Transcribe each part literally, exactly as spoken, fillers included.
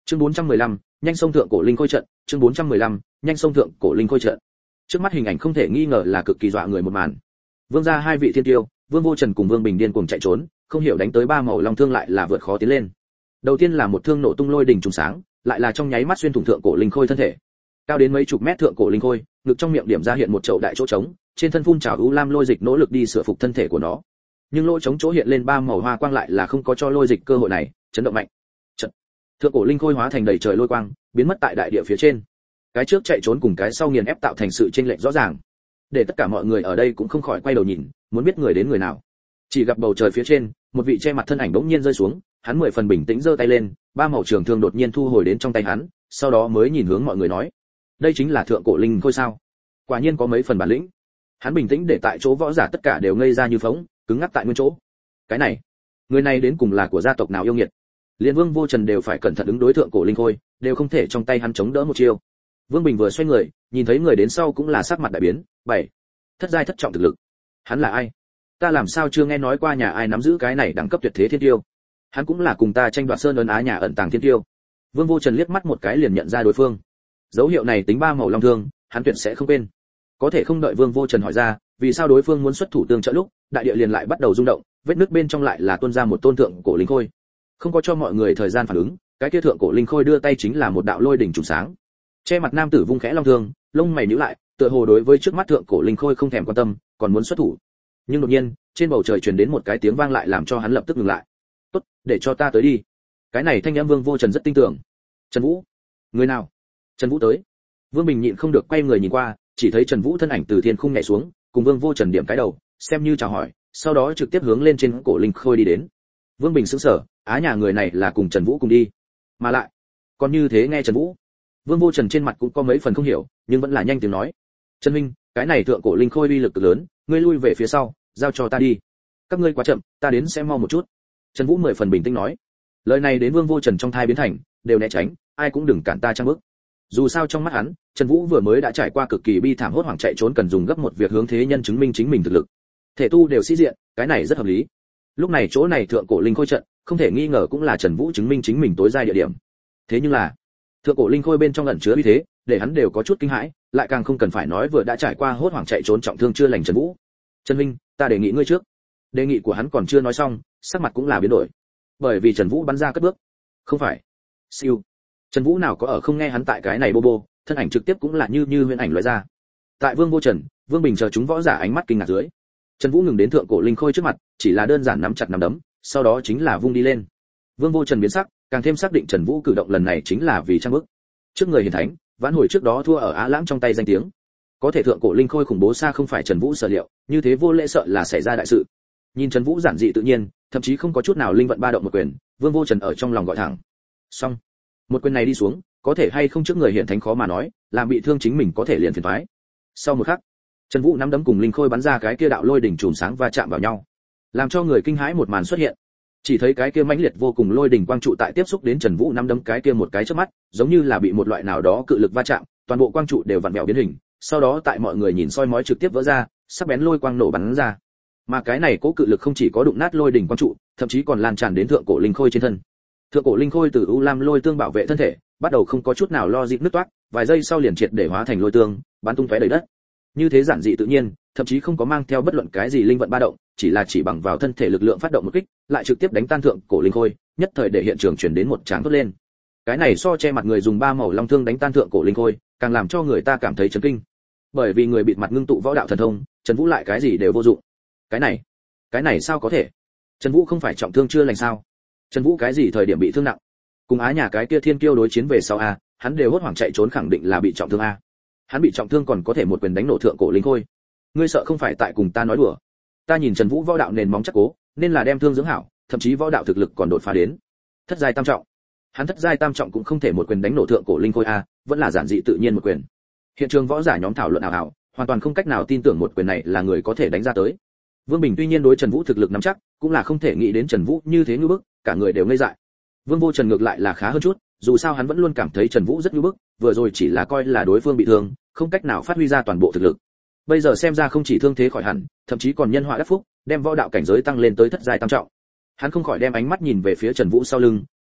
Chương bốn trăm mười lăm, nhanh sông thượng cổ linh khôi trận, chương bốn trăm mười lăm, nhanh sông thượng cổ linh khôi trận. Trước mắt hình ảnh không thể nghi ngờ là cực kỳ dọa người một màn. Vương gia hai vị thiên tiêu, Vương Vô Trần cùng Vương Bình điên cuồng chạy trốn, không hiểu đánh tới ba màu long thương lại là vượt khó tiến lên. Đầu tiên là một thương nổ tung lôi đỉnh trùng sáng, lại là trong nháy mắt xuyên thủng thượng cổ linh khôi thân thể. Cao đến mấy chục mét thượng cổ linh khôi, ngực trong miệng điểm ra hiện một chậu đại chỗ trống, trên thân phun trào u lam lôi dịch nỗ lực đi sửa phục thân thể của nó. Nhưng lỗ trống chỗ hiện lên ba màu hoa quang lại là không có cho lôi dịch cơ hội này, chấn động mạnh. Trận. Thượng cổ linh khôi hóa thành đầy trời lôi quang, biến mất tại đại địa phía trên. Cái trước chạy trốn cùng cái sau nghiền ép tạo thành sự chênh lệch rõ ràng. Để tất cả mọi người ở đây cũng không khỏi quay đầu nhìn, muốn biết người đến người nào. Chỉ gặp bầu trời phía trên, một vị che mặt thân ảnh bỗng nhiên rơi xuống, hắn mười phần bình tĩnh giơ tay lên, ba màu trường thương đột nhiên thu hồi đến trong tay hắn, sau đó mới nhìn hướng mọi người nói: "Đây chính là thượng cổ linh khôi sao? Quả nhiên có mấy phần bản lĩnh." Hắn bình tĩnh để tại chỗ võ giả tất cả đều ngây ra như phỗng, cứng ngắc tại nguyên chỗ. Cái này, người này đến cùng là của gia tộc nào yêu nghiệt? Liên Vương Vô Trần đều phải cẩn thận ứng đối thượng cổ linh khôi, đều không thể trong tay hắn chống đỡ một chiêu. Vương Bình vừa xoay người, nhìn thấy người đến sau cũng là sắc mặt đại biến, bảy, thất giai thất trọng thực lực. Hắn là ai? Ta làm sao chưa nghe nói qua nhà ai nắm giữ cái này đẳng cấp tuyệt thế thiên tiêu? Hắn cũng là cùng ta tranh đoạt sơn ấn á nhà ẩn tàng thiên tiêu. Vương Vô Trần liếc mắt một cái liền nhận ra đối phương. Dấu hiệu này tính ba màu long thương, hắn tuyệt sẽ không quên. Có thể không đợi Vương Vô Trần hỏi ra, vì sao đối phương muốn xuất thủ tương trợ lúc, đại địa liền lại bắt đầu rung động, vết nứt bên trong lại là tuôn ra một tôn thượng cổ linh khôi. Không có cho mọi người thời gian phản ứng, cái kia thượng cổ linh khôi đưa tay chính là một đạo lôi đỉnh trùng sáng. Che mặt nam tử vung khẽ long thương, lông mày nhíu lại, tựa hồ đối với trước mắt thượng cổ linh khôi không thèm quan tâm, còn muốn xuất thủ. Nhưng đột nhiên, trên bầu trời truyền đến một cái tiếng vang lại làm cho hắn lập tức ngừng lại. "Tốt, để cho ta tới đi." Cái này thanh âm Vương Vô Trần rất tin tưởng. "Trần Vũ?" "Người nào?" "Trần Vũ tới." Vương Bình nhịn không được quay người nhìn qua, chỉ thấy Trần Vũ thân ảnh từ thiên khung nhảy xuống, cùng Vương Vô Trần điểm cái đầu, xem như chào hỏi, sau đó trực tiếp hướng lên trên cổ linh khôi đi đến. Vương Bình sững sờ, á nhà người này là cùng Trần Vũ cùng đi, mà lại còn như thế nghe Trần Vũ. Vương Vô Trần trên mặt cũng có mấy phần không hiểu, nhưng vẫn là nhanh tiếng nói: "Trần huynh, cái này thượng cổ linh khôi uy lực cực lớn, ngươi lui về phía sau, giao cho ta đi. Các ngươi quá chậm, ta đến sẽ mau một chút." Trần Vũ mười phần bình tĩnh nói. Lời này đến Vương Vô Trần trong thai biến thành, đều né tránh, ai cũng đừng cản ta trang bước. Dù sao trong mắt hắn, Trần Vũ vừa mới đã trải qua cực kỳ bi thảm hốt hoảng chạy trốn cần dùng gấp một việc hướng thế nhân chứng minh chính mình thực lực. Thể tu đều sĩ diện, cái này rất hợp lý. Lúc này chỗ này thượng cổ linh khôi trận, không thể nghi ngờ cũng là Trần Vũ chứng minh chính mình tối giai địa điểm. Thế nhưng là, thượng cổ linh khôi bên trong ẩn chứa uy thế, để hắn đều có chút kinh hãi, lại càng không cần phải nói vừa đã trải qua hốt hoảng chạy trốn trọng thương chưa lành Trần Vũ. "Trần huynh, ta đề nghị ngươi trước." Đề nghị của hắn còn chưa nói xong, sắc mặt cũng là biến đổi. Bởi vì Trần Vũ bắn ra cất bước. Không phải. Siêu. Trần Vũ nào có ở không nghe hắn tại cái này bô bô, thân ảnh trực tiếp cũng là như như huyễn ảnh lóe ra. Tại Vương Vô Trần, Vương Bình chờ chúng võ giả ánh mắt kinh ngạc dưới, Trần Vũ ngừng đến thượng cổ linh khôi trước mặt, chỉ là đơn giản nắm chặt nắm đấm, sau đó chính là vung đi lên. Vương Vô Trần biến sắc, càng thêm xác định Trần Vũ cử động lần này chính là vì trang bức. Trước người hiển thánh, vãn hồi trước đó thua ở Á Lãng trong tay danh tiếng. Có thể thượng cổ linh khôi khủng bố xa không phải Trần Vũ sở liệu, như thế vô lễ sợ là xảy ra đại sự. Nhìn Trần Vũ giản dị tự nhiên, thậm chí không có chút nào linh vận ba động một quyền, Vương Vô Trần ở trong lòng gọi thẳng. Xong, một quyền này đi xuống, có thể hay không trước người hiển thánh khó mà nói, làm bị thương chính mình có thể liền phiền toái. Sau một khắc, Trần Vũ nắm đấm cùng linh khôi bắn ra cái kia đạo lôi đỉnh chùm sáng va chạm vào nhau, làm cho người kinh hãi một màn xuất hiện. Chỉ thấy cái kia mãnh liệt vô cùng lôi đỉnh quang trụ tại tiếp xúc đến Trần Vũ nắm đấm cái kia một cái chớp mắt, giống như là bị một loại nào đó cự lực va chạm, toàn bộ quang trụ đều vặn vẹo biến hình, sau đó tại mọi người nhìn soi mói trực tiếp vỡ ra, sắc bén lôi quang nổ bắn ra. Mà cái này cố cự lực không chỉ có đụng nát lôi đỉnh quang trụ, thậm chí còn lan tràn đến thượng cổ linh khôi trên thân. Thượng cổ linh khôi từ u lam lôi tương bảo vệ thân thể, bắt đầu không có chút nào lo dịp nứt toát, vài giây sau liền triệt để hóa thành lôi tương, bắn tung tóe đầy đất. Như thế giản dị tự nhiên, thậm chí không có mang theo bất luận cái gì linh vận ba động, chỉ là chỉ bằng vào thân thể lực lượng phát động một kích, lại trực tiếp đánh tan thượng cổ linh khôi, nhất thời để hiện trường chuyển đến một tràng tốt lên. Cái này so che mặt người dùng ba màu long thương đánh tan thượng cổ linh khôi, càng làm cho người ta cảm thấy chấn kinh. Bởi vì người bịt mặt ngưng tụ võ đạo thần thông, Trần Vũ lại cái gì đều vô dụng. Cái này, cái này sao có thể? Trần Vũ không phải trọng thương chưa lành sao? Trần Vũ cái gì thời điểm bị thương nặng? Cùng Á nhà cái kia thiên kiêu đối chiến về sau a, hắn đều hốt hoảng chạy trốn khẳng định là bị trọng thương a. Hắn bị trọng thương còn có thể một quyền đánh nổ thượng cổ linh khôi. Ngươi sợ không phải tại cùng ta nói đùa? Ta nhìn Trần Vũ võ đạo nền móng chắc cố, nên là đem thương dưỡng hảo, thậm chí võ đạo thực lực còn đột phá đến thất giai tam trọng. Hắn thất giai tam trọng cũng không thể một quyền đánh nổ thượng cổ linh khôi a, vẫn là giản dị tự nhiên một quyền. Hiện trường võ giả nhóm thảo luận ảo ảo, hoàn toàn không cách nào tin tưởng một quyền này là người có thể đánh ra tới. Vương Bình tuy nhiên đối Trần Vũ thực lực nắm chắc, cũng là không thể nghĩ đến Trần Vũ như thế như bức, cả người đều ngây dại. Vương Vô Trần ngược lại là khá hơn chút, dù sao hắn vẫn luôn cảm thấy Trần Vũ rất như bức, vừa rồi chỉ là coi là đối phương bị thương, không cách nào phát huy ra toàn bộ thực lực. Bây giờ xem ra không chỉ thương thế khỏi hẳn, thậm chí còn nhân họa đắc phúc, đem võ đạo cảnh giới tăng lên tới thất giai tam trọng. Hắn không khỏi đem ánh mắt nhìn về phía Trần Vũ sau lưng,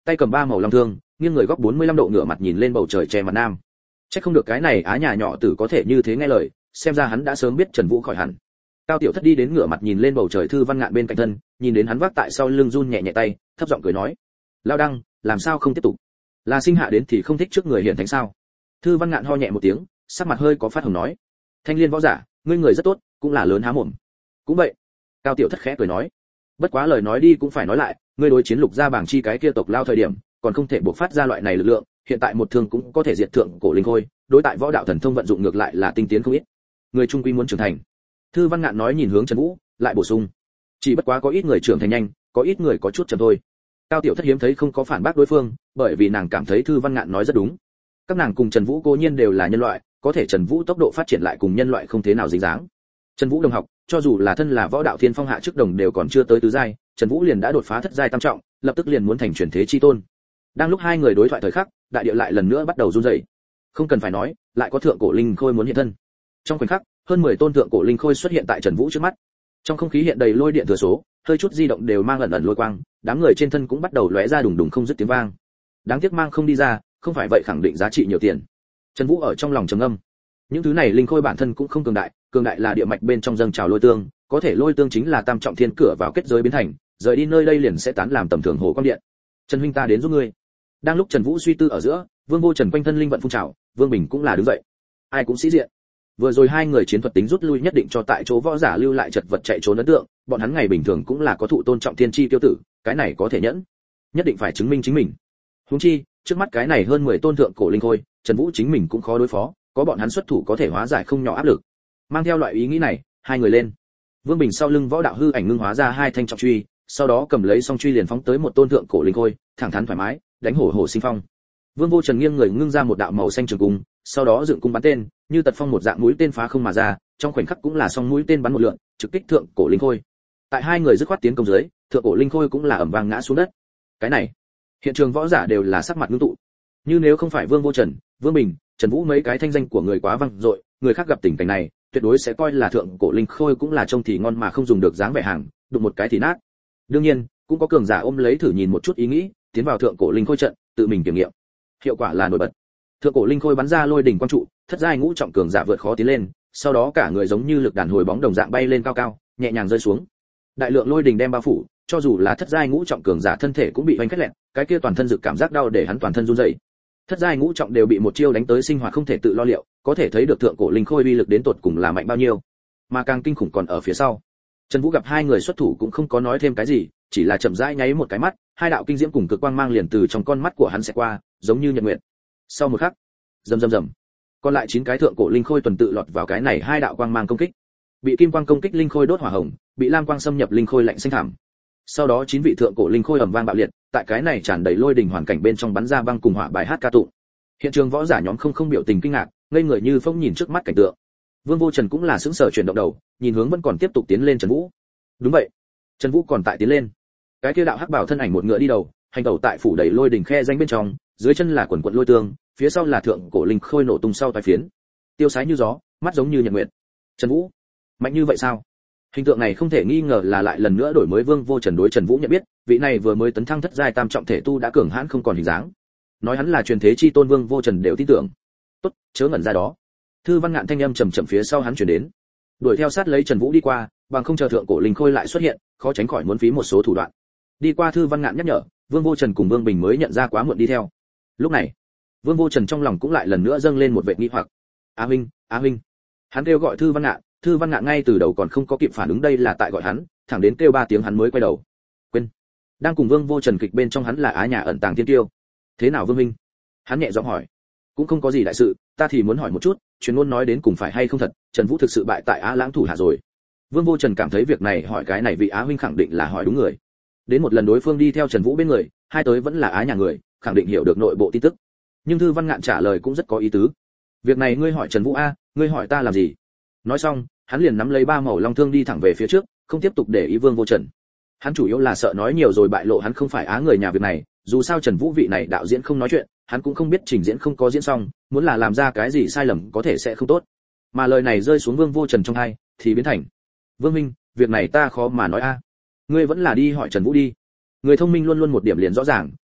tay cầm ba màu long thương, nghiêng người góc bốn mươi lăm độ ngửa mặt nhìn lên bầu trời che mặt nam. Chắc không được cái này á nhà nhỏ tử có thể như thế nghe lời, xem ra hắn đã sớm biết Trần Vũ khỏi hẳn. Cao Tiểu Thất đi đến ngửa mặt nhìn lên bầu trời Thư Văn Ngạn bên cạnh thân, nhìn đến hắn vác tại sau lưng run nhẹ nhẹ tay, thấp giọng cười nói: "Lão Đăng, làm sao không tiếp tục? Là sinh hạ đến thì không thích trước người hiển thánh sao?" Thư Văn Ngạn ho nhẹ một tiếng, sắc mặt hơi có phát hồng nói: "Thanh Liên võ giả, ngươi người rất tốt, cũng là lớn há mồm." "Cũng vậy." Cao Tiểu Thất khẽ cười nói: "Bất quá lời nói đi cũng phải nói lại, ngươi đối chiến Lục Gia bảng chi cái kia tộc lao thời điểm, còn không thể bộc phát ra loại này lực lượng, hiện tại một thương cũng có thể diệt thượng cổ linh khôi, đối tại võ đạo thần thông vận dụng ngược lại là tinh tiến không ít. Người trung quy muốn trưởng thành." Thư Văn Ngạn nói nhìn hướng Trần Vũ, lại bổ sung: "Chỉ bất quá có ít người trưởng thành nhanh, có ít người có chút chậm thôi." Cao Tiểu Thất hiếm thấy không có phản bác đối phương, bởi vì nàng cảm thấy Thư Văn Ngạn nói rất đúng. Các nàng cùng Trần Vũ cố nhiên đều là nhân loại, có thể Trần Vũ tốc độ phát triển lại cùng nhân loại không thế nào dính dáng. Trần Vũ đồng học, cho dù là thân là võ đạo thiên phong hạ trước đồng đều còn chưa tới tứ giai, Trần Vũ liền đã đột phá thất giai tam trọng, lập tức liền muốn thành truyền thế chi tôn. Đang lúc hai người đối thoại thời khắc, đại địa lại lần nữa bắt đầu run rẩy. Không cần phải nói, lại có thượng cổ linh khôi muốn hiện thân. Trong khoảnh khắc, hơn mười tôn thượng cổ linh khôi xuất hiện tại Trần Vũ trước mắt. Trong không khí hiện đầy lôi điện thừa số, hơi chút di động đều mang ẩn ẩn lôi quang, đám người trên thân cũng bắt đầu lóe ra đùng đùng không dứt tiếng vang. Đáng tiếc mang không đi ra, không phải vậy khẳng định giá trị nhiều tiền. Trần Vũ ở trong lòng trầm ngâm. Những thứ này linh khôi bản thân cũng không cường đại, cường đại là địa mạch bên trong dâng trào lôi tương, có thể lôi tương chính là tam trọng thiên cửa vào kết giới biến thành, rời đi nơi đây liền sẽ tán làm tầm thường hồ quang điện. Trần huynh ta đến giúp ngươi. Đang lúc Trần Vũ suy tư ở giữa, Vương Vô Trần quanh thân linh vận phun trào, Vương Bình cũng là đứng dậy. Ai cũng sĩ diện. Vừa rồi hai người chiến thuật tính rút lui nhất định cho tại chỗ võ giả lưu lại chật vật chạy trốn ấn tượng, bọn hắn ngày bình thường cũng là có thụ tôn trọng thiên chi tiêu tử, cái này có thể nhẫn. Nhất định phải chứng minh chính mình. Huống chi, trước mắt cái này hơn mười tôn thượng cổ linh khôi, Trần Vũ chính mình cũng khó đối phó, có bọn hắn xuất thủ có thể hóa giải không nhỏ áp lực. Mang theo loại ý nghĩ này, hai người lên. Vương Bình sau lưng võ đạo hư ảnh ngưng hóa ra hai thanh trọng truy, sau đó cầm lấy song truy liền phóng tới một tôn thượng cổ linh khôi, thẳng thắn thoải mái, đánh hổ hổ sinh phong. Vương Vô Trần nghiêng người ngưng ra một đạo màu xanh trường cung, sau đó dựng cung bắn tên, như tật phong một dạng mũi tên phá không mà ra, trong khoảnh khắc cũng là song mũi tên bắn một lượn, trực kích thượng cổ linh khôi. Tại hai người dứt khoát tiến công dưới, thượng cổ linh khôi cũng là ầm vang ngã xuống đất. Cái này, hiện trường võ giả đều là sắc mặt ngưng tụ. Như nếu không phải Vương Vô Trần, Vương Bình, Trần Vũ mấy cái thanh danh của người quá vang dội, người khác gặp tình cảnh này, tuyệt đối sẽ coi là thượng cổ linh khôi cũng là trông thì ngon mà không dùng được dáng vẻ hàng, đụng một cái thì nát. Đương nhiên, cũng có cường giả ôm lấy thử nhìn một chút ý nghĩ, tiến vào thượng cổ linh khôi trận, tự mình kiểm nghiệm. Hiệu quả là nổi bật. Thượng cổ linh khôi bắn ra lôi đỉnh quang trụ, thất giai ngũ trọng cường giả vượt khó tiến lên, sau đó cả người giống như lực đàn hồi bóng đồng dạng bay lên cao cao, nhẹ nhàng rơi xuống. Đại lượng lôi đỉnh đem bao phủ, cho dù là thất giai ngũ trọng cường giả thân thể cũng bị hoành khét lẹn, cái kia toàn thân dự cảm giác đau để hắn toàn thân run rẩy. Thất giai ngũ trọng đều bị một chiêu đánh tới sinh hoạt không thể tự lo liệu, có thể thấy được thượng cổ linh khôi uy lực đến tột cùng là mạnh bao nhiêu. Mà càng kinh khủng còn ở phía sau. Trần Vũ gặp hai người xuất thủ cũng không có nói thêm cái gì, chỉ là chậm rãi nháy một cái mắt, hai đạo kinh diễm cùng cực quang mang liền từ trong con mắt của hắn sẽ qua, giống như nhật nguyệt. Sau một khắc, rầm rầm rầm, còn lại chín cái thượng cổ linh khôi tuần tự lọt vào cái này hai đạo quang mang công kích. Bị kim quang công kích linh khôi đốt hỏa hồng, bị lam quang xâm nhập linh khôi lạnh xanh thảm. Sau đó chín vị thượng cổ linh khôi ầm vang bạo liệt, tại cái này tràn đầy lôi đình hoàn cảnh bên trong bắn ra băng cùng hỏa bài hát ca tụng. Hiện trường võ giả nhóm không không biểu tình kinh ngạc, ngây người như phóng nhìn trước mắt cảnh tượng. Vương Vô Trần cũng là sững sờ chuyển động đầu, nhìn hướng vẫn còn tiếp tục tiến lên Trần Vũ. Đúng vậy, Trần Vũ còn tại tiến lên. Cái kia đạo hắc bảo thân ảnh một ngựa đi đầu, hành tẩu tại phủ đầy lôi đỉnh khe danh bên trong, dưới chân là quần quần lôi tương, phía sau là thượng cổ linh khôi nổ tung sau toái phiến. Tiêu sái như gió, mắt giống như nhật nguyệt. Trần Vũ, mạnh như vậy sao? Hình tượng này không thể nghi ngờ là lại lần nữa đổi mới Vương Vô Trần đối Trần Vũ nhận biết, vị này vừa mới tấn thăng thất giai tam trọng thể tu đã cường hãn không còn hình dáng. Nói hắn là truyền thế chi tôn Vương Vô Trần đều tin tưởng. Tốt, chớ ngẩn ra đó. Thư Văn Ngạn thanh âm trầm trầm phía sau hắn truyền đến. Đuổi theo sát lấy Trần Vũ đi qua, bằng không chờ thượng cổ linh khôi lại xuất hiện, khó tránh khỏi muốn phí một số thủ đoạn. Đi qua Thư Văn Ngạn nhắc nhở, Vương Vô Trần cùng Vương Bình mới nhận ra quá muộn đi theo. Lúc này, Vương Vô Trần trong lòng cũng lại lần nữa dâng lên một vẻ nghi hoặc. "Á huynh, Á huynh." Hắn kêu gọi Thư Văn Ngạn, Thư Văn Ngạn ngay từ đầu còn không có kịp phản ứng đây là tại gọi hắn, thẳng đến kêu ba tiếng hắn mới quay đầu. Quên. Đang cùng Vương Vô Trần kịch bên trong hắn là Á nhà ẩn tàng tiên tiêu. "Thế nào Vương huynh?" Hắn nhẹ giọng hỏi. "Cũng không có gì đại sự, ta thì muốn hỏi một chút, truyền ngôn nói đến cùng phải hay không thật, Trần Vũ thực sự bại tại Á Lãng thủ hạ rồi." Vương Vô Trần cảm thấy việc này hỏi cái này vị Á huynh khẳng định là hỏi đúng người. Đến một lần đối phương đi theo Trần Vũ bên người, hai tới vẫn là Á nhà người, khẳng định hiểu được nội bộ tin tức. Nhưng Thư Văn Ngạn trả lời cũng rất có ý tứ. "Việc này ngươi hỏi Trần Vũ a, ngươi hỏi ta làm gì?" Nói xong, hắn liền nắm lấy ba màu long thương đi thẳng về phía trước, không tiếp tục để ý Vương Vô Trần. Hắn chủ yếu là sợ nói nhiều rồi bại lộ hắn không phải Á người nhà việc này, dù sao Trần Vũ vị này đạo diễn không nói chuyện, hắn cũng không biết trình diễn không có diễn xong, muốn là làm ra cái gì sai lầm có thể sẽ không tốt. Mà lời này rơi xuống Vương Vô Trần trong tai, thì biến thành: "Vương minh, việc này ta khó mà nói a. Ngươi vẫn là đi hỏi Trần Vũ đi." Người thông minh luôn luôn một điểm liền rõ ràng,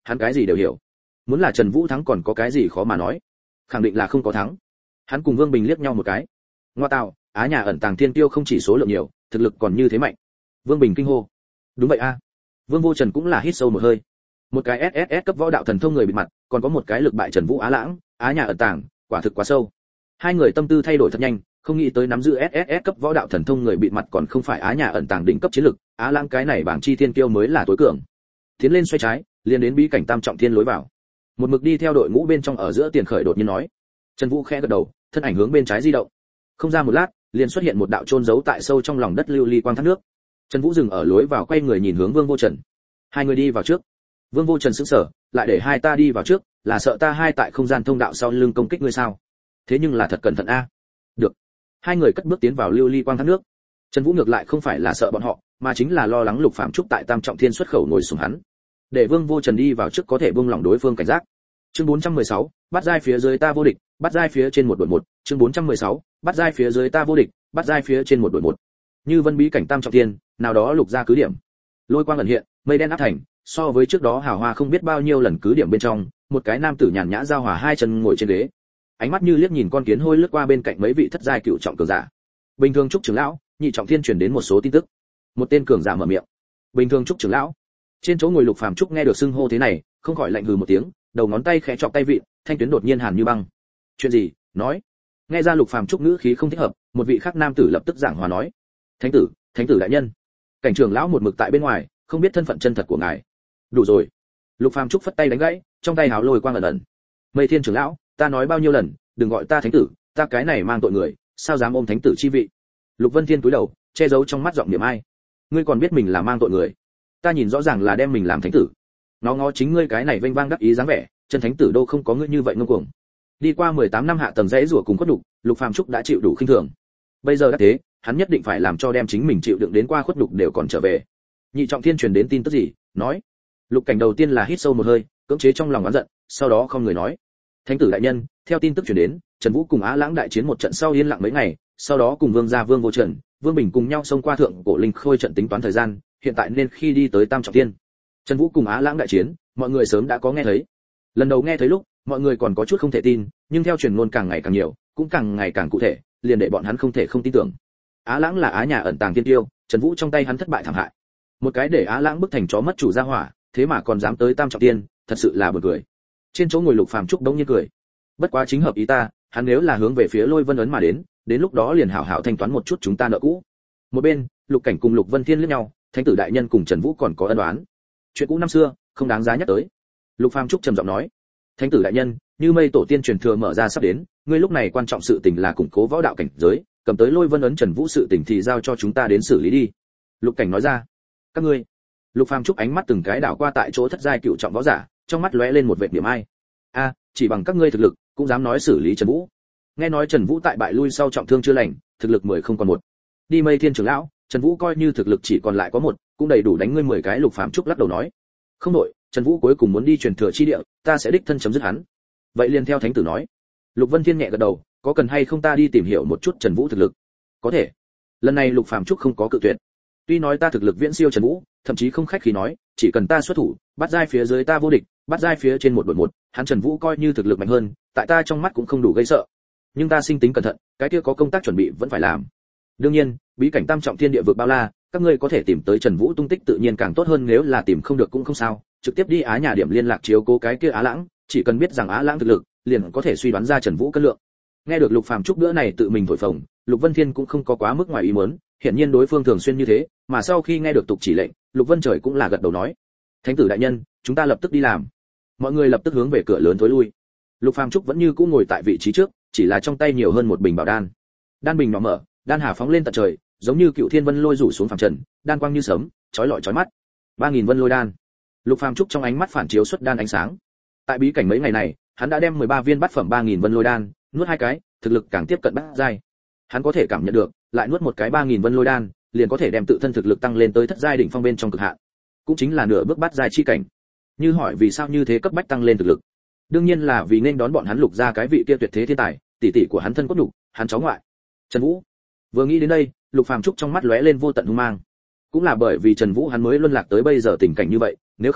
hắn cái gì đều hiểu. Muốn là Trần Vũ thắng còn có cái gì khó mà nói, khẳng định là không có thắng. Hắn cùng Vương Bình liếc nhau một cái. Ngoa tạo, Á nhà ẩn tàng thiên tiêu không chỉ số lượng nhiều, thực lực còn như thế mạnh. Vương Bình kinh hô. Đúng vậy a. Vương Vô Trần cũng là hít sâu một hơi. Một cái ét ét ét cấp võ đạo thần thông người bị mặt, còn có một cái lực bại Trần Vũ Á Lãng, Á nhà ẩn tàng, quả thực quá sâu. Hai người tâm tư thay đổi thật nhanh, không nghĩ tới nắm giữ ét ét ét cấp võ đạo thần thông người bị mặt còn không phải Á nhà ẩn tàng đỉnh cấp chiến lực, Á Lãng cái này bảng chi thiên kiêu mới là tối cường. Tiến lên xoay trái, liền đến bí cảnh tam trọng thiên lối vào. Một mực đi theo đội ngũ bên trong ở giữa Tiền Khởi đột nhiên nói. Trần Vũ khẽ gật đầu, thân ảnh hướng bên trái di động. Không ra một lát, liền xuất hiện một đạo chôn giấu tại sâu trong lòng đất lưu ly quang thác nước. Trần Vũ dừng ở lối vào quay người nhìn hướng Vương Vô Trần. Hai người đi vào trước. Vương Vô Trần sững sờ, lại để hai ta đi vào trước, là sợ ta hai tại không gian thông đạo sau lưng công kích ngươi sao? Thế nhưng là thật cẩn thận a. Được. Hai người cất bước tiến vào lưu ly quang thác nước. Trần Vũ ngược lại không phải là sợ bọn họ, mà chính là lo lắng Lục Phạm Trúc tại Tam Trọng Thiên xuất khẩu ngồi xuống hắn. Để Vương Vô Trần đi vào trước có thể buông lỏng đối phương cảnh giác. Chương bốn trăm mười sáu, bắt giai phía dưới ta vô địch, bắt giai phía trên một đội một. Chương bốn trăm mười sáu, bắt giai phía dưới ta vô địch, bắt giai phía trên một đội một. Như Vân bí cảnh Tam Trọng Thiên, nào đó lục ra cứ điểm. Lôi quang ẩn hiện, mây đen áp thành, so với trước đó hào hoa không biết bao nhiêu lần cứ điểm bên trong, một cái nam tử nhàn nhã giao hòa hai chân ngồi trên ghế. Ánh mắt như liếc nhìn con kiến hôi lướt qua bên cạnh mấy vị thất giai cựu trọng cường giả. Bình thường Trúc trưởng lão, nhị trọng thiên truyền đến một số tin tức. Một tên cường giả mở miệng. Bình thường Trúc trưởng lão. Trên chỗ ngồi Lục Phàm Trúc nghe được xưng hô thế này, không khỏi lạnh hừ một tiếng, đầu ngón tay khẽ chọc tay vị, thanh tuyến đột nhiên hàn như băng. Chuyện gì? Nói. Nghe ra Lục Phàm Trúc ngữ khí không thích hợp, một vị khác nam tử lập tức giảng hòa nói. Thánh tử, thánh tử đại nhân. Cảnh trưởng lão một mực tại bên ngoài, không biết thân phận chân thật của ngài. Đủ rồi. Lục Phàm Trúc phất tay đánh gãy, trong tay hào lôi quang ẩn ẩn. Mây Thiên trưởng lão, ta nói bao nhiêu lần, đừng gọi ta thánh tử, ta cái này mang tội người, sao dám ôm thánh tử chi vị? Lục Vân Thiên cúi đầu, che giấu trong mắt giọng niệm ai. Ngươi còn biết mình là mang tội người? Ta nhìn rõ ràng là đem mình làm thánh tử. Nó ngó chính ngươi cái này vênh vang đắc ý dáng vẻ, chân thánh tử đâu không có ngươi như vậy ngông cuồng. Đi qua mười tám năm hạ tầng dãy rủa cùng khuất đục, Lục Phàm Trúc đã chịu đủ khinh thường. Bây giờ đã thế, hắn nhất định phải làm cho đem chính mình chịu đựng đến qua khuất đục đều còn trở về. Nhị trọng thiên truyền đến tin tức gì? Nói. Lục Cảnh đầu tiên là hít sâu một hơi, cưỡng chế trong lòng oán giận, sau đó không người nói. Thánh tử đại nhân, theo tin tức truyền đến, Trần Vũ cùng Á Lãng đại chiến một trận sau yên lặng mấy ngày, sau đó cùng Vương gia Vương Vô Trần, Vương Bình cùng nhau xông qua thượng cổ linh khôi trận tính toán thời gian, hiện tại nên khi đi tới Tam Trọng Thiên. Trần Vũ cùng Á Lãng đại chiến, mọi người sớm đã có nghe thấy. Lần đầu nghe thấy lúc, mọi người còn có chút không thể tin, nhưng theo truyền ngôn càng ngày càng nhiều, cũng càng ngày càng cụ thể, liền để bọn hắn không thể không tin tưởng. Á Lãng là Á nhà ẩn tàng tiên tiêu, Trần Vũ trong tay hắn thất bại thảm hại. Một cái để Á Lãng bức thành chó mất chủ gia hỏa, thế mà còn dám tới Tam Trọng Thiên, thật sự là buồn cười. Trên chỗ ngồi Lục Phàm Trúc đống nhiên cười. Bất quá chính hợp ý ta, hắn nếu là hướng về phía Lôi Vân ấn mà đến, đến lúc đó liền hảo hảo thanh toán một chút chúng ta nợ cũ. Một bên, Lục Cảnh cùng Lục Vân Thiên liếc nhau, thánh tử đại nhân cùng Trần Vũ còn có ân oán. Chuyện cũ năm xưa, không đáng giá nhắc tới. Lục Phàm Trúc trầm giọng nói, thánh tử đại nhân, như mây tổ tiên truyền thừa mở ra sắp đến, ngươi lúc này quan trọng sự tình là củng cố võ đạo cảnh giới, cầm tới Lôi Vân ấn Trần Vũ sự tình thì giao cho chúng ta đến xử lý đi. Lục Cảnh nói ra. Các ngươi. Lục Phàm Trúc ánh mắt từng cái đảo qua tại chỗ thất giai cựu trọng võ giả, trong mắt lóe lên một vệt niệm ai. A, chỉ bằng các ngươi thực lực, cũng dám nói xử lý Trần Vũ. Nghe nói Trần Vũ tại bại lui sau trọng thương chưa lành, thực lực mười không còn một. Đi Mây Thiên trưởng lão, Trần Vũ coi như thực lực chỉ còn lại có một, cũng đầy đủ đánh ngươi mười cái. Lục Phàm Trúc lắc đầu nói. Không đổi, Trần Vũ cuối cùng muốn đi truyền thừa chi địa, ta sẽ đích thân chấm dứt hắn. Vậy liền theo thánh tử nói. Lục Vân Thiên nhẹ gật đầu, có cần hay không ta đi tìm hiểu một chút Trần Vũ thực lực? Có thể. Lần này Lục Phàm Trúc không có cự tuyệt. Tuy nói ta thực lực viễn siêu Trần Vũ, thậm chí không khách khí nói, chỉ cần ta xuất thủ, bắt giai phía dưới ta vô địch, bắt giai phía trên một đội một, hắn Trần Vũ coi như thực lực mạnh hơn, tại ta trong mắt cũng không đủ gây sợ. Nhưng ta sinh tính cẩn thận, cái kia có công tác chuẩn bị vẫn phải làm. Đương nhiên, bí cảnh Tam Trọng Thiên địa vực bao la, các ngươi có thể tìm tới Trần Vũ tung tích tự nhiên càng tốt hơn, nếu là tìm không được cũng không sao, trực tiếp đi Á nhà điểm liên lạc chiếu cố cái kia Á Lãng, chỉ cần biết rằng Á Lãng thực lực, liền có thể suy đoán ra Trần Vũ cân lượng. Nghe được Lục Phàm Trúc bữa này tự mình thổi phồng, Lục Vân Thiên cũng không có quá mức ngoài ý muốn, hiển nhiên đối phương thường xuyên như thế, mà sau khi nghe được tục chỉ lệnh, Lục Vân Trời cũng là gật đầu nói: "Thánh tử đại nhân, chúng ta lập tức đi làm." Mọi người lập tức hướng về cửa lớn tối lui. Lục Phàm Trúc vẫn như cũ ngồi tại vị trí trước, chỉ là trong tay nhiều hơn một bình bảo đan. Đan bình nhỏ mở, đan hà phóng lên tận trời, giống như cựu thiên vân lôi rủ xuống phàm trần, đan quang như sấm, chói lọi chói mắt. ba nghìn vân lôi đan. Lục Phàm Trúc trong ánh mắt phản chiếu xuất đan ánh sáng. Tại bí cảnh mấy ngày này, hắn đã đem mười ba viên bát phẩm ba nghìn vân lôi đan, nuốt hai cái, thực lực càng tiếp cận bát giai. Hắn có thể cảm nhận được, lại nuốt một cái ba nghìn vân lôi đan, liền có thể đem tự thân thực lực tăng lên tới thất giai đỉnh phong bên trong cực hạn, cũng chính là nửa bước bát giai chi cảnh. Như hỏi vì sao như thế cấp bách tăng lên thực lực, đương nhiên là vì nên đón bọn hắn Lục ra cái vị kia tuyệt thế thiên tài, tỷ tỷ của hắn thân cốt đủ, hắn cháu ngoại Trần Vũ. Vừa nghĩ đến đây, Lục Phàm Trúc trong mắt lóe lên vô tận hung mang. Cũng là bởi vì Trần Vũ hắn mới luân lạc tới bây giờ tình cảnh như vậy, nếu không,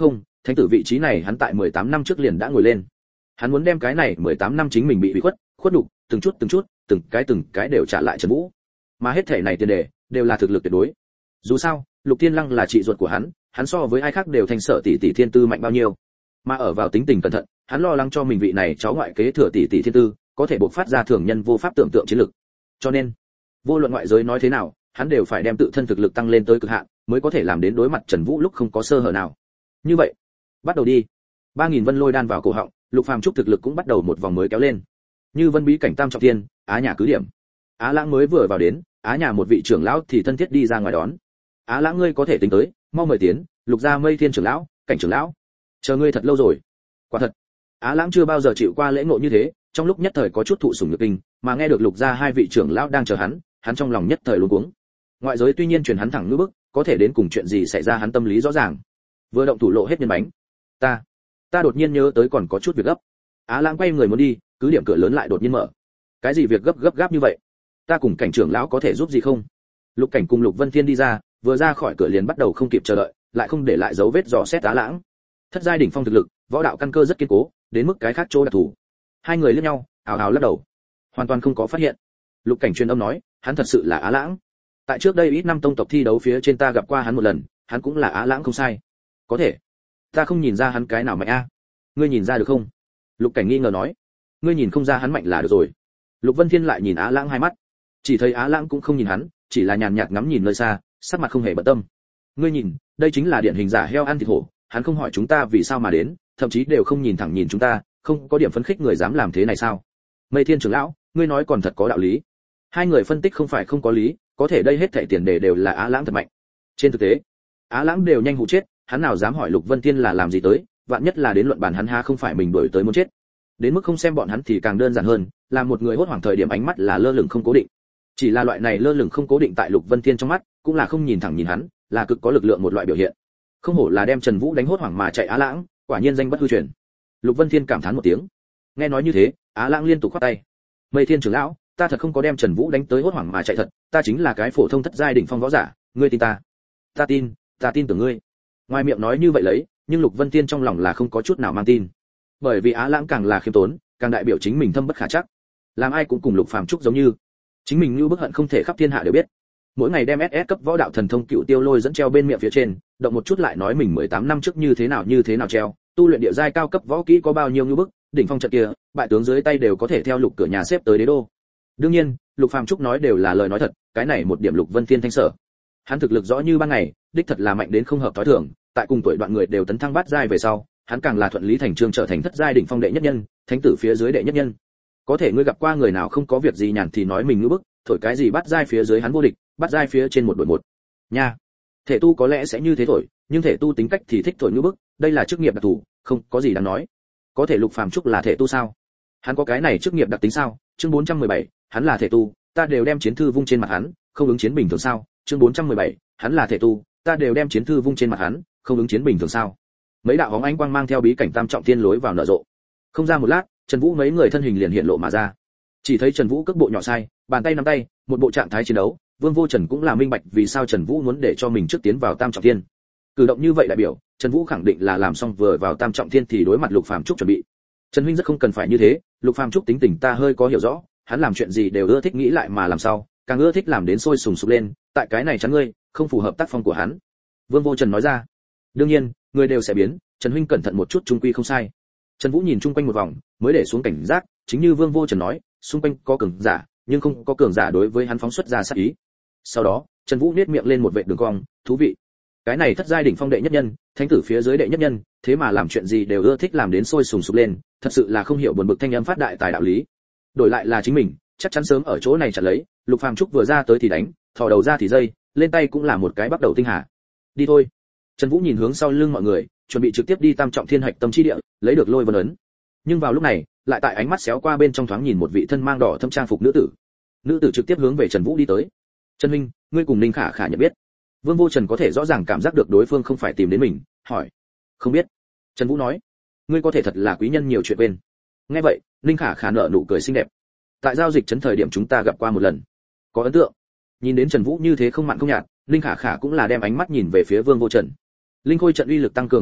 thánh tử vị trí này hắn tại mười tám năm trước liền đã ngồi lên. Hắn muốn đem cái này mười tám năm chính mình bị ủy khuất, khuất nhục, từng chút từng chút, từng cái từng cái đều trả lại Trần Vũ. Mà hết thể này tiền đề đều là thực lực tuyệt đối. Dù sao, Lục Thiên Lăng là chị ruột của hắn, hắn so với ai khác đều thành sở tỷ tỷ thiên tư mạnh bao nhiêu. Mà ở vào tính tình cẩn thận, hắn lo lắng cho mình vị này cháu ngoại kế thừa tỷ tỷ thiên tư, có thể bộc phát ra thường nhân vô pháp tưởng tượng chiến lực. Cho nên, vô luận ngoại giới nói thế nào, hắn đều phải đem tự thân thực lực tăng lên tới cực hạn, mới có thể làm đến đối mặt Trần Vũ lúc không có sơ hở nào. Như vậy, bắt đầu đi. ba nghìn vân lôi đan vào cổ họng, Lục Phàm Trúc thực lực cũng bắt đầu một vòng mới kéo lên. Như Vân Bí cảnh tam trọng thiên, Á Nhà cứ điểm. Á Lãng mới vừa vào đến, Á Nhà một vị trưởng lão thì thân thiết đi ra ngoài đón. Á Lãng ngươi có thể tính tới, mau mời tiến, Lục gia Mây Thiên trưởng lão, Cảnh trưởng lão. Chờ ngươi thật lâu rồi. Quả thật, Á Lãng chưa bao giờ chịu qua lễ ngộ như thế, trong lúc nhất thời có chút thụ sủng nhược kinh, mà nghe được Lục gia hai vị trưởng lão đang chờ hắn, hắn trong lòng nhất thời luống cuống. Ngoại giới tuy nhiên truyền hắn thẳng ngữ bức, có thể đến cùng chuyện gì xảy ra hắn tâm lý rõ ràng. Vừa động thủ lộ hết nhân bánh. Ta, ta đột nhiên nhớ tới còn có chút việc gấp. Á Lãng quay người muốn đi, cứ điểm cửa lớn lại đột nhiên mở. Cái gì việc gấp gấp gáp như vậy? Ta cùng Cảnh trưởng lão có thể giúp gì không? Lục Cảnh cùng Lục Vân Thiên đi ra, vừa ra khỏi cửa liền bắt đầu không kịp chờ đợi, lại không để lại dấu vết dò xét Á Lãng. Thất giai đỉnh phong thực lực, võ đạo căn cơ rất kiên cố, đến mức cái khác chỗ đặc thù. Hai người liếc nhau, ào ào lắc đầu, hoàn toàn không có phát hiện. Lục Cảnh truyền âm nói, hắn thật sự là Á Lãng. Tại trước đây ít năm tông tộc thi đấu phía trên ta gặp qua hắn một lần, hắn cũng là Á Lãng không sai. Có thể, ta không nhìn ra hắn cái nào mạnh a. Ngươi nhìn ra được không? Lục Cảnh nghi ngờ nói. Ngươi nhìn không ra hắn mạnh là được rồi. Lục Vân Thiên lại nhìn Á Lãng hai mắt, chỉ thấy Á Lãng cũng không nhìn hắn, chỉ là nhàn nhạt ngắm nhìn nơi xa, sắc mặt không hề bận tâm. Ngươi nhìn, đây chính là điển hình giả heo ăn thịt hổ, hắn không hỏi chúng ta vì sao mà đến, thậm chí đều không nhìn thẳng nhìn chúng ta, không có điểm phấn khích người dám làm thế này sao? Mây Thiên trưởng lão, ngươi nói còn thật có đạo lý. Hai người phân tích không phải không có lý, có thể đây hết thảy tiền đề đều là Á Lãng thật mạnh. Trên thực tế, Á Lãng đều nhanh hụ chết, hắn nào dám hỏi Lục Vân Thiên là làm gì tới, vạn nhất là đến luận bàn hắn há không phải mình đuổi tới muốn chết. Đến mức không xem bọn hắn thì càng đơn giản hơn, là một người hốt hoảng thời điểm ánh mắt là lơ lửng không cố định. Chỉ là loại này lơ lửng không cố định tại Lục Vân Thiên trong mắt, cũng là không nhìn thẳng nhìn hắn, là cực có lực lượng một loại biểu hiện. Không hổ là đem Trần Vũ đánh hốt hoảng mà chạy Á Lãng, quả nhiên danh bất hư truyền. Lục Vân Thiên cảm thán một tiếng. Nghe nói như thế, Á Lãng liên tục khoát tay. Mây Thiên trưởng lão, ta thật không có đem Trần Vũ đánh tới hốt hoảng mà chạy thật, ta chính là cái phổ thông thất giai đỉnh phong võ giả, ngươi tin ta? Ta tin, ta tin tưởng ngươi. Ngoài miệng nói như vậy lấy, nhưng Lục Vân Thiên trong lòng là không có chút nào mang tin. Bởi vì Á Lãng càng là khiêm tốn, càng đại biểu chính mình thâm bất khả trắc. Làm ai cũng cùng Lục Phàm Trúc giống như, chính mình như bức hận không thể khắp thiên hạ đều biết. Mỗi ngày đem ét ét cấp võ đạo thần thông cựu tiêu lôi dẫn treo bên miệng phía trên, động một chút lại nói mình mười tám năm trước như thế nào như thế nào treo, tu luyện địa giai cao cấp võ kỹ có bao nhiêu như bức, đỉnh phong trận kia, bại tướng dưới tay đều có thể theo Lục cửa nhà xếp tới đế đô. Đương nhiên, Lục Phàm Trúc nói đều là lời nói thật, cái này một điểm Lục Vân Thiên thanh sở. Hắn thực lực rõ như ban ngày, đích thật là mạnh đến không hợp thói thường, tại cùng tuổi đoạn người đều tấn thăng bát giai về sau, hắn càng là thuận lý thành chương trở thành thất giai đỉnh phong đệ nhất nhân, thánh tử phía dưới đệ nhất nhân. Có thể ngươi gặp qua người nào không có việc gì nhàn thì nói mình ngữ bức, thổi cái gì bát giai phía dưới hắn vô địch, bát giai phía trên một đội một. Nha. Thể tu có lẽ sẽ như thế thổi, nhưng thể tu tính cách thì thích thổi ngữ bức, đây là chức nghiệp đặc thù, không có gì đáng nói. Có thể Lục Phàm Trúc là thể tu sao? Hắn có cái này chức nghiệp đặc tính sao? Chương bốn trăm mười bảy, hắn là thể tu, ta đều đem chiến thư vung trên mặt hắn, không ứng chiến bình thường sao? Chương bốn trăm mười bảy, hắn là thể tu, ta đều đem chiến thư vung trên mặt hắn, không ứng chiến bình thường sao? Mấy đạo bóng ánh quang mang theo bí cảnh tam trọng thiên lối vào nở rộ. Không ra một lát, Trần Vũ mấy người thân hình liền hiện lộ mà ra. Chỉ thấy Trần Vũ cước bộ nhỏ sai, bàn tay nắm tay, một bộ trạng thái chiến đấu, Vương Vô Trần cũng là minh bạch vì sao Trần Vũ muốn để cho mình trước tiến vào tam trọng thiên. Cử động như vậy đại biểu, Trần Vũ khẳng định là làm xong vừa vào tam trọng thiên thì đối mặt Lục Phàm Trúc chuẩn bị. Trần huynh rất không cần phải như thế, Lục Phàm Trúc tính tình ta hơi có hiểu rõ, hắn làm chuyện gì đều ưa thích nghĩ lại mà làm sao, càng ưa thích làm đến sôi sùng sục lên, tại cái này chắn ngươi, không phù hợp tác phong của hắn. Vương Vô Trần nói ra. Đương nhiên, người đều sẽ biến, Trần huynh cẩn thận một chút trung quy không sai. Trần Vũ nhìn chung quanh một vòng, mới để xuống cảnh giác, chính như Vương Vô Trần nói, xung quanh có cường giả, nhưng không có cường giả đối với hắn phóng xuất ra sát ý. Sau đó, Trần Vũ nhếch miệng lên một vệt đường cong, thú vị. Cái này thất giai đỉnh phong đệ nhất nhân, thánh tử phía dưới đệ nhất nhân, thế mà làm chuyện gì đều ưa thích làm đến sôi sùng sục lên, thật sự là không hiểu buồn bực thanh âm phát đại tài đạo lý. Đổi lại là chính mình, chắc chắn sớm ở chỗ này chặt lấy, Lục Phàm Trúc vừa ra tới thì đánh, thò đầu ra thì dây, lên tay cũng là một cái bắt đầu tinh hà. Đi thôi. Trần Vũ nhìn hướng sau lưng mọi người, chuẩn bị trực tiếp đi tam trọng thiên hạch tâm chi địa, lấy được lôi vân ấn. Nhưng vào lúc này, lại tại ánh mắt xéo qua bên trong thoáng nhìn một vị thân mang đỏ thâm trang phục nữ tử. Nữ tử trực tiếp hướng về Trần Vũ đi tới. Trần huynh, ngươi cùng Ninh Khả Khả nhận biết? Vương Vô Trần có thể rõ ràng cảm giác được đối phương không phải tìm đến mình, hỏi. Không biết. Trần Vũ nói. Ngươi có thể thật là quý nhân nhiều chuyện quên. Nghe vậy, Ninh Khả Khả nở nụ cười xinh đẹp. Tại giao dịch trấn thời điểm chúng ta gặp qua một lần, có ấn tượng. Nhìn đến Trần Vũ như thế không mặn không nhạt, Ninh Khả Khả cũng là đem ánh mắt nhìn về phía Vương Vô Trần. Linh khôi trận uy lực tăng cường không ít,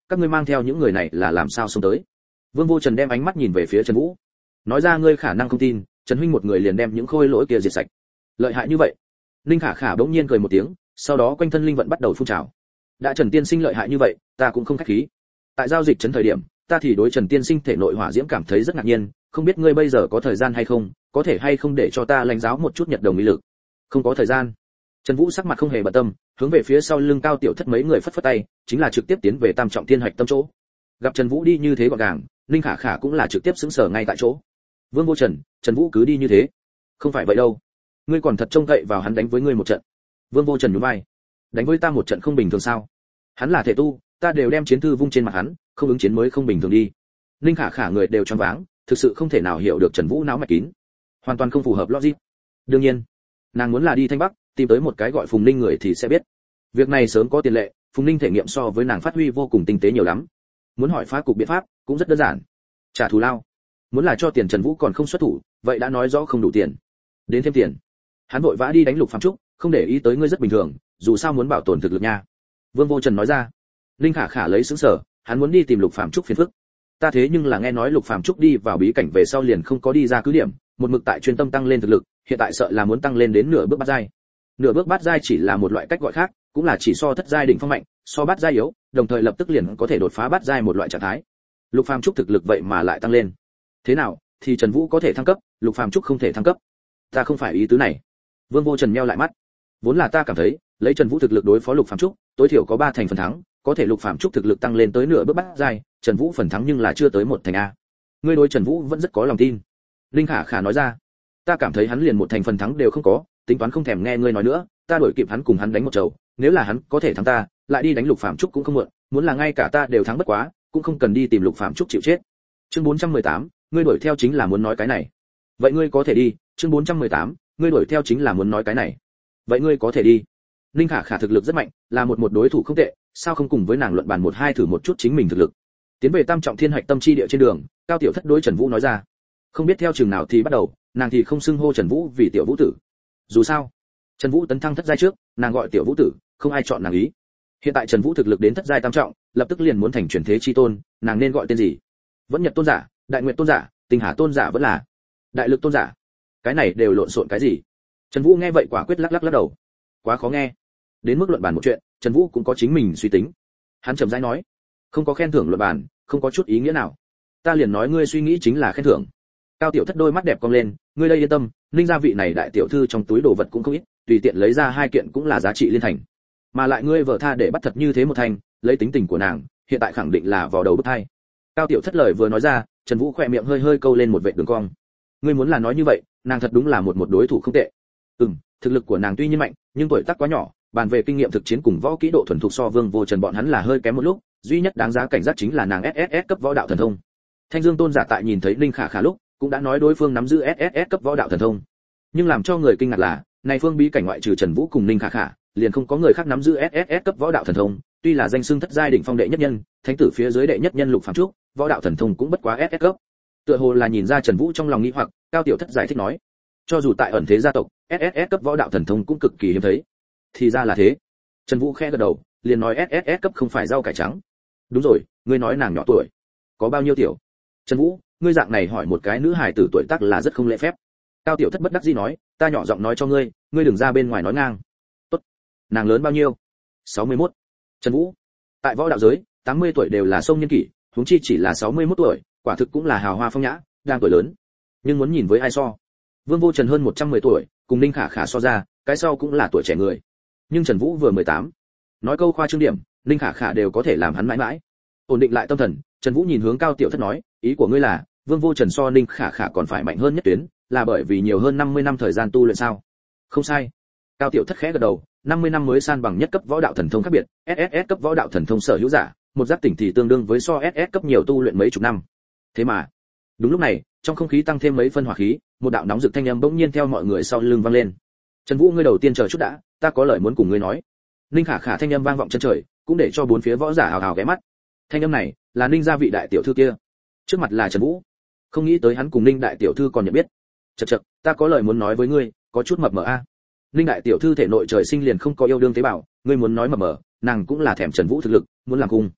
các ngươi mang theo những người này là làm sao xông tới? Vương Vô Trần đem ánh mắt nhìn về phía Trần Vũ, nói ra ngươi khả năng không tin, Trần huynh một người liền đem những khôi lỗi kia diệt sạch, lợi hại như vậy? Linh Khả Khả bỗng nhiên cười một tiếng, sau đó quanh thân linh vận bắt đầu phun trào. Đã Trần tiên sinh lợi hại như vậy, ta cũng không khách khí. Tại giao dịch trấn thời điểm, ta thì đối Trần tiên sinh thể nội hỏa diễm cảm thấy rất ngạc nhiên, không biết ngươi bây giờ có thời gian hay không, có thể hay không để cho ta lãnh giáo một chút Nhật Đồng ý lực. Không có thời gian. Trần Vũ sắc mặt không hề bận tâm, hướng về phía sau lưng Cao Tiểu Thất mấy người phất phất tay, chính là trực tiếp tiến về Tam Trọng Thiên Hạch Tâm chỗ. Gặp Trần Vũ đi như thế gọn gàng, Linh Khả Khả cũng là trực tiếp sững sờ ngay tại chỗ. Vương Vô Trần, Trần Vũ cứ đi như thế. Không phải vậy đâu. Ngươi còn thật trông cậy vào hắn đánh với ngươi một trận. Vương Vô Trần nhún vai. Đánh với ta một trận không bình thường sao? Hắn là thể tu, ta đều đem chiến thư vung trên mặt hắn, không ứng chiến mới không bình thường đi. Linh Khả Khả người đều choáng váng, thực sự không thể nào hiểu được Trần Vũ não mạch kín, hoàn toàn không phù hợp logic. Đương nhiên, nàng muốn là đi Thanh Bắc, tìm tới một cái gọi Phùng Ninh người thì sẽ biết. Việc này sớm có tiền lệ, Phùng Ninh thể nghiệm so với nàng phát huy vô cùng tinh tế nhiều lắm. Muốn hỏi phá cục biện pháp, cũng rất đơn giản. Trả thù lao. Muốn là cho tiền Trần Vũ còn không xuất thủ, vậy đã nói rõ không đủ tiền. Đến thêm tiền. Hắn vội vã đi đánh Lục Phàm Trúc, không để ý tới ngươi rất bình thường, dù sao muốn bảo tồn thực lực nha. Vương Vô Trần nói ra. Linh Khả Khả lấy sững sờ, hắn muốn đi tìm Lục Phàm Trúc phiền phức. Ta thế nhưng là nghe nói Lục Phàm Trúc đi vào bí cảnh về sau liền không có đi ra cứ điểm, một mực tại chuyên tâm tăng lên thực lực, hiện tại sợ là muốn tăng lên đến nửa bước bát giai. Nửa bước bát giai chỉ là một loại cách gọi khác, cũng là chỉ so thất giai đỉnh phong mạnh, so bát giai yếu, đồng thời lập tức liền có thể đột phá bát giai một loại trạng thái. Lục Phàm Trúc thực lực vậy mà lại tăng lên. Thế nào, thì Trần Vũ có thể thăng cấp, Lục Phàm Trúc không thể thăng cấp? Ta không phải ý tứ này. Vương Vô Trần nheo lại mắt. Vốn là ta cảm thấy, lấy Trần Vũ thực lực đối phó Lục Phàm Trúc, tối thiểu có ba thành phần thắng, có thể Lục Phàm Trúc thực lực tăng lên tới nửa bước bát giai, Trần Vũ phần thắng nhưng là chưa tới một thành a. Ngươi đối Trần Vũ vẫn rất có lòng tin. Linh Khả Khả nói ra. Ta cảm thấy hắn liền một thành phần thắng đều không có, tính toán không thèm nghe ngươi nói nữa, ta đuổi kịp hắn cùng hắn đánh một trầu, nếu là hắn có thể thắng ta, lại đi đánh Lục Phàm Trúc cũng không muộn, muốn là ngay cả ta đều thắng bất quá, cũng không cần đi tìm Lục Phàm Trúc chịu chết. Chương bốn trăm mười tám, ngươi đuổi theo chính là muốn nói cái này. Vậy ngươi có thể đi, chương bốn trăm mười tám, ngươi đuổi theo chính là muốn nói cái này. Vậy ngươi có thể đi. Linh Khả Khả thực lực rất mạnh, là một một đối thủ không tệ, sao không cùng với nàng luận bàn một hai thử một chút chính mình thực lực. Tiến về Tam Trọng Thiên Hạch Tâm chi địa trên đường, Cao Tiểu Thất đối Trần Vũ nói ra. Không biết theo trường nào thì bắt đầu, nàng thì không xưng hô Trần Vũ vì tiểu Vũ tử. Dù sao, Trần Vũ tấn thăng thất giai trước, nàng gọi tiểu Vũ tử, không ai chọn nàng ý. Hiện tại Trần Vũ thực lực đến thất giai tam trọng, lập tức liền muốn thành truyền thế chi tôn, nàng nên gọi tên gì? Vẫn Nhật tôn giả, Đại Nguyệt tôn giả, Tinh Hà tôn giả vẫn là Đại Lực tôn giả. Cái này đều lộn xộn cái gì? Trần Vũ nghe vậy quả quyết lắc lắc lắc đầu. Quá khó nghe. Đến mức luận bàn một chuyện, Trần Vũ cũng có chính mình suy tính. Hắn chậm rãi nói, không có khen thưởng luận bàn, không có chút ý nghĩa nào. Ta liền nói ngươi suy nghĩ chính là khen thưởng. Cao Tiểu Thất đôi mắt đẹp cong lên, ngươi đây yên tâm, Ninh gia vị này đại tiểu thư trong túi đồ vật cũng không ít, tùy tiện lấy ra hai kiện cũng là giá trị liên thành. Mà lại ngươi vợ tha để bắt thật như thế một thành, lấy tính tình của nàng, hiện tại khẳng định là vào đầu bứt tai. Cao Tiểu Thất lời vừa nói ra, Trần Vũ khỏe miệng hơi hơi câu lên một vệt đường cong. Ngươi muốn là nói như vậy, nàng thật đúng là một một đối thủ không tệ. Ừm, thực lực của nàng tuy nhiên mạnh, nhưng tuổi tác quá nhỏ, bàn về kinh nghiệm thực chiến cùng võ kỹ độ thuần thục so Vương Vô Trần bọn hắn là hơi kém một lúc, duy nhất đáng giá cảnh giác chính là nàng ét ét ét cấp võ đạo thần thông. Thanh Dương tôn giả tại nhìn thấy Linh Khả Khả lúc, cũng đã nói đối phương nắm giữ ét ét ét cấp võ đạo thần thông. Nhưng làm cho người kinh ngạc là, này phương bí cảnh ngoại trừ Trần Vũ cùng Linh Khả Khả, liền không có người khác nắm giữ ét ét ét cấp võ đạo thần thông, tuy là danh xưng thất giai đỉnh phong đệ nhất nhân, thánh tử phía dưới đệ nhất nhân Lục Phàm Trúc, võ đạo thần thông cũng bất quá ét ét cấp. Tựa hồ là nhìn ra Trần Vũ trong lòng nghi hoặc, Cao Tiểu Thất giải thích nói, cho dù tại ẩn thế gia tộc, ét ét ét cấp võ đạo thần thông cũng cực kỳ hiếm thấy. Thì ra là thế. Trần Vũ khẽ gật đầu, liền nói ét ét ét cấp không phải rau cải trắng. Đúng rồi, ngươi nói nàng nhỏ tuổi, có bao nhiêu tiểu? Trần Vũ, ngươi dạng này hỏi một cái nữ hài tử tuổi tác là rất không lễ phép. Cao Tiểu Thất bất đắc dĩ nói, ta nhỏ giọng nói cho ngươi, ngươi đừng ra bên ngoài nói ngang. Tốt. Nàng lớn bao nhiêu? sáu mươi mốt. Trần Vũ, tại võ đạo giới, tám mươi tuổi đều là sông nhân kỷ, huống chi chỉ là sáu mươi mốt tuổi, quả thực cũng là hào hoa phong nhã, đang tuổi lớn. Nhưng muốn nhìn với ai so? Vương Vô Trần hơn một trăm mười tuổi, cùng Ninh Khả Khả so ra, cái sau cũng là tuổi trẻ người. Nhưng Trần Vũ vừa mười tám. Nói câu khoa trương điểm, Ninh Khả Khả đều có thể làm hắn mãi mãi. Ổn định lại tâm thần, Trần Vũ nhìn hướng Cao Tiểu Thất nói, ý của ngươi là, Vương Vô Trần so Ninh Khả Khả còn phải mạnh hơn nhất tuyến, là bởi vì nhiều hơn năm mươi năm thời gian tu luyện sao? Không sai. Cao Tiểu Thất khẽ gật đầu, năm mươi năm mới san bằng nhất cấp võ đạo thần thông khác biệt, ét ét ét cấp võ đạo thần thông sở hữu giả, một giác tỉnh thì tương đương với so ét ét cấp nhiều tu luyện mấy chục năm. Thế mà, đúng lúc này, trong không khí tăng thêm mấy phân hỏa khí, một đạo nóng rực thanh âm bỗng nhiên theo mọi người sau lưng vang lên. Trần Vũ, ngươi đầu tiên chờ chút đã, ta có lời muốn cùng ngươi nói. Ninh Khả Khả thanh âm vang vọng chân trời, cũng để cho bốn phía võ giả hào hào ghé mắt. Thanh âm này, là Ninh gia vị đại tiểu thư kia. Trước mặt là Trần Vũ. Không nghĩ tới hắn cùng Ninh đại tiểu thư còn nhận biết. Chậc chậc, ta có lời muốn nói với ngươi, có chút mập mờ a. Ninh đại tiểu thư thể nội trời sinh liền không có yêu đương tế bào, ngươi muốn nói mập mờ, nàng cũng là thèm Trần Vũ thực lực, muốn làm cung.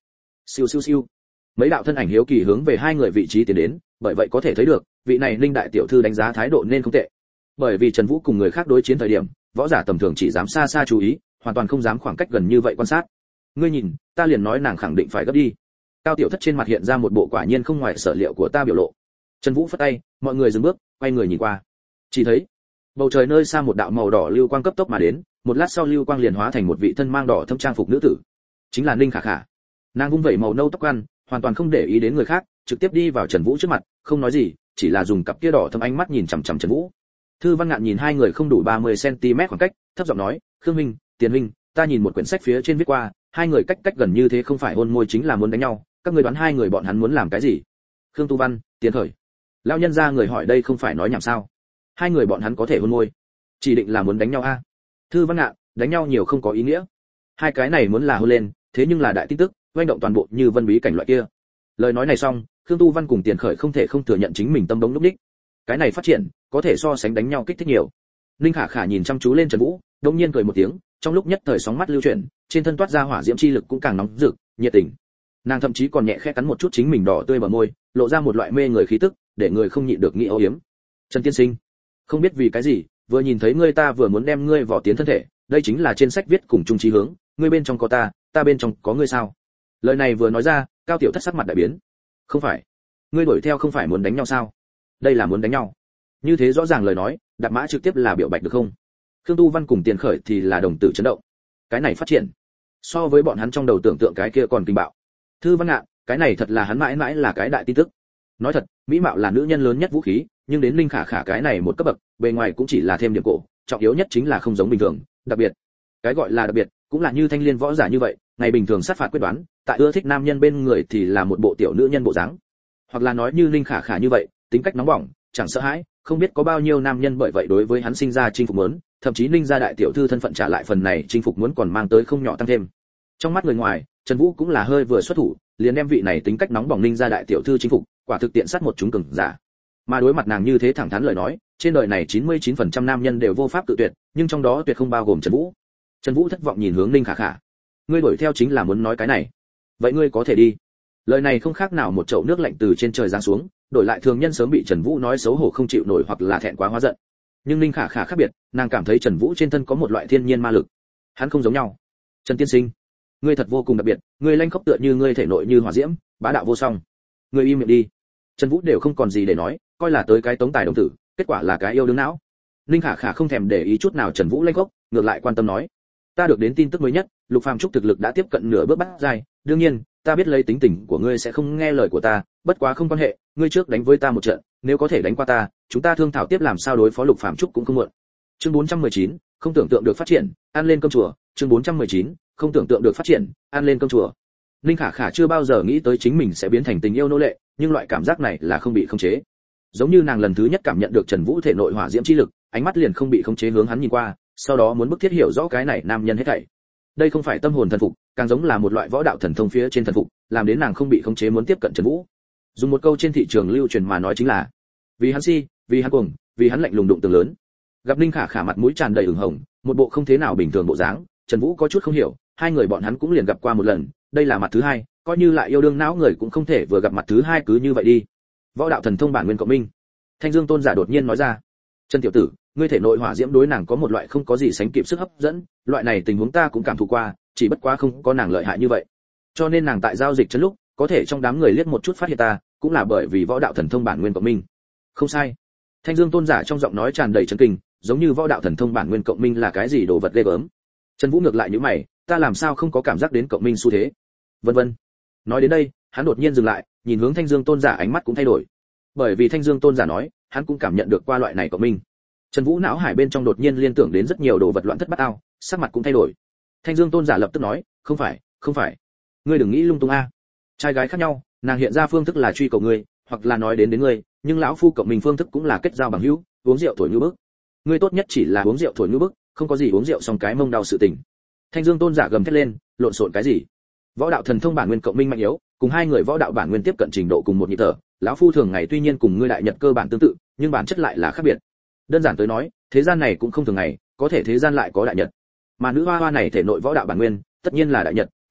Siêu siêu siêu. Mấy đạo thân ảnh hiếu kỳ hướng về hai người vị trí tiến đến, bởi vậy có thể thấy được, vị này Ninh đại tiểu thư đánh giá thái độ nên không tệ. Bởi vì Trần Vũ cùng người khác đối chiến thời điểm, võ giả tầm thường chỉ dám xa xa chú ý, hoàn toàn không dám khoảng cách gần như vậy quan sát. Ngươi nhìn, ta liền nói nàng khẳng định phải gấp đi. Cao tiểu thất trên mặt hiện ra một bộ quả nhiên không ngoài sở liệu của ta biểu lộ. Trần Vũ phất tay, mọi người dừng bước, quay người nhìn qua. Chỉ thấy bầu trời nơi xa một đạo màu đỏ lưu quang cấp tốc mà đến, một lát sau lưu quang liền hóa thành một vị thân mang đỏ thâm trang phục nữ tử, chính là Ninh Khả Khả. Nàng vung vẩy màu nâu tóc ăn, hoàn toàn không để ý đến người khác, trực tiếp đi vào Trần Vũ trước mặt, không nói gì, chỉ là dùng cặp kia đỏ thâm ánh mắt nhìn chằm chằm Trần Vũ. Thư Văn Ngạn nhìn hai người không đủ ba mươi xăng ti mét khoảng cách, thấp giọng nói, "Khương huynh, Tiền huynh, ta nhìn một quyển sách phía trên viết qua, hai người cách cách gần như thế không phải hôn môi chính là muốn đánh nhau, các ngươi đoán hai người bọn hắn muốn làm cái gì?" Khương Tu Văn, Tiền Khởi. Lão nhân gia người hỏi đây không phải nói nhảm sao? Hai người bọn hắn có thể hôn môi, chỉ định là muốn đánh nhau a. Thư Văn Ngạn, đánh nhau nhiều không có ý nghĩa. Hai cái này muốn là hôn lên, thế nhưng là đại tin tức, oanh động toàn bộ như vân bí cảnh loại kia. Lời nói này xong, Khương Tu Văn cùng Tiền Khởi không thể không thừa nhận chính mình tâm đống lúc đích. Cái này phát triển, có thể so sánh đánh nhau kích thích nhiều. Ninh Khả Khả nhìn chăm chú lên Trần Vũ, đột nhiên cười một tiếng, trong lúc nhất thời sóng mắt lưu chuyển, trên thân toát ra hỏa diễm chi lực cũng càng nóng rực, nhiệt tình. Nàng thậm chí còn nhẹ khẽ cắn một chút chính mình đỏ tươi bờ môi, lộ ra một loại mê người khí tức, để người không nhịn được nghĩ âu yếm. Trần tiên sinh, không biết vì cái gì, vừa nhìn thấy ngươi ta vừa muốn đem ngươi vỏ tiến thân thể, đây chính là trên sách viết cùng chung chí hướng, ngươi bên trong có ta, ta bên trong có ngươi sao? Lời này vừa nói ra, Cao Tiểu Thất sắc mặt đại biến. Không phải, ngươi đuổi theo không phải muốn đánh nhau sao? Đây là muốn đánh nhau. Như thế rõ ràng lời nói, đạp mã trực tiếp là biểu bạch được không? Khương Tu Văn cùng Tiền Khởi thì là đồng tử chấn động. Cái này phát triển, so với bọn hắn trong đầu tưởng tượng cái kia còn kinh bạo. Thư Văn Ngạn, cái này thật là hắn mãi mãi là cái đại tin tức. Nói thật, mỹ mạo là nữ nhân lớn nhất vũ khí, nhưng đến Linh Khả Khả cái này một cấp bậc, bề ngoài cũng chỉ là thêm điểm cổ, trọng yếu nhất chính là không giống bình thường, đặc biệt. Cái gọi là đặc biệt, cũng là như thanh liên võ giả như vậy, ngày bình thường sát phạt quyết đoán, tại ưa thích nam nhân bên người thì là một bộ tiểu nữ nhân bộ dáng. Hoặc là nói như Linh Khả Khả như vậy, tính cách nóng bỏng, chẳng sợ hãi, không biết có bao nhiêu nam nhân bởi vậy đối với hắn sinh ra chinh phục muốn, thậm chí Ninh gia đại tiểu thư thân phận trả lại phần này chinh phục muốn còn mang tới không nhỏ tăng thêm. Trong mắt người ngoài, Trần Vũ cũng là hơi vừa xuất thủ, liền đem vị này tính cách nóng bỏng Ninh gia đại tiểu thư chinh phục, quả thực tiện sát một chúng cường giả. Mà đối mặt nàng như thế thẳng thắn lời nói, trên đời này chín mươi chín phần trăm nam nhân đều vô pháp tự tuyệt, nhưng trong đó tuyệt không bao gồm Trần Vũ. Trần Vũ thất vọng nhìn hướng Ninh Khả Khả. Ngươi đuổi theo chính là muốn nói cái này. Vậy ngươi có thể đi. Lời này không khác nào một chậu nước lạnh từ trên trời giáng xuống, đổi lại thường nhân sớm bị Trần Vũ nói xấu hổ không chịu nổi hoặc là thẹn quá hóa giận. Nhưng Ninh Khả Khả khác biệt, nàng cảm thấy Trần Vũ trên thân có một loại thiên nhiên ma lực. Hắn không giống nhau. Trần tiên sinh, ngươi thật vô cùng đặc biệt, ngươi lanh khốc tựa như ngươi thể nội như hỏa diễm, bá đạo vô song. Ngươi im miệng đi. Trần Vũ đều không còn gì để nói, coi là tới cái tống tài đồng tử, kết quả là cái yêu đương não. Ninh Khả Khả không thèm để ý chút nào Trần Vũ lanh khốc, ngược lại quan tâm nói: "Ta được đến tin tức mới nhất, Lục Phàm Trúc thực lực đã tiếp cận nửa bước bắt giai, đương nhiên, ta biết lấy tính tình của ngươi sẽ không nghe lời của ta, bất quá không quan hệ, ngươi trước đánh với ta một trận, nếu có thể đánh qua ta, chúng ta thương thảo tiếp làm sao đối phó Lục Phàm Trúc cũng không muộn." Chương bốn trăm mười chín, không tưởng tượng được phát triển, ăn lên cơm chùa, chương bốn trăm mười chín, không tưởng tượng được phát triển, ăn lên cơm chùa. Ninh Khả Khả chưa bao giờ nghĩ tới chính mình sẽ biến thành tình yêu nô lệ, nhưng loại cảm giác này là không bị khống chế. Giống như nàng lần thứ nhất cảm nhận được Trần Vũ thể nội hỏa diễm chi lực, ánh mắt liền không bị khống chế hướng hắn nhìn qua, sau đó muốn bức thiết hiểu rõ cái này nam nhân hết thảy. Đây không phải tâm hồn thần phục, càng giống là một loại võ đạo thần thông phía trên thần phục, làm đến nàng không bị khống chế muốn tiếp cận Trần Vũ. Dùng một câu trên thị trường lưu truyền mà nói chính là: vì hắn si, vì hắn cuồng, vì hắn lạnh lùng đụng tường lớn. Gặp Ninh Khả Khả mặt mũi tràn đầy ửng hồng, một bộ không thế nào bình thường bộ dáng, Trần Vũ có chút không hiểu, hai người bọn hắn cũng liền gặp qua một lần, đây là mặt thứ hai, coi như lại yêu đương não người cũng không thể vừa gặp mặt thứ hai cứ như vậy đi. Võ đạo thần thông bản nguyên cộng minh. Thanh Dương tôn giả đột nhiên nói ra: "Trần tiểu tử, ngươi thể nội hỏa diễm đối nàng có một loại không có gì sánh kịp sức hấp dẫn, loại này tình huống ta cũng cảm thụ qua, chỉ bất quá không có nàng lợi hại như vậy. Cho nên nàng tại giao dịch chân lúc, có thể trong đám người liếc một chút phát hiện ta, cũng là bởi vì võ đạo thần thông bản nguyên cộng minh." Không sai. Thanh Dương tôn giả trong giọng nói tràn đầy chấn kinh, giống như võ đạo thần thông bản nguyên cộng minh là cái gì đồ vật ghê gớm. Trần Vũ ngược lại nhíu mày, ta làm sao không có cảm giác đến cộng minh xu thế? Vân vân. Nói đến đây, hắn đột nhiên dừng lại, nhìn hướng Thanh Dương tôn giả ánh mắt cũng thay đổi. Bởi vì Thanh Dương tôn giả nói, hắn cũng cảm nhận được qua loại này cộng minh. Trần Vũ não hải bên trong đột nhiên liên tưởng đến rất nhiều đồ vật loạn thất bát ao, sắc mặt cũng thay đổi. Thanh Dương tôn giả lập tức nói, không phải, không phải, ngươi đừng nghĩ lung tung a. Trai gái khác nhau, nàng hiện ra phương thức là truy cầu ngươi, hoặc là nói đến đến ngươi, nhưng lão phu cộng minh phương thức cũng là kết giao bằng hữu, uống rượu thổi như bức. Ngươi tốt nhất chỉ là uống rượu thổi như bức, không có gì uống rượu xong cái mông đau sự tình. Thanh Dương tôn giả gầm thét lên, lộn xộn cái gì? Võ đạo thần thông bản nguyên cộng minh mạnh yếu, cùng hai người võ đạo bản nguyên tiếp cận trình độ cùng một nhịp thở, lão phu thường ngày tuy nhiên cùng ngươi đại nhật cơ bản tương tự, nhưng bản chất lại là khác biệt. Đơn giản tới nói, thế gian này cũng không thường ngày, có thể thế gian lại có đại nhật. Mà nữ hoa hoa này thể nội võ đạo bản nguyên, tất nhiên là đại nhật,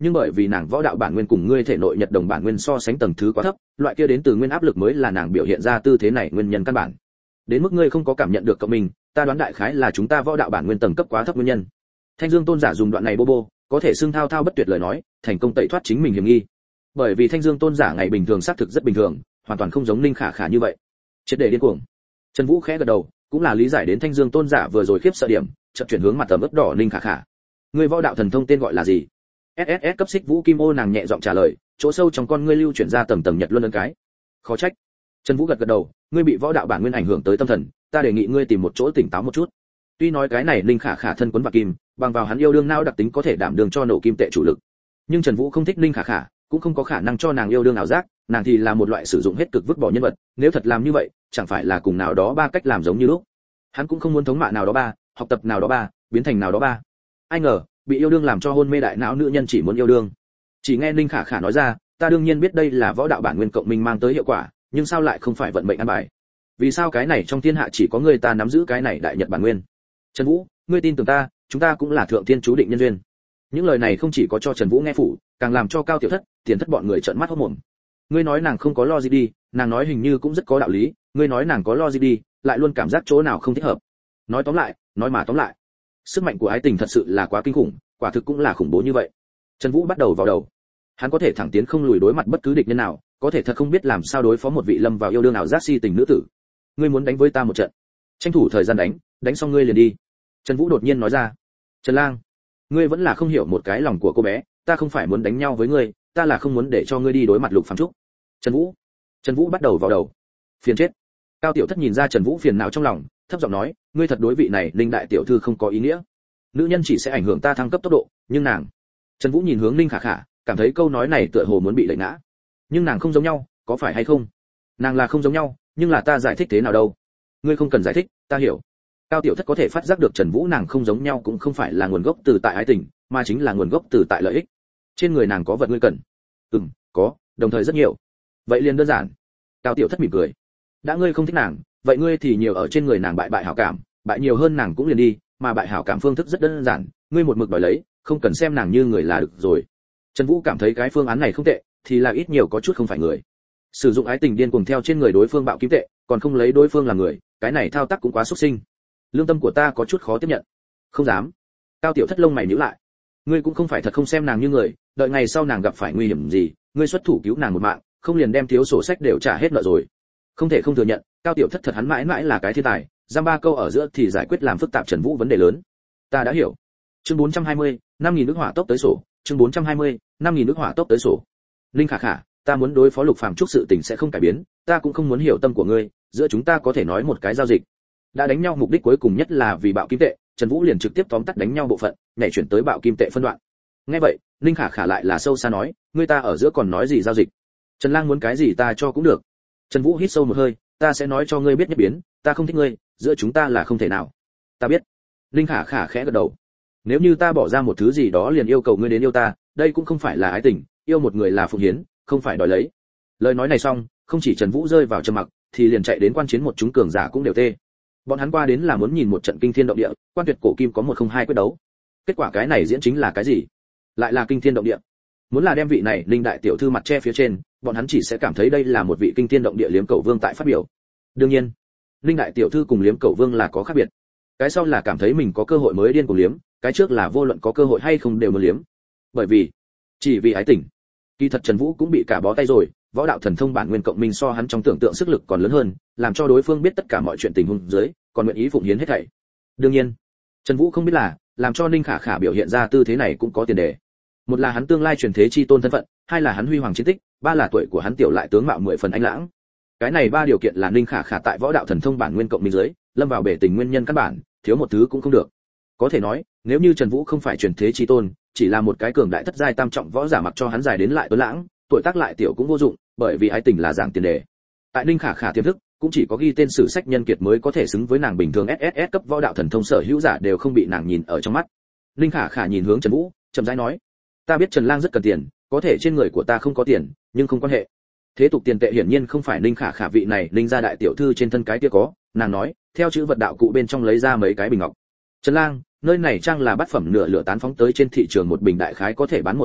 nhưng bởi vì nàng võ đạo bản nguyên cùng ngươi thể nội nhật đồng bản nguyên so sánh tầng thứ quá thấp, loại kia đến từ nguyên áp lực mới là nàng biểu hiện ra tư thế này nguyên nhân căn bản. Đến mức ngươi không có cảm nhận được cộng mình, ta đoán đại khái là chúng ta võ đạo bản nguyên tầng cấp quá thấp nguyên nhân. Thanh Dương tôn giả dùng đoạn này bô bô, có thể xưng thao thao bất tuyệt lời nói, thành công tẩy thoát chính mình hiểm nghi. Bởi vì Thanh Dương tôn giả ngày bình thường xác thực rất bình thường, hoàn toàn không giống Ninh Khả Khả như vậy. Triệt để điên cuồng. Trần Vũ khẽ gật đầu, cũng là lý giải đến Thanh Dương tôn giả vừa rồi khiếp sợ điểm, chợt chuyển hướng mặt tầm ướt đỏ Ninh Khả Khả. Ngươi võ đạo thần thông tên gọi là gì? ét ét ét cấp xích vũ kim ô, nàng nhẹ giọng trả lời, chỗ sâu trong con ngươi lưu chuyển ra tầng tầng nhật luân ấn cái. Khó trách. Trần Vũ gật gật đầu, ngươi bị võ đạo bản nguyên ảnh hưởng tới tâm thần, ta đề nghị ngươi tìm một chỗ tỉnh táo một chút. Tuy nói cái này Ninh Khả Khả thân quấn bạc kim, bằng vào hắn yêu đương não đặc tính có thể đảm đương cho nổ kim tệ chủ lực. Nhưng Trần Vũ không thích Ninh Khả Khả, cũng không có khả năng cho nàng yêu đương ảo giác, nàng thì là một loại sử dụng hết cực vứt bỏ nhân vật, nếu thật làm như vậy, chẳng phải là cùng nào đó ba cách làm giống như lúc. Hắn cũng không muốn thống mạ nào đó ba, học tập nào đó ba, biến thành nào đó ba. Ai ngờ, bị yêu đương làm cho hôn mê đại não nữ nhân chỉ muốn yêu đương. Chỉ nghe Ninh Khả Khả nói ra, ta đương nhiên biết đây là võ đạo bản nguyên cộng minh mang tới hiệu quả, nhưng sao lại không phải vận mệnh an bài? Vì sao cái này trong thiên hạ chỉ có người ta nắm giữ cái này đại nhật bản nguyên? Trần Vũ, ngươi tin tưởng ta, chúng ta cũng là thượng thiên chú định nhân duyên. Những lời này không chỉ có cho Trần Vũ nghe phủ, càng làm cho Cao Tiểu Thất, Tiền Thất bọn người trợn mắt hốt mồm. Ngươi nói nàng không có lo gì đi, nàng nói hình như cũng rất có đạo lý, ngươi nói nàng có lo gì đi, lại luôn cảm giác chỗ nào không thích hợp. Nói tóm lại, nói mà tóm lại, sức mạnh của ái tình thật sự là quá kinh khủng, quả thực cũng là khủng bố như vậy. Trần Vũ bắt đầu vào đầu. Hắn có thể thẳng tiến không lùi đối mặt bất cứ địch nhân nào, có thể thật không biết làm sao đối phó một vị lâm vào yêu đương ảo giác si tình nữ tử. Ngươi muốn đánh với ta một trận, tranh thủ thời gian đánh, đánh xong ngươi liền đi. Trần Vũ đột nhiên nói ra. Trần Lang, ngươi vẫn là không hiểu một cái lòng của cô bé, ta không phải muốn đánh nhau với ngươi, ta là không muốn để cho ngươi đi đối mặt Lục Phàm Trúc. Trần Vũ. Trần Vũ bắt đầu vào đầu. Phiền chết. Cao Tiểu Thất nhìn ra Trần Vũ phiền não trong lòng, thấp giọng nói, ngươi thật đối vị này Ninh đại tiểu thư không có ý nghĩa. Nữ nhân chỉ sẽ ảnh hưởng ta thăng cấp tốc độ, nhưng nàng. Trần Vũ nhìn hướng Ninh Khả Khả, cảm thấy câu nói này tựa hồ muốn bị đẩy ngã. Nhưng nàng không giống nhau, có phải hay không? Nàng là không giống nhau, nhưng là ta giải thích thế nào đâu? Ngươi không cần giải thích, ta hiểu. Cao Tiểu Thất có thể phát giác được Trần Vũ nàng không giống nhau cũng không phải là nguồn gốc từ tại ái tình, mà chính là nguồn gốc từ tại lợi ích. Trên người nàng có vật ngươi cần. Ừm, có, đồng thời rất nhiều. Vậy liền đơn giản. Cao Tiểu Thất mỉm cười. Đã ngươi không thích nàng, vậy ngươi thì nhiều ở trên người nàng bại bại hảo cảm, bại nhiều hơn nàng cũng liền đi, mà bại hảo cảm phương thức rất đơn giản, ngươi một mực đòi lấy, không cần xem nàng như người là được rồi. Trần Vũ cảm thấy cái phương án này không tệ, thì là ít nhiều có chút không phải người. Sử dụng ái tình điên cuồng theo trên người đối phương bạo kim tệ, còn không lấy đối phương làm người, cái này thao tác cũng quá xúc sinh. Lương tâm của ta có chút khó tiếp nhận. Không dám. Cao Tiểu Thất lông mày nhíu lại. Ngươi cũng không phải thật không xem nàng như người, đợi ngày sau nàng gặp phải nguy hiểm gì, ngươi xuất thủ cứu nàng một mạng, không liền đem thiếu sổ sách đều trả hết nợ rồi. Không thể không thừa nhận, Cao Tiểu Thất thật hắn mãi mãi là cái thiên tài, giam ba câu ở giữa thì giải quyết làm phức tạp Trần Vũ vấn đề lớn. Ta đã hiểu. Chương bốn trăm hai mươi, năm nghìn nước hỏa tốc tới sổ, chương bốn trăm hai mươi, năm nghìn nước hỏa tốc tới sổ. Linh Khả Khả, ta muốn đối phó Lục Phàm Trúc sự tình sẽ không cải biến, ta cũng không muốn hiểu tâm của ngươi, giữa chúng ta có thể nói một cái giao dịch. Đã đánh nhau mục đích cuối cùng nhất là vì bạo kim tệ, Trần Vũ liền trực tiếp tóm tắt đánh nhau bộ phận, nhảy chuyển tới bạo kim tệ phân đoạn. Nghe vậy, Linh Khả Khả lại là sâu xa nói, ngươi ta ở giữa còn nói gì giao dịch? Trần Lang muốn cái gì ta cho cũng được. Trần Vũ hít sâu một hơi, ta sẽ nói cho ngươi biết nhất biến, ta không thích ngươi, giữa chúng ta là không thể nào. Ta biết. Linh Khả Khả khẽ gật đầu. Nếu như ta bỏ ra một thứ gì đó liền yêu cầu ngươi đến yêu ta, đây cũng không phải là ái tình, yêu một người là phụng hiến, không phải đòi lấy. Lời nói này xong, không chỉ Trần Vũ rơi vào trầm mặc, thì liền chạy đến quan chiến một chúng cường giả cũng đều tê. Bọn hắn qua đến là muốn nhìn một trận kinh thiên động địa, quan tuyệt cổ kim có một không hai quyết đấu. Kết quả cái này diễn chính là cái gì? Lại là kinh thiên động địa. Muốn là đem vị này Linh đại tiểu thư mặt che phía trên, bọn hắn chỉ sẽ cảm thấy đây là một vị kinh thiên động địa liếm cẩu vương tại phát biểu. Đương nhiên, Linh đại tiểu thư cùng liếm cẩu vương là có khác biệt. Cái sau là cảm thấy mình có cơ hội mới điên cuồng liếm, cái trước là vô luận có cơ hội hay không đều muốn liếm. Bởi vì, chỉ vì ái tình. Kỳ thật Trần Vũ cũng bị cả bó tay rồi, võ đạo thần thông bản nguyên cộng minh so hắn trong tưởng tượng sức lực còn lớn hơn, làm cho đối phương biết tất cả mọi chuyện tình huống dưới, còn nguyện ý phụng hiến hết thảy. Đương nhiên, Trần Vũ không biết là, làm cho Ninh Khả Khả biểu hiện ra tư thế này cũng có tiền đề. Một là hắn tương lai truyền thế chi tôn thân phận, hai là hắn huy hoàng chiến tích, ba là tuổi của hắn tiểu lại tướng mạo mười phần anh lãng. Cái này ba điều kiện là Ninh Khả Khả tại võ đạo thần thông bản nguyên cộng minh dưới, lâm vào bể tình nguyên nhân căn bản, thiếu một thứ cũng không được. Có thể nói, nếu như Trần Vũ không phải truyền thế chi tôn, chỉ là một cái cường đại thất giai tam trọng võ giả mặc cho hắn dài đến lại tuấn lãng, tuổi tác lại tiểu cũng vô dụng, bởi vì ái tình là giảng tiền đề. Tại Ninh Khả Khả tiềm thức, cũng chỉ có ghi tên sử sách nhân kiệt mới có thể xứng với nàng bình thường ét ét ét cấp võ đạo thần thông sở hữu giả đều không bị nàng nhìn ở trong mắt. Ninh Khả Khả nhìn hướng Trần Vũ, chậm rãi nói: "Ta biết Trần Lang rất cần tiền, có thể trên người của ta không có tiền, nhưng không quan hệ." Thế tục tiền tệ hiển nhiên không phải Ninh Khả Khả vị này Ninh gia đại tiểu thư trên thân cái kia có, nàng nói, theo chữ vật đạo cụ bên trong lấy ra mấy cái bình ngọc. "Trần Lang, nơi này trang là bát phẩm nửa lửa tán phóng tới trên thị trường một bình đại khái có thể bán một nghìn ức,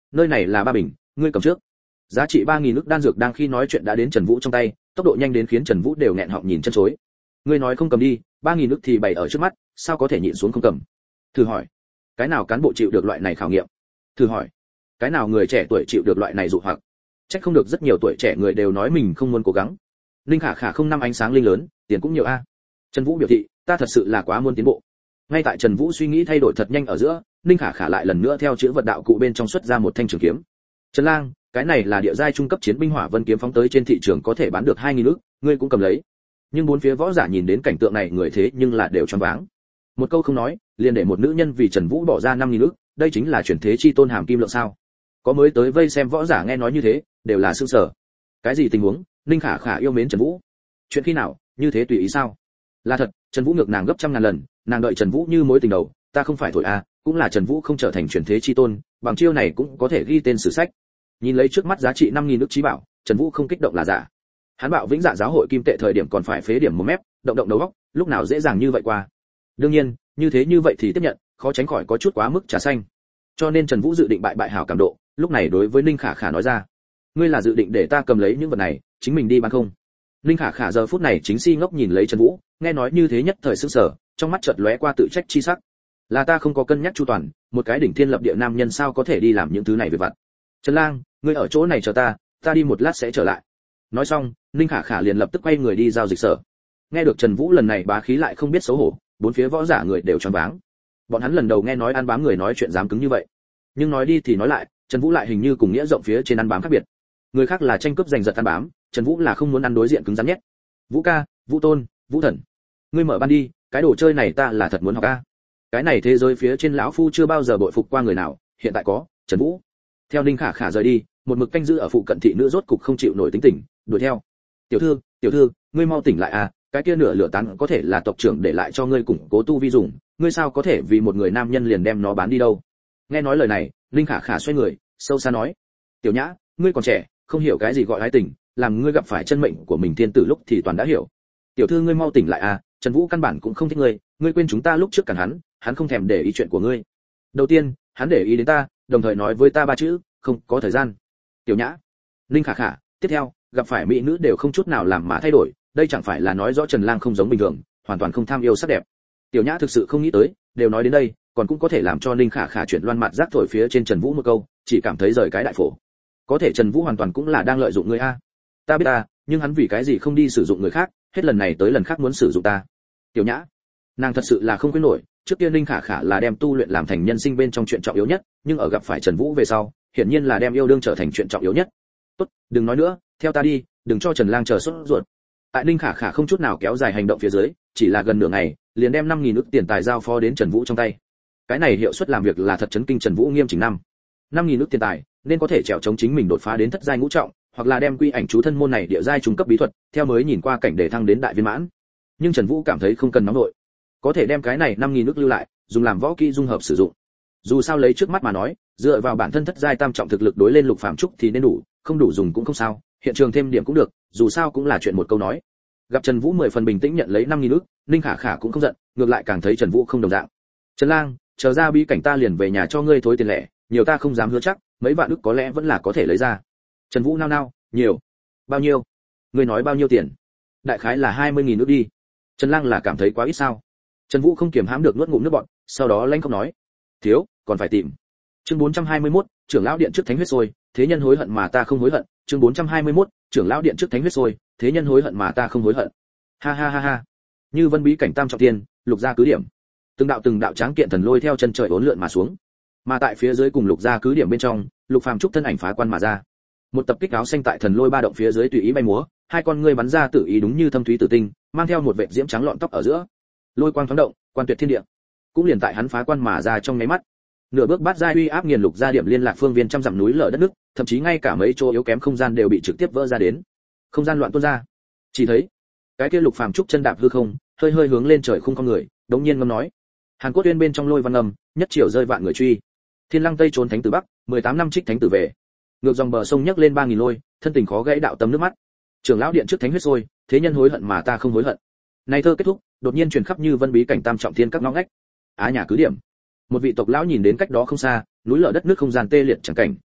nơi này là ba bình, ngươi cầm trước. Giá trị ba nghìn ức đan dược đang khi nói chuyện đã đến Trần Vũ trong tay, tốc độ nhanh đến khiến Trần Vũ đều nghẹn họng nhìn chân chối. Ngươi nói không cầm đi, ba nghìn ức thì bày ở trước mắt, sao có thể nhịn xuống không cầm? Thử hỏi, cái nào cán bộ chịu được loại này khảo nghiệm? Thử hỏi, cái nào người trẻ tuổi chịu được loại này dụ hoặc? Chắc không được rất nhiều tuổi trẻ người đều nói mình không muốn cố gắng. Linh Khả Khả không năm ánh sáng linh lớn, tiền cũng nhiều a. Trần Vũ biểu thị, ta thật sự là quá muốn tiến bộ. Ngay tại Trần Vũ suy nghĩ thay đổi thật nhanh ở giữa, Linh Khả Khả lại lần nữa theo chữ vật đạo cụ bên trong xuất ra một thanh trường kiếm. Trần Lang, cái này là địa giai trung cấp chiến binh Hỏa Vân kiếm phóng tới trên thị trường có thể bán được hai nghìn ức, ngươi cũng cầm lấy. Nhưng bốn phía võ giả nhìn đến cảnh tượng này người thế nhưng là đều choáng váng. Một câu không nói, liền để một nữ nhân vì Trần Vũ bỏ ra năm nghìn ức, đây chính là chuyển thế chi tôn hàm kim lượng sao? Có mới tới vây xem võ giả nghe nói như thế, đều là sửng sở. Cái gì tình huống? Linh Khả Khả yêu mến Trần Vũ? Chuyện khi nào, như thế tùy ý sao? Là thật, Trần Vũ ngược nàng gấp trăm ngàn lần, nàng đợi Trần Vũ như mối tình đầu, ta không phải thổi a, cũng là Trần Vũ không trở thành chuyển thế chi tôn, bằng chiêu này cũng có thể ghi tên sử sách. Nhìn lấy trước mắt giá trị năm nghìn ức trí bảo, Trần Vũ không kích động là giả. Hắn Bạo Vĩnh Dạ giáo hội kim tệ thời điểm còn phải phế điểm một mép, động động đầu óc, lúc nào dễ dàng như vậy qua. Đương nhiên, như thế như vậy thì tiếp nhận, khó tránh khỏi có chút quá mức trà xanh. Cho nên Trần Vũ dự định bại bại hảo cảm độ, lúc này đối với Ninh Khả Khả nói ra, ngươi là dự định để ta cầm lấy những vật này, chính mình đi bán không? Ninh Khả Khả giờ phút này chính si ngốc nhìn lấy Trần Vũ, nghe nói như thế nhất thời sửng sở, trong mắt chợt lóe qua tự trách chi sắc. Là ta không có cân nhắc chu toàn, một cái đỉnh thiên lập địa nam nhân sao có thể đi làm những thứ này về vặt. Trần Lang, ngươi ở chỗ này chờ ta, ta đi một lát sẽ trở lại. Nói xong, Ninh Khả Khả liền lập tức quay người đi giao dịch sở. Nghe được Trần Vũ lần này bá khí lại không biết xấu hổ, bốn phía võ giả người đều choáng váng. Bọn hắn lần đầu nghe nói ăn bám người nói chuyện dám cứng như vậy. Nhưng nói đi thì nói lại, Trần Vũ lại hình như cùng nghĩa rộng phía trên ăn bám khác biệt. Người khác là tranh cướp giành giật ăn bám, Trần Vũ là không muốn ăn đối diện cứng rắn nhét. Vũ ca, Vũ tôn, Vũ thần, ngươi mở ban đi, cái đồ chơi này ta là thật muốn học a. Cái này thế giới phía trên lão phu chưa bao giờ bội phục qua người nào, hiện tại có Trần Vũ. Theo Ninh Khả Khả rời đi, một mực canh giữ ở phụ cận thị nữ rốt cục không chịu nổi tính tình, đuổi theo. Tiểu thư, tiểu thư, ngươi mau tỉnh lại à, cái kia nửa lửa tán có thể là tộc trưởng để lại cho ngươi củng cố tu vi dùng, ngươi sao có thể vì một người nam nhân liền đem nó bán đi đâu? Nghe nói lời này, Ninh Khả Khả xoay người, sâu xa nói, tiểu nhã, ngươi còn trẻ, không hiểu cái gì gọi ái tình, làm ngươi gặp phải chân mệnh của mình thiên tử lúc thì toàn đã hiểu. Tiểu thư ngươi mau tỉnh lại à, Trần Vũ căn bản cũng không thích ngươi, ngươi quên chúng ta lúc trước cản hắn, hắn không thèm để ý chuyện của ngươi. Đầu tiên, hắn để ý đến ta, đồng thời nói với ta ba chữ, không có thời gian. Tiểu nhã, Ninh Khả Khả, tiếp theo, gặp phải mỹ nữ đều không chút nào làm mà thay đổi, đây chẳng phải là nói rõ Trần Lang không giống bình thường, hoàn toàn không tham yêu sắc đẹp. Tiểu nhã thực sự không nghĩ tới, đều nói đến đây, còn cũng có thể làm cho Ninh Khả Khả chuyển loan mặt rác thổi phía trên Trần Vũ một câu, chỉ cảm thấy rời cái đại phổ. Có thể Trần Vũ hoàn toàn cũng là đang lợi dụng ngươi a. Ta biết ta, nhưng hắn vì cái gì không đi sử dụng người khác, hết lần này tới lần khác muốn sử dụng ta. Tiểu nhã, nàng thật sự là không quên nổi, trước kia Ninh Khả Khả là đem tu luyện làm thành nhân sinh bên trong chuyện trọng yếu nhất, nhưng ở gặp phải Trần Vũ về sau, hiển nhiên là đem yêu đương trở thành chuyện trọng yếu nhất. Tốt, đừng nói nữa, theo ta đi, đừng cho Trần Lang chờ sốt ruột. Tại Ninh Khả Khả không chút nào kéo dài hành động phía dưới, chỉ là gần nửa ngày, liền đem năm nghìn ức tiền tài giao phó đến Trần Vũ trong tay. Cái này hiệu suất làm việc là thật chấn kinh Trần Vũ nghiêm chỉnh năm. năm nghìn ức tiền tài, nên có thể trèo chống chính mình đột phá đến thất giai ngũ trọng, hoặc là đem quy ảnh chú thân môn này địa giai trung cấp bí thuật, theo mới nhìn qua cảnh để thăng đến đại viên mãn. Nhưng Trần Vũ cảm thấy không cần nóng nội, có thể đem cái này năm nghìn ức lưu lại, dùng làm võ kỹ dung hợp sử dụng. Dù sao lấy trước mắt mà nói, dựa vào bản thân thất giai tam trọng thực lực đối lên lục phàm trúc thì nên đủ, không đủ dùng cũng không sao, hiện trường thêm điểm cũng được, dù sao cũng là chuyện một câu nói. Gặp Trần Vũ mười phần bình tĩnh nhận lấy năm nghìn ức, Ninh Khả Khả cũng không giận, ngược lại càng thấy Trần Vũ không đồng dạng. Trần Lang, chờ ra bí cảnh ta liền về nhà cho ngươi thối tiền lẻ, nhiều ta không dám hứa chắc, mấy vạn ức có lẽ vẫn là có thể lấy ra. Trần Vũ nao nao, nhiều. Bao nhiêu? Ngươi nói bao nhiêu tiền? Đại khái là hai mươi nghìn ức đi. Trần Lang là cảm thấy quá ít sao? Trần Vũ không kiềm hãm được nuốt ngụm nước bọt, sau đó lanh không nói. Thiếu, còn phải tìm. Chương bốn trăm hai mươi mốt, trưởng lão điện trước thánh huyết sôi, thế nhân hối hận mà ta không hối hận. Chương bốn trăm hai mươi mốt, trưởng lão điện trước thánh huyết sôi, thế nhân hối hận mà ta không hối hận. Ha ha ha ha. Như vân bí cảnh tam trọng thiên, lục gia cứ điểm. Từng đạo từng đạo tráng kiện thần lôi theo chân trời uốn lượn mà xuống. Mà tại phía dưới cùng lục gia cứ điểm bên trong, lục phàm trúc thân ảnh phá quan mà ra. Một tập kích áo xanh tại thần lôi ba động phía dưới tùy ý bay múa, hai con ngươi bắn ra tự ý đúng như thâm thúy tử tinh, mang theo một vệt diễm trắng lọn tóc ở giữa. Lôi quang thoáng động, quan tuyệt thiên địa. Cũng liền tại hắn phá quan mà ra trong nháy mắt, nửa bước bát giai uy áp nghiền lục gia điểm liên lạc phương viên trăm dặm núi lở đất nước, thậm chí ngay cả mấy chỗ yếu kém không gian đều bị trực tiếp vỡ ra đến. Không gian loạn tuôn ra. Chỉ thấy, cái kia lục phàm trúc chân đạp hư không, hơi hơi hướng lên trời khung con người, đống nhiên ngâm nói: Hàn Cốt Uyên bên trong lôi văn ngầm, nhất triều rơi vạn người truy. Thiên Lăng Tây trốn thánh tử Bắc, mười tám năm trích thánh tử về. Ngược dòng bờ sông nhấc lên ba nghìn lôi, thân tình khó gãy đạo tâm nước mắt. Trưởng lão điện trước thánh huyết sôi, thế nhân hối hận mà ta không hối hận. Này thơ kết thúc, đột nhiên truyền khắp như vân bí cảnh tam trọng thiên các ngõ ngách. Á nhà cứ điểm. Một vị tộc lão nhìn đến cách đó không xa, núi lở đất nước không gian tê liệt chẳng cảnh,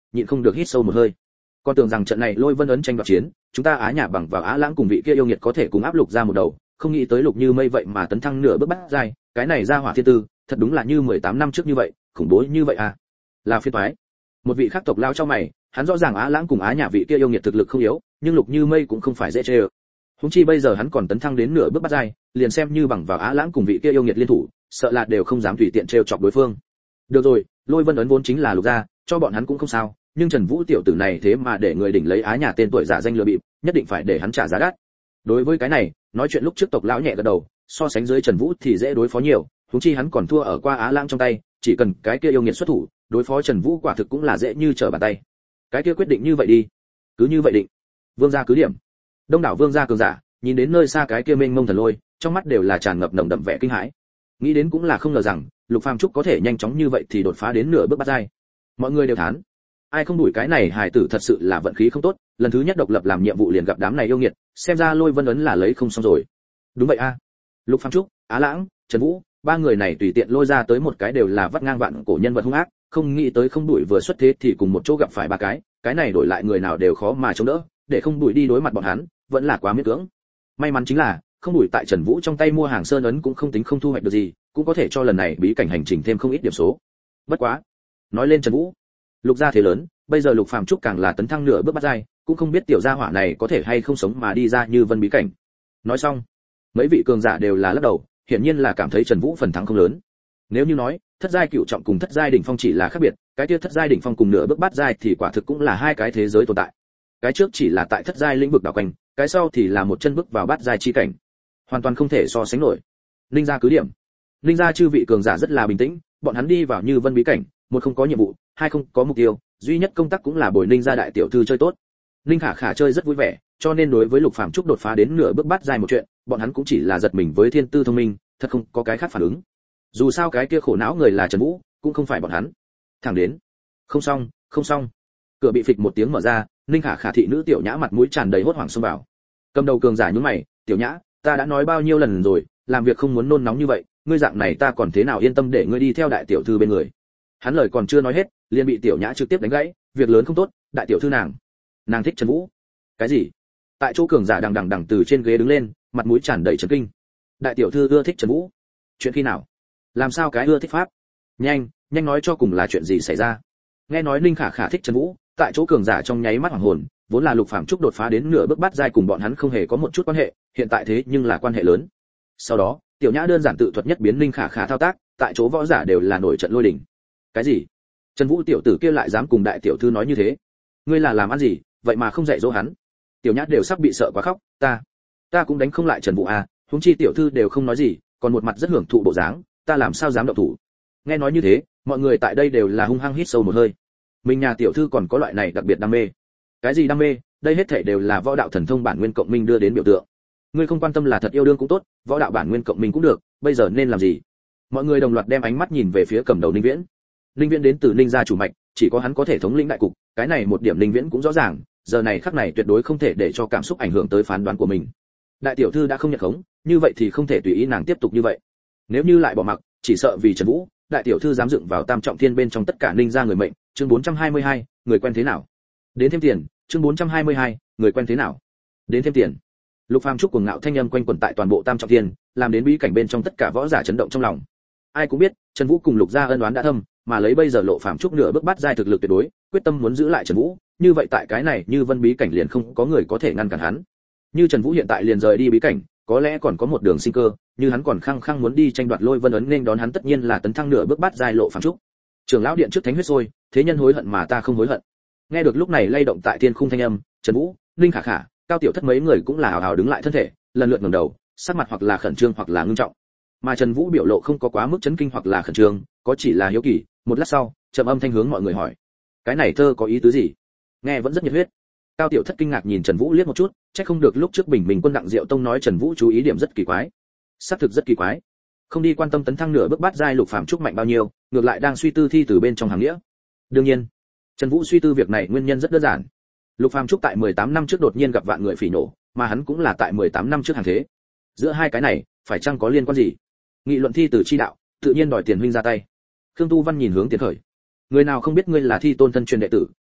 nhịn không được hít sâu một hơi. Con tưởng rằng trận này Lôi Vân ấn tranh đoạt chiến, chúng ta Á Nhã bằng vào Á Lãng cùng vị kia yêu nghiệt có thể cùng áp Lục ra một đầu, không nghĩ tới Lục Như Mây vậy mà tấn thăng nửa bước bát giai, cái này ra hỏa thiên tư, thật đúng là như mười tám năm trước như vậy, khủng bố như vậy à. Là phiền toái. Một vị khác tộc lao cho mày, hắn rõ ràng Á Lãng cùng Á Nhã vị kia yêu nghiệt thực lực không yếu, nhưng Lục Như Mây cũng không phải dễ chơi. Huống chi bây giờ hắn còn tấn thăng đến nửa bước bát giai, liền xem như bằng vào Á Lãng cùng vị kia yêu nghiệt liên thủ, sợ là đều không dám tùy tiện trêu chọc đối phương. Được rồi, Lôi Vân ấn vốn chính là Lục gia, cho bọn hắn cũng không sao, nhưng Trần Vũ tiểu tử này thế mà để người đỉnh lấy Á Nhã tên tuổi giả danh lừa bịp, nhất định phải để hắn trả giá đắt. Đối với cái này, nói chuyện lúc trước tộc lão nhẹ gật đầu, so sánh dưới Trần Vũ thì dễ đối phó nhiều, huống chi hắn còn thua ở qua Á Lãng trong tay, chỉ cần cái kia yêu nghiệt xuất thủ, đối phó Trần Vũ quả thực cũng là dễ như trở bàn tay. Cái kia quyết định như vậy đi, cứ như vậy định. Vương gia cứ điểm. Đông đảo vương gia cường giả, nhìn đến nơi xa cái kia mênh mông thần lôi, trong mắt đều là tràn ngập nồng đậm vẻ kinh hãi. Nghĩ đến cũng là không ngờ rằng, Lục Phàm Trúc có thể nhanh chóng như vậy thì đột phá đến nửa bước bát giai. Mọi người đều thán, ai không đuổi cái này hài tử thật sự là vận khí không tốt, lần thứ nhất độc lập làm nhiệm vụ liền gặp đám này yêu nghiệt, xem ra Lôi Vân ấn là lấy không xong rồi. Đúng vậy a. Lục Phàm Trúc, Á Lãng, Trần Vũ, ba người này tùy tiện lôi ra tới một cái đều là vắt ngang vạn cổ nhân vật hung ác, không nghĩ tới không đuổi vừa xuất thế thì cùng một chỗ gặp phải ba cái, cái này đổi lại người nào đều khó mà chống đỡ, để không đuổi đi đối mặt bọn hắn, vẫn là quá miễn cưỡng. May mắn chính là, không đuổi tại Trần Vũ trong tay mua hàng sơn ấn cũng không tính không thu hoạch được gì, cũng có thể cho lần này bí cảnh hành trình thêm không ít điểm số. Bất quá, nói lên Trần Vũ, Lục gia thế lớn, bây giờ Lục Phàm Trúc càng là tấn thăng nửa bước bát giai, cũng không biết tiểu gia hỏa này có thể hay không sống mà đi ra như vân bí cảnh. Nói xong, mấy vị cường giả đều là lắc đầu, hiển nhiên là cảm thấy Trần Vũ phần thắng không lớn. Nếu như nói, thất giai cửu trọng cùng thất giai đỉnh phong chỉ là khác biệt, cái kia thất giai đỉnh phong cùng nửa bước bát giai thì quả thực cũng là hai cái thế giới tồn tại. Cái trước chỉ là tại thất giai lĩnh vực đảo quanh, cái sau thì là một chân bước vào bát giai chi cảnh, hoàn toàn không thể so sánh nổi. Linh gia cứ điểm. Linh gia chư vị cường giả rất là bình tĩnh, bọn hắn đi vào như vân bí cảnh, một không có nhiệm vụ, hai không có mục tiêu, duy nhất công tác cũng là bồi Linh gia đại tiểu thư chơi tốt. Linh Khả Khả chơi rất vui vẻ, cho nên đối với Lục Phàm Trúc đột phá đến nửa bước bát giai một chuyện, bọn hắn cũng chỉ là giật mình với thiên tư thông minh, thật không có cái khác phản ứng. Dù sao cái kia khổ não người là Trần Vũ, cũng không phải bọn hắn. Thẳng đến, không xong, không xong. Cửa bị phịch một tiếng mở ra, Linh Khả Khả thị nữ tiểu nhã mặt mũi tràn đầy hốt hoảng xông vào. Cầm đầu cường giả nhướng mày, "Tiểu nhã, ta đã nói bao nhiêu lần rồi, làm việc không muốn nôn nóng như vậy, ngươi dạng này ta còn thế nào yên tâm để ngươi đi theo đại tiểu thư bên người." Hắn lời còn chưa nói hết, liền bị tiểu nhã trực tiếp đánh gãy, "Việc lớn không tốt, đại tiểu thư nàng, nàng thích Trần Vũ." "Cái gì?" Tại chỗ cường giả đằng đằng đằng từ trên ghế đứng lên, mặt mũi tràn đầy chấn kinh. "Đại tiểu thư ưa thích Trần Vũ? Chuyện khi nào? Làm sao cái ưa thích pháp? Nhanh, nhanh nói cho cùng là chuyện gì xảy ra?" Nghe nói Ninh Khả Khả thích Trần Vũ, tại chỗ cường giả trong nháy mắt hoảng hồn, vốn là Lục Phàm Trúc đột phá đến nửa bước bát giai cùng bọn hắn không hề có một chút quan hệ, hiện tại thế nhưng là quan hệ lớn. Sau đó, tiểu nhã đơn giản tự thuật nhất biến Ninh Khả Khả thao tác, tại chỗ võ giả đều là nổi trận lôi đình. Cái gì? Trần Vũ tiểu tử kia lại dám cùng đại tiểu thư nói như thế? Ngươi là làm ăn gì, vậy mà không dạy dỗ hắn? Tiểu nhã đều sắp bị sợ quá khóc, ta, ta cũng đánh không lại Trần Vũ à, huống chi tiểu thư đều không nói gì, còn một mặt rất hưởng thụ bộ dáng, ta làm sao dám động thủ? Nghe nói như thế, mọi người tại đây đều là hung hăng hít sâu một hơi. Mình nhà tiểu thư còn có loại này đặc biệt đam mê. Cái gì đam mê? Đây hết thảy đều là võ đạo thần thông bản nguyên cộng minh đưa đến biểu tượng. Ngươi không quan tâm là thật yêu đương cũng tốt, võ đạo bản nguyên cộng minh cũng được, bây giờ nên làm gì? Mọi người đồng loạt đem ánh mắt nhìn về phía cầm đầu Ninh Viễn. Ninh Viễn đến từ Ninh gia chủ mạch, chỉ có hắn có thể thống lĩnh đại cục, cái này một điểm Ninh Viễn cũng rõ ràng, giờ này khắc này tuyệt đối không thể để cho cảm xúc ảnh hưởng tới phán đoán của mình. Đại tiểu thư đã không nhận khống, như vậy thì không thể tùy ý nàng tiếp tục như vậy. Nếu như lại bỏ mặc, chỉ sợ vì Trần Vũ, đại tiểu thư dám dựng vào tam trọng thiên bên trong tất cả Ninh gia người mệnh. Chương bốn trăm hai mươi hai, người quen thế nào? Đến thêm tiền. Chương bốn trăm hai mươi hai, người quen thế nào? Đến thêm tiền. Lục Phàm Trúc cuồng ngạo thanh âm quanh quẩn tại toàn bộ tam trọng thiên, làm đến bí cảnh bên trong tất cả võ giả chấn động trong lòng. Ai cũng biết, Trần Vũ cùng Lục gia ân oán đã thâm, mà lấy bây giờ Lộ Phàm Trúc nửa bước bắt giai thực lực tuyệt đối, quyết tâm muốn giữ lại Trần Vũ, như vậy tại cái này như vân bí cảnh liền không có người có thể ngăn cản hắn. Như Trần Vũ hiện tại liền rời đi bí cảnh, có lẽ còn có một đường sinh cơ, như hắn còn khăng khăng muốn đi tranh đoạt Lôi Vân ấn nên đón hắn tất nhiên là tấn thăng nửa bước bắt giai Lộ Phàm Trúc. Trưởng lão điện trước thánh huyết sôi, thế nhân hối hận mà ta không hối hận. Nghe được lúc này lay động tại thiên khung thanh âm, Trần Vũ, Linh Khả Khả, Cao Tiểu Thất mấy người cũng là hào hào đứng lại thân thể, lần lượt ngẩng đầu, sắc mặt hoặc là khẩn trương hoặc là ngưng trọng. Mà Trần Vũ biểu lộ không có quá mức chấn kinh hoặc là khẩn trương, có chỉ là hiếu kỳ. Một lát sau, trầm âm thanh hướng mọi người hỏi: "Cái này thơ có ý tứ gì?" Nghe vẫn rất nhiệt huyết. Cao Tiểu Thất kinh ngạc nhìn Trần Vũ liếc một chút, chắc không được lúc trước Bình Bình Quân Đặng Diệu Tông nói Trần Vũ chú ý điểm rất kỳ quái. Xác thực rất kỳ quái. Không đi quan tâm tấn thăng nửa bước bát giai Lục Phàm Trúc mạnh bao nhiêu, ngược lại đang suy tư thi từ bên trong hàng nghĩa. Đương nhiên, Trần Vũ suy tư việc này nguyên nhân rất đơn giản. Lục Phàm Trúc tại mười tám năm trước đột nhiên gặp vạn người phỉ nổ, mà hắn cũng là tại mười tám năm trước hàng thế. Giữa hai cái này, phải chăng có liên quan gì? Nghị luận thi từ chi đạo, tự nhiên đòi tiền huynh ra tay. Khương Tu Văn nhìn hướng Tiền Khởi. Người nào không biết ngươi là Thi Tôn thân truyền đệ tử,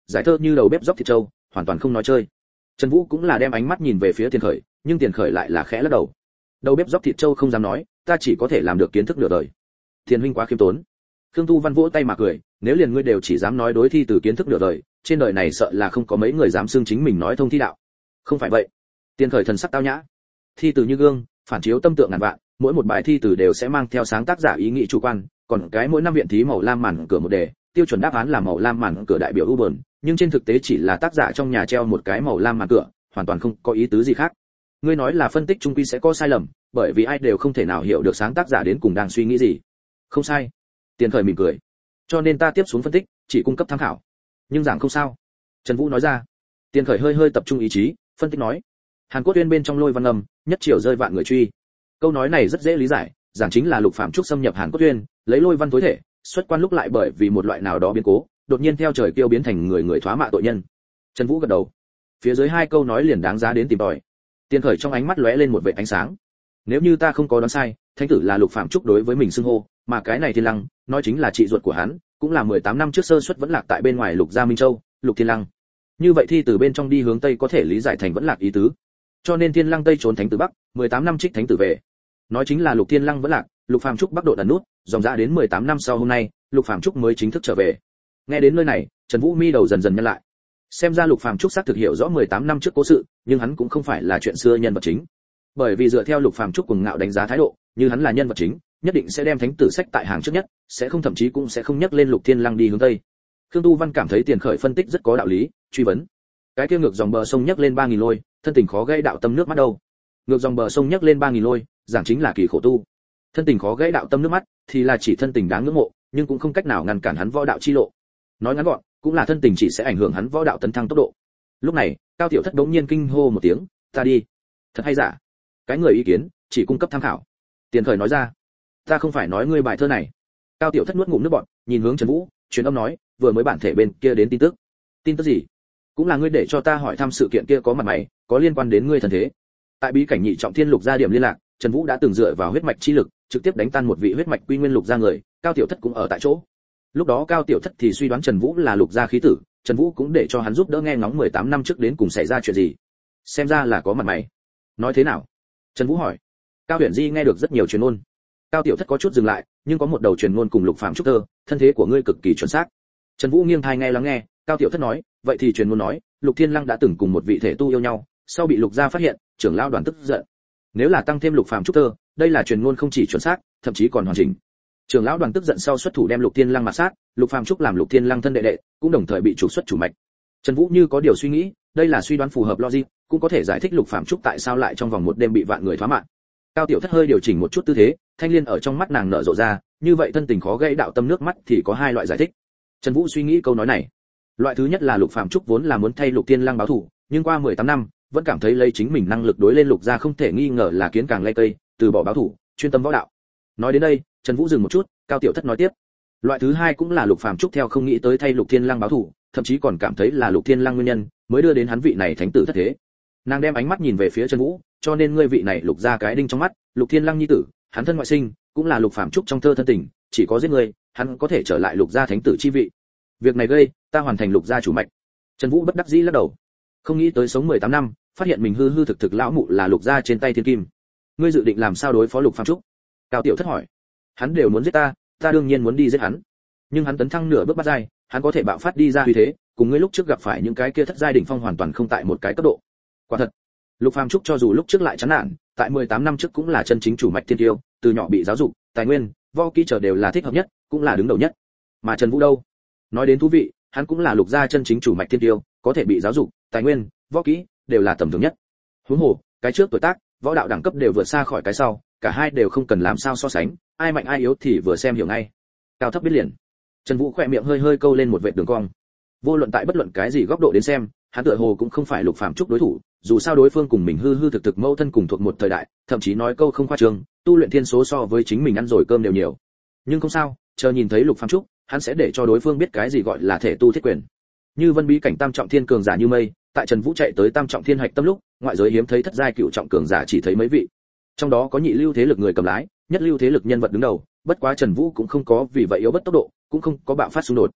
giải thơ như đầu bếp dốc thịt trâu, hoàn toàn không nói chơi. Trần Vũ cũng là đem ánh mắt nhìn về phía Tiền Khởi, nhưng Tiền Khởi lại là khẽ lắc đầu. Đầu bếp dốc thịt trâu không dám nói, ta chỉ có thể làm được kiến thức nửa đời. Tiền huynh quá khiêm tốn. Khương Tu Văn vỗ tay mà cười, nếu liền ngươi đều chỉ dám nói đối thi từ kiến thức nửa đời, trên đời này sợ là không có mấy người dám xưng chính mình nói thông thi đạo. Không phải vậy. Tiền Khởi thần sắc tao nhã. Thi từ như gương, phản chiếu tâm tượng ngàn vạn, mỗi một bài thi từ đều sẽ mang theo sáng tác giả ý nghĩ chủ quan, còn cái mỗi năm viện thí màu lam màn cửa một đề, tiêu chuẩn đáp án là màu lam màn cửa đại biểu ưu buồn, nhưng trên thực tế chỉ là tác giả trong nhà treo một cái màu lam màn cửa, hoàn toàn không có ý tứ gì khác. Ngươi nói là phân tích trung quy sẽ có sai lầm, bởi vì ai đều không thể nào hiểu được sáng tác giả đến cùng đang suy nghĩ gì. Không sai. Tiền Khởi mỉm cười. Cho nên ta tiếp xuống phân tích, chỉ cung cấp tham khảo. Nhưng giảng không sao. Trần Vũ nói ra. Tiền Khởi hơi hơi tập trung ý chí, phân tích nói. Hàn Quốc Uyên bên trong lôi văn ngầm, nhất triều rơi vạn người truy. Câu nói này rất dễ lý giải, giảng chính là Lục Phạm Trúc xâm nhập Hàn Quốc Uyên, lấy lôi văn tối thể, xuất quan lúc lại bởi vì một loại nào đó biến cố, đột nhiên theo trời kêu biến thành người người thoá mạ tội nhân. Trần Vũ gật đầu. Phía dưới hai câu nói liền đáng giá đến tìm tòi. Tiền Khởi trong ánh mắt lóe lên một vệt ánh sáng. Nếu như ta không có đoán sai, thánh tử là Lục Phạm Trúc đối với mình xưng hô, mà cái này Thiên Lăng, nói chính là chị ruột của hắn, cũng là mười tám năm trước sơ xuất vẫn lạc tại bên ngoài Lục Gia Minh Châu, Lục Thiên Lăng. Như vậy thi từ bên trong đi hướng tây có thể lý giải thành vẫn lạc ý tứ. Cho nên Thiên Lăng tây trốn thánh tử bắc, mười tám năm trích thánh tử về. Nói chính là Lục Thiên Lăng vẫn lạc, Lục Phạm Trúc bắc độ ẩn nút, dòng dã đến mười tám năm sau hôm nay, Lục Phạm Trúc mới chính thức trở về. Nghe đến nơi này, Trần Vũ mi đầu dần dần nhăn lại. Xem ra Lục Phạm Trúc xác thực hiểu rõ mười tám năm trước cố sự, nhưng hắn cũng không phải là chuyện xưa nhân vật chính. Bởi vì dựa theo Lục Phạm Trúc cùng ngạo đánh giá thái độ, như hắn là nhân vật chính, nhất định sẽ đem thánh tử sách tại hàng trước nhất, sẽ không thậm chí cũng sẽ không nhắc lên Lục Thiên Lăng đi hướng tây. Khương Tu Văn cảm thấy Tiền Khởi phân tích rất có đạo lý, truy vấn. Cái kia ngược dòng bờ sông nhắc lên ba nghìn lôi, thân tình khó gãy đạo tâm nước mắt đâu? Ngược dòng bờ sông nhắc lên ba nghìn lôi, giảng chính là kỳ khổ tu. Thân tình khó gãy đạo tâm nước mắt, thì là chỉ thân tình đáng ngưỡng mộ, nhưng cũng không cách nào ngăn cản hắn võ đạo chi lộ. Nói ngắn gọn, cũng là thân tình chỉ sẽ ảnh hưởng hắn võ đạo tấn thăng tốc độ. Lúc này, Cao Tiểu Thất đống nhiên kinh hô một tiếng, ta đi. Thật hay giả? Cái người ý kiến, chỉ cung cấp tham khảo. Tiền Khởi nói ra, ta không phải nói ngươi bài thơ này. Cao Tiểu Thất nuốt ngụm nước bọt, nhìn hướng Trần Vũ, truyền âm nói, vừa mới bản thể bên kia đến tin tức. Tin tức gì? Cũng là ngươi để cho ta hỏi thăm sự kiện kia có mặt mày, có liên quan đến ngươi thần thế. Tại bí cảnh nhị trọng thiên lục gia điểm liên lạc, Trần Vũ đã từng dựa vào huyết mạch chi lực, trực tiếp đánh tan một vị huyết mạch quy nguyên lục gia người, Cao Tiểu Thất cũng ở tại chỗ. Lúc đó Cao Tiểu Thất thì suy đoán Trần Vũ là lục gia khí tử, Trần Vũ cũng để cho hắn giúp đỡ nghe ngóng mười tám năm trước đến cùng xảy ra chuyện gì. Xem ra là có mặt mày. Nói thế nào? Trần Vũ hỏi. Cao Huyền Di nghe được rất nhiều truyền ngôn. Cao Tiểu Thất có chút dừng lại, nhưng có một đầu truyền ngôn cùng Lục Phạm Trúc Tơ, thân thế của ngươi cực kỳ chuẩn xác. Trần Vũ nghiêng tai nghe lắng nghe, Cao Tiểu Thất nói, vậy thì truyền ngôn nói, Lục Thiên Lăng đã từng cùng một vị thể tu yêu nhau, sau bị Lục gia phát hiện, trưởng lão đoàn tức giận. Nếu là tăng thêm Lục Phạm Trúc Tơ, đây là truyền ngôn không chỉ chuẩn xác, thậm chí còn hoàn chỉnh. Trưởng lão đoàn tức giận sau xuất thủ đem Lục Thiên Lăng mà sát, Lục Phạm Trúc làm Lục Thiên Lăng thân đệ đệ, cũng đồng thời bị trục xuất chủ mạch. Trần Vũ như có điều suy nghĩ, đây là suy đoán phù hợp logic, cũng có thể giải thích Lục Phạm Trúc tại sao lại trong vòng một đêm bị vạn người thoá mạng. Cao Tiểu Thất hơi điều chỉnh một chút tư thế, thanh liên ở trong mắt nàng nở rộ ra, như vậy thân tình khó gây đạo tâm nước mắt thì có hai loại giải thích. Trần Vũ suy nghĩ câu nói này. Loại thứ nhất là Lục Phạm Trúc vốn là muốn thay Lục Thiên Lăng báo thù, nhưng qua mười tám năm, vẫn cảm thấy lấy chính mình năng lực đối lên Lục gia không thể nghi ngờ là kiến càng lay cây, từ bỏ báo thù, chuyên tâm võ đạo. Nói đến đây, Trần Vũ dừng một chút, Cao Tiểu Thất nói tiếp. Loại thứ hai cũng là Lục Phạm Trúc theo không nghĩ tới thay Lục Thiên Lăng báo thù, thậm chí còn cảm thấy là Lục Thiên Lăng nguyên nhân mới đưa đến hắn vị này thánh tử thất thế. Nàng đem ánh mắt nhìn về phía Trần Vũ, cho nên ngươi vị này Lục gia cái đinh trong mắt, Lục Thiên Lăng nhi tử, hắn thân ngoại sinh, cũng là Lục Phạm Trúc trong thơ thân tình, chỉ có giết ngươi, hắn có thể trở lại Lục gia thánh tử chi vị. Việc này gây, ta hoàn thành Lục gia chủ mạch. Trần Vũ bất đắc dĩ lắc đầu. Không nghĩ tới sống mười tám năm, phát hiện mình hư hư thực thực lão mụ là Lục gia trên tay thiên kim. Ngươi dự định làm sao đối phó Lục Phạm Trúc? Cao Tiểu Thất hỏi. Hắn đều muốn giết ta, ta đương nhiên muốn đi giết hắn. Nhưng hắn tấn thăng nửa bước bắt giai, hắn có thể bạo phát đi ra uy thế, cùng ngươi lúc trước gặp phải những cái kia thất giai đỉnh phong hoàn toàn không tại một cái cấp độ. Quả thật, Lục Phạm Trúc cho dù lúc trước lại chán nản, tại mười tám năm trước cũng là chân chính chủ mạch thiên tiêu, từ nhỏ bị giáo dục, tài nguyên, võ kỹ trở đều là thích hợp nhất, cũng là đứng đầu nhất. Mà Trần Vũ đâu? Nói đến thú vị, hắn cũng là Lục gia chân chính chủ mạch thiên tiêu, có thể bị giáo dục, tài nguyên, võ kỹ đều là tầm thường nhất. Huống hồ, cái trước tuổi tác, võ đạo đẳng cấp đều vượt xa khỏi cái sau, cả hai đều không cần làm sao so sánh, ai mạnh ai yếu thì vừa xem hiểu ngay. Cao thấp biết liền. Trần Vũ khẽ miệng hơi hơi câu lên một vệt đường cong. Vô luận tại bất luận cái gì góc độ đến xem, hắn tựa hồ cũng không phải Lục Phạm Trúc đối thủ, dù sao đối phương cùng mình hư hư thực thực mâu thân cùng thuộc một thời đại, thậm chí nói câu không khoa trương, tu luyện thiên số so với chính mình ăn rồi cơm đều nhiều. Nhưng không sao, chờ nhìn thấy Lục Phạm Trúc, hắn sẽ để cho đối phương biết cái gì gọi là thể tu thiết quyền. Như Vân Bí cảnh tam trọng thiên cường giả như mây, tại Trần Vũ chạy tới tam trọng thiên hạch tâm lúc, ngoại giới hiếm thấy thất giai cựu trọng cường giả chỉ thấy mấy vị. Trong đó có nhị lưu thế lực người cầm lái, nhất lưu thế lực nhân vật đứng đầu, bất quá Trần Vũ cũng không có vì vậy yếu bất tốc độ, cũng không có bạo phát xung đột.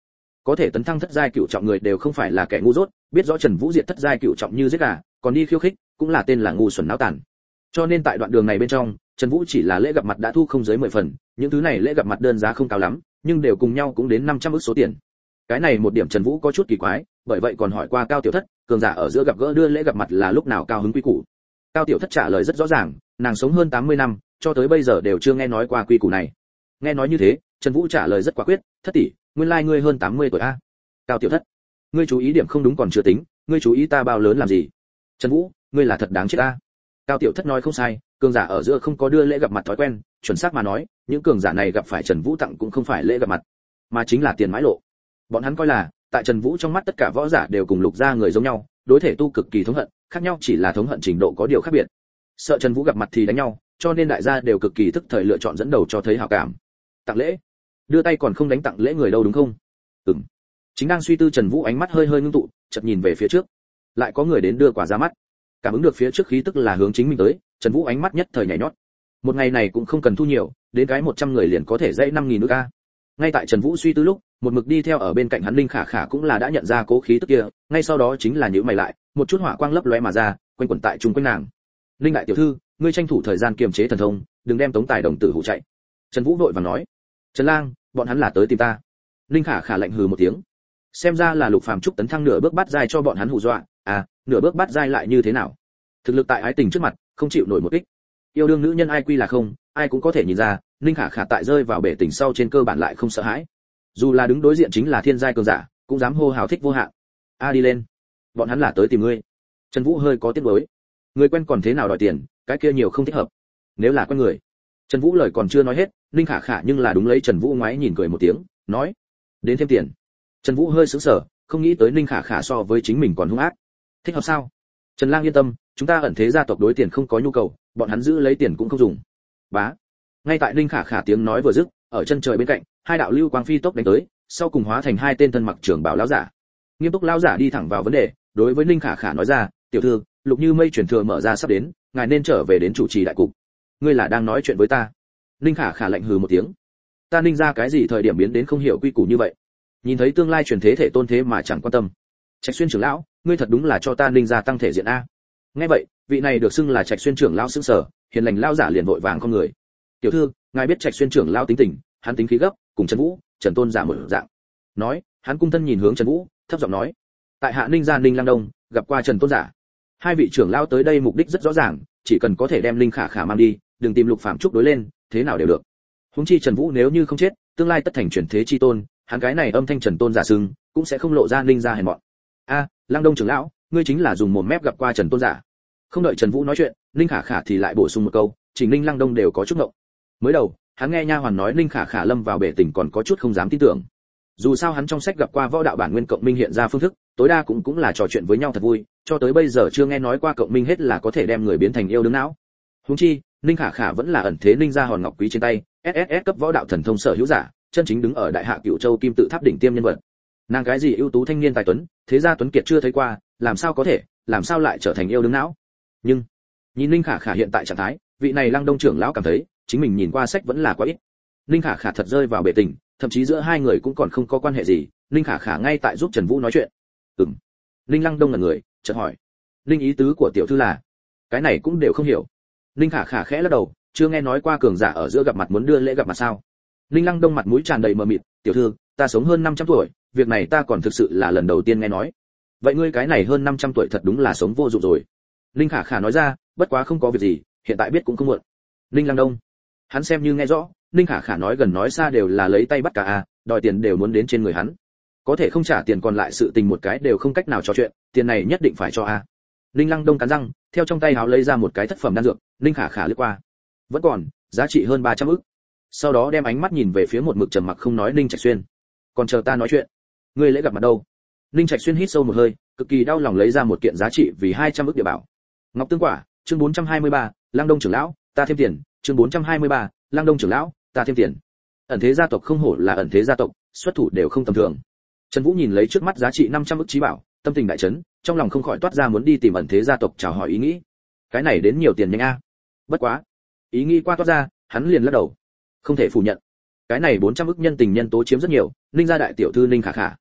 có thể tấn thăng thất giai cựu trọng người đều không phải là kẻ ngu dốt, biết rõ Trần Vũ diệt thất giai cựu trọng như giết gà, còn đi khiêu khích, cũng là tên là ngu xuẩn náo tàn. Cho nên tại đoạn đường này bên trong, Trần Vũ chỉ là lễ gặp mặt đã thu không dưới mười phần, những thứ này lễ gặp mặt đơn giá không cao lắm, nhưng đều cùng nhau cũng đến năm trăm ức số tiền. Cái này một điểm Trần Vũ có chút kỳ quái, bởi vậy còn hỏi qua Cao Tiểu Thất, cường giả ở giữa gặp gỡ đưa lễ gặp mặt là lúc nào cao hứng quy củ. Cao Tiểu Thất trả lời rất rõ ràng, nàng sống hơn tám mươi năm, cho tới bây giờ đều chưa nghe nói qua quy củ này. Nghe nói như thế, Trần Vũ trả lời rất quả quyết, "Thất tỷ, nguyên lai ngươi hơn tám mươi tuổi a." Cao Tiểu Thất, "Ngươi chú ý điểm không đúng còn chưa tính, ngươi chú ý ta bao lớn làm gì?" Trần Vũ, "Ngươi là thật đáng chết a." Cao Tiểu Thất nói không sai, cường giả ở giữa không có đưa lễ gặp mặt thói quen, chuẩn xác mà nói, những cường giả này gặp phải Trần Vũ tặng cũng không phải lễ gặp mặt, mà chính là tiền mãi lộ. Bọn hắn coi là, tại Trần Vũ trong mắt tất cả võ giả đều cùng Lục gia người giống nhau, đối thể tu cực kỳ thống hận, khác nhau chỉ là thống hận trình độ có điều khác biệt. Sợ Trần Vũ gặp mặt thì đánh nhau, cho nên đại gia đều cực kỳ thức thời lựa chọn dẫn đầu cho thấy hảo cảm. Tặng lễ, đưa tay còn không đánh tặng lễ người đâu đúng không? Ừm. Chính đang suy tư Trần Vũ ánh mắt hơi hơi ngưng tụ, chợt nhìn về phía trước. Lại có người đến đưa quả ra mắt. Cảm ứng được phía trước khí tức là hướng chính mình tới, Trần Vũ ánh mắt nhất thời nhảy nhót. Một ngày này cũng không cần thu nhiều, đến cái một trăm người liền có thể dãy năm nghìn nước a. Ngay tại Trần Vũ suy tư lúc, một mực đi theo ở bên cạnh hắn Linh Khả Khả cũng là đã nhận ra cố khí tức kia, ngay sau đó chính là nhíu mày lại, một chút hỏa quang lấp lóe mà ra, quanh quẩn tại trung quanh nàng. "Linh đại tiểu thư, ngươi tranh thủ thời gian kiềm chế thần thông, đừng đem Tống Tài đồng tử hụ chạy." Trần Vũ vội vàng nói. "Trần Lang, bọn hắn là tới tìm ta." Linh Khả Khả lạnh hừ một tiếng. Xem ra là Lục Phàm trúc tấn thăng nửa bước bát giai cho bọn hắn hù dọa, à, nửa bước bát giai lại như thế nào? Thực lực tại ái tình trước mặt, không chịu nổi một kích. Yêu đương nữ nhân ai quy là không, ai cũng có thể nhìn ra, Linh Khả Khả tại rơi vào bể tình sau trên cơ bản lại không sợ hãi. Dù là đứng đối diện chính là thiên giai cường giả, cũng dám hô hào thích vô hạn. "A đi lên, bọn hắn là tới tìm ngươi." Trần Vũ hơi có tiếc nuối. Người quen còn thế nào đòi tiền, cái kia nhiều không thích hợp. Nếu là quen người. Trần Vũ lời còn chưa nói hết, Linh Khả Khả nhưng là đúng lấy Trần Vũ ngoái nhìn cười một tiếng, nói: "Đến thêm tiền." Trần Vũ hơi sững sờ, không nghĩ tới Linh Khả Khả so với chính mình còn hung ác. "Thích hợp sao?" "Trần Lang yên tâm, chúng ta ẩn thế gia tộc đối tiền không có nhu cầu, bọn hắn giữ lấy tiền cũng không dùng." Bá. Ngay tại Linh Khả Khả tiếng nói vừa dứt, ở chân trời bên cạnh, hai đạo lưu quang phi tốc đánh tới, sau cùng hóa thành hai tên thân mặc trưởng bảo lão giả. Nghiêm túc lão giả đi thẳng vào vấn đề, đối với Linh Khả Khả nói ra: "Tiểu thư, Lục Như Mây truyền thừa mở ra sắp đến, ngài nên trở về đến chủ trì đại cục." "Ngươi là đang nói chuyện với ta?" Linh Khả Khả lạnh hừ một tiếng. "Ta Ninh ra cái gì thời điểm biến đến không hiểu quy củ như vậy? Nhìn thấy tương lai truyền thế thể tôn thế mà chẳng quan tâm." "Trạch Xuyên trưởng lão, ngươi thật đúng là cho ta Ninh ra tăng thể diện a." Nghe vậy, vị này được xưng là Trạch Xuyên trưởng lão sững sờ, hiền lành lão giả liền vội vàng con người. "Tiểu thư, ngài biết Trạch Xuyên trưởng lão tính tình, hắn tính khí gấp, cùng Trần Vũ, Trần Tôn giả một dạng." Nói, hắn cung thân nhìn hướng Trần Vũ, thấp giọng nói: "Tại hạ Ninh gia Ninh Lang Đông, gặp qua Trần Tôn giả." Hai vị trưởng lão tới đây mục đích rất rõ ràng, chỉ cần có thể đem Linh Khả Khả mang đi, đừng tìm Lục Phàm trúc đối lên, thế nào đều được. Huống chi Trần Vũ nếu như không chết, tương lai tất thành chuyển thế chi tôn, hắn cái này âm thanh Trần Tôn giả sưng, cũng sẽ không lộ ra Ninh gia hèn mọn. "A, Lang Đông trưởng lão, ngươi chính là dùng mồm mép gặp qua Trần Tôn giả." Không đợi Trần Vũ nói chuyện, Linh Khả Khả thì lại bổ sung một câu, Trình Ninh Lang Đông đều có chút ngộng. Mới đầu, hắn nghe nha hoàn nói Linh Khả Khả lâm vào bể tình còn có chút không dám tin tưởng. Dù sao hắn trong sách gặp qua võ đạo bản nguyên cộng minh hiện ra phương thức, tối đa cũng cũng là trò chuyện với nhau thật vui, cho tới bây giờ chưa nghe nói qua cộng minh hết là có thể đem người biến thành yêu đương não. Huống chi, Linh Khả Khả vẫn là ẩn thế Ninh gia hòn ngọc quý trên tay, ét ét ét cấp võ đạo thần thông sở hữu giả, chân chính đứng ở đại hạ Cửu Châu kim tự tháp đỉnh tiêm nhân vật. Nàng cái gì ưu tú thanh niên tài tuấn, thế gia tuấn kiệt chưa thấy qua, làm sao có thể, làm sao lại trở thành yêu đương não? Nhưng, nhìn Linh Khả Khả hiện tại trạng thái, vị này Lăng Đông trưởng lão cảm thấy, chính mình nhìn qua sách vẫn là quá ít. Linh Khả Khả thật rơi vào bể tình, thậm chí giữa hai người cũng còn không có quan hệ gì, Linh Khả Khả ngay tại giúp Trần Vũ nói chuyện. Ừm. Linh Lăng Đông là người, chợt hỏi. Linh ý tứ của tiểu thư là? Cái này cũng đều không hiểu. Linh Khả Khả khẽ lắc đầu, chưa nghe nói qua cường giả ở giữa gặp mặt muốn đưa lễ gặp mặt sao? Linh Lăng Đông mặt mũi tràn đầy mờ mịt, tiểu thư, ta sống hơn năm trăm tuổi, việc này ta còn thực sự là lần đầu tiên nghe nói. Vậy ngươi cái này hơn năm trăm tuổi thật đúng là sống vô dụng rồi. Linh Khả Khả nói ra, bất quá không có việc gì, hiện tại biết cũng không muộn. Linh Lăng Đông, hắn xem như nghe rõ, Linh Khả Khả nói gần nói xa đều là lấy tay bắt cả a, đòi tiền đều muốn đến trên người hắn. Có thể không trả tiền còn lại sự tình một cái đều không cách nào trò chuyện, tiền này nhất định phải cho a. Linh Lăng Đông cắn răng, theo trong tay háo lấy ra một cái thất phẩm đan dược, Linh Khả Khả lướt qua. Vẫn còn, giá trị hơn ba trăm ức. Sau đó đem ánh mắt nhìn về phía một mực trầm mặc không nói Linh Trạch Xuyên. Còn chờ ta nói chuyện. Ngươi lễ gặp mặt đâu? Linh Trạch Xuyên hít sâu một hơi, cực kỳ đau lòng lấy ra một kiện giá trị vì hai trăm ức địa bảo. Ngọc Tương Quả, chương bốn trăm hai mươi ba, Lăng Đông trưởng lão, ta thêm tiền, chương bốn trăm hai mươi ba, Lăng Đông trưởng lão, ta thêm tiền. Ẩn thế gia tộc không hổ là ẩn thế gia tộc, xuất thủ đều không tầm thường. Trần Vũ nhìn lấy trước mắt giá trị năm trăm ức trí bảo, tâm tình đại chấn, trong lòng không khỏi toát ra muốn đi tìm ẩn thế gia tộc chào hỏi ý nghĩ. Cái này đến nhiều tiền nhanh a. Bất quá, ý nghĩ qua toát ra, hắn liền lắc đầu. Không thể phủ nhận, cái này bốn trăm ức nhân tình nhân tố chiếm rất nhiều, Ninh gia đại tiểu thư Ninh Khả Khả,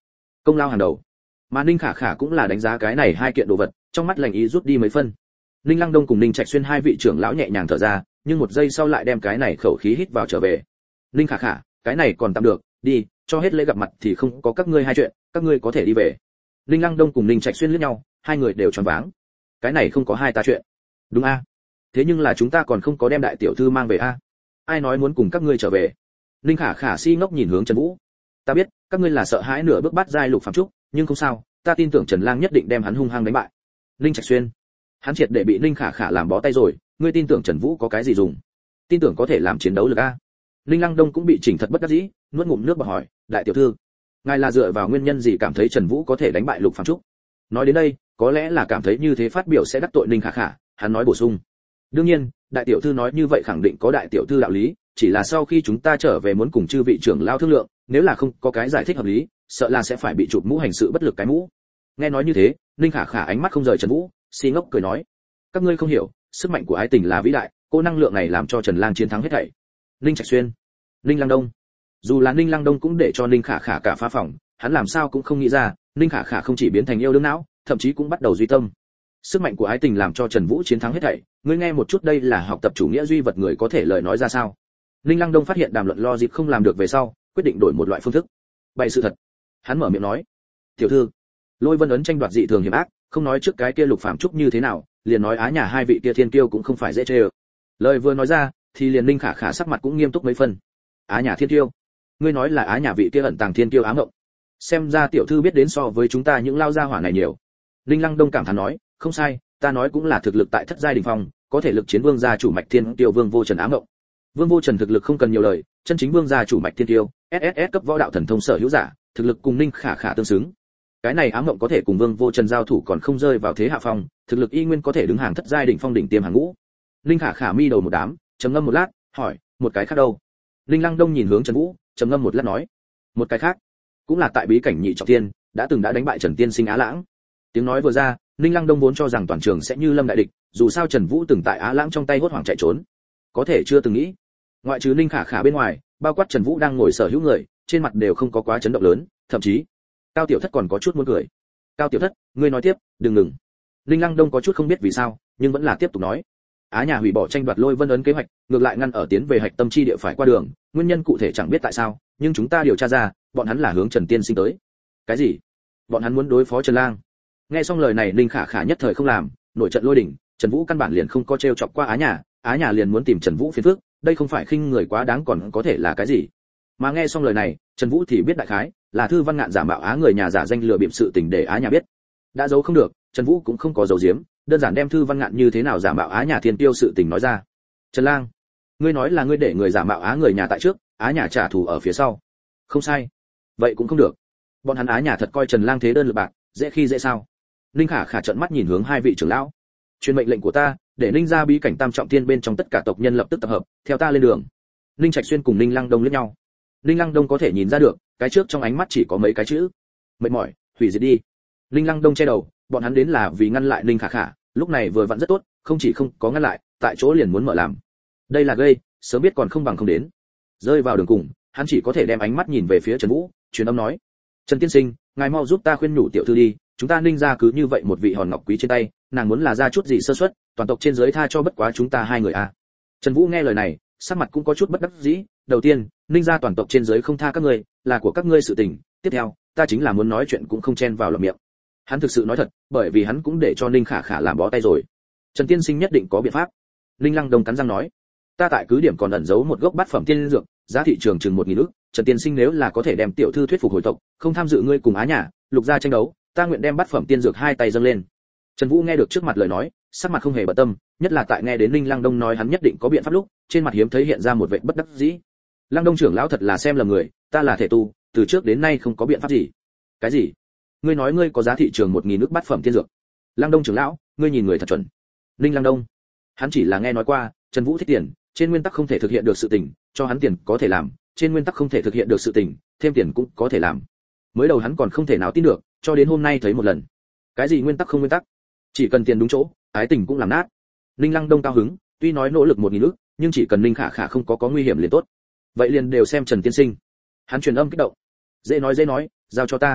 công lao hàng đầu. Mà Ninh Khả Khả cũng là đánh giá cái này hai kiện đồ vật, trong mắt lành ý rút đi mấy phân. Ninh Lăng Đông cùng Ninh Trạch Xuyên hai vị trưởng lão nhẹ nhàng thở ra, nhưng một giây sau lại đem cái này khẩu khí hít vào trở về. Ninh Khả Khả, cái này còn tạm được, đi, cho hết lễ gặp mặt thì không có các ngươi hai chuyện, các ngươi có thể đi về. Ninh Lăng Đông cùng Ninh Trạch Xuyên liếc nhau, hai người đều choáng váng. Cái này không có hai ta chuyện. Đúng a? Thế nhưng là chúng ta còn không có đem đại tiểu thư mang về a. Ai nói muốn cùng các ngươi trở về? Ninh Khả Khả si ngốc nhìn hướng Trần Vũ. Ta biết, các ngươi là sợ hãi nửa bước bắt giai lục phàm trúc, nhưng không sao, ta tin tưởng Trần Lang nhất định đem hắn hung hăng đánh bại. Ninh Trạch Xuyên, hắn triệt để bị Ninh Khả Khả làm bó tay rồi, ngươi tin tưởng Trần Vũ có cái gì dùng? Tin tưởng có thể làm chiến đấu lực a. Ninh Lăng Đông cũng bị chỉnh thật bất đắc dĩ, nuốt ngụm nước bọt hỏi, đại tiểu thư, ngài là dựa vào nguyên nhân gì cảm thấy Trần Vũ có thể đánh bại lục phàm trúc? Nói đến đây, có lẽ là cảm thấy như thế phát biểu sẽ đắc tội Ninh Khả Khả, hắn nói bổ sung. Đương nhiên, đại tiểu thư nói như vậy khẳng định có đại tiểu thư đạo lý, chỉ là sau khi chúng ta trở về muốn cùng chư vị trưởng lao thương lượng, nếu là không có cái giải thích hợp lý, sợ là sẽ phải bị chụp mũ hành sự bất lực cái mũ. Nghe nói như thế, Ninh Khả Khả ánh mắt không rời Trần Vũ, si ngốc cười nói, các ngươi không hiểu, sức mạnh của ái tình là vĩ đại, cô năng lượng này làm cho Trần Lang chiến thắng hết thảy. Ninh Trạch Xuyên, Ninh Lăng Đông, dù là Ninh Lăng Đông cũng để cho Ninh Khả Khả cả phá phòng, hắn làm sao cũng không nghĩ ra, Ninh Khả Khả không chỉ biến thành yêu đương não, thậm chí cũng bắt đầu duy tâm. Sức mạnh của ái tình làm cho Trần Vũ chiến thắng hết thảy, ngươi nghe một chút đây là học tập chủ nghĩa duy vật người có thể lời nói ra sao? Ninh Lăng Đông phát hiện đàm luận logic không làm được về sau, quyết định đổi một loại phương thức. Bày sự thật. Hắn mở miệng nói, tiểu thư, Lôi Vân ấn tranh đoạt dị thường hiểm ác, không nói trước cái kia lục phàm trúc như thế nào, liền nói Á nhà hai vị kia thiên kiêu cũng không phải dễ chơi. Lời vừa nói ra, thì liền Ninh Khả Khả sắc mặt cũng nghiêm túc mấy phần. Á nhà thiên kiêu? Ngươi nói là Á nhà vị kia ẩn tàng thiên kiêu ám ngộng? Xem ra tiểu thư biết đến so với chúng ta những lao gia hỏa này nhiều. Ninh Lăng Đông cảm thán nói, không sai, ta nói cũng là thực lực tại thất giai đỉnh phong, có thể lực chiến vương gia chủ mạch thiên kiêu Vương Vô Trần ám ngộng. Vương Vô Trần thực lực không cần nhiều lời, chân chính vương gia chủ mạch thiên kiêu, ét ét ét cấp võ đạo thần thông sở hữu giả, thực lực cùng Ninh Khả Khả tương xứng. Cái này ám ngộng có thể cùng Vương Vô Trần giao thủ còn không rơi vào thế hạ phong, thực lực y nguyên có thể đứng hàng thất giai đỉnh phong đỉnh tiêm hàng ngũ. Ninh Khả Khả mi đầu một đám, trầm ngâm một lát, hỏi, một cái khác đâu? Ninh Lăng Đông nhìn hướng Trần Vũ, trầm ngâm một lát nói, một cái khác, cũng là tại bí cảnh nhị trọng thiên, đã từng đã đánh bại Trần Tiên Sinh Á Lãng. Tiếng nói vừa ra, Ninh Lăng Đông vốn cho rằng toàn trường sẽ như lâm đại địch, dù sao Trần Vũ từng tại Á Lãng trong tay hốt hoảng chạy trốn, có thể chưa từng nghĩ, ngoại trừ Ninh Khả Khả bên ngoài, bao quát Trần Vũ đang ngồi sở hữu người, trên mặt đều không có quá chấn động lớn, thậm chí, Cao Tiểu Thất còn có chút muốn cười. Cao Tiểu Thất, ngươi nói tiếp, đừng ngừng. Ninh Lăng Đông có chút không biết vì sao, nhưng vẫn là tiếp tục nói. Á nhà hủy bỏ tranh đoạt Lôi Vân ấn kế hoạch, ngược lại ngăn ở tiến về hạch tâm chi địa phải qua đường, nguyên nhân cụ thể chẳng biết tại sao, nhưng chúng ta điều tra ra, bọn hắn là hướng Trần Tiên Sinh tới. Cái gì? Bọn hắn muốn đối phó Trần Lang? Nghe xong lời này, Ninh Khả Khả nhất thời không làm, nổi trận lôi đỉnh, Trần Vũ căn bản liền không có trêu chọc qua Á nhà, Á nhà liền muốn tìm Trần Vũ phiền phức, đây không phải khinh người quá đáng còn có thể là cái gì? Mà nghe xong lời này, Trần Vũ thì biết đại khái, là Thư Văn Ngạn giả mạo Á người nhà giả danh lừa bịp sự tình để Á nhà biết. Đã giấu không được, Trần Vũ cũng không có giấu giếm, đơn giản đem Thư Văn Ngạn như thế nào giả mạo Á nhà thiên tiêu sự tình nói ra. Trần Lang, ngươi nói là ngươi để người giả mạo Á người nhà tại trước, Á nhà trả thù ở phía sau. Không sai. Vậy cũng không được. Bọn hắn Á nhà thật coi Trần Lang thế đơn lực bạc, dễ khi dễ sao? Ninh Khả Khả trợn mắt nhìn hướng hai vị trưởng lão. Truyền mệnh lệnh của ta, để Ninh gia bí cảnh tam trọng thiên bên trong tất cả tộc nhân lập tức tập hợp, theo ta lên đường. Ninh Trạch Xuyên cùng Ninh Lăng Đông liếc nhau. Ninh Lăng Đông có thể nhìn ra được, cái trước trong ánh mắt chỉ có mấy cái chữ: mệt mỏi, hủy diệt đi. Ninh Lăng Đông che đầu, bọn hắn đến là vì ngăn lại Ninh Khả Khả, lúc này vừa vặn rất tốt, không chỉ không có ngăn lại, tại chỗ liền muốn mở làm. Đây là gây, sớm biết còn không bằng không đến. Rơi vào đường cùng, hắn chỉ có thể đem ánh mắt nhìn về phía Trần Vũ, truyền âm nói: Trần Tiên Sinh, ngài mau giúp ta khuyên nhủ tiểu thư đi, chúng ta Ninh gia cứ như vậy một vị hòn ngọc quý trên tay, nàng muốn là ra chút gì sơ suất, toàn tộc trên dưới tha cho bất quá chúng ta hai người à. Trần Vũ nghe lời này, sắc mặt cũng có chút bất đắc dĩ, đầu tiên, Ninh gia toàn tộc trên dưới không tha các ngươi, là của các ngươi sự tình, tiếp theo, ta chính là muốn nói chuyện cũng không chen vào lọt miệng. Hắn thực sự nói thật, bởi vì hắn cũng để cho Ninh Khả Khả làm bó tay rồi. Trần Tiên Sinh nhất định có biện pháp. Ninh Lăng Đông cắn răng nói, ta tại cứ điểm còn ẩn giấu một gốc bát phẩm tiên dược, giá thị trường chừng một nghìn ức, Trần Tiên Sinh nếu là có thể đem tiểu thư thuyết phục hồi tộc, không tham dự ngươi cùng Á nhà, Lục gia tranh đấu, ta nguyện đem bát phẩm tiên dược hai tay dâng lên. Trần Vũ nghe được trước mặt lời nói, sắc mặt không hề bận tâm, nhất là tại nghe đến Ninh Lăng Đông nói hắn nhất định có biện pháp lúc, trên mặt hiếm thấy hiện ra một vẻ bất đắc dĩ. Lăng Đông trưởng lão thật là xem lầm người, ta là thể tu, từ trước đến nay không có biện pháp gì. Cái gì? Ngươi nói ngươi có giá thị trường một nghìn ức bát phẩm tiên dược? Lăng Đông trưởng lão, ngươi nhìn người thật chuẩn. Ninh Lăng Đông, hắn chỉ là nghe nói qua, Trần Vũ thích tiền, trên nguyên tắc không thể thực hiện được sự tình, cho hắn tiền có thể làm, trên nguyên tắc không thể thực hiện được sự tình, thêm tiền cũng có thể làm. Mới đầu hắn còn không thể nào tin được, cho đến hôm nay thấy một lần. Cái gì nguyên tắc không nguyên tắc? Chỉ cần tiền đúng chỗ, ái tình cũng làm nát. Ninh Lăng Đông cao hứng, tuy nói nỗ lực một nghìn ức, nhưng chỉ cần Ninh Khả Khả không có có nguy hiểm liền tốt. Vậy liền đều xem Trần Tiên Sinh. Hắn truyền âm kích động. Dễ nói dễ nói, giao cho ta.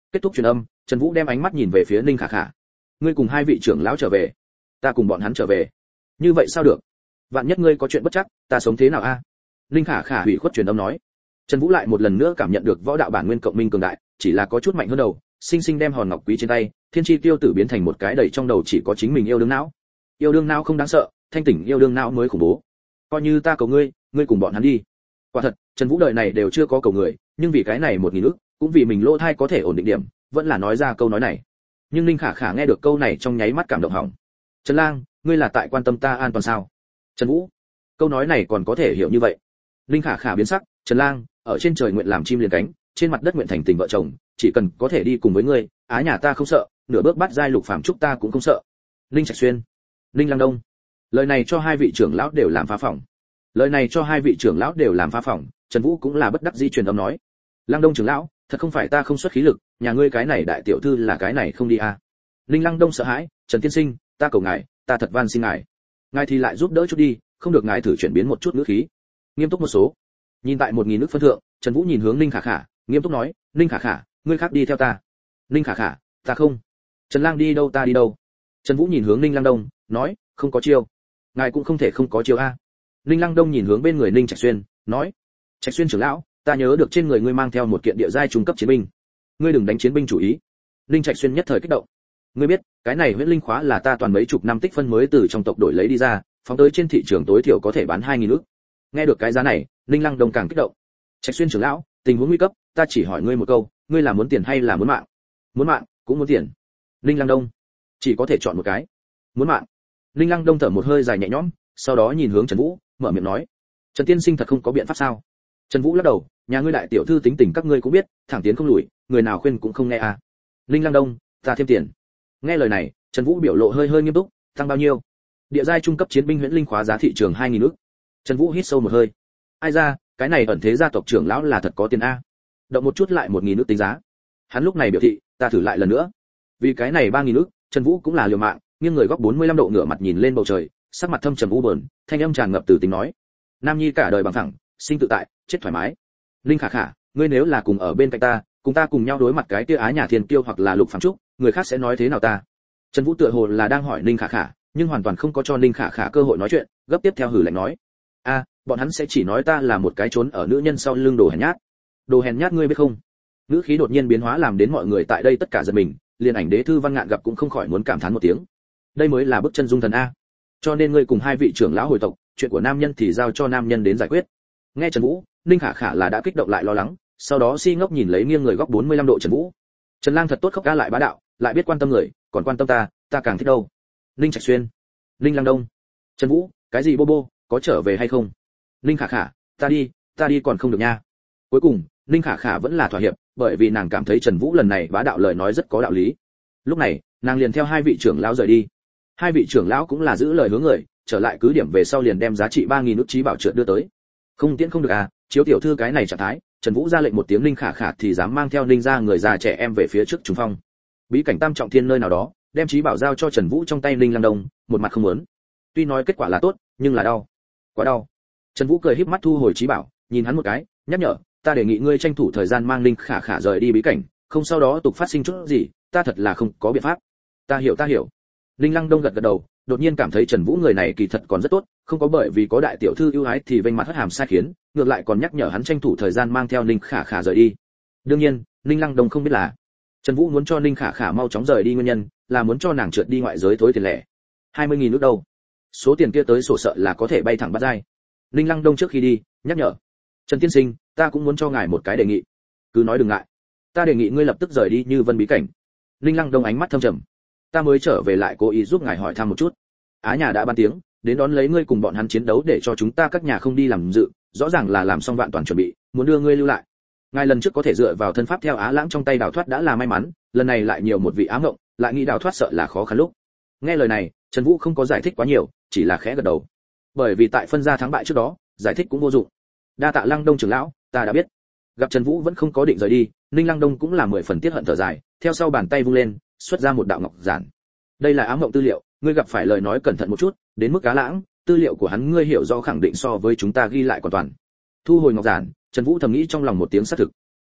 Kết thúc truyền âm, Trần Vũ đem ánh mắt nhìn về phía Ninh Khả Khả. Ngươi cùng hai vị trưởng lão trở về, ta cùng bọn hắn trở về. Như vậy sao được? Vạn nhất ngươi có chuyện bất chắc, ta sống thế nào a? Ninh Khả Khả hủy khuất truyền âm nói. Trần Vũ lại một lần nữa cảm nhận được võ đạo bản nguyên cộng minh cường đại, chỉ là có chút mạnh hơn đầu, sinh sinh đem hòn ngọc quý trên tay, thiên chi tiêu tử biến thành một cái đầy trong đầu chỉ có chính mình yêu đương não. Yêu đương não không đáng sợ, thanh tỉnh yêu đương não mới khủng bố. Coi như ta cầu ngươi, ngươi cùng bọn hắn đi. Quả thật, Trần Vũ đời này đều chưa có cầu người, nhưng vì cái này một nghìn ức, cũng vì mình lỗ thai có thể ổn định điểm, vẫn là nói ra câu nói này. Nhưng Ninh Khả Khả nghe được câu này trong nháy mắt cảm động hỏng. Trần Lang, ngươi là tại quan tâm ta an toàn sao? Trần Vũ, câu nói này còn có thể hiểu như vậy. Ninh Khả Khả biến sắc, Trần Lang, ở trên trời nguyện làm chim liền cánh, trên mặt đất nguyện thành tình vợ chồng, chỉ cần có thể đi cùng với ngươi, á nhà ta không sợ, nửa bước bắt giai lục phàm trúc ta cũng không sợ. Ninh Trạch Xuyên, Ninh Lăng Đông, lời này cho hai vị trưởng lão đều làm phá phòng. Lời này cho hai vị trưởng lão đều làm phá phòng, Trần Vũ cũng là bất đắc dĩ truyền âm nói. Lăng Đông trưởng lão, thật không phải ta không xuất khí lực, nhà ngươi cái này đại tiểu thư là cái này không đi à? Ninh Lăng Đông sợ hãi, Trần tiên sinh, ta cầu ngài, ta thật van xin ngài. Ngài thì lại giúp đỡ chút đi, không được ngài thử chuyển biến một chút ngữ khí. Nghiêm túc một số. Nhìn tại một nghìn nước phân thượng, Trần Vũ nhìn hướng Ninh Khả Khả, nghiêm túc nói, Ninh Khả Khả, ngươi khác đi theo ta. Ninh Khả Khả, ta không. Trần Lang đi đâu ta đi đâu. Trần Vũ nhìn hướng Ninh Lăng Đông, nói, không có chiêu. Ngài cũng không thể không có chiêu a. Ninh Lăng Đông nhìn hướng bên người Ninh Trạch Xuyên, nói, Trạch Xuyên trưởng lão, ta nhớ được trên người ngươi mang theo một kiện địa giai trung cấp chiến binh, ngươi đừng đánh chiến binh chủ ý. Ninh Trạch Xuyên nhất thời kích động. Ngươi biết, cái này huyễn linh khóa là ta toàn mấy chục năm tích phân mới từ trong tộc đổi lấy đi ra, phóng tới trên thị trường tối thiểu có thể bán hai nghìn ức. Nghe được cái giá này, Ninh Lăng Đông càng kích động. Trạch Xuyên trưởng lão, tình huống nguy cấp, ta chỉ hỏi ngươi một câu, ngươi là muốn tiền hay là muốn mạng? Muốn mạng, cũng muốn tiền. Ninh Lăng Đông, chỉ có thể chọn một cái. Muốn mạng. Ninh Lăng Đông thở một hơi dài nhẹ nhõm, sau đó nhìn hướng Trần Vũ, mở miệng nói, Trần tiên sinh thật không có biện pháp sao? Trần Vũ lắc đầu, nhà ngươi đại tiểu thư tính tình các ngươi cũng biết, thẳng tiến không lùi, người nào khuyên cũng không nghe à. Ninh Lăng Đông, ta thêm tiền. Nghe lời này, Trần Vũ biểu lộ hơi hơi nghiêm túc, tăng bao nhiêu? Địa giai trung cấp chiến binh huyễn linh khóa giá thị trường hai nghìn ức. Trần Vũ hít sâu một hơi. Ai ra, cái này ẩn thế gia tộc trưởng lão là thật có tiền a. Động một chút lại một nghìn ức tính giá. Hắn lúc này biểu thị, ta thử lại lần nữa. Vì cái này ba nghìn ức, Trần Vũ cũng là liều mạng, nghiêng người góc bốn mươi lăm độ ngửa mặt nhìn lên bầu trời, sắc mặt thâm trầm u buồn, thanh âm tràn ngập từ tính nói: Nam nhi cả đời bằng thẳng, sinh tự tại, chết thoải mái. Linh Khả Khả, ngươi nếu là cùng ở bên cạnh ta, cùng ta cùng nhau đối mặt cái kia Á nhà thiên kiêu hoặc là Lục Phàm Trúc, người khác sẽ nói thế nào ta? Trần Vũ tựa hồ là đang hỏi Linh Khả Khả, nhưng hoàn toàn không có cho Linh Khả Khả cơ hội nói chuyện, gấp tiếp theo hừ lạnh nói: A, bọn hắn sẽ chỉ nói ta là một cái trốn ở nữ nhân sau lưng đồ hèn nhát. Đồ hèn nhát ngươi biết không? Ngữ khí đột nhiên biến hóa làm đến mọi người tại đây tất cả giật mình, liền ảnh đế thư Văn Ngạn gặp cũng không khỏi muốn cảm thán một tiếng. Đây mới là bức chân dung thần a. Cho nên ngươi cùng hai vị trưởng lão hồi tộc, chuyện của nam nhân thì giao cho nam nhân đến giải quyết. Nghe Trần Vũ, Ninh Khả Khả là đã kích động lại lo lắng, sau đó si ngốc nhìn lấy nghiêng người góc bốn mươi lăm độ Trần Vũ. Trần Lang thật tốt khóc ca lại bá đạo, lại biết quan tâm người, còn quan tâm ta, ta càng thích đâu. Ninh Trạch Xuyên, Ninh Lăng Đông, Trần Vũ, cái gì bô bô, có trở về hay không? Ninh Khả Khả, ta đi, ta đi còn không được nha. Cuối cùng, Ninh Khả Khả vẫn là thỏa hiệp, bởi vì nàng cảm thấy Trần Vũ lần này bá đạo lời nói rất có đạo lý. Lúc này, nàng liền theo hai vị trưởng lão rời đi. Hai vị trưởng lão cũng là giữ lời hứa người, trở lại cứ điểm về sau liền đem giá trị ba nghìn nút trí bảo trượt đưa tới. Không tiễn không được à, chiếu tiểu thư cái này trạng thái, Trần Vũ ra lệnh một tiếng Ninh Khả Khả thì dám mang theo Ninh gia người già trẻ em về phía trước trùng phong. Bí cảnh Tam Trọng Thiên nơi nào đó, đem trí bảo giao cho Trần Vũ trong tay Ninh Lăng Đông, một mặt không muốn. Tuy nói kết quả là tốt, nhưng là đau, quá đau. Trần Vũ cười híp mắt thu hồi trí bảo, nhìn hắn một cái, nhắc nhở, ta đề nghị ngươi tranh thủ thời gian mang Ninh Khả Khả rời đi bí cảnh, không sau đó tục phát sinh chút gì, ta thật là không có biện pháp. Ta hiểu ta hiểu. Ninh Lăng Đông gật gật đầu, đột nhiên cảm thấy Trần Vũ người này kỳ thật còn rất tốt, không có bởi vì có đại tiểu thư ưu ái thì vênh mặt hất hàm sai khiến, ngược lại còn nhắc nhở hắn tranh thủ thời gian mang theo Ninh Khả Khả rời đi. Đương nhiên, Ninh Lăng Đông không biết là Trần Vũ muốn cho Ninh Khả Khả mau chóng rời đi nguyên nhân, là muốn cho nàng trượt đi ngoại giới thối tiền lẻ. hai mươi nghìn nước đâu? Số tiền kia tới sổ sợ là có thể bay thẳng bắt dai. Ninh Lăng Đông trước khi đi, nhắc nhở, Trần tiên sinh, ta cũng muốn cho ngài một cái đề nghị. Cứ nói đừng ngại. Ta đề nghị ngươi lập tức rời đi Như Vân bí cảnh. Ninh Lăng Đông ánh mắt thâm trầm. Ta mới trở về lại cố ý giúp ngài hỏi thăm một chút. Á nhà đã ban tiếng, đến đón lấy ngươi cùng bọn hắn chiến đấu để cho chúng ta các nhà không đi làm dự, rõ ràng là làm xong vạn toàn chuẩn bị, muốn đưa ngươi lưu lại. Ngài lần trước có thể dựa vào thân pháp theo Á Lãng trong tay đào thoát đã là may mắn, lần này lại nhiều một vị ám ngộng, lại nghĩ đào thoát sợ là khó khăn lúc. Nghe lời này, Trần Vũ không có giải thích quá nhiều, chỉ là khẽ gật đầu. Bởi vì tại phân ra thắng bại trước đó, giải thích cũng vô dụng. Đa tạ Lăng Đông trưởng lão, ta đã biết. Gặp Trần Vũ vẫn không có định rời đi, Ninh Lăng Đông cũng là mười phần tiếc hận thở dài, theo sau bàn tay vung lên, xuất ra một đạo ngọc giản. Đây là ám ngộng tư liệu, ngươi gặp phải lời nói cẩn thận một chút, đến mức Á Lãng, tư liệu của hắn ngươi hiểu rõ khẳng định so với chúng ta ghi lại còn toàn. Thu hồi ngọc giản, Trần Vũ thầm nghĩ trong lòng một tiếng xác thực.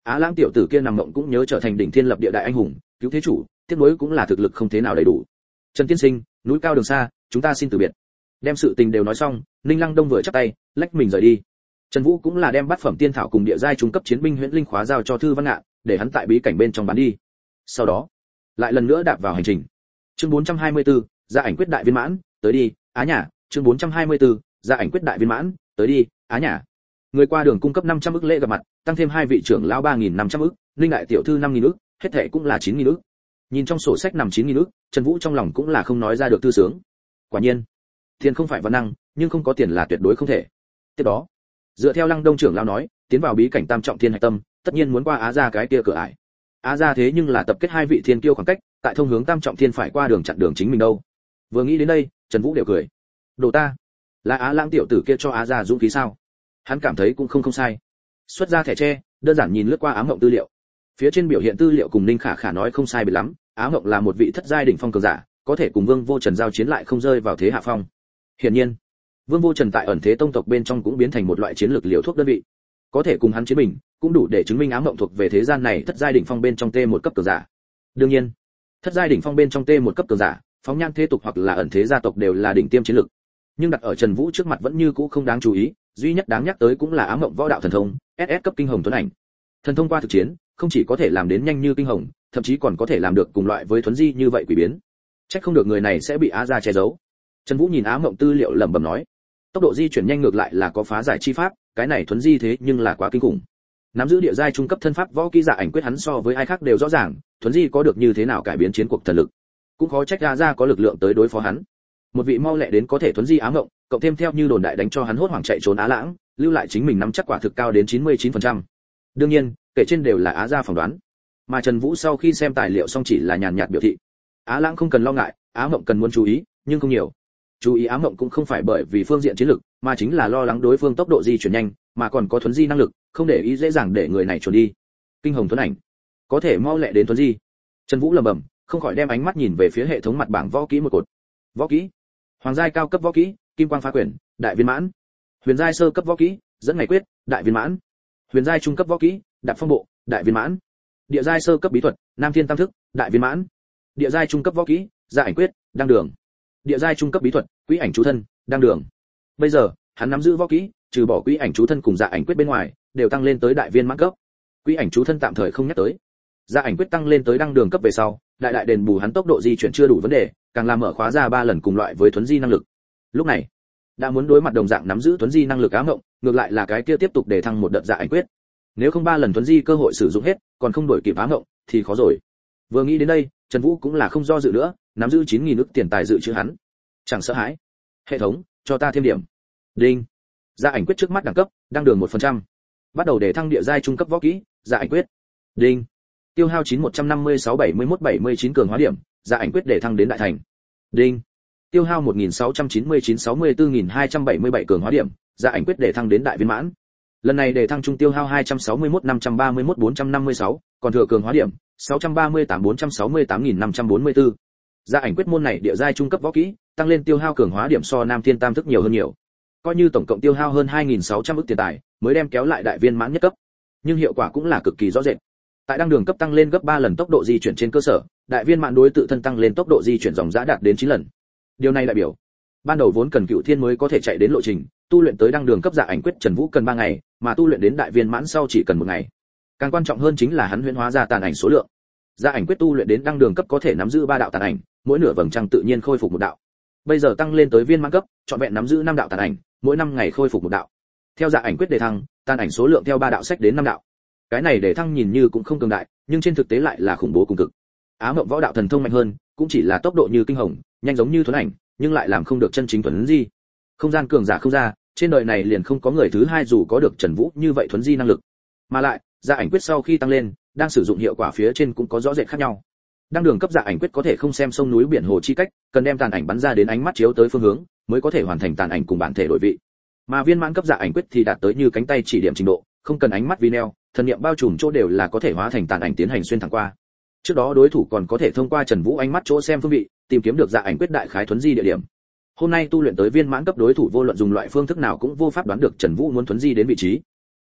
Á Lãng tiểu tử kia nằm mộng cũng nhớ trở thành đỉnh thiên lập địa đại anh hùng, cứu thế chủ, tiếc nối cũng là thực lực không thế nào đầy đủ. Trần tiên sinh, núi cao đường xa, chúng ta xin từ biệt. Đem sự tình đều nói xong, Ninh Lăng Đông vừa chắp tay, lách mình rời đi. Trần Vũ cũng là đem bát phẩm tiên thảo cùng địa giai trung cấp chiến binh huyễn linh khóa giao cho Thư Văn Ngạn, để hắn tại bí cảnh bên trong bán đi. Sau đó, lại lần nữa đạp vào hành trình. Chương bốn trăm hai mươi tư, Gia ảnh quyết đại viên mãn, tới đi, Á Nhã. Chương bốn trăm hai mươi tư, Gia ảnh quyết đại viên mãn, tới đi, Á Nhã. Người qua đường cung cấp năm trăm ức lễ gặp mặt, tăng thêm hai vị trưởng lão ba nghìn năm trăm ức, Ninh đại tiểu thư năm nghìn ức, hết thảy cũng là chín nghìn ức. Nhìn trong sổ sách nằm chín nghìn ức, Trần Vũ trong lòng cũng là không nói ra được tư sướng. Quả nhiên, tiền không phải văn năng, nhưng không có tiền là tuyệt đối không thể. Tiếp đó, dựa theo Lăng Đông trưởng lão nói, tiến vào bí cảnh Tam trọng thiên hạch tâm, tất nhiên muốn qua Á gia cái kia cửa ải. Á gia thế nhưng là tập kết hai vị thiên kiêu khoảng cách, tại thông hướng Tam trọng thiên phải qua đường chặn đường chính mình đâu. Vừa nghĩ đến đây, Trần Vũ đều cười. Đồ ta, là Á Lãng tiểu tử kia cho Á gia dũng khí sao? Hắn cảm thấy cũng không không sai. Xuất ra thẻ tre, đơn giản nhìn lướt qua ám ngộng tư liệu. Phía trên biểu hiện tư liệu cùng Ninh Khả Khả nói không sai biệt lắm, ám ngộng là một vị thất giai đỉnh phong cường giả, có thể cùng Vương Vô Trần giao chiến lại không rơi vào thế hạ phong. Hiển nhiên, Vương Vô Trần tại ẩn thế tông tộc bên trong cũng biến thành một loại chiến lược liều thuốc đơn vị, có thể cùng hắn chiến bình, cũng đủ để chứng minh ám ngộng thuộc về thế gian này thất giai đỉnh phong bên trong T một cấp cường giả. Đương nhiên, thất giai đỉnh phong bên trong T một cấp cường giả, phóng nhan thế tục hoặc là ẩn thế gia tộc đều là đỉnh tiêm chiến lược. Nhưng đặt ở Trần Vũ trước mặt vẫn như cũ không đáng chú ý, duy nhất đáng nhắc tới cũng là ám ngộng võ đạo thần thông, ét ét cấp kinh hồng tuấn ảnh. Thần thông qua thực chiến, không chỉ có thể làm đến nhanh như kinh hồng, thậm chí còn có thể làm được cùng loại với thuấn di như vậy quỷ biến. Chắc không được người này sẽ bị Á gia che giấu. Trần Vũ nhìn ám ngộng tư liệu lẩm bẩm nói, tốc độ di chuyển nhanh ngược lại là có phá giải chi pháp, cái này thuấn di thế nhưng là quá kinh khủng. Nắm giữ địa giai trung cấp thân pháp võ kỹ Dạ ảnh quyết hắn so với ai khác đều rõ ràng, thuấn di có được như thế nào cải biến chiến cuộc thần lực, cũng khó trách Á gia có lực lượng tới đối phó hắn. Một vị mau lẹ đến có thể thuấn di ám ngộng, cộng thêm theo như đồn đại đánh cho hắn hốt hoảng chạy trốn Á Lãng, lưu lại chính mình nắm chắc quả thực cao đến chín mươi chín phần trăm. Đương nhiên, kể trên đều là Á gia phỏng đoán. Mà Trần Vũ sau khi xem tài liệu xong chỉ là nhàn nhạt biểu thị, Á Lãng không cần lo ngại, Á Ngộng cần muốn chú ý, nhưng không nhiều. Chú ý Á Ngộng cũng không phải bởi vì phương diện chiến lược, mà chính là lo lắng đối phương tốc độ di chuyển nhanh, mà còn có thuấn di năng lực, không để ý dễ dàng để người này trốn đi. Kinh hồng thuấn ảnh, có thể mau lẹ đến thuấn di. Trần Vũ lẩm bẩm, không khỏi đem ánh mắt nhìn về phía hệ thống mặt bảng võ kỹ một cột. Võ kỹ, hoàng giai cao cấp võ kỹ, kim quang phá quyền, đại viên mãn. Huyền giai sơ cấp võ kỹ, dẫn ngày quyết, đại viên mãn. Huyền giai trung cấp võ kỹ, đạp phong bộ, đại viên mãn. Địa giai sơ cấp bí thuật, nam thiên tam thức, đại viên mãn. Địa giai trung cấp võ kỹ, Gia ảnh quyết, đăng đường. Địa giai trung cấp bí thuật, quỹ ảnh chú thân, đăng đường. Bây giờ, hắn nắm giữ võ kỹ, trừ bỏ quỹ ảnh chú thân cùng Gia ảnh quyết bên ngoài, đều tăng lên tới đại viên mãn cấp. Quỹ ảnh chú thân tạm thời không nhắc tới. Gia ảnh quyết tăng lên tới đăng đường cấp về sau, đại đại đền bù hắn tốc độ di chuyển chưa đủ vấn đề, càng làm mở khóa ra ba lần cùng loại với thuấn di năng lực. Lúc này, đã muốn đối mặt đồng dạng nắm giữ thuấn di năng lực ám ngộng, ngược lại là cái kia tiếp tục để thăng một đợt Gia ảnh quyết. Nếu không ba lần thuấn di cơ hội sử dụng hết, còn không đổi kịp ám ngộng, thì khó rồi. Vừa nghĩ đến đây, Trần Vũ cũng là không do dự nữa, nắm giữ chín nghìn ức tiền tài dự trữ hắn. Chẳng sợ hãi. Hệ thống, cho ta thêm điểm. Đinh. Gia ảnh quyết trước mắt đẳng cấp, đang đường một phần trăm. Bắt đầu để thăng địa giai trung cấp võ kỹ, Gia ảnh quyết. Đinh. Tiêu hao chín một trăm năm mươi sáu bảy mươi mốt bảy mươi chín cường hóa điểm, Gia ảnh quyết để thăng đến đại thành. Đinh. Tiêu hao một nghìn sáu trăm chín mươi chín sáu mươi tư nghìn hai trăm bảy mươi bảy cường hóa điểm, Gia ảnh quyết để thăng đến đại viên mãn. Lần này để thăng trung tiêu hao hai trăm sáu mươi mốt năm trăm ba mươi mốt bốn trăm năm mươi sáu, còn thừa cường hóa điểm sáu trăm ba mươi tám bốn trăm sáu mươi tám nghìn năm trăm bốn mươi tư. Gia ảnh quyết môn này địa giai trung cấp võ kỹ, tăng lên tiêu hao cường hóa điểm so Nam Thiên Tam thức nhiều hơn nhiều. Coi như tổng cộng tiêu hao hơn hai nghìn sáu trăm ức tiền tài, mới đem kéo lại đại viên mãn nhất cấp. Nhưng hiệu quả cũng là cực kỳ rõ rệt. Tại đăng đường cấp tăng lên gấp ba lần tốc độ di chuyển trên cơ sở, đại viên mãn đối tự thân tăng lên tốc độ di chuyển dòng dã đạt đến chín lần. Điều này đại biểu, ban đầu vốn cần Cựu Thiên mới có thể chạy đến lộ trình, tu luyện tới đăng đường cấp Gia ảnh quyết Trần Vũ cần ba ngày, mà tu luyện đến đại viên mãn sau chỉ cần một ngày. Càng quan trọng hơn chính là hắn huyễn hóa ra tàn ảnh số lượng. Gia ảnh quyết tu luyện đến đăng đường cấp có thể nắm giữ ba đạo tàn ảnh, mỗi nửa vầng trăng tự nhiên khôi phục một đạo. Bây giờ tăng lên tới viên mãn cấp, chọn vẹn nắm giữ năm đạo tàn ảnh, mỗi năm ngày khôi phục một đạo. Theo Gia ảnh quyết đề thăng, tàn ảnh số lượng theo ba đạo sách đến năm đạo. Cái này đề thăng nhìn như cũng không cường đại, nhưng trên thực tế lại là khủng bố cùng cực. Ám Ngộng võ đạo thần thông mạnh hơn, cũng chỉ là tốc độ như kinh hồng, nhanh giống như thuấn ảnh, nhưng lại làm không được chân chính thuấn di. Không gian cường giả không ra, trên đời này liền không có người thứ hai dù có được Trần Vũ như vậy thuấn di năng lực. Mà lại, Gia ảnh quyết sau khi tăng lên, đang sử dụng hiệu quả phía trên cũng có rõ rệt khác nhau. Đăng đường cấp Gia ảnh quyết có thể không xem sông núi biển hồ chi cách, cần đem tàn ảnh bắn ra đến ánh mắt chiếu tới phương hướng, mới có thể hoàn thành tàn ảnh cùng bản thể đổi vị. Mà viên mãn cấp Gia ảnh quyết thì đạt tới như cánh tay chỉ điểm trình độ, không cần ánh mắt vi neo, thần niệm bao trùm chỗ đều là có thể hóa thành tàn ảnh tiến hành xuyên thẳng qua. Trước đó đối thủ còn có thể thông qua Trần Vũ ánh mắt chỗ xem phương vị, tìm kiếm được Gia ảnh quyết đại khái thuấn di địa điểm. Hôm nay tu luyện tới viên mãn cấp đối thủ vô luận dùng loại phương thức nào cũng vô pháp đoán được Trần Vũ muốn thuấn di đến vị trí.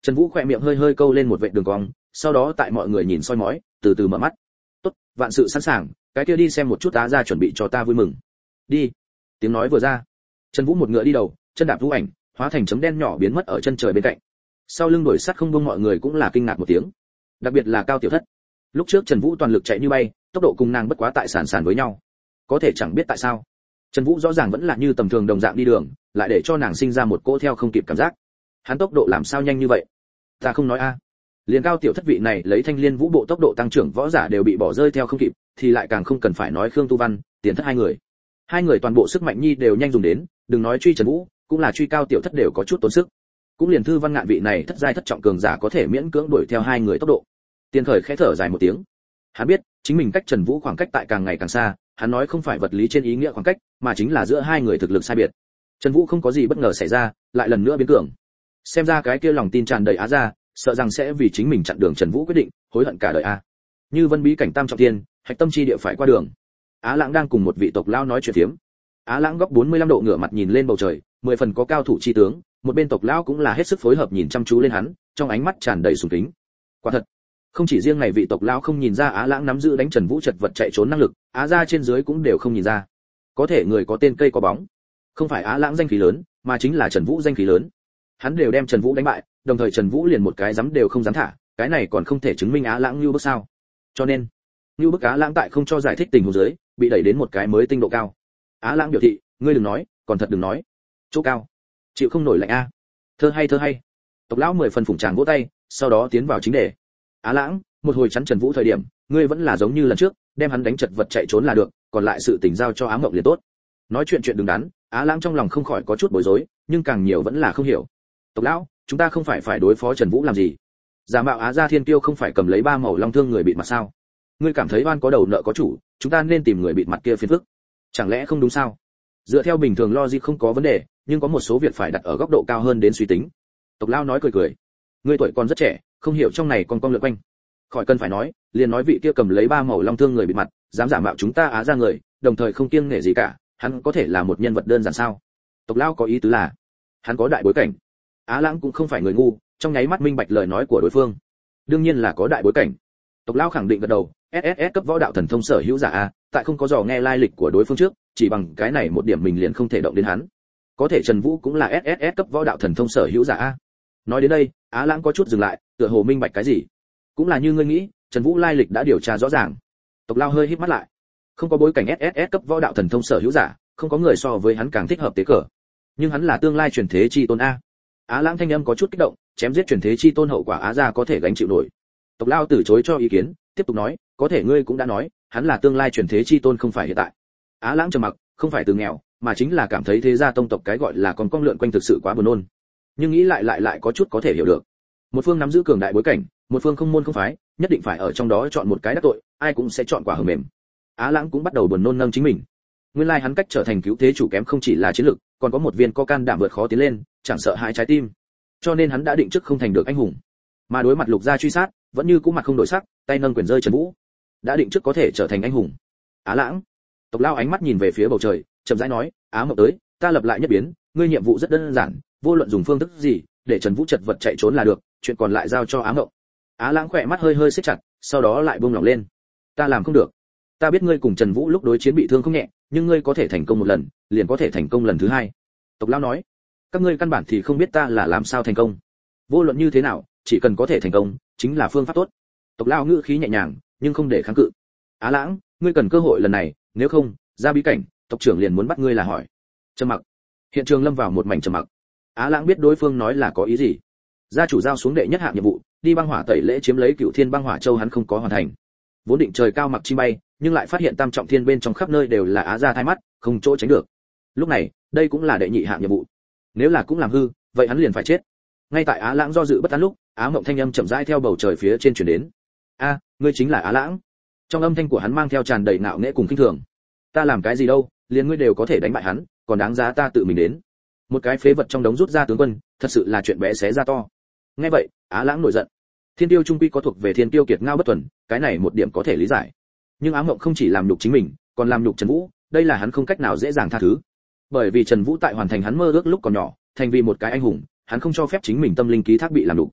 Trần Vũ khẽ miệng hơi hơi câu lên một vệt đường cong, sau đó tại mọi người nhìn soi mói, từ từ mở mắt. "Tốt, vạn sự sẵn sàng, cái kia đi xem một chút Á gia chuẩn bị cho ta vui mừng." "Đi." Tiếng nói vừa ra, Trần Vũ một ngựa đi đầu, chân đạp vũ ảnh, hóa thành chấm đen nhỏ biến mất ở chân trời bên cạnh. Sau lưng đuổi sát không buông mọi người cũng là kinh ngạc một tiếng. Đặc biệt là Cao Tiểu Thất. Lúc trước Trần Vũ toàn lực chạy như bay, tốc độ cùng nàng bất quá tại sàn sàn với nhau. Có thể chẳng biết tại sao, Trần Vũ rõ ràng vẫn là như tầm thường đồng dạng đi đường, lại để cho nàng sinh ra một cỗ theo không kịp cảm giác. Hắn tốc độ làm sao nhanh như vậy? Ta không nói a. À. Liền Cao Tiểu Thất vị này lấy Thanh Liên Vũ bộ tốc độ tăng trưởng võ giả đều bị bỏ rơi theo không kịp, thì lại càng không cần phải nói Khương Tu Văn, Tiền Thất hai người. Hai người toàn bộ sức mạnh nhi đều nhanh dùng đến, đừng nói truy Trần Vũ, cũng là truy Cao Tiểu Thất đều có chút tốn sức. Cũng liền Thư Văn Ngạn vị này thất giai thất trọng cường giả có thể miễn cưỡng đuổi theo hai người tốc độ. Tiền Khởi khẽ thở dài một tiếng. Hắn biết, chính mình cách Trần Vũ khoảng cách tại càng ngày càng xa, hắn nói không phải vật lý trên ý nghĩa khoảng cách, mà chính là giữa hai người thực lực sai biệt. Trần Vũ không có gì bất ngờ xảy ra, lại lần nữa biến cường. Xem ra cái kia lòng tin tràn đầy Á gia, sợ rằng sẽ vì chính mình chặn đường Trần Vũ quyết định, hối hận cả đời a. Như Vân Bí cảnh tam trọng thiên, hạch tâm chi địa phải qua đường. Á Lãng đang cùng một vị tộc lão nói chuyện phiếm. Á Lãng góc bốn mươi lăm độ ngửa mặt nhìn lên bầu trời, mười phần có cao thủ chi tướng, một bên tộc lão cũng là hết sức phối hợp nhìn chăm chú lên hắn, trong ánh mắt tràn đầy sùng kính. Quả thật, không chỉ riêng này vị tộc lão không nhìn ra Á Lãng nắm giữ đánh Trần Vũ chật vật chạy trốn năng lực, Á gia trên dưới cũng đều không nhìn ra. Có thể người có tên cây có bóng, không phải Á Lãng danh khí lớn, mà chính là Trần Vũ danh khí lớn. Hắn đều đem Trần Vũ đánh bại, đồng thời Trần Vũ liền một cái dám đều không dám thả, cái này còn không thể chứng minh Á Lãng như bức sao? Cho nên, như bức Á Lãng tại không cho giải thích tình huống dưới, bị đẩy đến một cái mới tinh độ cao. Á Lãng biểu thị, ngươi đừng nói, còn thật đừng nói. Chỗ cao, chịu không nổi lạnh a. Thơ hay thơ hay. Tộc lão mười phần phụng tràng vỗ tay, sau đó tiến vào chính đề. Á Lãng, một hồi chắn Trần Vũ thời điểm, ngươi vẫn là giống như lần trước, đem hắn đánh chật vật chạy trốn là được, còn lại sự tình giao cho Ám Ngộng liền tốt. Nói chuyện chuyện đứng đắn, Á Lãng trong lòng không khỏi có chút bối rối, nhưng càng nhiều vẫn là không hiểu. Tộc lão, chúng ta không phải phải đối phó Trần Vũ làm gì? Giả mạo Á gia thiên tiêu không phải cầm lấy ba màu long thương người bịt mặt sao? Ngươi cảm thấy oan có đầu nợ có chủ, chúng ta nên tìm người bịt mặt kia phiền phức. Chẳng lẽ không đúng sao? Dựa theo bình thường logic không có vấn đề, nhưng có một số việc phải đặt ở góc độ cao hơn đến suy tính. Tộc lão nói cười cười, ngươi tuổi còn rất trẻ, không hiểu trong này còn con lượn quanh. Khỏi cần phải nói, liền nói vị kia cầm lấy ba màu long thương người bịt mặt, dám giả mạo chúng ta Á gia người, đồng thời không kiêng nể gì cả, hắn có thể là một nhân vật đơn giản sao? Tộc lão có ý tứ là, hắn có đại bối cảnh. Á Lãng cũng không phải người ngu, trong nháy mắt minh bạch lời nói của đối phương. Đương nhiên là có đại bối cảnh. Tộc lão khẳng định gật đầu, ét ét ét cấp võ đạo thần thông sở hữu giả a, tại không có dò nghe lai lịch của đối phương trước, chỉ bằng cái này một điểm mình liền không thể động đến hắn. Có thể Trần Vũ cũng là ét ét ét cấp võ đạo thần thông sở hữu giả a. Nói đến đây, Á Lãng có chút dừng lại, tựa hồ minh bạch cái gì. Cũng là như ngươi nghĩ, Trần Vũ lai lịch đã điều tra rõ ràng. Tộc lão hơi híp mắt lại. Không có bối cảnh ét ét ét cấp võ đạo thần thông sở hữu giả, không có người so với hắn càng thích hợp tế cờ. Nhưng hắn là tương lai truyền thế chi tôn a. Á Lãng thanh âm có chút kích động, chém giết truyền thế chi tôn hậu quả Á gia có thể gánh chịu nổi. Tộc lão từ chối cho ý kiến, tiếp tục nói, có thể ngươi cũng đã nói, hắn là tương lai truyền thế chi tôn không phải hiện tại. Á Lãng trầm mặc, không phải từ nghèo, mà chính là cảm thấy thế gia tông tộc cái gọi là còn cong lượn quanh thực sự quá buồn nôn. Nhưng nghĩ lại lại lại có chút có thể hiểu được. Một phương nắm giữ cường đại bối cảnh, một phương không môn không phái, nhất định phải ở trong đó chọn một cái đắc tội, ai cũng sẽ chọn quả hờ mềm. Á Lãng cũng bắt đầu buồn nôn nâng chính mình. Nguyên lai hắn cách trở thành cứu thế chủ kém không chỉ là chiến lực, còn có một viên có can đảm vượt khó tiến lên, chẳng sợ hãi trái tim. Cho nên hắn đã định trước không thành được anh hùng, mà đối mặt Lục gia truy sát, vẫn như cũ mặt không đổi sắc, tay nâng quyền rơi Trần Vũ. Đã định trước có thể trở thành anh hùng. Á Lãng, tộc lão ánh mắt nhìn về phía bầu trời, chậm rãi nói, Á Mộng tới, ta lập lại nhất biến, ngươi nhiệm vụ rất đơn giản, vô luận dùng phương thức gì, để Trần Vũ chật vật chạy trốn là được, chuyện còn lại giao cho Á Mộng. Á Lãng khỏe mắt hơi hơi siết chặt, sau đó lại buông lỏng lên. Ta làm không được. Ta biết ngươi cùng Trần Vũ lúc đối chiến bị thương không nhẹ, nhưng ngươi có thể thành công một lần, liền có thể thành công lần thứ hai. Tộc lão nói, các ngươi căn bản thì không biết ta là làm sao thành công. Vô luận như thế nào, chỉ cần có thể thành công, chính là phương pháp tốt. Tộc lão ngữ khí nhẹ nhàng, nhưng không để kháng cự. Á Lãng, ngươi cần cơ hội lần này, nếu không, ra bí cảnh, tộc trưởng liền muốn bắt ngươi là hỏi. Trầm mặc. Hiện trường lâm vào một mảnh trầm mặc. Á Lãng biết đối phương nói là có ý gì. Gia chủ giao xuống đệ nhất hạng nhiệm vụ, đi băng hỏa tẩy lễ chiếm lấy Cửu Thiên băng hỏa châu hắn không có hoàn thành. Vốn định trời cao mặc chim bay, nhưng lại phát hiện tam trọng thiên bên trong khắp nơi đều là Á gia thay mắt, không chỗ tránh được. Lúc này, đây cũng là đệ nhị hạng nhiệm vụ. Nếu là cũng làm hư, vậy hắn liền phải chết. Ngay tại Á Lãng do dự bất an lúc, Á Mộng thanh âm chậm rãi theo bầu trời phía trên truyền đến. "A, ngươi chính là Á Lãng?" Trong âm thanh của hắn mang theo tràn đầy nạo nghễ cùng khinh thường. "Ta làm cái gì đâu, liền ngươi đều có thể đánh bại hắn, còn đáng giá ta tự mình đến." Một cái phế vật trong đống rút ra tướng quân, thật sự là chuyện bé xé ra to. Nghe vậy, Á Lãng nổi giận. Thiên tiêu trung quy có thuộc về thiên tiêu kiệt ngao bất tuần, cái này một điểm có thể lý giải. Nhưng Á Mộng không chỉ làm nhục chính mình, còn làm nhục Trần Vũ, đây là hắn không cách nào dễ dàng tha thứ. Bởi vì Trần Vũ tại hoàn thành hắn mơ ước lúc còn nhỏ, thành vì một cái anh hùng, hắn không cho phép chính mình tâm linh ký thác bị làm nhục.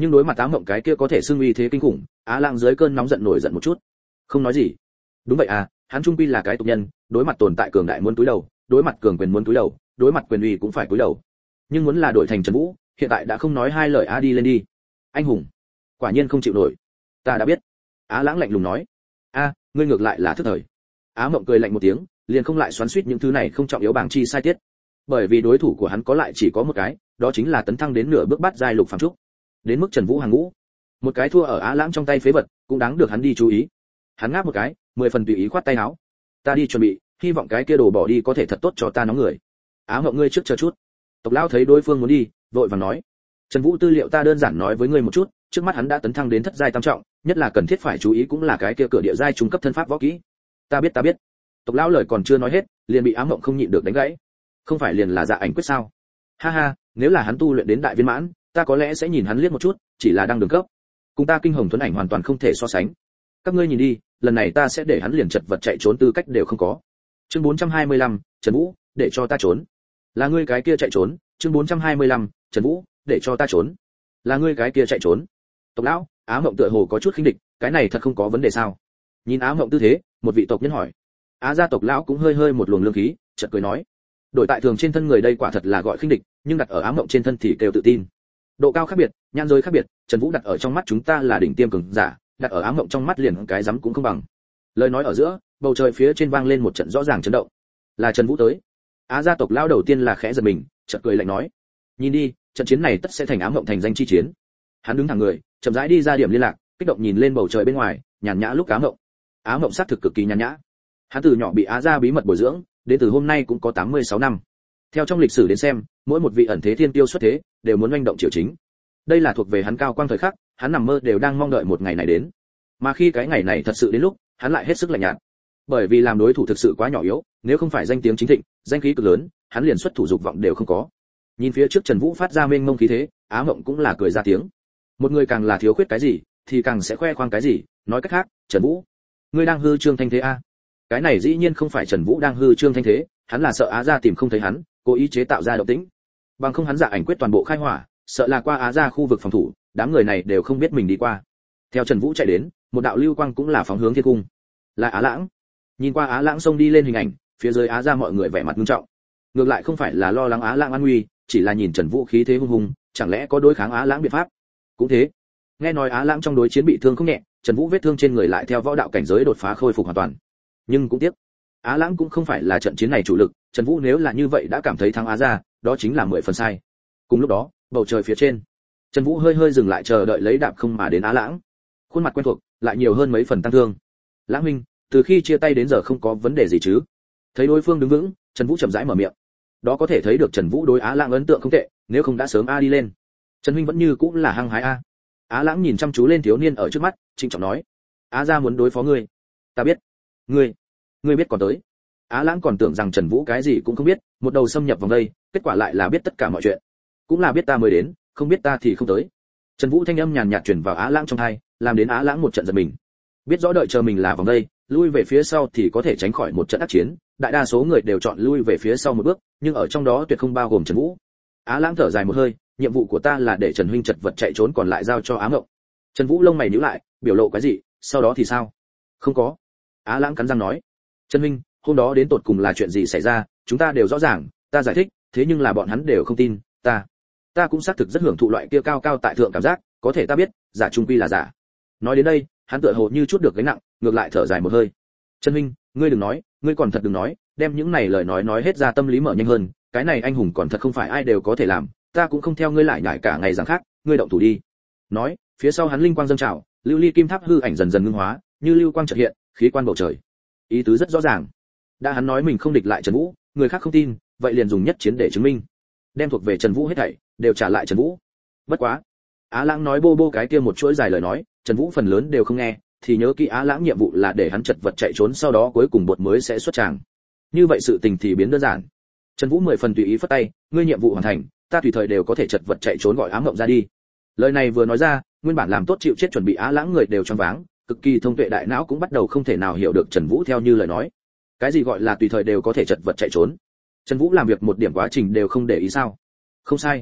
nhưng đối mặt Á Mộng cái kia có thể xưng uy thế kinh khủng, Á Lãng dưới cơn nóng giận nổi giận một chút, không nói gì. Đúng vậy à, hắn trung quy là cái tục nhân, đối mặt tồn tại cường đại muốn túi đầu, đối mặt cường quyền muốn túi đầu, đối mặt quyền uy cũng phải túi đầu. Nhưng muốn là đổi thành Trần Vũ, hiện tại đã không nói hai lời. A đi lên đi, anh hùng. Quả nhiên không chịu nổi. Ta đã biết. Á Lãng lạnh lùng nói. A, ngươi ngược lại là thức thời. Á Mộng cười lạnh một tiếng, liền không lại xoắn xuýt những thứ này không trọng yếu bảng chi sai tiết. Bởi vì đối thủ của hắn có lại chỉ có một cái, đó chính là tấn thăng đến nửa bước bắt giai lục phàm trúc. Đến mức Trần Vũ hàng ngũ, một cái thua ở Á Lãng trong tay phế vật, cũng đáng được hắn đi chú ý. Hắn ngáp một cái, mười phần tùy ý khoát tay áo. Ta đi chuẩn bị, hy vọng cái kia đồ bỏ đi có thể thật tốt cho ta nóng người. Á Mộng ngươi trước chờ chút. Tộc lão thấy đối phương muốn đi, vội vàng nói. Trần Vũ tư liệu ta đơn giản nói với ngươi một chút, trước mắt hắn đã tấn thăng đến thất giai tam trọng, nhất là cần thiết phải chú ý cũng là cái kia cửa địa giai trung cấp thân pháp võ kỹ. Ta biết ta biết. Tộc lão lời còn chưa nói hết, liền bị Ám Mộng không nhịn được đánh gãy. Không phải liền là Dạ Ảnh quyết sao? Ha ha, nếu là hắn tu luyện đến đại viên mãn, ta có lẽ sẽ nhìn hắn liếc một chút, chỉ là đang đường cấp. Cùng ta Kinh Hồng Tuấn Ảnh hoàn toàn không thể so sánh. Các ngươi nhìn đi, lần này ta sẽ để hắn liền chật vật chạy trốn tư cách đều không có. Chương bốn trăm hai mươi lăm, Trần Vũ, để cho ta trốn. Là ngươi cái kia chạy trốn. Chương bốn trăm hai mươi lăm, Trần Vũ, để cho ta trốn. Là ngươi cái kia chạy trốn. Tộc lão, Á Mộng tựa hồ có chút khinh địch, cái này thật không có vấn đề sao? Nhìn Á Mộng tư thế, một vị tộc nhân hỏi. Á gia tộc lão cũng hơi hơi một luồng lương khí, chợt cười nói, đổi tại thường trên thân người đây quả thật là gọi khinh địch, nhưng đặt ở Á Mộng trên thân thì kêu tự tin. Độ cao khác biệt, nhan giới khác biệt, Trần Vũ đặt ở trong mắt chúng ta là đỉnh tiêm cường giả, đặt ở Á Mộng trong mắt liền cái rắm cũng không bằng. Lời nói ở giữa, bầu trời phía trên vang lên một trận rõ ràng chấn động. Là Trần Vũ tới. Á gia tộc lão đầu tiên là khẽ giật mình, chợt cười lạnh nói, nhìn đi, trận chiến này tất sẽ thành Á Mộng thành danh chi chiến. Hắn đứng thẳng người, chậm rãi đi ra điểm liên lạc, kích động nhìn lên bầu trời bên ngoài, nhàn nhã lúc Á Mộng. Á Mộng xác thực cực kỳ nhàn nhã. Hắn từ nhỏ bị Á gia bí mật bồi dưỡng, đến từ hôm nay cũng có tám mươi sáu năm. Theo trong lịch sử đến xem, mỗi một vị ẩn thế thiên tiêu xuất thế, đều muốn manh động triều chính. Đây là thuộc về hắn cao quang thời khắc, hắn nằm mơ đều đang mong đợi một ngày này đến. Mà khi cái ngày này thật sự đến lúc, hắn lại hết sức lạnh nhạt. Bởi vì làm đối thủ thực sự quá nhỏ yếu, nếu không phải danh tiếng chính thịnh, danh khí cực lớn, hắn liền xuất thủ dục vọng đều không có. Nhìn phía trước Trần Vũ phát ra mênh mông khí thế, Á Mộng cũng là cười ra tiếng. Một người càng là thiếu khuyết cái gì, thì càng sẽ khoe khoang cái gì, nói cách khác, Trần Vũ, ngươi đang hư trương thanh thế a? Cái này dĩ nhiên không phải Trần Vũ đang hư trương thanh thế, hắn là sợ Á gia tìm không thấy hắn, cố ý chế tạo ra động tĩnh. Bằng không hắn Dạ Ảnh quyết toàn bộ khai hỏa, sợ là qua Á gia khu vực phòng thủ, đám người này đều không biết mình đi qua. Theo Trần Vũ chạy đến, một đạo lưu quang cũng là phóng hướng thiên cung. Là Á Lãng. Nhìn qua Á Lãng xông đi lên hình ảnh, phía dưới Á gia mọi người vẻ mặt nghiêm trọng. Ngược lại không phải là lo lắng Á Lãng an nguy, chỉ là nhìn Trần Vũ khí thế hung hùng, chẳng lẽ có đối kháng Á Lãng biện pháp? Cũng thế. Nghe nói Á Lãng trong đối chiến bị thương không nhẹ, Trần Vũ vết thương trên người lại theo võ đạo cảnh giới đột phá khôi phục hoàn toàn. Nhưng cũng tiếc, Á Lãng cũng không phải là trận chiến này chủ lực, Trần Vũ nếu là như vậy đã cảm thấy thắng Á gia, đó chính là mười phần sai. Cùng lúc đó, bầu trời phía trên, Trần Vũ hơi hơi dừng lại chờ đợi lấy đạp không mà đến Á Lãng. Khuôn mặt quen thuộc, lại nhiều hơn mấy phần tăng thương. Lãng huynh, từ khi chia tay đến giờ không có vấn đề gì chứ? Thấy đối phương đứng vững, Trần Vũ chậm rãi mở miệng. Đó có thể thấy được Trần Vũ đối Á Lãng ấn tượng không tệ, nếu không đã sớm a đi lên. Trần huynh vẫn như cũng là hăng hái a. Á Lãng nhìn chăm chú lên thiếu niên ở trước mắt, trịnh trọng nói: "Á gia muốn đối phó ngươi." "Ta biết." "Ngươi, ngươi biết còn tới." Á Lãng còn tưởng rằng Trần Vũ cái gì cũng không biết, một đầu xâm nhập vòng đây, kết quả lại là biết tất cả mọi chuyện. "Cũng là biết ta mới đến, không biết ta thì không tới." Trần Vũ thanh âm nhàn nhạt truyền vào Á Lãng trong tai, làm đến Á Lãng một trận giật mình. Biết rõ đợi chờ mình là vòng đây, lui về phía sau thì có thể tránh khỏi một trận ác chiến, đại đa số người đều chọn lui về phía sau một bước, nhưng ở trong đó tuyệt không bao gồm Trần Vũ. Á Lãng thở dài một hơi, nhiệm vụ của ta là để Trần huynh chật vật chạy trốn còn lại giao cho Á Ngộng. Trần Vũ lông mày nhíu lại, biểu lộ cái gì, sau đó thì sao? Không có. Á Lãng cắn răng nói. Trần huynh, hôm đó đến tột cùng là chuyện gì xảy ra, chúng ta đều rõ ràng, ta giải thích, thế nhưng là bọn hắn đều không tin, ta, ta cũng xác thực rất hưởng thụ loại kia cao cao tại thượng cảm giác, có thể ta biết, giả trung quy là giả. Nói đến đây, hắn tựa hồ như chút được gánh nặng, ngược lại thở dài một hơi. Trần huynh, ngươi đừng nói, ngươi còn thật đừng nói, đem những này lời nói nói hết ra tâm lý mở nhanh hơn, cái này anh hùng còn thật không phải ai đều có thể làm, ta cũng không theo ngươi lại nhải cả ngày rằng khác, ngươi động thủ đi. Nói, phía sau hắn linh quang dâng trào, lưu ly kim tháp hư ảnh dần dần ngưng hóa, như lưu quang chợt hiện, khí quan bầu trời. Ý tứ rất rõ ràng. Đã hắn nói mình không địch lại Trần Vũ, người khác không tin, vậy liền dùng nhất chiến để chứng minh. Đem thuộc về Trần Vũ hết thảy đều trả lại Trần Vũ. Bất quá, Á Lãng nói bô bô cái kia một chuỗi dài lời nói, Trần Vũ phần lớn đều không nghe, thì nhớ kỹ Á Lãng nhiệm vụ là để hắn chật vật chạy trốn, sau đó cuối cùng bột mới sẽ xuất tràng. Như vậy sự tình thì biến đơn giản. Trần Vũ mười phần tùy ý phất tay, ngươi nhiệm vụ hoàn thành, ta tùy thời đều có thể chật vật chạy trốn gọi Ám Ngộng ra đi. Lời này vừa nói ra, nguyên bản làm tốt chịu chết chuẩn bị Á Lãng người đều choáng váng, cực kỳ thông tuệ đại não cũng bắt đầu không thể nào hiểu được Trần Vũ theo như lời nói. Cái gì gọi là tùy thời đều có thể chật vật chạy trốn? Trần Vũ làm việc một điểm quá trình đều không để ý sao? Không sai.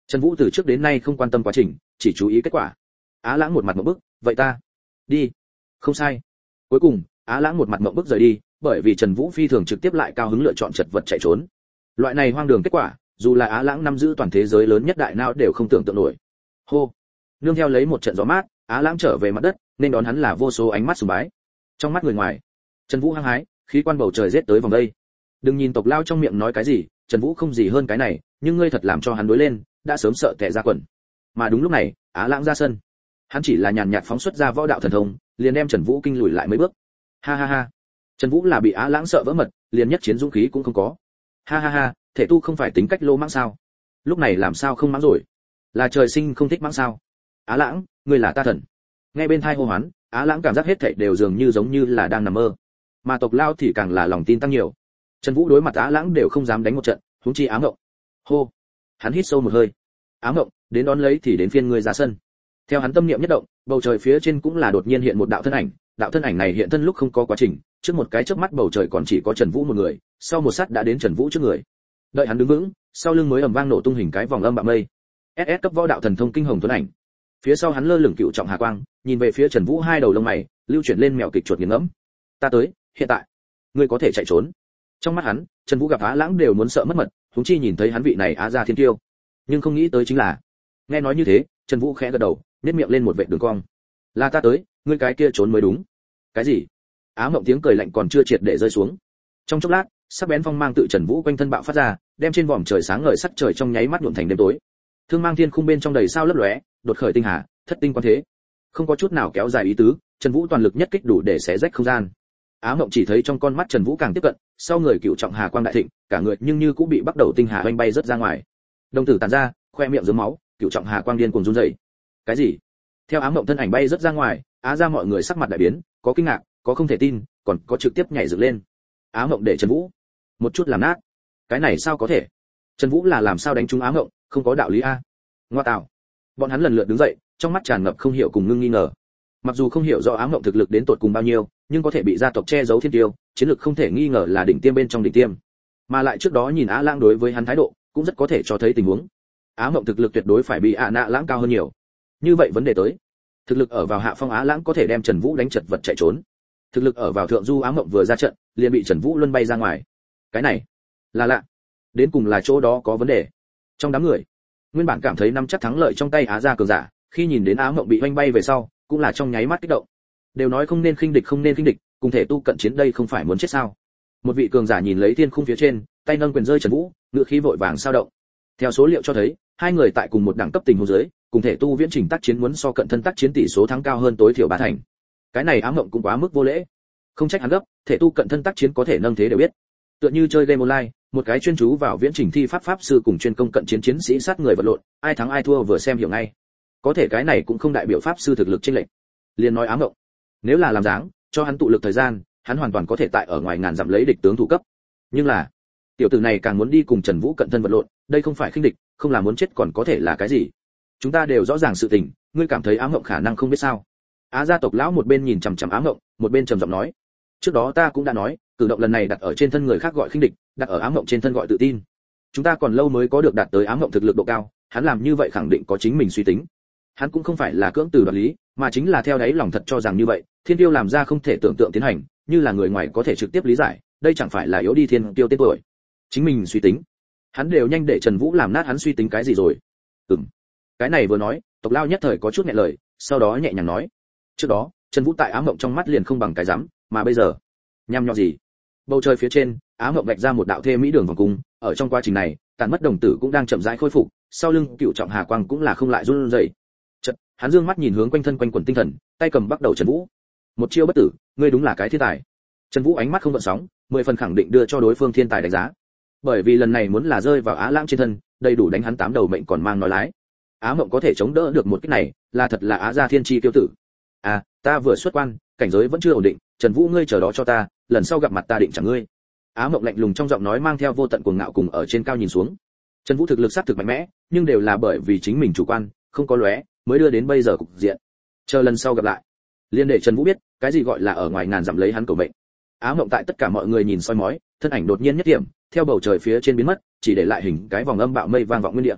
Trần Vũ từ trước đến nay không quan tâm quá trình, chỉ chú ý kết quả. Á Lãng một mặt ngộp bức, vậy ta đi. Không sai. Cuối cùng, Á Lãng một mặt ngộp bức rời đi, bởi vì Trần Vũ phi thường trực tiếp lại cao hứng lựa chọn chật vật chạy trốn. Loại này hoang đường kết quả, dù là Á Lãng nắm giữ toàn thế giới lớn nhất đại não đều không tưởng tượng nổi. Hô. Nương theo lấy một trận gió mát, Á Lãng trở về mặt đất, nên đón hắn là vô số ánh mắt sùng bái. Trong mắt người ngoài, Trần Vũ hăng hái, khí quan bầu trời giết tới vòng đây. Đừng nhìn tộc lao trong miệng nói cái gì, Trần Vũ không gì hơn cái này, nhưng ngươi thật làm cho hắn đối lên, đã sớm sợ tè ra quần. Mà đúng lúc này, Á Lãng ra sân. Hắn chỉ là nhàn nhạt phóng xuất ra võ đạo thần thông, liền đem Trần Vũ kinh lùi lại mấy bước. Ha ha ha. Trần Vũ là bị Á Lãng sợ vỡ mật, liền nhất chiến dũng khí cũng không có. Ha ha ha, thể tu không phải tính cách lô mãng sao? Lúc này làm sao không mãng rồi? Là trời sinh không thích mãng sao? Á Lãng, ngươi là ta thần. Nghe bên tai hô hoán, Á Lãng cảm giác hết thảy đều dường như giống như là đang nằm mơ. Mà tộc lao thì càng là lòng tin tăng nhiều. Trần Vũ đối mặt Á Lãng đều không dám đánh một trận, huống chi Á Ngộng. Hô. Hắn hít sâu một hơi. Á Ngộng, đến đón lấy thì đến phiên ngươi ra sân. Theo hắn tâm niệm nhất động, bầu trời phía trên cũng là đột nhiên hiện một đạo thân ảnh, đạo thân ảnh này hiện thân lúc không có quá trình, trước một cái chớp mắt bầu trời còn chỉ có Trần Vũ một người, sau một sát đã đến Trần Vũ trước người. Đợi hắn đứng vững, sau lưng mới ầm vang nổ tung hình cái vòng âm bạo mây. ét ét cấp võ đạo thần thông kinh hồng tuấn ảnh. Phía sau hắn lơ lửng cựu trọng hà quang, nhìn về phía Trần Vũ hai đầu lông mày, lưu chuyển lên mèo kịch chuột nghiền ngẫm. Ta tới, hiện tại, ngươi có thể chạy trốn. Trong mắt hắn, Trần Vũ gặp Á Lãng đều muốn sợ mất mật, huống chi nhìn thấy hắn vị này Á gia thiên tiêu. Nhưng không nghĩ tới chính là, nghe nói như thế, Trần Vũ khẽ gật đầu, nhếch miệng lên một vệt đường cong. Là ta tới, ngươi cái kia trốn mới đúng. Cái gì? Á Mộng tiếng cười lạnh còn chưa triệt để rơi xuống. Trong chốc lát, sắc bén phong mang tự Trần Vũ quanh thân bạo phát ra, đem trên vòm trời sáng ngời sắc trời trong nháy mắt nhuộm thành đêm tối. Thương mang thiên khung bên trong đầy sao lấp lóe, đột khởi tinh hà, thất tinh quan thế. Không có chút nào kéo dài ý tứ, Trần Vũ toàn lực nhất kích đủ để xé rách không gian. Á Mộng chỉ thấy trong con mắt Trần Vũ càng tiếp cận, sau người cựu trọng hà quang đại thịnh, cả người nhưng như cũng bị bắt đầu tinh hà oanh bay rất ra ngoài. Đồng tử tàn ra, khoe miệng rớm máu, cựu trọng hà quang điên cuồng run rẩy. Cái gì? Theo Á Mộng thân ảnh bay rất ra ngoài, Á gia mọi người sắc mặt đại biến, có kinh ngạc, có không thể tin, còn có trực tiếp nhảy dựng lên. Á Mộng để Trần Vũ một chút làm nát. Cái này sao có thể? Trần Vũ là làm sao đánh trúng Á Mộng, không có đạo lý a. Ngoa tạo. Bọn hắn lần lượt đứng dậy, trong mắt tràn ngập không hiểu cùng ngưng nghi ngờ. Mặc dù không hiểu rõ Á Mộng thực lực đến tột cùng bao nhiêu, nhưng có thể bị gia tộc che giấu thiên tiêu, chiến lực không thể nghi ngờ là đỉnh tiêm bên trong đỉnh tiêm. Mà lại trước đó nhìn Á Lãng đối với hắn thái độ, cũng rất có thể cho thấy tình huống. Á Mộng thực lực tuyệt đối phải bị Á Nạ Lãng cao hơn nhiều. Như vậy vấn đề tới, thực lực ở vào hạ phong Á Lãng có thể đem Trần Vũ đánh chật vật chạy trốn. Thực lực ở vào thượng du Á Mộng vừa ra trận, liền bị Trần Vũ luân bay ra ngoài. Cái này là lạ. Đến cùng là chỗ đó có vấn đề. Trong đám người, nguyên bản cảm thấy nắm chắc thắng lợi trong tay Á gia cường giả, khi nhìn đến Á Mộng bị oanh bay về sau, cũng là trong nháy mắt kích động. Đều nói không nên khinh địch không nên khinh địch, cùng thể tu cận chiến đây không phải muốn chết sao? Một vị cường giả nhìn lấy thiên khung phía trên, tay nâng quyền rơi Trần Vũ, ngựa khí vội vàng sao động. Theo số liệu cho thấy, hai người tại cùng một đẳng cấp tình huống dưới, cùng thể tu viễn trình tác chiến muốn so cận thân tác chiến tỷ số thắng cao hơn tối thiểu ba thành. Cái này Á Mộng cũng quá mức vô lễ. Không trách hắn gấp, thể tu cận thân tác chiến có thể nâng thế đều biết. Tựa như chơi game online, một cái chuyên chú vào viễn trình thi pháp pháp sư cùng chuyên công cận chiến chiến sĩ sát người vật lộn, ai thắng ai thua vừa xem hiểu ngay. Có thể cái này cũng không đại biểu pháp sư thực lực chênh lệch. Liên nói Á Mộng, nếu là làm dáng, cho hắn tụ lực thời gian, hắn hoàn toàn có thể tại ở ngoài ngàn dặm lấy địch tướng thủ cấp. Nhưng là, tiểu tử này càng muốn đi cùng Trần Vũ cận thân vật lộn, đây không phải khinh địch, không là muốn chết còn có thể là cái gì? Chúng ta đều rõ ràng sự tình, ngươi cảm thấy Á Mộng khả năng không biết sao? Á gia tộc lão một bên nhìn chằm chằm Á Mộng, một bên trầm giọng nói, trước đó ta cũng đã nói, cử động lần này đặt ở trên thân người khác gọi khinh địch, đặt ở Á Mộng trên thân gọi tự tin. Chúng ta còn lâu mới có được đạt tới Á Mộng thực lực độ cao, hắn làm như vậy khẳng định có chính mình suy tính. Hắn cũng không phải là cưỡng từ đoạt lý, mà chính là theo đáy lòng thật cho rằng như vậy, thiên tiêu làm ra không thể tưởng tượng tiến hành, như là người ngoài có thể trực tiếp lý giải, đây chẳng phải là yếu đi thiên tiêu tên tuổi. Chính mình suy tính, hắn đều nhanh để Trần Vũ làm nát hắn suy tính cái gì rồi. Ừm. Cái này vừa nói, tộc lao nhất thời có chút nghẹn lời, sau đó nhẹ nhàng nói, trước đó, Trần Vũ tại Á Mộng trong mắt liền không bằng cái rắm, mà bây giờ, nhăm nhọ gì? Bầu trời phía trên, Á Mộng vạch ra một đạo thê mỹ đường vòng cung, ở trong quá trình này, tàn mất đồng tử cũng đang chậm rãi khôi phục, sau lưng cựu trọng hà quang cũng là không lại run rẩy. Chợt, hắn dương mắt nhìn hướng quanh thân quanh quần tinh thần, tay cầm bắt đầu Trần Vũ. Một chiêu bất tử, ngươi đúng là cái thiên tài. Trần Vũ ánh mắt không gợn sóng, mười phần khẳng định đưa cho đối phương thiên tài đánh giá. Bởi vì lần này muốn là rơi vào Á Lãng trên thân, đầy đủ đánh hắn tám đầu mệnh còn mang nói lái. Á Mộng có thể chống đỡ được một kích này, là thật là Á gia thiên chi tiêu tử. À, ta vừa xuất quan, cảnh giới vẫn chưa ổn định, Trần Vũ ngươi chờ đó cho ta, lần sau gặp mặt ta định chẳng ngươi. Á Mộng lạnh lùng trong giọng nói mang theo vô tận cuồng ngạo cùng ở trên cao nhìn xuống. Trần Vũ thực lực sát thực mạnh mẽ, nhưng đều là bởi vì chính mình chủ quan, không có lóe, mới đưa đến bây giờ cục diện. Chờ lần sau gặp lại, liên để Trần Vũ biết, cái gì gọi là ở ngoài ngàn dặm lấy hắn cầu mệnh. Á Mộng tại tất cả mọi người nhìn soi mói, thân ảnh đột nhiên nhất điểm, theo bầu trời phía trên biến mất, chỉ để lại hình cái vòng âm bạo mây vang vọng nguyên địa.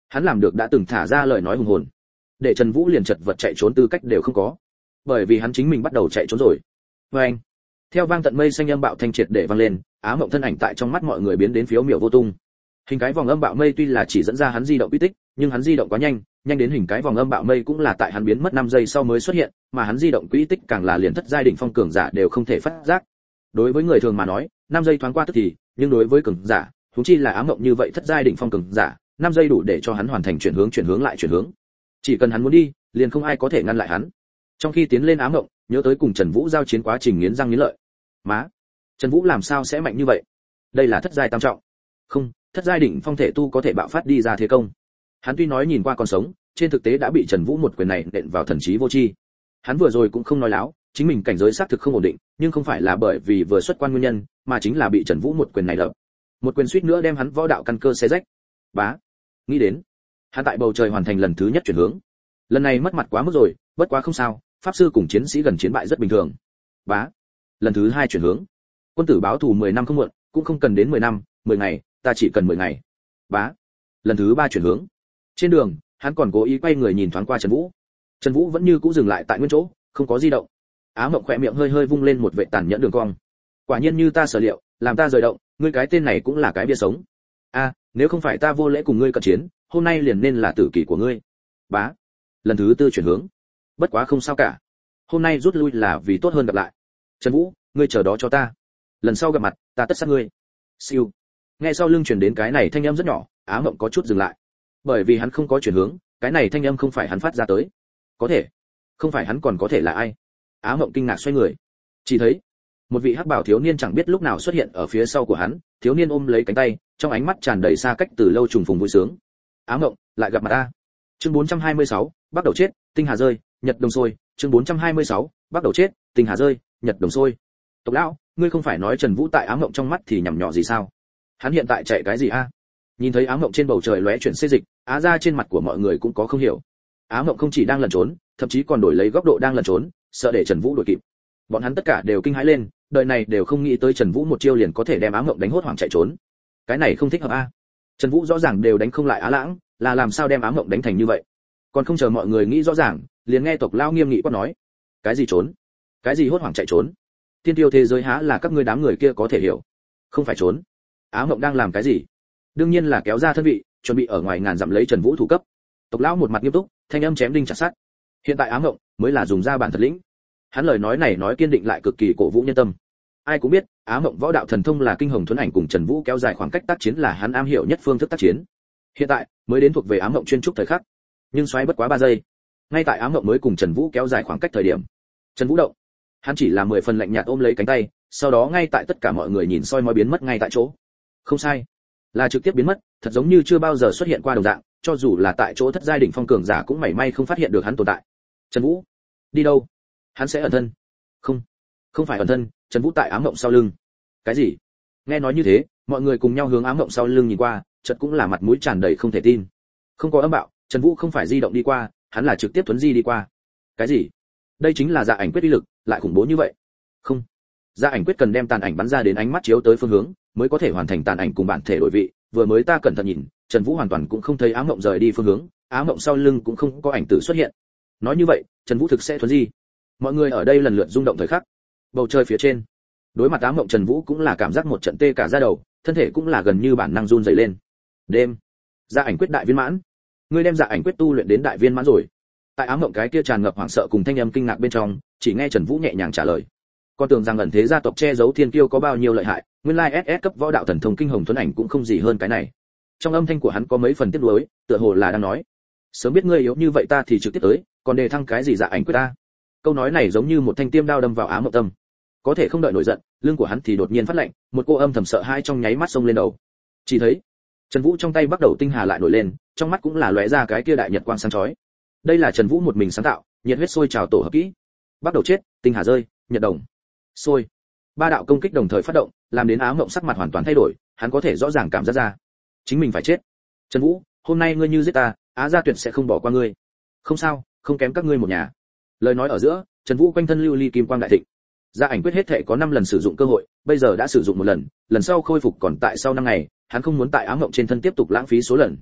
Hắn làm được đã từng thả ra lời nói hùng hồn, để Trần Vũ liền chật vật chạy trốn tư cách đều không có, bởi vì hắn chính mình bắt đầu chạy trốn rồi. Và anh, theo vang tận mây xanh âm bạo thanh triệt để vang lên, Á Mộng thân ảnh tại trong mắt mọi người biến đến phiếu miểu vô tung. Hình cái vòng âm bạo mây tuy là chỉ dẫn ra hắn di động quy tích, nhưng hắn di động quá nhanh, nhanh đến hình cái vòng âm bạo mây cũng là tại hắn biến mất năm giây sau mới xuất hiện, mà hắn di động quỹ tích càng là liền thất giai đỉnh phong cường giả đều không thể phát giác. Đối với người thường mà nói, năm giây thoáng qua tức thì, nhưng đối với cường giả, huống chi là Ám Mộng như vậy thất giai đỉnh phong cường giả, năm giây đủ để cho hắn hoàn thành chuyển hướng chuyển hướng lại chuyển hướng. Chỉ cần hắn muốn đi, liền không ai có thể ngăn lại hắn. Trong khi tiến lên Ám Mộng, nhớ tới cùng Trần Vũ giao chiến quá trình nghiến răng nghiến lợi. Má, Trần Vũ làm sao sẽ mạnh như vậy? Đây là thất giai tam trọng. Không, thất giai đỉnh phong thể tu có thể bạo phát đi ra thế công. Hắn tuy nói nhìn qua còn sống, trên thực tế đã bị Trần Vũ một quyền này nện vào thần trí vô tri. Hắn vừa rồi cũng không nói láo, chính mình cảnh giới xác thực không ổn định, nhưng không phải là bởi vì vừa xuất quan nguyên nhân, mà chính là bị Trần Vũ một quyền này đập. Một quyền suýt nữa đem hắn võ đạo căn cơ xé rách. Bá, nghĩ đến, hắn tại bầu trời hoàn thành lần thứ nhất chuyển hướng. Lần này mất mặt quá mức rồi, bất quá không sao, pháp sư cùng chiến sĩ gần chiến bại rất bình thường. Bá, lần thứ hai chuyển hướng. Quân tử báo thù mười năm không muộn, cũng không cần đến mười năm, mười ngày, ta chỉ cần mười ngày. Bá, lần thứ ba chuyển hướng. Trên đường, hắn còn cố ý quay người nhìn thoáng qua Trần Vũ. Trần Vũ vẫn như cũ dừng lại tại nguyên chỗ, không có di động. Á Mộng khẽ miệng hơi hơi vung lên một vệ tàn nhẫn đường cong. Quả nhiên như ta sở liệu, làm ta rời động, ngươi cái tên này cũng là cái bia sống. A, nếu không phải ta vô lễ cùng ngươi cận chiến, hôm nay liền nên là tử kỷ của ngươi. Bá, lần thứ tư chuyển hướng. Bất quá không sao cả. Hôm nay rút lui là vì tốt hơn gặp lại. Trần Vũ, ngươi chờ đó cho ta. Lần sau gặp mặt, ta tất sát ngươi. Siêu. Nghe sau lưng truyền đến cái này thanh âm rất nhỏ, Á Mộng có chút dừng lại. Bởi vì hắn không có chuyển hướng, cái này thanh âm không phải hắn phát ra tới. Có thể, không phải hắn còn có thể là ai? Á Mộng kinh ngạc xoay người, chỉ thấy một vị hắc bảo thiếu niên chẳng biết lúc nào xuất hiện ở phía sau của hắn, thiếu niên ôm lấy cánh tay, trong ánh mắt tràn đầy xa cách từ lâu trùng phùng vui sướng. Á Mộng, lại gặp mặt ta. Chương bốn trăm hai mươi sáu, bắt đầu chết, tinh hà rơi, nhật đồng sôi. Chương bốn trăm hai mươi sáu, bắt đầu chết, tinh hà rơi, nhật đồng sôi. Tộc lão, ngươi không phải nói Trần Vũ tại Á Mộng trong mắt thì nhằm nhỏ gì sao? Hắn hiện tại chạy cái gì a? Nhìn thấy Á Mộng trên bầu trời lóe chuyển xê dịch, Á ra trên mặt của mọi người cũng có không hiểu. Á Mộng không chỉ đang lẩn trốn, thậm chí còn đổi lấy góc độ đang lẩn trốn, sợ để Trần Vũ đuổi kịp. Bọn hắn tất cả đều kinh hãi lên, đời này đều không nghĩ tới Trần Vũ một chiêu liền có thể đem Á Mộng đánh hốt hoảng chạy trốn. Cái này không thích hợp a. Trần Vũ rõ ràng đều đánh không lại Á Lãng, là làm sao đem Á Mộng đánh thành như vậy? Còn không chờ mọi người nghĩ rõ ràng, liền nghe tộc lão nghiêm nghị quát nói: "Cái gì trốn? Cái gì hốt hoảng chạy trốn? Thiên tiêu thế giới há là các ngươi đám người kia có thể hiểu? Không phải trốn. Á Mộng đang làm cái gì? Đương nhiên là kéo ra thân vị, chuẩn bị ở ngoài ngàn dặm lấy Trần Vũ thủ cấp." Tộc lão một mặt nghiêm túc, thanh âm chém đinh chặt sắt. Hiện tại Á Mộng mới là dùng ra bản thật lĩnh. Hắn lời nói này nói kiên định lại cực kỳ cổ vũ nhân tâm. Ai cũng biết, Á Mộng võ đạo thần thông là kinh hồng thuần ảnh cùng Trần Vũ kéo dài khoảng cách tác chiến là hắn am hiểu nhất phương thức tác chiến. Hiện tại, mới đến thuộc về Á Mộng chuyên trúc thời khắc. Nhưng xoáy bất quá ba giây. Ngay tại Á Mộng mới cùng Trần Vũ kéo dài khoảng cách thời điểm, Trần Vũ động. Hắn chỉ là mười phần lạnh nhạt ôm lấy cánh tay, sau đó ngay tại tất cả mọi người nhìn soi mói biến mất ngay tại chỗ. Không sai, là trực tiếp biến mất, thật giống như chưa bao giờ xuất hiện qua đồng dạng, cho dù là tại chỗ thất giai đỉnh phong cường giả cũng mảy may không phát hiện được hắn tồn tại. Trần Vũ, đi đâu? Hắn sẽ ẩn thân? Không, không phải ẩn thân, Trần Vũ tại Ám Mộng sau lưng. Cái gì? Nghe nói như thế, mọi người cùng nhau hướng Ám Mộng sau lưng nhìn qua, chợt cũng là mặt mũi tràn đầy không thể tin. Không có âm bạo, Trần Vũ không phải di động đi qua, hắn là trực tiếp tuấn di đi qua. Cái gì? Đây chính là Dạ Ảnh Quyết uy lực, lại khủng bố như vậy. Không, Dạ Ảnh Quyết cần đem tàn ảnh bắn ra đến ánh mắt chiếu tới phương hướng, mới có thể hoàn thành tàn ảnh cùng bản thể đổi vị. Vừa mới ta cẩn thận nhìn, Trần Vũ hoàn toàn cũng không thấy Ám Mộng rời đi phương hướng, Ám Mộng sau lưng cũng không có ảnh tử xuất hiện. Nói như vậy, Trần Vũ thực sẽ thuấn di. Mọi người ở đây lần lượt rung động thời khắc. Bầu trời phía trên, đối mặt Ám Mộng, Trần Vũ cũng là cảm giác một trận tê cả da đầu, thân thể cũng là gần như bản năng run rẩy lên. Đêm, Dạ Ảnh Quyết đại viên mãn. Ngươi đem Dạ Ảnh Quyết tu luyện đến đại viên mãn rồi? Tại Ám Mộng cái kia tràn ngập hoảng sợ cùng thanh âm kinh ngạc bên trong, chỉ nghe Trần Vũ nhẹ nhàng trả lời. Con tưởng rằng ẩn thế gia tộc che giấu thiên kiêu có bao nhiêu lợi hại, nguyên lai ét ét cấp võ đạo thần thông kinh hồng thuần ảnh cũng không gì hơn cái này. Trong âm thanh của hắn có mấy phần tiếc nuối, tựa hồ là đang nói: sớm biết ngươi yếu như vậy ta thì trực tiếp tới, còn đề thăng cái gì Dạ Ảnh Quyết ta? Câu nói này giống như một thanh tiêm đao đâm vào Ám Mộng tâm. Có thể không đợi nổi giận, lưng của hắn thì đột nhiên phát lạnh, một cô âm thầm sợ hãi trong nháy mắt xông lên đầu. Chỉ thấy Trần Vũ trong tay bắt đầu tinh hà lại nổi lên, trong mắt cũng là lóe ra cái kia đại nhật quang sáng chói. Đây là Trần Vũ một mình sáng tạo, nhiệt huyết sôi trào tổ hợp kỹ. Bắt đầu chết, tinh hà rơi, nhật đồng sôi. Ba đạo công kích đồng thời phát động, làm đến Ám Mộng sắc mặt hoàn toàn thay đổi, hắn có thể rõ ràng cảm giác ra, chính mình phải chết. Trần Vũ, hôm nay ngươi như giết ta, Á gia tuyệt sẽ không bỏ qua ngươi. Không sao, không kém các ngươi một nhà. Lời nói ở giữa, Trần Vũ quanh thân lưu ly kim quang đại thịnh. Dạ Ảnh Quyết hết thể có năm lần sử dụng cơ hội, bây giờ đã sử dụng một lần, lần sau khôi phục còn tại sau năm ngày, hắn không muốn tại Ám Mộng trên thân tiếp tục lãng phí số lần.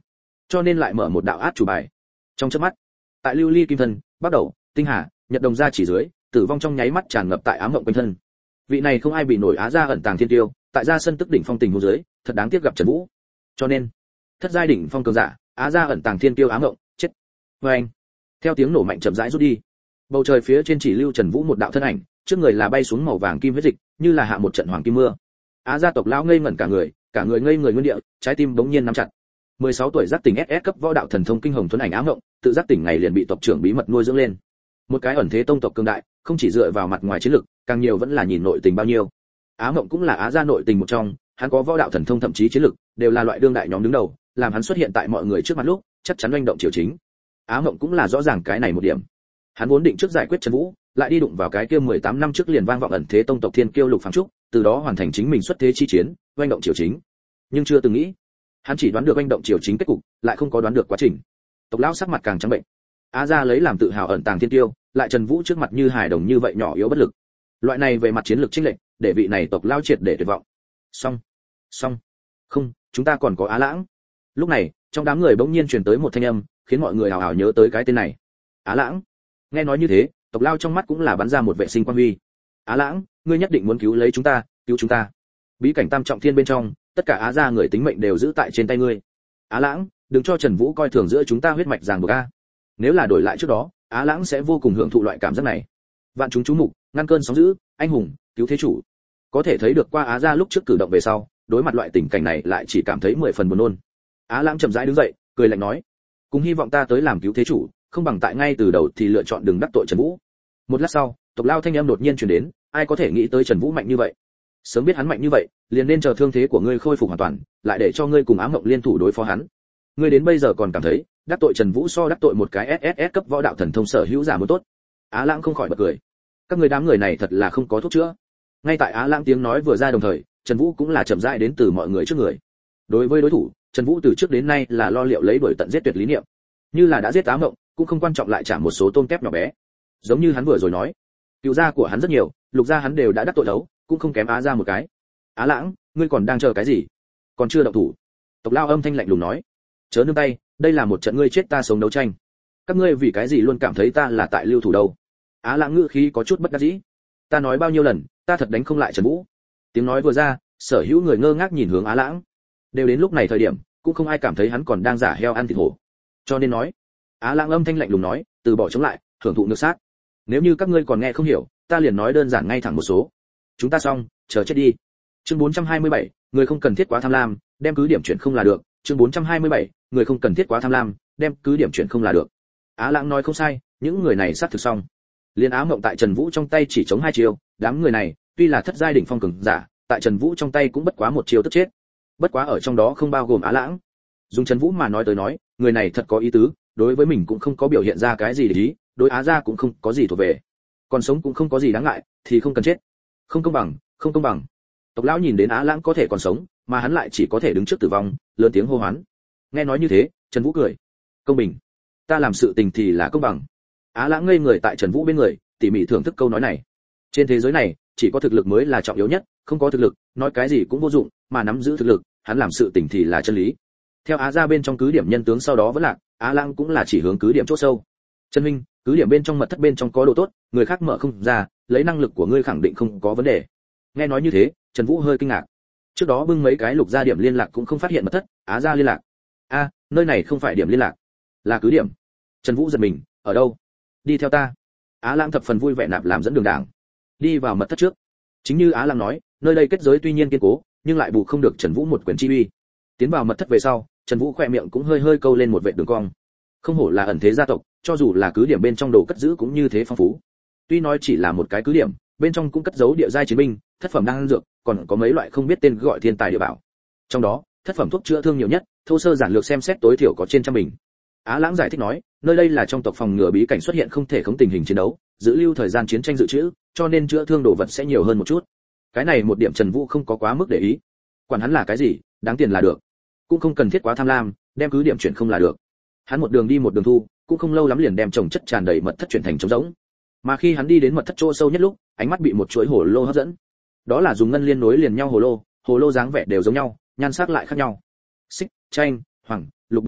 cho nên lại mở một đạo át chủ bài. Trong chớp mắt, tại lưu ly kim thân, bắt đầu, tinh hà, nhật đồng ra chỉ dưới, tử vong trong nháy mắt tràn ngập tại ám mộng quanh thân. Vị này không ai bị nổi Á gia ẩn tàng thiên tiêu, tại gia sân tức đỉnh phong tình huống dưới, thật đáng tiếc gặp Trần Vũ. Cho nên, thất giai đỉnh phong cường giả, Á gia ẩn tàng thiên tiêu ám mộng, chết. Và anh, theo tiếng nổ mạnh chậm rãi rút đi, bầu trời phía trên chỉ lưu Trần Vũ một đạo thân ảnh, trước người là bay xuống màu vàng kim huyết dịch, như là hạ một trận hoàng kim mưa. Á gia tộc lão ngây ngẩn cả người, cả người ngây người nguyên địa, trái tim bỗng nhiên nắm chặt. mười sáu tuổi giác tỉnh ét ét cấp võ đạo thần thông kinh hồng tuấn ảnh ám mộng, tự giác tỉnh ngày liền bị tộc trưởng bí mật nuôi dưỡng lên. Một cái ẩn thế tông tộc cường đại, không chỉ dựa vào mặt ngoài chiến lực, càng nhiều vẫn là nhìn nội tình bao nhiêu. Á mộng cũng là Á gia nội tình một trong, hắn có võ đạo thần thông thậm chí chiến lực, đều là loại đương đại nhóm đứng đầu, làm hắn xuất hiện tại mọi người trước mặt lúc, chắc chắn oanh động triều chính. Á mộng cũng là rõ ràng cái này một điểm. Hắn vốn định trước giải quyết Trần Vũ, lại đi đụng vào cái kia mười tám năm trước liền vang vọng ẩn thế tông tộc thiên kiêu Lục Phàm Trúc, từ đó hoàn thành chính mình xuất thế chi chiến, oanh động triều chính. Nhưng chưa từng nghĩ, hắn chỉ đoán được oanh động triều chính kết cục, lại không có đoán được quá trình. Tộc lão sắc mặt càng trắng bệnh. Á gia lấy làm tự hào ẩn tàng thiên tiêu, lại Trần Vũ trước mặt như hài đồng như vậy nhỏ yếu bất lực. Loại này về mặt chiến lược chênh lệch, để vị này tộc lão triệt để tuyệt vọng. Xong, xong. Không, chúng ta còn có Á Lãng. Lúc này, trong đám người bỗng nhiên truyền tới một thanh âm, khiến mọi người hào hào nhớ tới cái tên này. Á Lãng. Nghe nói như thế, tộc lão trong mắt cũng là bắn ra một vệ sinh quang huy. Á Lãng, ngươi nhất định muốn cứu lấy chúng ta, cứu chúng ta. Bí cảnh tam trọng thiên bên trong, tất cả Á gia người tính mệnh đều giữ tại trên tay ngươi. Á Lãng, đừng cho Trần Vũ coi thường giữa chúng ta huyết mạch ràng buộc a. Nếu là đổi lại trước đó, Á Lãng sẽ vô cùng hưởng thụ loại cảm giác này. Vạn chúng chú mục, ngăn cơn sóng dữ, anh hùng, cứu thế chủ. Có thể thấy được qua Á gia lúc trước cử động về sau, đối mặt loại tình cảnh này lại chỉ cảm thấy mười phần buồn nôn. Á Lãng chậm rãi đứng dậy, cười lạnh nói: "Cùng hy vọng ta tới làm cứu thế chủ, không bằng tại ngay từ đầu thì lựa chọn đừng đắc tội Trần Vũ." Một lát sau, tộc lao thanh âm đột nhiên truyền đến, ai có thể nghĩ tới Trần Vũ mạnh như vậy? Sớm biết hắn mạnh như vậy, liền nên chờ thương thế của ngươi khôi phục hoàn toàn, lại để cho ngươi cùng Ám Mộng liên thủ đối phó hắn. Ngươi đến bây giờ còn cảm thấy, đắc tội Trần Vũ so đắc tội một cái ét ét ét cấp võ đạo thần thông sở hữu giả muốn tốt. Á Lãng không khỏi bật cười. Các ngươi đám người này thật là không có thuốc chữa. Ngay tại Á Lãng tiếng nói vừa ra đồng thời, Trần Vũ cũng là chậm rãi đến từ mọi người trước người. Đối với đối thủ, Trần Vũ từ trước đến nay là lo liệu lấy đuổi tận giết tuyệt lý niệm. Như là đã giết Ám Mộng, cũng không quan trọng lại trả một số tôm tép nhỏ bé. Giống như hắn vừa rồi nói, cựu gia của hắn rất nhiều, lục gia hắn đều đã đắc tội đấu, cũng không kém Á gia một cái. Á Lãng, ngươi còn đang chờ cái gì? Còn chưa động thủ? Tộc lao âm thanh lạnh lùng nói. Chớ nương tay, đây là một trận ngươi chết ta sống đấu tranh. Các ngươi vì cái gì luôn cảm thấy ta là tại lưu thủ đâu? Á Lãng ngữ khí có chút bất đắc dĩ. Ta nói bao nhiêu lần, ta thật đánh không lại Trần Vũ. Tiếng nói vừa ra, sở hữu người ngơ ngác nhìn hướng Á Lãng. Đều đến lúc này thời điểm, cũng không ai cảm thấy hắn còn đang giả heo ăn thịt hổ. Cho nên nói, Á Lãng âm thanh lạnh lùng nói, từ bỏ chống lại, hưởng thụ nước sát. Nếu như các ngươi còn nghe không hiểu, ta liền nói đơn giản ngay thẳng một số. Chúng ta xong, chờ chết đi. Chương bốn trăm hai mươi bảy, người không cần thiết quá tham lam, đem cứ điểm chuyển không là được. Chương bốn trăm hai mươi bảy, người không cần thiết quá tham lam, đem cứ điểm chuyển không là được. Á Lãng nói không sai, những người này sát thực xong. Liên Á Mộng tại Trần Vũ trong tay chỉ chống hai chiêu, đám người này, tuy là thất giai đỉnh phong cường giả, tại Trần Vũ trong tay cũng bất quá một chiêu tức chết. Bất quá ở trong đó không bao gồm Á Lãng. Dùng Trần Vũ mà nói tới nói, người này thật có ý tứ, đối với mình cũng không có biểu hiện ra cái gì để ý, đối Á gia cũng không có gì thuộc về. Còn sống cũng không có gì đáng ngại, thì không cần chết. Không công bằng, không công bằng. Tộc lão nhìn đến Á Lãng có thể còn sống, mà hắn lại chỉ có thể đứng trước tử vong, lớn tiếng hô hoán. Nghe nói như thế, Trần Vũ cười. Công bình. Ta làm sự tình thì là công bằng. Á Lãng ngây người tại Trần Vũ bên người, tỉ mỉ thưởng thức câu nói này. Trên thế giới này, chỉ có thực lực mới là trọng yếu nhất, không có thực lực, nói cái gì cũng vô dụng, mà nắm giữ thực lực, hắn làm sự tình thì là chân lý. Theo Á gia bên trong cứ điểm nhân tướng sau đó vẫn lạc, Á Lãng cũng là chỉ hướng cứ điểm chỗ sâu. Trần huynh, cứ điểm bên trong mật thất bên trong có đồ tốt, người khác mở không ra, lấy năng lực của ngươi khẳng định không có vấn đề. Nghe nói như thế, Trần Vũ hơi kinh ngạc. Trước đó bưng mấy cái lục gia điểm liên lạc cũng không phát hiện mật thất, Á gia liên lạc. A, nơi này không phải điểm liên lạc, là cứ điểm. Trần Vũ giật mình, ở đâu? Đi theo ta. Á Lãng thập phần vui vẻ nạp làm dẫn đường đảng. Đi vào mật thất trước. Chính như Á Lãng nói, nơi đây kết giới tuy nhiên kiên cố, nhưng lại bù không được Trần Vũ một quyền chi uy. Tiến vào mật thất về sau, Trần Vũ khỏe miệng cũng hơi hơi câu lên một vệt đường cong. Không hổ là ẩn thế gia tộc, cho dù là cứ điểm bên trong đồ cất giữ cũng như thế phong phú. Tuy nói chỉ là một cái cứ điểm, bên trong cũng cất giấu địa giai chiến binh, thất phẩm đan dược, còn có mấy loại không biết tên gọi thiên tài địa bảo. Trong đó, thất phẩm thuốc chữa thương nhiều nhất, thô sơ giản lược xem xét tối thiểu có trên trăm bình. Á Lãng giải thích nói, nơi đây là trong tộc phòng ngừa bí cảnh xuất hiện không thể khống tình hình chiến đấu, giữ lưu thời gian chiến tranh dự trữ, cho nên chữa thương đồ vật sẽ nhiều hơn một chút. Cái này một điểm Trần Vũ không có quá mức để ý. Quản hắn là cái gì, đáng tiền là được. Cũng không cần thiết quá tham lam, đem cứ điểm chuyển không là được. Hắn một đường đi một đường thu, cũng không lâu lắm liền đem trồng chất tràn đầy mật thất chuyển thành trống rỗng. Mà khi hắn đi đến mật thất chỗ sâu nhất lúc, ánh mắt bị một chuỗi hồ lô hấp dẫn. Đó là dùng ngân liên nối liền nhau hồ lô, hồ lô dáng vẻ đều giống nhau, nhan sắc lại khác nhau. Xích, chanh, hoàng, lục bốn màu,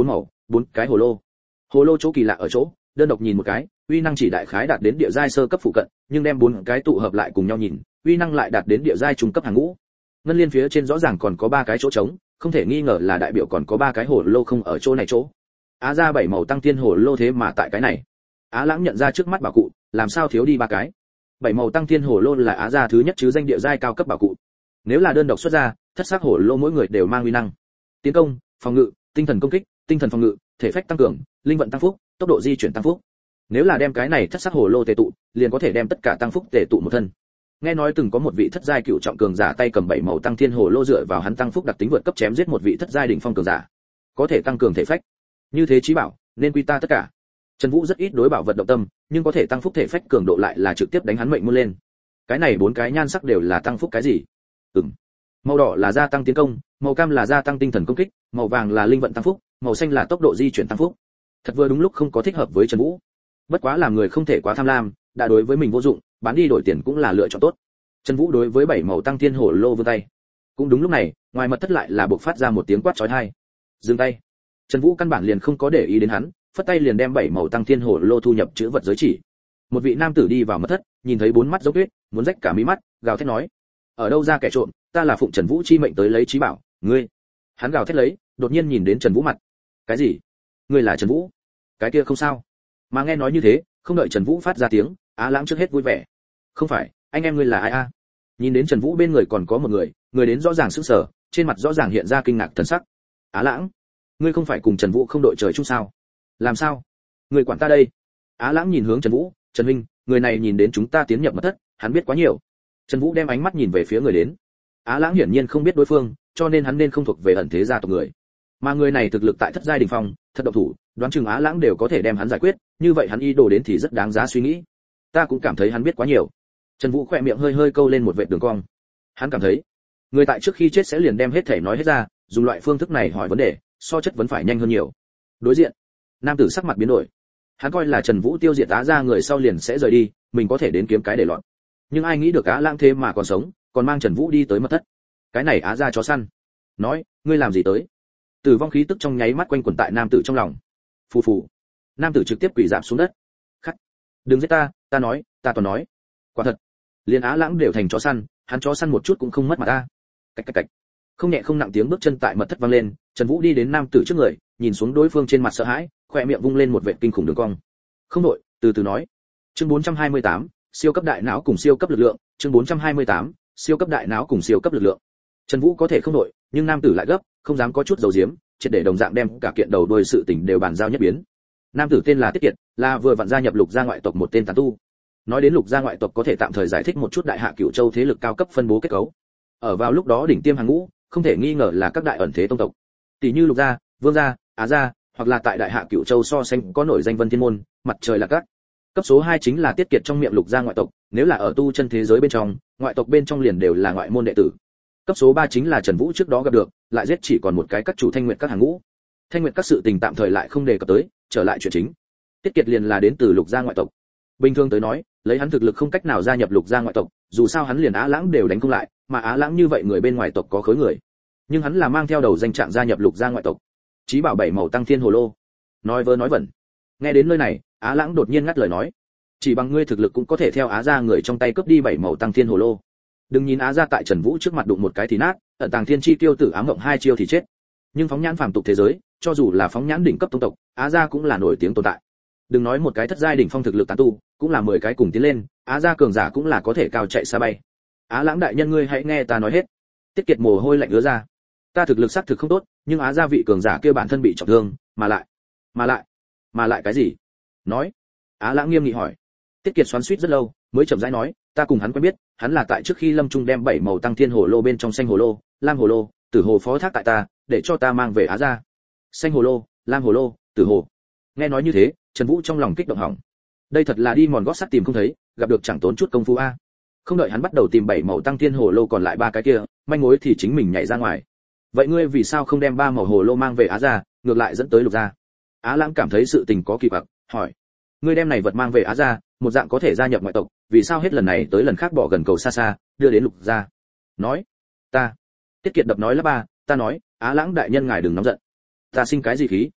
bốn cái hồ lô. Hồ lô chỗ kỳ lạ ở chỗ, đơn độc nhìn một cái, uy năng chỉ đại khái đạt đến địa giai sơ cấp phụ cận, nhưng đem bốn cái tụ hợp lại cùng nhau nhìn, uy năng lại đạt đến địa giai trung cấp hàng ngũ. Ngân liên phía trên rõ ràng còn có ba cái chỗ trống, không thể nghi ngờ là đại biểu còn có ba cái hồ lô không ở chỗ này chỗ. Á gia bảy màu tăng tiên hồ lô thế mà tại cái này. Á Lãng nhận ra trước mắt bảo cụ, làm sao thiếu đi ba cái? Bảy màu tăng tiên hồ lô là Á gia thứ nhất chứ danh địa giai cao cấp bảo cụ. Nếu là đơn độc xuất ra, thất sắc hồ lô mỗi người đều mang uy năng. Tiến công, phòng ngự, tinh thần công kích, tinh thần phòng ngự, thể phách tăng cường, linh vận tăng phúc, tốc độ di chuyển tăng phúc. Nếu là đem cái này thất sắc hồ lô tề tụ, liền có thể đem tất cả tăng phúc tề tụ một thân. Nghe nói từng có một vị thất giai cựu trọng cường giả tay cầm bảy màu tăng thiên hồ lô dựa vào hắn tăng phúc đặc tính vượt cấp chém giết một vị thất giai đỉnh phong cường giả, có thể tăng cường thể phách. Như thế chí bảo, nên quy ta tất cả. Trần Vũ rất ít đối bảo vật động tâm, nhưng có thể tăng phúc thể phách cường độ lại là trực tiếp đánh hắn mệnh muôn lên. Cái này bốn cái nhan sắc đều là tăng phúc cái gì? Ừm. Màu đỏ là gia tăng tiến công, màu cam là gia tăng tinh thần công kích, màu vàng là linh vận tăng phúc, màu xanh là tốc độ di chuyển tăng phúc. Thật vừa đúng lúc không có thích hợp với Trần Vũ. Bất quá làm người không thể quá tham lam, đã đối với mình vô dụng, bán đi đổi tiền cũng là lựa chọn tốt. Trần Vũ đối với bảy màu tăng thiên hồ lô vươn tay. Cũng đúng lúc này, ngoài mật thất lại là bộc phát ra một tiếng quát chói tai. Dừng tay. Trần Vũ căn bản liền không có để ý đến hắn, phất tay liền đem bảy màu tăng thiên hồ lô thu nhập chữ vật giới chỉ. Một vị nam tử đi vào mật thất, nhìn thấy bốn mắt giống tuyết, muốn rách cả mí mắt, gào thét nói: "Ở đâu ra kẻ trộm, ta là phụng Trần Vũ chi mệnh tới lấy trí bảo, ngươi." Hắn gào thét lấy, đột nhiên nhìn đến Trần Vũ mặt. "Cái gì? Ngươi là Trần Vũ?" "Cái kia không sao." Mà nghe nói như thế, không đợi Trần Vũ phát ra tiếng, Á Lãng trước hết vui vẻ. "Không phải, anh em ngươi là ai a?" Nhìn đến Trần Vũ bên người còn có một người, người đến rõ ràng sững sờ, trên mặt rõ ràng hiện ra kinh ngạc thần sắc. "Á Lãng, ngươi không phải cùng Trần Vũ không đội trời chung sao? Làm sao? Ngươi quản ta đây?" Á Lãng nhìn hướng Trần Vũ, "Trần huynh, người này nhìn đến chúng ta tiến nhập mật thất, hắn biết quá nhiều." Trần Vũ đem ánh mắt nhìn về phía người đến. Á Lãng hiển nhiên không biết đối phương, cho nên hắn nên không thuộc về ẩn thế gia tộc người. Mà người này thực lực tại thất giai đỉnh phong, thật động thủ, đoán chừng Á Lãng đều có thể đem hắn giải quyết, như vậy hắn ý đồ đến thì rất đáng giá suy nghĩ. Ta cũng cảm thấy hắn biết quá nhiều. Trần Vũ khẽ miệng hơi hơi câu lên một vệt đường cong. Hắn cảm thấy, người tại trước khi chết sẽ liền đem hết thể nói hết ra, dùng loại phương thức này hỏi vấn đề, so chất vấn phải nhanh hơn nhiều. Đối diện, nam tử sắc mặt biến đổi. Hắn coi là Trần Vũ tiêu diệt Á gia người sau liền sẽ rời đi, mình có thể đến kiếm cái để lọt. Nhưng ai nghĩ được Á Lãng thế mà còn sống, còn mang Trần Vũ đi tới mật thất. Cái này Á gia chó săn. Nói, ngươi làm gì tới? Tử vong khí tức trong nháy mắt quanh quẩn tại nam tử trong lòng. Phù phù. Nam tử trực tiếp quỳ rạp xuống đất. Khắc. Đừng giết ta, ta nói, ta toàn nói. Quả thật. Liên Á Lãng đều thành chó săn, hắn chó săn một chút cũng không mất mà ta. Cạch cạch cạch. Không nhẹ không nặng tiếng bước chân tại mật thất vang lên, Trần Vũ đi đến nam tử trước người, nhìn xuống đối phương trên mặt sợ hãi, khóe miệng vung lên một vệt kinh khủng đường cong. Không đổi, từ từ nói. Chương bốn trăm hai mươi tám, siêu cấp đại não cùng siêu cấp lực lượng, chương bốn trăm hai mươi tám, siêu cấp đại não cùng siêu cấp lực lượng. Trần Vũ có thể không đổi, nhưng nam tử lại gấp, không dám có chút dầu diếm, triệt để đồng dạng đem cả kiện đầu đuôi sự tình đều bàn giao nhất biến. Nam tử tên là Tiết Kiệt, là vừa vặn gia nhập Lục gia ngoại tộc một tên tán tu. Nói đến Lục gia ngoại tộc có thể tạm thời giải thích một chút đại hạ Cửu Châu thế lực cao cấp phân bố kết cấu. Ở vào lúc đó đỉnh tiêm hàng ngũ, không thể nghi ngờ là các đại ẩn thế tông tộc. Tỷ như Lục gia, Vương gia, Á gia, hoặc là tại đại hạ Cửu Châu so sánh có nổi danh Vân Thiên môn, mặt trời là các. Cấp số hai chính là Tiết Kiệt trong miệng Lục gia ngoại tộc, nếu là ở tu chân thế giới bên trong, ngoại tộc bên trong liền đều là ngoại môn đệ tử. Cấp số ba chính là Trần Vũ trước đó gặp được, lại giết chỉ còn một cái các chủ Thanh Nguyệt các hàng ngũ. Thanh Nguyệt các sự tình tạm thời lại không đề cập tới, trở lại chuyện chính. Tiết Kiệt liền là đến từ Lục gia ngoại tộc. Bình thường tới nói, lấy hắn thực lực không cách nào gia nhập Lục gia ngoại tộc, dù sao hắn liền Á Lãng đều đánh không lại, mà Á Lãng như vậy người bên ngoài tộc có khối người. Nhưng hắn là mang theo đầu danh trạng gia nhập Lục gia ngoại tộc. Chí bảo bảy màu tăng thiên hồ lô. Nói vớ nói vẩn. Nghe đến nơi này, Á Lãng đột nhiên ngắt lời nói: "Chỉ bằng ngươi thực lực cũng có thể theo Á gia người trong tay cướp đi bảy màu tăng thiên hồ lô. Đừng nhìn Á gia tại Trần Vũ trước mặt đụng một cái thì nát, ẩn tàng thiên chi tiêu tử ám ngộng hai chiêu thì chết. Nhưng phóng nhãn phàm tục thế giới, cho dù là phóng nhãn đỉnh cấp tông tộc, Á gia cũng là nổi tiếng tồn tại. Đừng nói một cái thất giai đỉnh phong thực lực tán tu, cũng là mười cái cùng tiến lên, Á gia cường giả cũng là có thể cao chạy xa bay. Á Lãng đại nhân ngươi hãy nghe ta nói hết." Tiết Kiệt mồ hôi lạnh ứa ra. "Ta thực lực xác thực không tốt, nhưng Á gia vị cường giả kia bản thân bị trọng thương, mà lại, mà lại, mà lại cái gì?" Nói. Á Lãng nghiêm nghị hỏi. Tiết Kiệt xoắn xuýt rất lâu, mới chậm rãi nói: "Ta cùng hắn quen biết, hắn là tại trước khi Lâm Trung đem bảy màu tăng thiên hồ lô bên trong xanh hồ lô, lam hồ lô, tử hồ phó thác tại ta, để cho ta mang về Á gia. Xanh hồ lô, lam hồ lô, tử hồ." Nghe nói như thế, Trần Vũ trong lòng kích động hỏng. Đây thật là đi mòn gót sắt tìm không thấy, gặp được chẳng tốn chút công phu a. Không đợi hắn bắt đầu tìm bảy màu tăng thiên hồ lô còn lại ba cái kia, manh mối thì chính mình nhảy ra ngoài. "Vậy ngươi vì sao không đem ba màu hồ lô mang về Á gia, ngược lại dẫn tới Lục gia?" Á Lãng cảm thấy sự tình có kỳ quặc, hỏi: "Ngươi đem này vật mang về Á gia, một dạng có thể gia nhập ngoại tộc, vì sao hết lần này tới lần khác bỏ gần cầu xa xa, đưa đến Lục gia?" Nói: "Ta." Tiết Kiệt đập nói là ba, "Ta nói, Á Lãng đại nhân ngài đừng nóng giận. Ta sinh cái gì khí?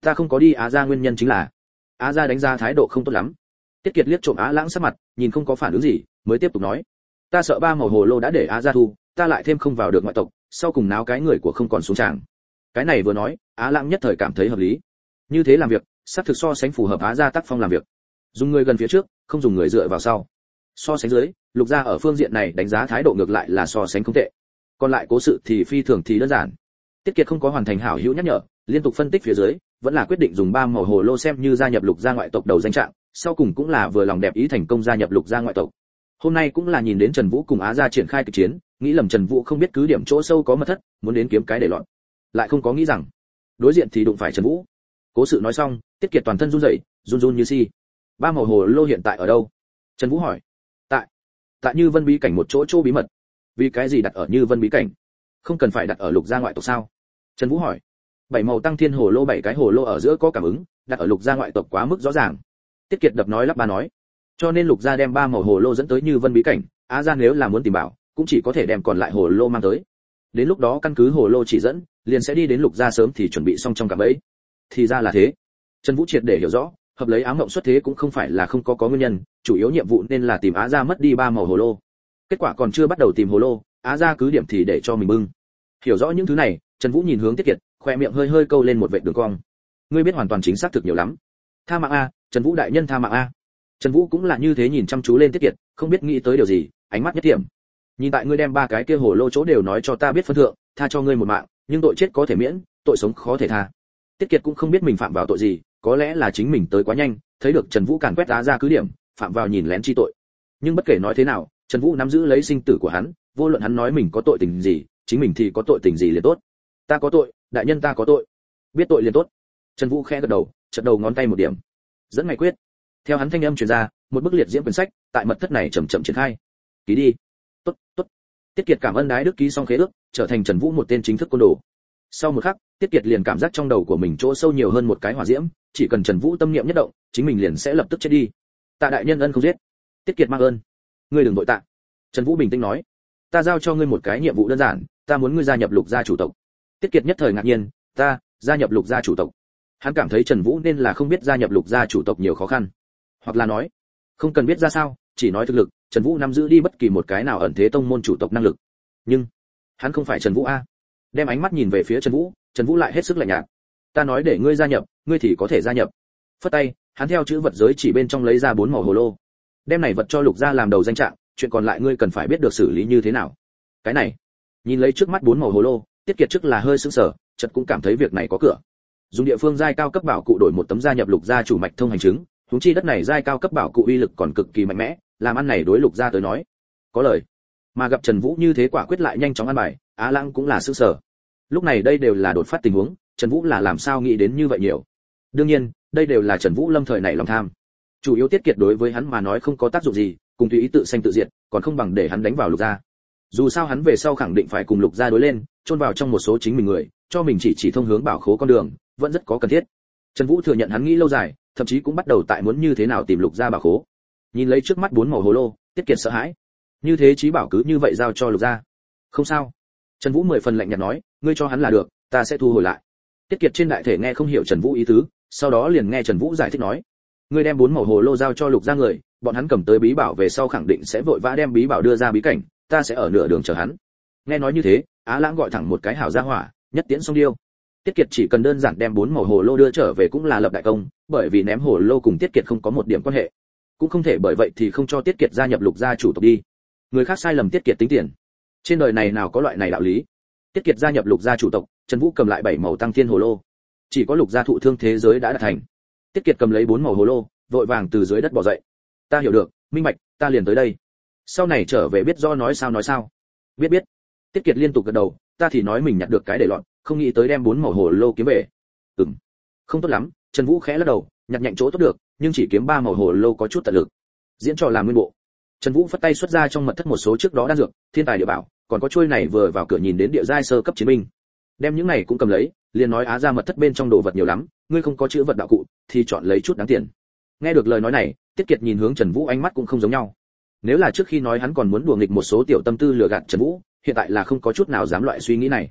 ta không có đi Á gia nguyên nhân chính là Á gia đánh giá thái độ không tốt lắm. Tiết Kiệt liếc trộm Á Lãng sắc mặt, nhìn không có phản ứng gì, mới tiếp tục nói, ta sợ ba màu hồ lô đã để Á gia thu, ta lại thêm không vào được ngoại tộc, sau cùng náo cái người của không còn xuống tràng. Cái này vừa nói, Á Lãng nhất thời cảm thấy hợp lý. Như thế làm việc, xác thực so sánh phù hợp Á gia tác phong làm việc. Dùng người gần phía trước, không dùng người dựa vào sau. So sánh dưới, Lục gia ở phương diện này đánh giá thái độ ngược lại là so sánh không tệ. Còn lại cố sự thì phi thường thì đơn giản. Tiết Kiệt không có hoàn thành hảo hữu nhắc nhở, liên tục phân tích phía dưới, vẫn là quyết định dùng ba màu hồ lô xem như gia nhập Lục gia ngoại tộc đầu danh trạng, sau cùng cũng là vừa lòng đẹp ý thành công gia nhập Lục gia ngoại tộc. Hôm nay cũng là nhìn đến Trần Vũ cùng Á gia triển khai kịch chiến, nghĩ lầm Trần Vũ không biết cứ điểm chỗ sâu có mật thất, muốn đến kiếm cái để loạn. Lại không có nghĩ rằng, đối diện thì đụng phải Trần Vũ. Cố sự nói xong, Tiết Kiệt toàn thân run rẩy, run run như si. Ba màu hồ lô hiện tại ở đâu? Trần Vũ hỏi. Tại, tại Như Vân bí cảnh một chỗ chỗ bí mật. Vì cái gì đặt ở Như Vân bí cảnh? Không cần phải đặt ở Lục gia ngoại tộc sao? Trần Vũ hỏi. Bảy màu tăng thiên hồ lô bảy cái hồ lô ở giữa có cảm ứng, đặt ở Lục gia ngoại tộc quá mức rõ ràng. Tiết Kiệt đập nói lắp ba nói. Cho nên Lục gia đem ba màu hồ lô dẫn tới Như Vân bí cảnh, Á gia nếu là muốn tìm bảo, cũng chỉ có thể đem còn lại hồ lô mang tới. Đến lúc đó căn cứ hồ lô chỉ dẫn, liền sẽ đi đến Lục gia sớm thì chuẩn bị xong trong cả bẫy. Thì ra là thế. Trần Vũ triệt để hiểu rõ, hợp lấy ám mộng xuất thế cũng không phải là không có có nguyên nhân, chủ yếu nhiệm vụ nên là tìm Á gia mất đi ba màu hồ lô. Kết quả còn chưa bắt đầu tìm hồ lô, Á gia cứ điểm thì để cho mình bưng. Hiểu rõ những thứ này, Trần Vũ nhìn hướng Tiết Kiệt, khoe miệng hơi hơi câu lên một vệt đường cong. Ngươi biết hoàn toàn chính xác thực nhiều lắm. Tha mạng a, Trần Vũ đại nhân tha mạng a. Trần Vũ cũng là như thế nhìn chăm chú lên Tiết Kiệt, không biết nghĩ tới điều gì, ánh mắt nhất điểm. Nhìn tại ngươi đem ba cái kia hồ lô chỗ đều nói cho ta biết phân thượng, tha cho ngươi một mạng, nhưng tội chết có thể miễn, tội sống khó thể tha. Tiết Kiệt cũng không biết mình phạm vào tội gì, có lẽ là chính mình tới quá nhanh, thấy được Trần Vũ càn quét Á gia cứ điểm, phạm vào nhìn lén chi tội. Nhưng bất kể nói thế nào, Trần Vũ nắm giữ lấy sinh tử của hắn, vô luận hắn nói mình có tội tình gì, chính mình thì có tội tình gì liền tốt. Ta có tội, đại nhân ta có tội. Biết tội liền tốt. Trần Vũ khẽ gật đầu, chật đầu ngón tay một điểm. Dẫn ngày quyết. Theo hắn thanh âm truyền ra, một bức liệt diễm quyển sách tại mật thất này chậm chậm triển khai. Ký đi. Tốt, tốt. Tiết Kiệt cảm ơn đái đức ký xong khế ước, trở thành Trần Vũ một tên chính thức côn đồ. Sau một khắc, Tiết Kiệt liền cảm giác trong đầu của mình chỗ sâu nhiều hơn một cái hỏa diễm, chỉ cần Trần Vũ tâm niệm nhất động, chính mình liền sẽ lập tức chết đi. Tạ đại nhân ân không giết. Tiết Kiệt mang ơn. Ngươi đừng nội tạ. Trần Vũ bình tĩnh nói. Ta giao cho ngươi một cái nhiệm vụ đơn giản, ta muốn ngươi gia nhập Lục gia chủ tộc. Tiết Kiệt nhất thời ngạc nhiên, ta gia nhập Lục gia chủ tộc. Hắn cảm thấy Trần Vũ nên là không biết gia nhập Lục gia chủ tộc nhiều khó khăn, hoặc là nói, không cần biết ra sao, chỉ nói thực lực, Trần Vũ nắm giữ đi bất kỳ một cái nào ẩn thế tông môn chủ tộc năng lực. Nhưng, hắn không phải Trần Vũ a. Đem ánh mắt nhìn về phía Trần Vũ, Trần Vũ lại hết sức lạnh nhạt. Ta nói để ngươi gia nhập, ngươi thì có thể gia nhập. Phất tay, hắn theo chữ vật giới chỉ bên trong lấy ra bốn màu hồ lô. Đem này vật cho Lục gia làm đầu danh trạng, chuyện còn lại ngươi cần phải biết được xử lý như thế nào. Cái này, nhìn lấy trước mắt bốn màu hồ lô, Tiết Kiệt trước là hơi sững sờ, chợt cũng cảm thấy việc này có cửa. Dùng địa phương giai cao cấp bảo cụ đổi một tấm gia nhập Lục gia chủ mạch thông hành chứng, huống chi đất này giai cao cấp bảo cụ uy lực còn cực kỳ mạnh mẽ, làm ăn này đối Lục gia tới nói có lời. Mà gặp Trần Vũ như thế quả quyết lại nhanh chóng ăn bài, Á Lãng cũng là sững sờ. Lúc này đây đều là đột phát tình huống, Trần Vũ là làm sao nghĩ đến như vậy nhiều. Đương nhiên, đây đều là Trần Vũ lâm thời này lòng tham. Chủ yếu Tiết Kiệt đối với hắn mà nói không có tác dụng gì, cùng tùy ý tự sanh tự diệt, còn không bằng để hắn đánh vào Lục gia. Dù sao hắn về sau khẳng định phải cùng Lục gia đối lên, chôn vào trong một số chính mình người, cho mình chỉ chỉ thông hướng bảo khố con đường, vẫn rất có cần thiết. Trần Vũ thừa nhận hắn nghĩ lâu dài, thậm chí cũng bắt đầu tại muốn như thế nào tìm Lục gia bảo khố. Nhìn lấy trước mắt bốn màu hồ lô, Tiết Kiệt sợ hãi. Như thế chí bảo cứ như vậy giao cho Lục gia. Không sao. Trần Vũ mười phần lạnh nhạt nói, ngươi cho hắn là được, ta sẽ thu hồi lại. Tiết Kiệt trên đại thể nghe không hiểu Trần Vũ ý tứ, sau đó liền nghe Trần Vũ giải thích nói, ngươi đem bốn màu hồ lô giao cho Lục gia người, bọn hắn cầm tới bí bảo về sau khẳng định sẽ vội vã đem bí bảo đưa ra bí cảnh, ta sẽ ở nửa đường chờ hắn. Nghe nói như thế, Á Lãng gọi thẳng một cái hảo gia hỏa, nhất tiễn xong điêu. Tiết Kiệt chỉ cần đơn giản đem bốn màu hồ lô đưa trở về cũng là lập đại công, bởi vì ném hồ lô cùng Tiết Kiệt không có một điểm quan hệ, cũng không thể bởi vậy thì không cho Tiết Kiệt gia nhập Lục gia chủ tộc đi. Người khác sai lầm Tiết Kiệt tính tiền. Trên đời này nào có loại này đạo lý. Tiết Kiệt gia nhập Lục gia chủ tộc, Trần Vũ cầm lại bảy màu tăng thiên hồ lô. Chỉ có Lục gia thụ thương thế giới đã đạt thành. Tiết Kiệt cầm lấy bốn màu hồ lô, vội vàng từ dưới đất bò dậy. Ta hiểu được, minh bạch, ta liền tới đây. Sau này trở về biết do nói sao nói sao. Biết biết. Tiết Kiệt liên tục gật đầu, ta thì nói mình nhặt được cái để loạn, không nghĩ tới đem bốn màu hồ lô kiếm về. Ừm. Không tốt lắm, Trần Vũ khẽ lắc đầu, nhặt nhạnh chỗ tốt được, nhưng chỉ kiếm ba màu hồ lô có chút tận lực. Diễn trò làm nguyên bộ. Trần Vũ phất tay xuất ra trong mật thất một số trước đó đan dược, thiên tài địa bảo, còn có chuôi này vừa vào cửa nhìn đến địa giai sơ cấp chiến binh. Đem những này cũng cầm lấy, liền nói Á gia mật thất bên trong đồ vật nhiều lắm, ngươi không có chữ vật đạo cụ, thì chọn lấy chút đáng tiền. Nghe được lời nói này, Tiết Kiệt nhìn hướng Trần Vũ ánh mắt cũng không giống nhau. Nếu là trước khi nói hắn còn muốn đùa nghịch một số tiểu tâm tư lừa gạt Trần Vũ, hiện tại là không có chút nào dám loại suy nghĩ này.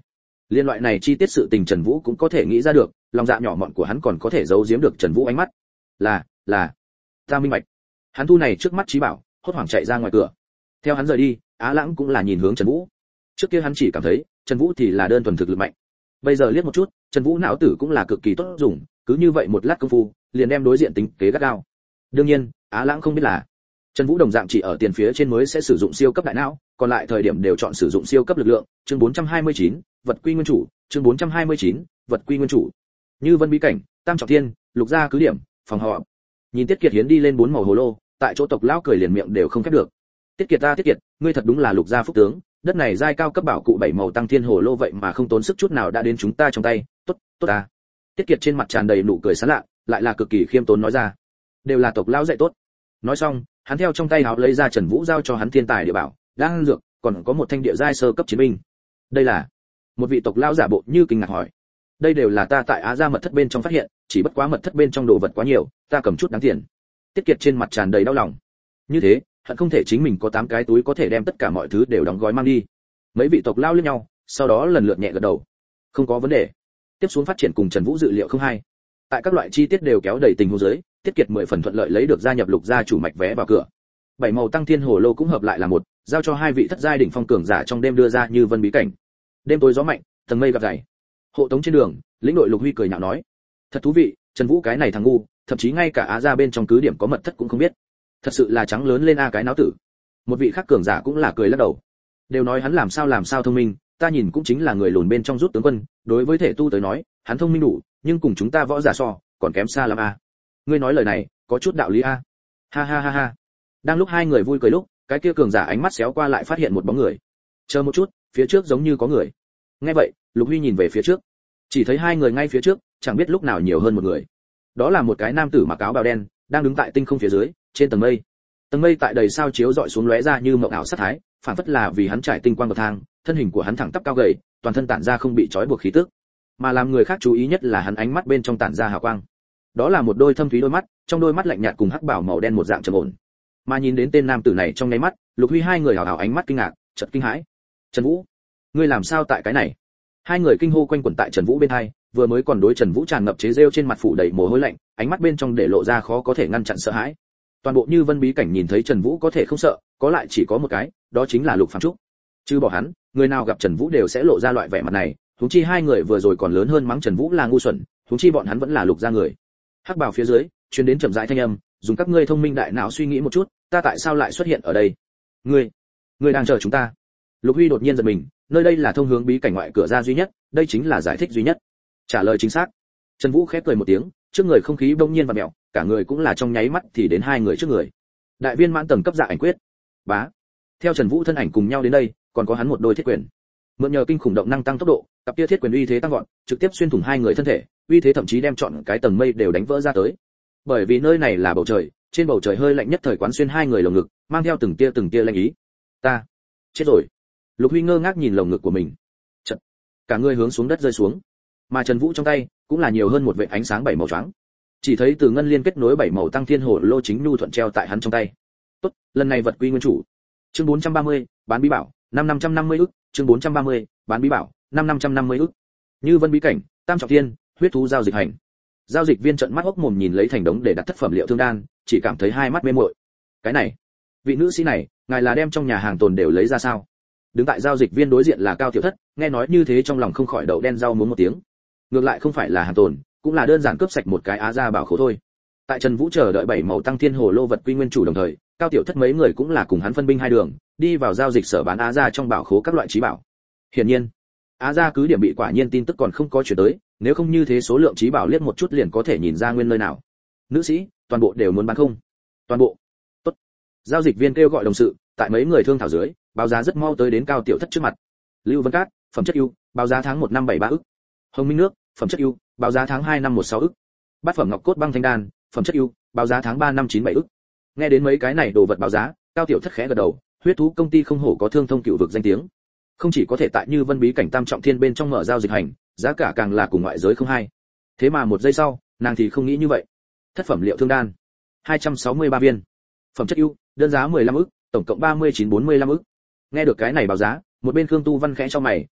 Liên loại này chi tiết sự tình Trần Vũ cũng có thể nghĩ ra được, lòng dạ nhỏ mọn của hắn còn có thể giấu giếm được Trần Vũ ánh mắt. Là, là, ta minh bạch. Hắn thu này trước mắt trí bảo, hốt hoảng chạy ra ngoài cửa. Theo hắn rời đi, Á Lãng cũng là nhìn hướng Trần Vũ. Trước kia hắn chỉ cảm thấy, Trần Vũ thì là đơn thuần thực lực mạnh. Bây giờ liếc một chút, Trần Vũ não tử cũng là cực kỳ tốt dùng, cứ như vậy một lát công phu, liền đem đối diện tính kế gắt gao. Đương nhiên, Á Lãng không biết là Trần Vũ đồng dạng chỉ ở tiền phía trên mới sẽ sử dụng siêu cấp đại não, còn lại thời điểm đều chọn sử dụng siêu cấp lực lượng. Chương bốn trăm hai mươi chín, vật quy nguyên chủ, chương bốn trăm hai mươi chín, vật quy nguyên chủ. Như Vân bí cảnh, Tam Trọng Thiên, Lục gia cứ điểm, phòng họp. Nhìn Tiết Kiệt hiến đi lên bốn màu hồ lô, tại chỗ tộc lão cười liền miệng đều không khép được. Tiết Kiệt ta Tiết Kiệt, ngươi thật đúng là Lục gia phúc tướng, đất này giai cao cấp bảo cụ bảy màu tăng thiên hồ lô vậy mà không tốn sức chút nào đã đến chúng ta trong tay, tốt, tốt ta. Tiết Kiệt trên mặt tràn đầy nụ cười sảng lạ, lại là cực kỳ khiêm tốn nói ra, đều là tộc lão dạy tốt. Nói xong, hắn theo trong tay áo lấy ra Trần Vũ giao cho hắn thiên tài địa bảo, đang dược, còn có một thanh địa giai sơ cấp chiến binh. Đây là? Một vị tộc lão giả bộ như kinh ngạc hỏi. Đây đều là ta tại Á gia mật thất bên trong phát hiện, chỉ bất quá mật thất bên trong đồ vật quá nhiều, ta cầm chút đáng tiền. Tiết Kiệt trên mặt tràn đầy đau lòng. Như thế, hận không thể chính mình có tám cái túi có thể đem tất cả mọi thứ đều đóng gói mang đi. Mấy vị tộc lão liếc nhau, sau đó lần lượt nhẹ gật đầu. Không có vấn đề. Tiếp xuống phát triển cùng Trần Vũ dự liệu không hay. Tại các loại chi tiết đều kéo đầy tình huống dưới, Tiết Kiệt mười phần thuận lợi lấy được gia nhập Lục gia chủ mạch vé vào cửa. Bảy màu tăng thiên hồ lô cũng hợp lại là một, giao cho hai vị thất giai đỉnh phong cường giả trong đêm đưa ra Như Vân bí cảnh. Đêm tối gió mạnh, tầng mây gặp dày. Hộ tống trên đường, lĩnh đội Lục Huy cười nhạo nói: "Thật thú vị, Trần Vũ cái này thằng ngu, thậm chí ngay cả Á gia bên trong cứ điểm có mật thất cũng không biết. Thật sự là trắng lớn lên a cái náo tử." Một vị khác cường giả cũng là cười lắc đầu. Đều nói hắn làm sao làm sao thông minh, ta nhìn cũng chính là người lùn bên trong rút tướng quân, đối với thể tu tới nói, hắn thông minh đủ, nhưng cùng chúng ta võ giả so, còn kém xa lắm a. Ngươi nói lời này, có chút đạo lý a. Ha ha ha ha. Đang lúc hai người vui cười lúc, cái kia cường giả ánh mắt xéo qua lại phát hiện một bóng người. Chờ một chút, phía trước giống như có người. Nghe vậy, Lục Huy nhìn về phía trước, chỉ thấy hai người ngay phía trước, chẳng biết lúc nào nhiều hơn một người. Đó là một cái nam tử mặc áo bào đen, đang đứng tại tinh không phía dưới, trên tầng mây. Tầng mây tại đầy sao chiếu dọi xuống lóe ra như mộng ảo sát thái, phản phất là vì hắn trải tinh quang bậc thang, thân hình của hắn thẳng tắp cao gầy, toàn thân tản ra không bị trói buộc khí tức. Mà làm người khác chú ý nhất là hắn ánh mắt bên trong tản ra hào quang. Đó là một đôi thâm thúy đôi mắt, trong đôi mắt lạnh nhạt cùng hắc bảo màu đen một dạng trầm ổn. Mà nhìn đến tên nam tử này trong nháy mắt, Lục Huy hai người hào hào ánh mắt kinh ngạc, chợt kinh hãi. Trần Vũ, ngươi làm sao tại cái này? Hai người kinh hô quanh quẩn tại Trần Vũ bên hai, vừa mới còn đối Trần Vũ tràn ngập chế rêu trên mặt phủ đầy mồ hôi lạnh, ánh mắt bên trong để lộ ra khó có thể ngăn chặn sợ hãi. Toàn bộ Như Vân bí cảnh nhìn thấy Trần Vũ có thể không sợ, có lại chỉ có một cái, đó chính là Lục Phàm Trúc. Chứ bỏ hắn, người nào gặp Trần Vũ đều sẽ lộ ra loại vẻ mặt này, huống chi hai người vừa rồi còn lớn hơn mắng Trần Vũ là ngu xuẩn, huống chi bọn hắn vẫn là Lục gia người. Hắc bào phía dưới, truyền đến trầm rãi thanh âm, dùng các ngươi thông minh đại não suy nghĩ một chút, ta tại sao lại xuất hiện ở đây? Ngươi, ngươi đang chờ chúng ta. Lục Huy đột nhiên giật mình, nơi đây là thông hướng bí cảnh ngoại cửa ra duy nhất, đây chính là giải thích duy nhất. Trả lời chính xác. Trần Vũ khép cười một tiếng, trước người không khí bỗng nhiên vặn mèo, cả người cũng là trong nháy mắt thì đến hai người trước người. Đại viên mãn tầng cấp dạ ảnh quyết. Bá. Theo Trần Vũ thân ảnh cùng nhau đến đây, còn có hắn một đôi thiết quyền. Mượn nhờ kinh khủng động năng tăng tốc độ, cặp kia thiết quyền uy thế tăng vọt, trực tiếp xuyên thủng hai người thân thể, uy thế thậm chí đem trọn cái tầng mây đều đánh vỡ ra tới. Bởi vì nơi này là bầu trời, trên bầu trời hơi lạnh nhất thời quán xuyên hai người lồng ngực, mang theo từng tia từng tia lạnh ý. Ta chết rồi. Lục Huy ngơ ngác nhìn lồng ngực của mình. Chật, cả người hướng xuống đất rơi xuống. Mà Trần Vũ trong tay cũng là nhiều hơn một vệt ánh sáng bảy màu choáng. Chỉ thấy từ ngân liên kết nối bảy màu tăng thiên hồ lô chính nhu thuận treo tại hắn trong tay. Tốt, lần này vật quy nguyên chủ. Chương bốn trăm ba mươi, bán bí bảo, năm năm trăm năm mươi ức, chương bốn trăm ba mươi, bán bí bảo, năm năm trăm năm mươi ức. Như Vân bí cảnh, Tam Trọng Thiên, huyết thú giao dịch hành. Giao dịch viên trợn mắt hốc mồm nhìn lấy thành đống để đặt thất phẩm liệu thương đan, chỉ cảm thấy hai mắt mê muội. Cái này, vị nữ sĩ này, ngài là đem trong nhà hàng tồn đều lấy ra sao? Đứng tại giao dịch viên đối diện là Cao Tiểu Thất, nghe nói như thế trong lòng không khỏi đậu đen rau muống một tiếng. Ngược lại không phải là hàng tồn, cũng là đơn giản cướp sạch một cái Á gia bảo khố thôi. Tại Trần Vũ chờ đợi bảy màu tăng thiên hồ lô vật quy nguyên chủ đồng thời, Cao Tiểu Thất mấy người cũng là cùng hắn phân binh hai đường, đi vào giao dịch sở bán Á gia trong bảo khố các loại trí bảo. Hiển nhiên, Á gia cứ điểm bị quả nhiên tin tức còn không có chuyển tới, nếu không như thế số lượng trí bảo liếc một chút liền có thể nhìn ra nguyên nơi nào. Nữ sĩ, toàn bộ đều muốn bán không? Toàn bộ. Tốt. Giao dịch viên kêu gọi đồng sự, tại mấy người thương thảo dưới, báo giá rất mau tới đến Cao Tiểu Thất trước mặt. Lưu Vân Cát, phẩm chất ưu, báo giá tháng một năm bảy ba ức. Hồng Minh nước, phẩm chất ưu, báo giá tháng hai năm một sáu ức. Bát phẩm ngọc cốt băng thanh đan, phẩm chất ưu, báo giá tháng ba năm chín bảy ức. Nghe đến mấy cái này đồ vật báo giá, Cao Tiểu Thất khẽ gật đầu, huyết thú công ty không hổ có thương thông cựu vực danh tiếng. Không chỉ có thể tại Như Vân bí cảnh Tam Trọng Thiên bên trong mở giao dịch hành, giá cả càng là cùng ngoại giới không hai. Thế mà một giây sau, nàng thì không nghĩ như vậy. Thất phẩm liệu thương đan, hai trăm sáu mươi ba viên. Phẩm chất ưu, đơn giá mười lăm ức, tổng cộng ba mươi chín bốn mươi lăm ức. Nghe được cái này báo giá, một bên Khương Tu Văn khẽ cho mày,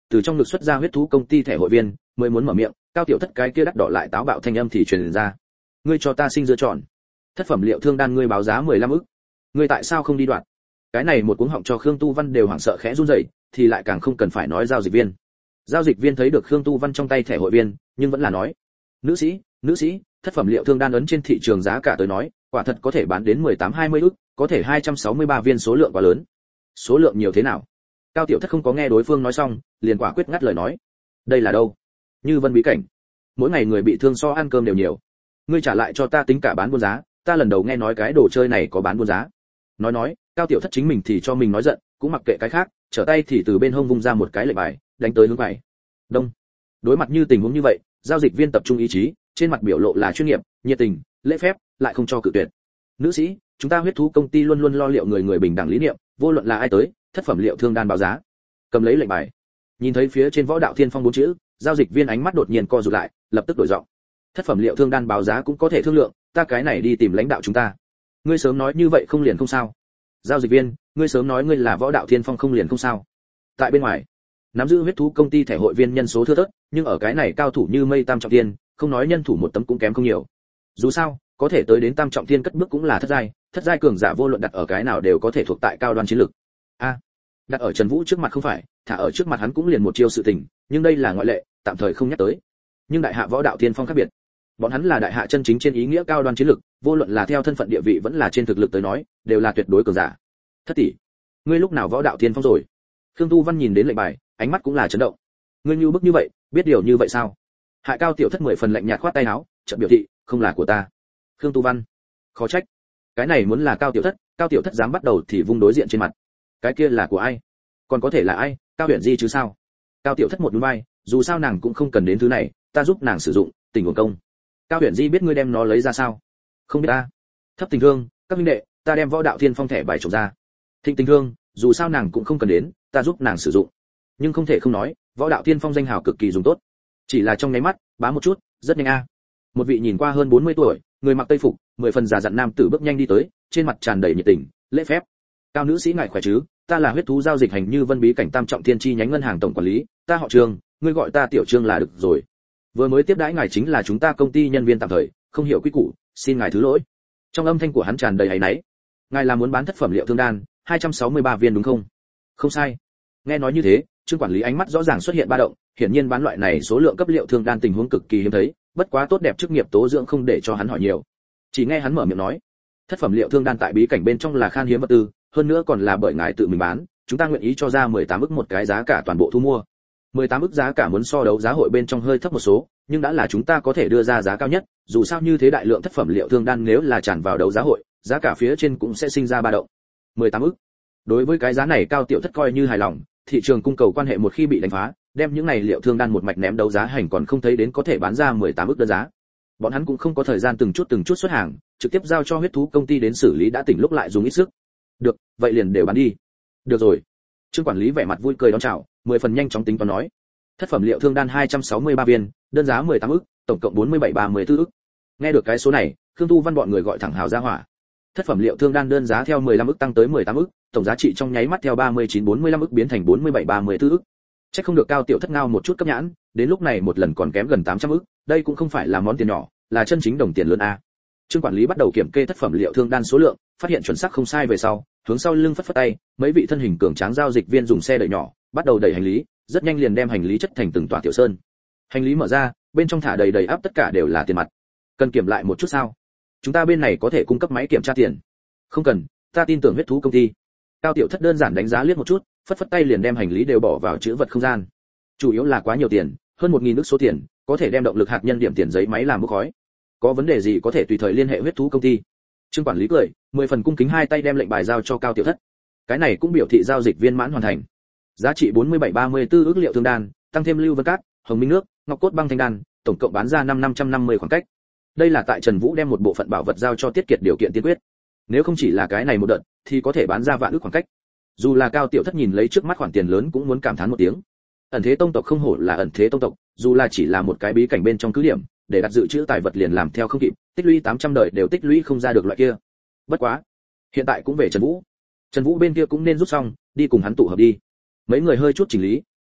từ trong ngực xuất ra huyết thú công ty thẻ hội viên, mới muốn mở miệng, Cao Tiểu Thất cái kia đắt đỏ lại táo bạo thanh âm thì truyền ra. Ngươi cho ta sinh dưa tròn. Thất phẩm liệu thương đan ngươi báo giá mười lăm ức. Ngươi tại sao không đi đoạn? Cái này một cuống họng cho Khương Tu Văn đều hoảng sợ khẽ run rẩy, thì lại càng không cần phải nói giao dịch viên. Giao dịch viên thấy được Khương Tu Văn trong tay thẻ hội viên, nhưng vẫn là nói: "Nữ sĩ, nữ sĩ, thất phẩm liệu thương đan ấn trên thị trường giá cả tới nói, quả thật có thể bán đến mười tám hai mươi ức, có thể hai trăm sáu mươi ba viên số lượng quá lớn." Số lượng nhiều thế nào? Cao Tiểu Thất không có nghe đối phương nói xong, liền quả quyết ngắt lời nói: "Đây là đâu? Như Vân bí cảnh. Mỗi ngày người bị thương so ăn cơm đều nhiều. Ngươi trả lại cho ta tính cả bán buôn giá, ta lần đầu nghe nói cái đồ chơi này có bán buôn giá." Nói nói, Cao Tiểu Thất chính mình thì cho mình nói giận, cũng mặc kệ cái khác, trở tay thì từ bên hông vung ra một cái lệnh bài, đánh tới hướng bài. Đông. Đối mặt như tình huống như vậy, giao dịch viên tập trung ý chí, trên mặt biểu lộ là chuyên nghiệp, nhiệt tình, lễ phép, lại không cho cự tuyệt. "Nữ sĩ, chúng ta huyết thú công ty luôn luôn lo liệu người người bình đẳng lý niệm, vô luận là ai tới, thất phẩm liệu thương đan báo giá." Cầm lấy lệnh bài. Nhìn thấy phía trên Võ Đạo Thiên Phong bốn chữ, giao dịch viên ánh mắt đột nhiên co rụt lại, lập tức đổi giọng. "Thất phẩm liệu thương đan báo giá cũng có thể thương lượng, ta cái này đi tìm lãnh đạo chúng ta." "Ngươi sớm nói như vậy không liền không sao?" Giao dịch viên, ngươi sớm nói ngươi là Võ Đạo Thiên Phong không liền không sao? Tại bên ngoài, nắm giữ huyết thú công ty thẻ hội viên nhân số thưa thớt, nhưng ở cái này cao thủ như mây tam trọng thiên, không nói nhân thủ một tấm cũng kém không nhiều. Dù sao, có thể tới đến tam trọng thiên cất bước cũng là thất giai, thất giai cường giả vô luận đặt ở cái nào đều có thể thuộc tại cao đoan chiến lực. A, đặt ở Trần Vũ trước mặt không phải, thả ở trước mặt hắn cũng liền một chiêu sự tình, nhưng đây là ngoại lệ, tạm thời không nhắc tới. Nhưng đại hạ Võ Đạo Thiên Phong khác biệt. Bọn hắn là đại hạ chân chính trên ý nghĩa cao đoan chiến lực, vô luận là theo thân phận địa vị vẫn là trên thực lực tới nói, đều là tuyệt đối cường giả. Thất tỷ, ngươi lúc nào Võ Đạo Thiên Phong rồi? Khương Tu Văn nhìn đến lệnh bài, ánh mắt cũng là chấn động. Ngươi như bức như vậy, biết điều như vậy sao? Hại Cao Tiểu Thất mười phần lạnh nhạt khoát tay áo, chợt biểu thị, không là của ta. Khương Tu Văn, khó trách. Cái này muốn là Cao Tiểu Thất, Cao Tiểu Thất dám bắt đầu thì vung đối diện trên mặt. Cái kia là của ai? Còn có thể là ai? Cao Huyền Di chứ sao? Cao Tiểu Thất một nhún vai, dù sao nàng cũng không cần đến thứ này, ta giúp nàng sử dụng, tình huống công. Cao Huyền Di biết ngươi đem nó lấy ra sao? Không biết ta. Thấp Tình Thương, các minh đệ, ta đem Võ Đạo Thiên Phong thẻ bài trộm ra. Thịnh Tình Thương, dù sao nàng cũng không cần đến, ta giúp nàng sử dụng. Nhưng không thể không nói, Võ Đạo Thiên Phong danh hào cực kỳ dùng tốt. Chỉ là trong nháy mắt, bá một chút, rất nhanh a. Một vị nhìn qua hơn bốn mươi tuổi, người mặc tây phục, mười phần già dặn nam tử bước nhanh đi tới, trên mặt tràn đầy nhiệt tình, lễ phép. Cao nữ sĩ ngài khỏe chứ? Ta là huyết thú giao dịch hành Như Vân bí cảnh tam trọng thiên chi nhánh ngân hàng tổng quản lý, ta họ Trương, ngươi gọi ta tiểu Trương là được rồi. Vừa mới tiếp đãi ngài chính là chúng ta công ty nhân viên tạm thời, không hiểu quy củ, xin ngài thứ lỗi. Trong âm thanh của hắn tràn đầy áy náy. Ngài là muốn bán thất phẩm liệu thương đan, hai trăm sáu mươi ba viên đúng không? Không sai. Nghe nói như thế, Trương quản lý ánh mắt rõ ràng xuất hiện ba động, hiển nhiên bán loại này số lượng cấp liệu thương đan tình huống cực kỳ hiếm thấy, bất quá tốt đẹp chức nghiệp tố dưỡng không để cho hắn hỏi nhiều. Chỉ nghe hắn mở miệng nói, thất phẩm liệu thương đan tại bí cảnh bên trong là khan hiếm vật tư, hơn nữa còn là bởi ngài tự mình bán, chúng ta nguyện ý cho ra mười tám ức một cái giá cả toàn bộ thu mua. mười tám ức giá cả muốn so đấu giá hội bên trong hơi thấp một số, nhưng đã là chúng ta có thể đưa ra giá cao nhất, dù sao như thế đại lượng thất phẩm liệu thương đan nếu là tràn vào đấu giá hội, giá cả phía trên cũng sẽ sinh ra ba động. mười tám ức. Đối với cái giá này Cao Tiểu Thất coi như hài lòng, thị trường cung cầu quan hệ một khi bị đánh phá, đem những này liệu thương đan một mạch ném đấu giá hành còn không thấy đến có thể bán ra mười tám ức đơn giá. Bọn hắn cũng không có thời gian từng chút từng chút xuất hàng, trực tiếp giao cho huyết thú công ty đến xử lý đã tỉnh lúc lại dùng ít sức. Được, vậy liền đều bán đi. Được rồi. Trương quản lý vẻ mặt vui cười đón chào, mười phần nhanh chóng tính toán nói. Thất phẩm liệu thương đan hai trăm sáu mươi ba viên, đơn giá mười tám ức, tổng cộng bốn mươi bảy ba mươi tư ức. Nghe được cái số này, Khương Tu Văn bọn người gọi thẳng hào ra hỏa. Thất phẩm liệu thương đan đơn giá theo mười lăm ức tăng tới mười tám ức, tổng giá trị trong nháy mắt theo ba mươi chín bốn mươi lăm ức biến thành bốn mươi bảy ba mươi tư ức. Chắc không được Cao Tiểu Thất ngao một chút cấp nhãn, đến lúc này một lần còn kém gần tám trăm ức, đây cũng không phải là món tiền nhỏ, là chân chính đồng tiền lớn a. Trương quản lý bắt đầu kiểm kê thất phẩm liệu thương đan số lượng, phát hiện chuẩn xác không sai về sau, hướng sau lưng phất phất tay, mấy vị thân hình cường tráng giao dịch viên dùng xe đẩy nhỏ, bắt đầu đẩy hành lý, rất nhanh liền đem hành lý chất thành từng tòa tiểu sơn. Hành lý mở ra, bên trong thả đầy đầy ắp tất cả đều là tiền mặt. Cần kiểm lại một chút sao? Chúng ta bên này có thể cung cấp máy kiểm tra tiền. Không cần, ta tin tưởng huyết thú công ty. Cao Tiểu Thất đơn giản đánh giá liếc một chút, phất phất tay liền đem hành lý đều bỏ vào trữ vật không gian. Chủ yếu là quá nhiều tiền, hơn một nghìn ức số tiền, có thể đem động lực hạt nhân điểm tiền giấy máy làm bốc khói. Có vấn đề gì có thể tùy thời liên hệ huyết thú công ty. Trương quản lý cười, mười phần cung kính hai tay đem lệnh bài giao cho Cao Tiểu Thất. Cái này cũng biểu thị giao dịch viên mãn hoàn thành. Giá trị bốn mươi bảy ba mươi tư ức liệu thương đan, tăng thêm lưu vân cát, hồng minh nước, ngọc cốt băng thanh đan, tổng cộng bán ra năm năm trăm năm mươi khoảng cách. Đây là tại Trần Vũ đem một bộ phận bảo vật giao cho Tiết Kiệt điều kiện tiên quyết. Nếu không chỉ là cái này một đợt, thì có thể bán ra vạn ức khoảng cách. Dù là Cao Tiểu Thất nhìn lấy trước mắt khoản tiền lớn cũng muốn cảm thán một tiếng. Ẩn Thế Tông tộc không hổ là Ẩn Thế Tông tộc, dù là chỉ là một cái bí cảnh bên trong cứ điểm, để đặt dự trữ tài vật liền làm theo không kịp, tích lũy tám trăm đời đều tích lũy không ra được loại kia. Bất quá, hiện tại cũng về Trần Vũ. Trần Vũ bên kia cũng nên rút xong, đi cùng hắn tụ hợp đi. Mấy người hơi chút chỉnh lý,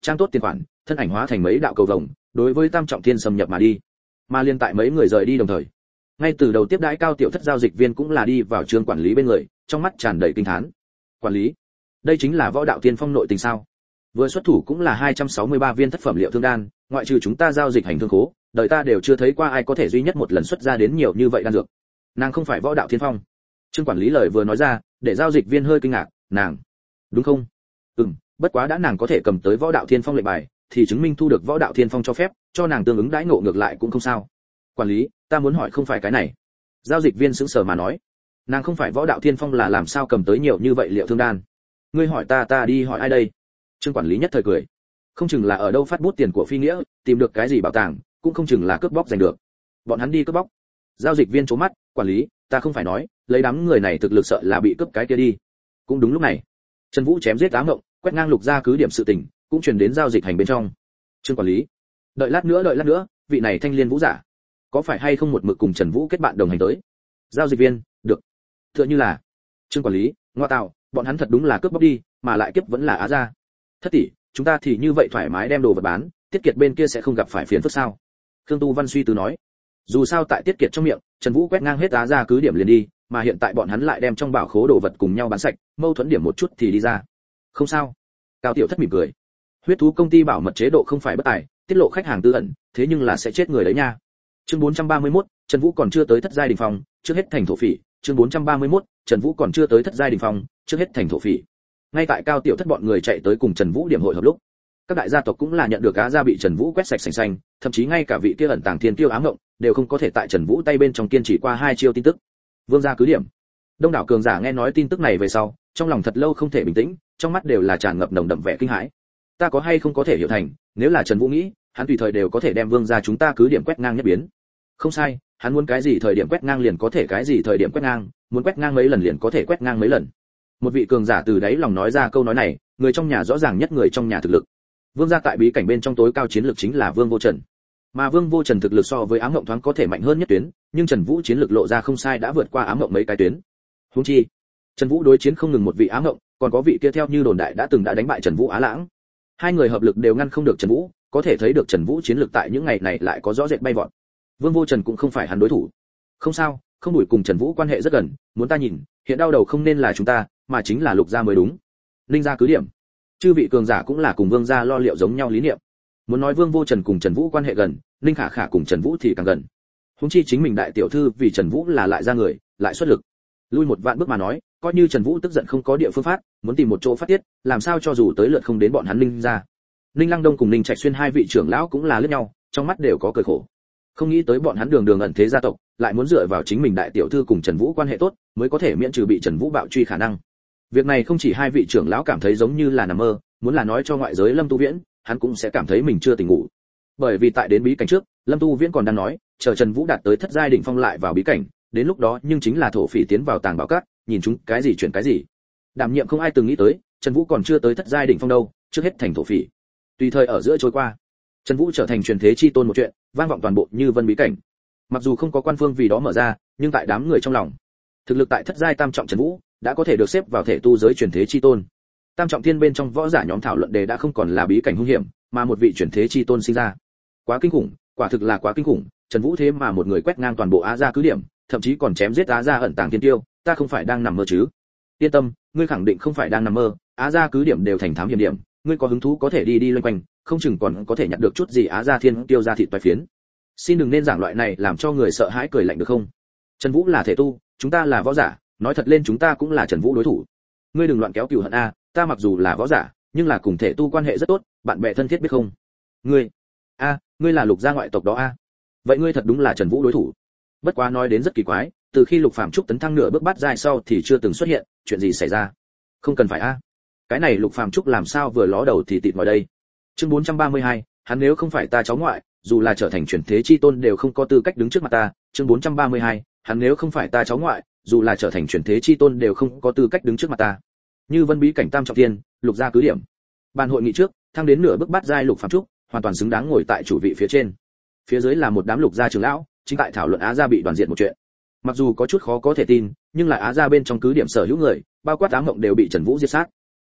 trang tốt tiền khoản, thân ảnh hóa thành mấy đạo cầu vồng, đối với Tam Trọng Thiên xâm nhập mà đi. Mà liên tại mấy người rời đi đồng thời, ngay từ đầu tiếp đãi Cao Tiểu Thất giao dịch viên cũng là đi vào Trương quản lý bên người, trong mắt tràn đầy kinh thán. Quản lý, đây chính là Võ Đạo Tiên Phong nội tình sao? Vừa xuất thủ cũng là hai trăm sáu mươi ba viên thất phẩm liệu thương đan, ngoại trừ chúng ta giao dịch hành thương khố, đời ta đều chưa thấy qua ai có thể duy nhất một lần xuất ra đến nhiều như vậy đan dược. Nàng không phải Võ Đạo Tiên Phong. Trương quản lý lời vừa nói ra, để giao dịch viên hơi kinh ngạc, nàng, đúng không? Ừm, bất quá đã nàng có thể cầm tới Võ Đạo Tiên Phong lệnh bài, thì chứng minh thu được Võ Đạo Tiên Phong cho phép, cho nàng tương ứng đãi ngộ ngược lại cũng không sao. Quản lý, ta muốn hỏi không phải cái này. Giao dịch viên sững sờ mà nói, nàng không phải Võ Đạo Tiên Phong là làm sao cầm tới nhiều như vậy liệu thương đan? Ngươi hỏi ta ta đi hỏi ai đây? Trương quản lý nhất thời cười, không chừng là ở đâu phát bút tiền của phi nghĩa, tìm được cái gì bảo tàng, cũng không chừng là cướp bóc giành được. Bọn hắn đi cướp bóc. Giao dịch viên chố mắt, quản lý, ta không phải nói, lấy đám người này thực lực sợ là bị cướp cái kia đi. Cũng đúng lúc này, Trần Vũ chém giết ám ngộng, quét ngang Lục gia cứ điểm sự tình, cũng truyền đến giao dịch hành bên trong. Trương quản lý, đợi lát nữa đợi lát nữa, vị này Thanh Liên Vũ giả, có phải hay không một mực cùng Trần Vũ kết bạn đồng hành tới? Giao dịch viên, được. Tựa như là. Trương quản lý, ngoa tạo, bọn hắn thật đúng là cướp bóc đi, mà lại kiếp vẫn là Á gia. Thất tỷ, chúng ta thì như vậy thoải mái đem đồ vật bán, Tiết Kiệt bên kia sẽ không gặp phải phiền phức sao? Khương Tu Văn suy tư nói. Dù sao tại Tiết Kiệt trong miệng, Trần Vũ quét ngang hết Á gia cứ điểm liền đi, mà hiện tại bọn hắn lại đem trong bảo khố đồ vật cùng nhau bán sạch, mâu thuẫn điểm một chút thì đi ra. Không sao. Cao Tiểu Thất mỉm cười. Huyết thú công ty bảo mật chế độ không phải bất tài, tiết lộ khách hàng tư ẩn, thế nhưng là sẽ chết người đấy nha. Chương bốn trăm ba mươi mốt, Trần Vũ còn chưa tới thất giai đỉnh phong, trước hết thành thổ phỉ. Chương bốn trăm ba mươi mốt, Trần Vũ còn chưa tới thất giai đỉnh phong, trước hết thành thổ phỉ. Ngay tại Cao Tiểu Thất bọn người chạy tới cùng Trần Vũ điểm hội hợp lúc, các đại gia tộc cũng là nhận được Á gia bị Trần Vũ quét sạch sành xanh, thậm chí ngay cả vị kia ẩn tàng thiên tiêu ám ngộng đều không có thể tại Trần Vũ tay bên trong kiên trì qua hai chiêu tin tức. Vương gia cứ điểm. Đông đảo cường giả nghe nói tin tức này về sau, trong lòng thật lâu không thể bình tĩnh, trong mắt đều là tràn ngập nồng đậm vẻ kinh hãi. Ta có hay không có thể hiểu thành, nếu là Trần Vũ nghĩ, hắn tùy thời đều có thể đem Vương gia chúng ta cứ điểm quét ngang nhất biến. Không sai, hắn muốn cái gì thời điểm quét ngang liền có thể cái gì thời điểm quét ngang, muốn quét ngang mấy lần liền có thể quét ngang mấy lần. Một vị cường giả từ đáy lòng nói ra câu nói này, người trong nhà rõ ràng nhất người trong nhà thực lực. Vương gia tại bí cảnh bên trong tối cao chiến lược chính là Vương Vô Trần. Mà Vương Vô Trần thực lực so với Ám Ngộng thoáng có thể mạnh hơn nhất tuyến, nhưng Trần Vũ chiến lược lộ ra không sai đã vượt qua Ám Ngộng mấy cái tuyến. Huống chi, Trần Vũ đối chiến không ngừng một vị Ám Ngộng, còn có vị kia theo như đồn đại đã từng đã đánh bại Trần Vũ Á Lãng. Hai người hợp lực đều ngăn không được Trần Vũ, có thể thấy được Trần Vũ chiến lược tại những ngày này lại có rõ rệt bay vọt. Vương Vô Trần cũng không phải hắn đối thủ. Không sao, không đuổi cùng Trần Vũ quan hệ rất gần, muốn ta nhìn, hiện đau đầu không nên là chúng ta, mà chính là Lục gia mới đúng. Ninh gia cứ điểm. Chư vị cường giả cũng là cùng Vương gia lo liệu giống nhau lý niệm. Muốn nói Vương Vô Trần cùng Trần Vũ quan hệ gần, Ninh Khả Khả cùng Trần Vũ thì càng gần. Huống chi chính mình đại tiểu thư vì Trần Vũ là lại ra người, lại xuất lực. Lui một vạn bước mà nói, coi như Trần Vũ tức giận không có địa phương phát, muốn tìm một chỗ phát tiết, làm sao cho dù tới lượt không đến bọn hắn Ninh gia. Ninh Lăng Đông cùng Ninh Trạch Xuyên hai vị trưởng lão cũng là liếc nhau, trong mắt đều có cười khổ. Không nghĩ tới bọn hắn đường đường ẩn thế gia tộc, lại muốn dựa vào chính mình đại tiểu thư cùng Trần Vũ quan hệ tốt, mới có thể miễn trừ bị Trần Vũ bạo truy khả năng. Việc này không chỉ hai vị trưởng lão cảm thấy giống như là nằm mơ, muốn là nói cho ngoại giới Lâm Tu Viễn, hắn cũng sẽ cảm thấy mình chưa tỉnh ngủ. Bởi vì tại đến bí cảnh trước, Lâm Tu Viễn còn đang nói, chờ Trần Vũ đạt tới thất giai đỉnh phong lại vào bí cảnh, đến lúc đó nhưng chính là thổ phỉ tiến vào tàng bảo cát, nhìn chúng cái gì chuyển cái gì. Đảm nhiệm không ai từng nghĩ tới, Trần Vũ còn chưa tới thất giai đỉnh phong đâu, trước hết thành thổ phỉ. Tùy thời ở giữa trôi qua, Trần Vũ trở thành truyền thế chi tôn một chuyện, vang vọng toàn bộ Như Vân bí cảnh. Mặc dù không có quan phương vì đó mở ra, nhưng tại đám người trong lòng, thực lực tại thất giai tam trọng Trần Vũ đã có thể được xếp vào thể tu giới truyền thế chi tôn. Tam trọng thiên bên trong võ giả nhóm thảo luận đề đã không còn là bí cảnh hung hiểm, mà một vị truyền thế chi tôn sinh ra. Quá kinh khủng, quả thực là quá kinh khủng, Trần Vũ thế mà một người quét ngang toàn bộ Á gia cứ điểm, thậm chí còn chém giết Á gia ẩn tàng thiên tiêu, ta không phải đang nằm mơ chứ? Yên tâm, ngươi khẳng định không phải đang nằm mơ, Á gia cứ điểm đều thành thám hiểm điểm, ngươi có hứng thú có thể đi đi loanh quanh, không chừng còn có thể nhặt được chút gì Á gia thiên tiêu ra thịt toái phiến. Xin đừng nên giảng loại này làm cho người sợ hãi cười lạnh được không? Trần Vũ là thể tu, chúng ta là võ giả, nói thật lên chúng ta cũng là Trần Vũ đối thủ. Ngươi đừng loạn kéo cừu hận a, ta mặc dù là võ giả, nhưng là cùng thể tu quan hệ rất tốt, bạn bè thân thiết biết không? Ngươi, a, ngươi là Lục gia ngoại tộc đó a? Vậy ngươi thật đúng là Trần Vũ đối thủ. Bất quá nói đến rất kỳ quái, từ khi Lục Phàm Trúc tấn thăng nửa bước bát giai sau thì chưa từng xuất hiện, chuyện gì xảy ra? Không cần phải a. Cái này Lục Phàm Trúc làm sao vừa ló đầu thì tịt vào đây. Chương bốn trăm ba mươi hai, hắn nếu không phải ta cháu ngoại, dù là trở thành truyền thế chi tôn đều không có tư cách đứng trước mặt ta. Chương bốn trăm ba mươi hai, hắn nếu không phải ta cháu ngoại, dù là trở thành truyền thế chi tôn đều không có tư cách đứng trước mặt ta. Như Vân bí cảnh tam trọng thiên, Lục gia cứ điểm. Bàn hội nghị trước, thăng đến nửa bước bát giai Lục Phàm Trúc, hoàn toàn xứng đáng ngồi tại chủ vị phía trên. Phía dưới là một đám Lục gia trưởng lão, chính tại thảo luận Á gia bị đoàn diệt một chuyện. Mặc dù có chút khó có thể tin, nhưng là Á gia bên trong cứ điểm sở hữu người, bao quát Ám Ngộng đều bị Trần Vũ giết sát.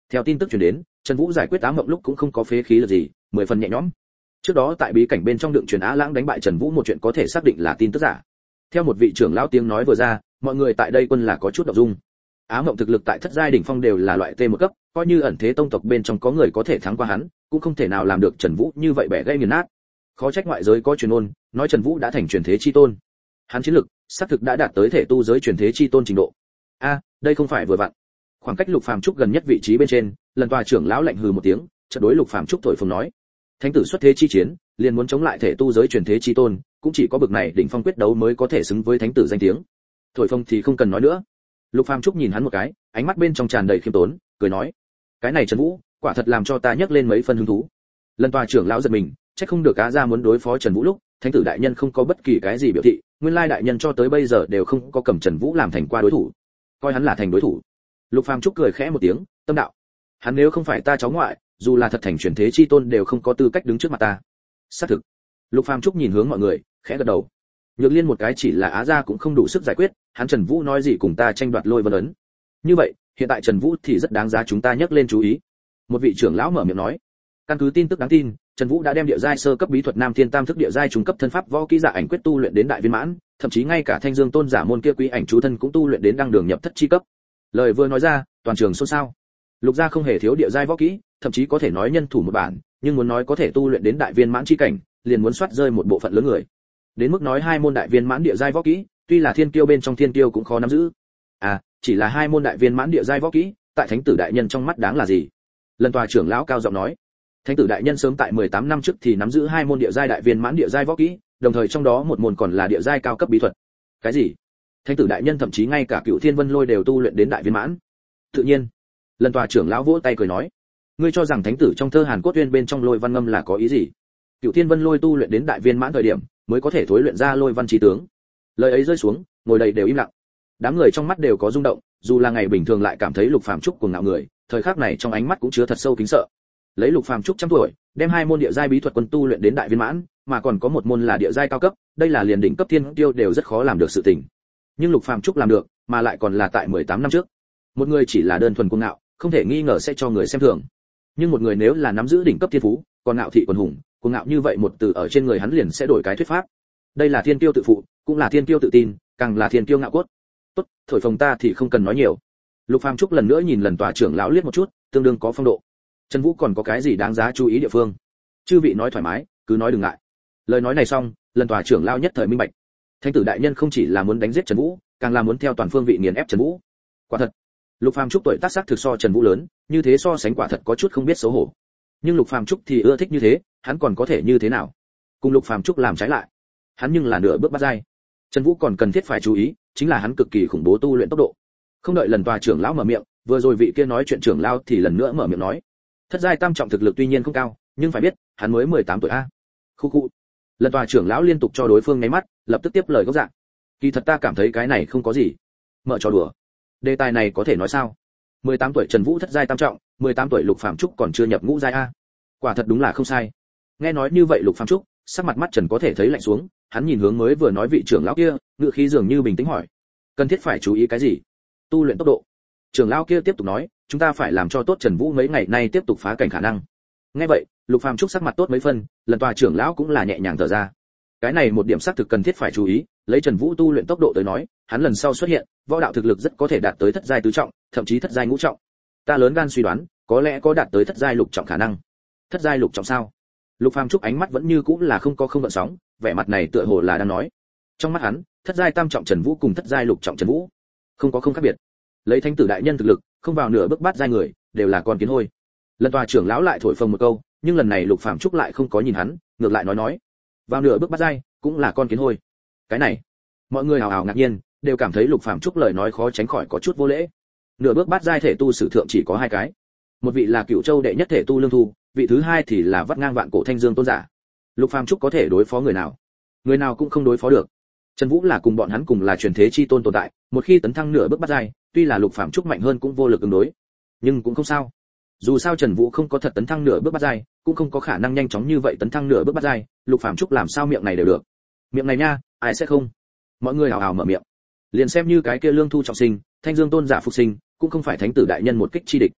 Theo tin tức truyền đến, Trần Vũ giải quyết ám mộng lúc cũng không có phế khí lực gì, mười phần nhẹ nhõm. Trước đó tại bí cảnh bên trong đựng truyền Á Lãng đánh bại Trần Vũ một chuyện có thể xác định là tin tức giả. Theo một vị trưởng lão tiếng nói vừa ra, mọi người tại đây quân là có chút động dung. Á Mộng thực lực tại thất giai đỉnh phong đều là loại T một cấp, coi như ẩn thế tông tộc bên trong có người có thể thắng qua hắn, cũng không thể nào làm được Trần Vũ như vậy bẻ gãy nghiền nát. Khó trách ngoại giới có truyền ôn, nói Trần Vũ đã thành truyền thế chi tôn. Hắn chiến lực, xác thực đã đạt tới thể tu giới truyền thế chi tôn trình độ. A, đây không phải vừa vặn. Khoảng cách Lục Phàm Trúc gần nhất vị trí bên trên, lần tòa trưởng lão lạnh hừ một tiếng, chợt đối Lục Phàm Trúc thổi phồng nói: "Thánh tử xuất thế chi chiến, liền muốn chống lại thể tu giới truyền thế chi tôn, cũng chỉ có bực này đỉnh phong quyết đấu mới có thể xứng với thánh tử danh tiếng." Thổi phồng thì không cần nói nữa. Lục Phàm Trúc nhìn hắn một cái, ánh mắt bên trong tràn đầy khiêm tốn, cười nói: "Cái này Trần Vũ, quả thật làm cho ta nhấc lên mấy phân hứng thú." Lần tòa trưởng lão giật mình, chắc không được Á gia muốn đối phó Trần Vũ lúc, thánh tử đại nhân không có bất kỳ cái gì biểu thị, nguyên lai đại nhân cho tới bây giờ đều không có cầm Trần Vũ làm thành qua đối thủ, coi hắn là thành đối thủ. Lục Phàm Trúc cười khẽ một tiếng, tâm đạo: "Hắn nếu không phải ta cháu ngoại, dù là thật thành truyền thế chi tôn đều không có tư cách đứng trước mặt ta." Xác thực. Lục Phàm Trúc nhìn hướng mọi người, khẽ gật đầu. Nhược Liên một cái chỉ là Á gia cũng không đủ sức giải quyết, hắn Trần Vũ nói gì cùng ta tranh đoạt lôi vân ấn. Như vậy, hiện tại Trần Vũ thì rất đáng giá chúng ta nhắc lên chú ý. Một vị trưởng lão mở miệng nói. Căn cứ tin tức đáng tin, Trần Vũ đã đem địa giai sơ cấp bí thuật Nam Thiên Tam thức địa giai trung cấp thân pháp võ kỹ giả ảnh quyết tu luyện đến đại viên mãn, thậm chí ngay cả Thanh Dương Tôn giả môn kia quý ảnh chú thân cũng tu luyện đến đăng đường nhập thất chi cấp. Lời vừa nói ra, toàn trường xôn xao. Lục gia không hề thiếu địa giai võ kỹ, thậm chí có thể nói nhân thủ một bản, nhưng muốn nói có thể tu luyện đến đại viên mãn chi cảnh, liền muốn soát rơi một bộ phận lớn người. Đến mức nói hai môn đại viên mãn địa giai võ kỹ, tuy là thiên kiêu bên trong thiên kiêu cũng khó nắm giữ. À, chỉ là hai môn đại viên mãn địa giai võ kỹ, tại thánh tử đại nhân trong mắt đáng là gì? Lần tòa trưởng lão cao giọng nói. Thánh tử đại nhân sớm tại mười tám năm trước thì nắm giữ hai môn địa giai đại viên mãn địa giai võ kỹ, đồng thời trong đó một môn còn là địa giai cao cấp bí thuật. Cái gì? Thánh tử đại nhân thậm chí ngay cả Cựu Thiên Vân Lôi đều tu luyện đến đại viên mãn. Tự nhiên. Lần tòa trưởng lão vỗ tay cười nói, ngươi cho rằng thánh tử trong thơ Hàn Cốt Uyên bên trong lôi văn ngâm là có ý gì? Cựu Thiên Vân Lôi tu luyện đến đại viên mãn thời điểm, mới có thể thối luyện ra lôi văn chí tướng. Lời ấy rơi xuống, ngồi đầy đều im lặng. Đám người trong mắt đều có rung động, dù là ngày bình thường lại cảm thấy Lục Phàm Trúc cuồng ngạo người, thời khắc này trong ánh mắt cũng chứa thật sâu kính sợ. Lấy Lục Phàm Trúc trăm tuổi, đem hai môn địa giai bí thuật quân tu luyện đến đại viên mãn, mà còn có một môn là địa giai cao cấp, đây là liền đỉnh cấp thiên tiêu đều rất khó làm được sự tình. Nhưng Lục Phàm Trúc làm được, mà lại còn là tại mười tám năm trước. Một người chỉ là đơn thuần cuồng ngạo, không thể nghi ngờ sẽ cho người xem thường. Nhưng một người nếu là nắm giữ đỉnh cấp thiên phú, còn ngạo thị quần hùng, cuồng ngạo như vậy một từ ở trên người hắn liền sẽ đổi cái thuyết pháp. Đây là thiên tiêu tự phụ, cũng là thiên tiêu tự tin, càng là thiên tiêu ngạo cốt. Tốt, thổi phồng ta thì không cần nói nhiều. Lục Phàm Trúc lần nữa nhìn lần tòa trưởng lão liếc một chút, tương đương có phong độ. Trần Vũ còn có cái gì đáng giá chú ý địa phương? Chư vị nói thoải mái, cứ nói đừng ngại. Lời nói này xong, lần tòa trưởng lão nhất thời minh bạch. Thánh tử đại nhân không chỉ là muốn đánh giết Trần Vũ, càng là muốn theo toàn phương vị nghiền ép Trần Vũ. Quả thật, Lục Phàm Trúc tuổi tác sắc thực so Trần Vũ lớn, như thế so sánh quả thật có chút không biết xấu hổ. Nhưng Lục Phàm Trúc thì ưa thích như thế, hắn còn có thể như thế nào? Cùng Lục Phàm Trúc làm trái lại. Hắn nhưng là nửa bước bắt giai. Trần Vũ còn cần thiết phải chú ý, chính là hắn cực kỳ khủng bố tu luyện tốc độ. Không đợi lần tòa trưởng lão mở miệng, vừa rồi vị kia nói chuyện trưởng lão thì lần nữa mở miệng nói. Thất giai tam trọng thực lực tuy nhiên không cao, nhưng phải biết, hắn mới mười tám tuổi a. Khu khu. Lần tòa trưởng lão liên tục cho đối phương nháy mắt, lập tức tiếp lời gốc dạng. Kỳ thật ta cảm thấy cái này không có gì. Mở trò đùa. Đề tài này có thể nói sao? mười tám tuổi Trần Vũ thất giai tam trọng, mười tám tuổi Lục Phàm Trúc còn chưa nhập ngũ giai a. Quả thật đúng là không sai. Nghe nói như vậy Lục Phàm Trúc, sắc mặt mắt Trần có thể thấy lạnh xuống, hắn nhìn hướng mới vừa nói vị trưởng lão kia, ngựa khí dường như bình tĩnh hỏi: "Cần thiết phải chú ý cái gì?" Tu luyện tốc độ. Trưởng lão kia tiếp tục nói: "Chúng ta phải làm cho tốt Trần Vũ mấy ngày nay tiếp tục phá cảnh khả năng." Nghe vậy, Lục Phàm Trúc sắc mặt tốt mấy phân, lần tòa trưởng lão cũng là nhẹ nhàng thở ra. Cái này một điểm xác thực cần thiết phải chú ý, lấy Trần Vũ tu luyện tốc độ tới nói, hắn lần sau xuất hiện, võ đạo thực lực rất có thể đạt tới thất giai tứ trọng, thậm chí thất giai ngũ trọng. Ta lớn gan suy đoán, có lẽ có đạt tới thất giai lục trọng khả năng. Thất giai lục trọng sao? Lục Phàm Trúc ánh mắt vẫn như cũ là không có không gợn sóng, vẻ mặt này tựa hồ là đang nói. Trong mắt hắn, thất giai tam trọng Trần Vũ cùng thất giai lục trọng Trần Vũ, không có không khác biệt. Lấy thánh tử đại nhân thực lực, không vào nửa bước bát giai người, đều là con kiến hôi. Lần tòa trưởng lão lại thổi phồng một câu, nhưng lần này Lục Phàm Trúc lại không có nhìn hắn, ngược lại nói nói, vào nửa bước bát giai, cũng là con kiến hôi. Cái này, mọi người hào hào ngạc nhiên, đều cảm thấy Lục Phàm Trúc lời nói khó tránh khỏi có chút vô lễ. Nửa bước bát giai thể tu sử thượng chỉ có hai cái, một vị là Cửu Châu đệ nhất thể tu Lương Thu, vị thứ hai thì là vắt ngang vạn cổ Thanh Dương tôn giả. Lục Phàm Trúc có thể đối phó người nào? Người nào cũng không đối phó được. Trần Vũ là cùng bọn hắn cùng là truyền thế chi tôn tồn tại, một khi tấn thăng nửa bước bát giai, tuy là Lục Phàm Trúc mạnh hơn cũng vô lực ứng đối. Nhưng cũng không sao. Dù sao Trần Vũ không có thật tấn thăng nửa bước bát giai, cũng không có khả năng nhanh chóng như vậy tấn thăng nửa bước bát giai, Lục Phàm Trúc làm sao miệng này đều được. Miệng này nha, ai sẽ không? Mọi người hào hào mở miệng. Liền xem như cái kia Lương Thu trọng sinh, Thanh Dương tôn giả phục sinh, cũng không phải thánh tử đại nhân một kích chi địch.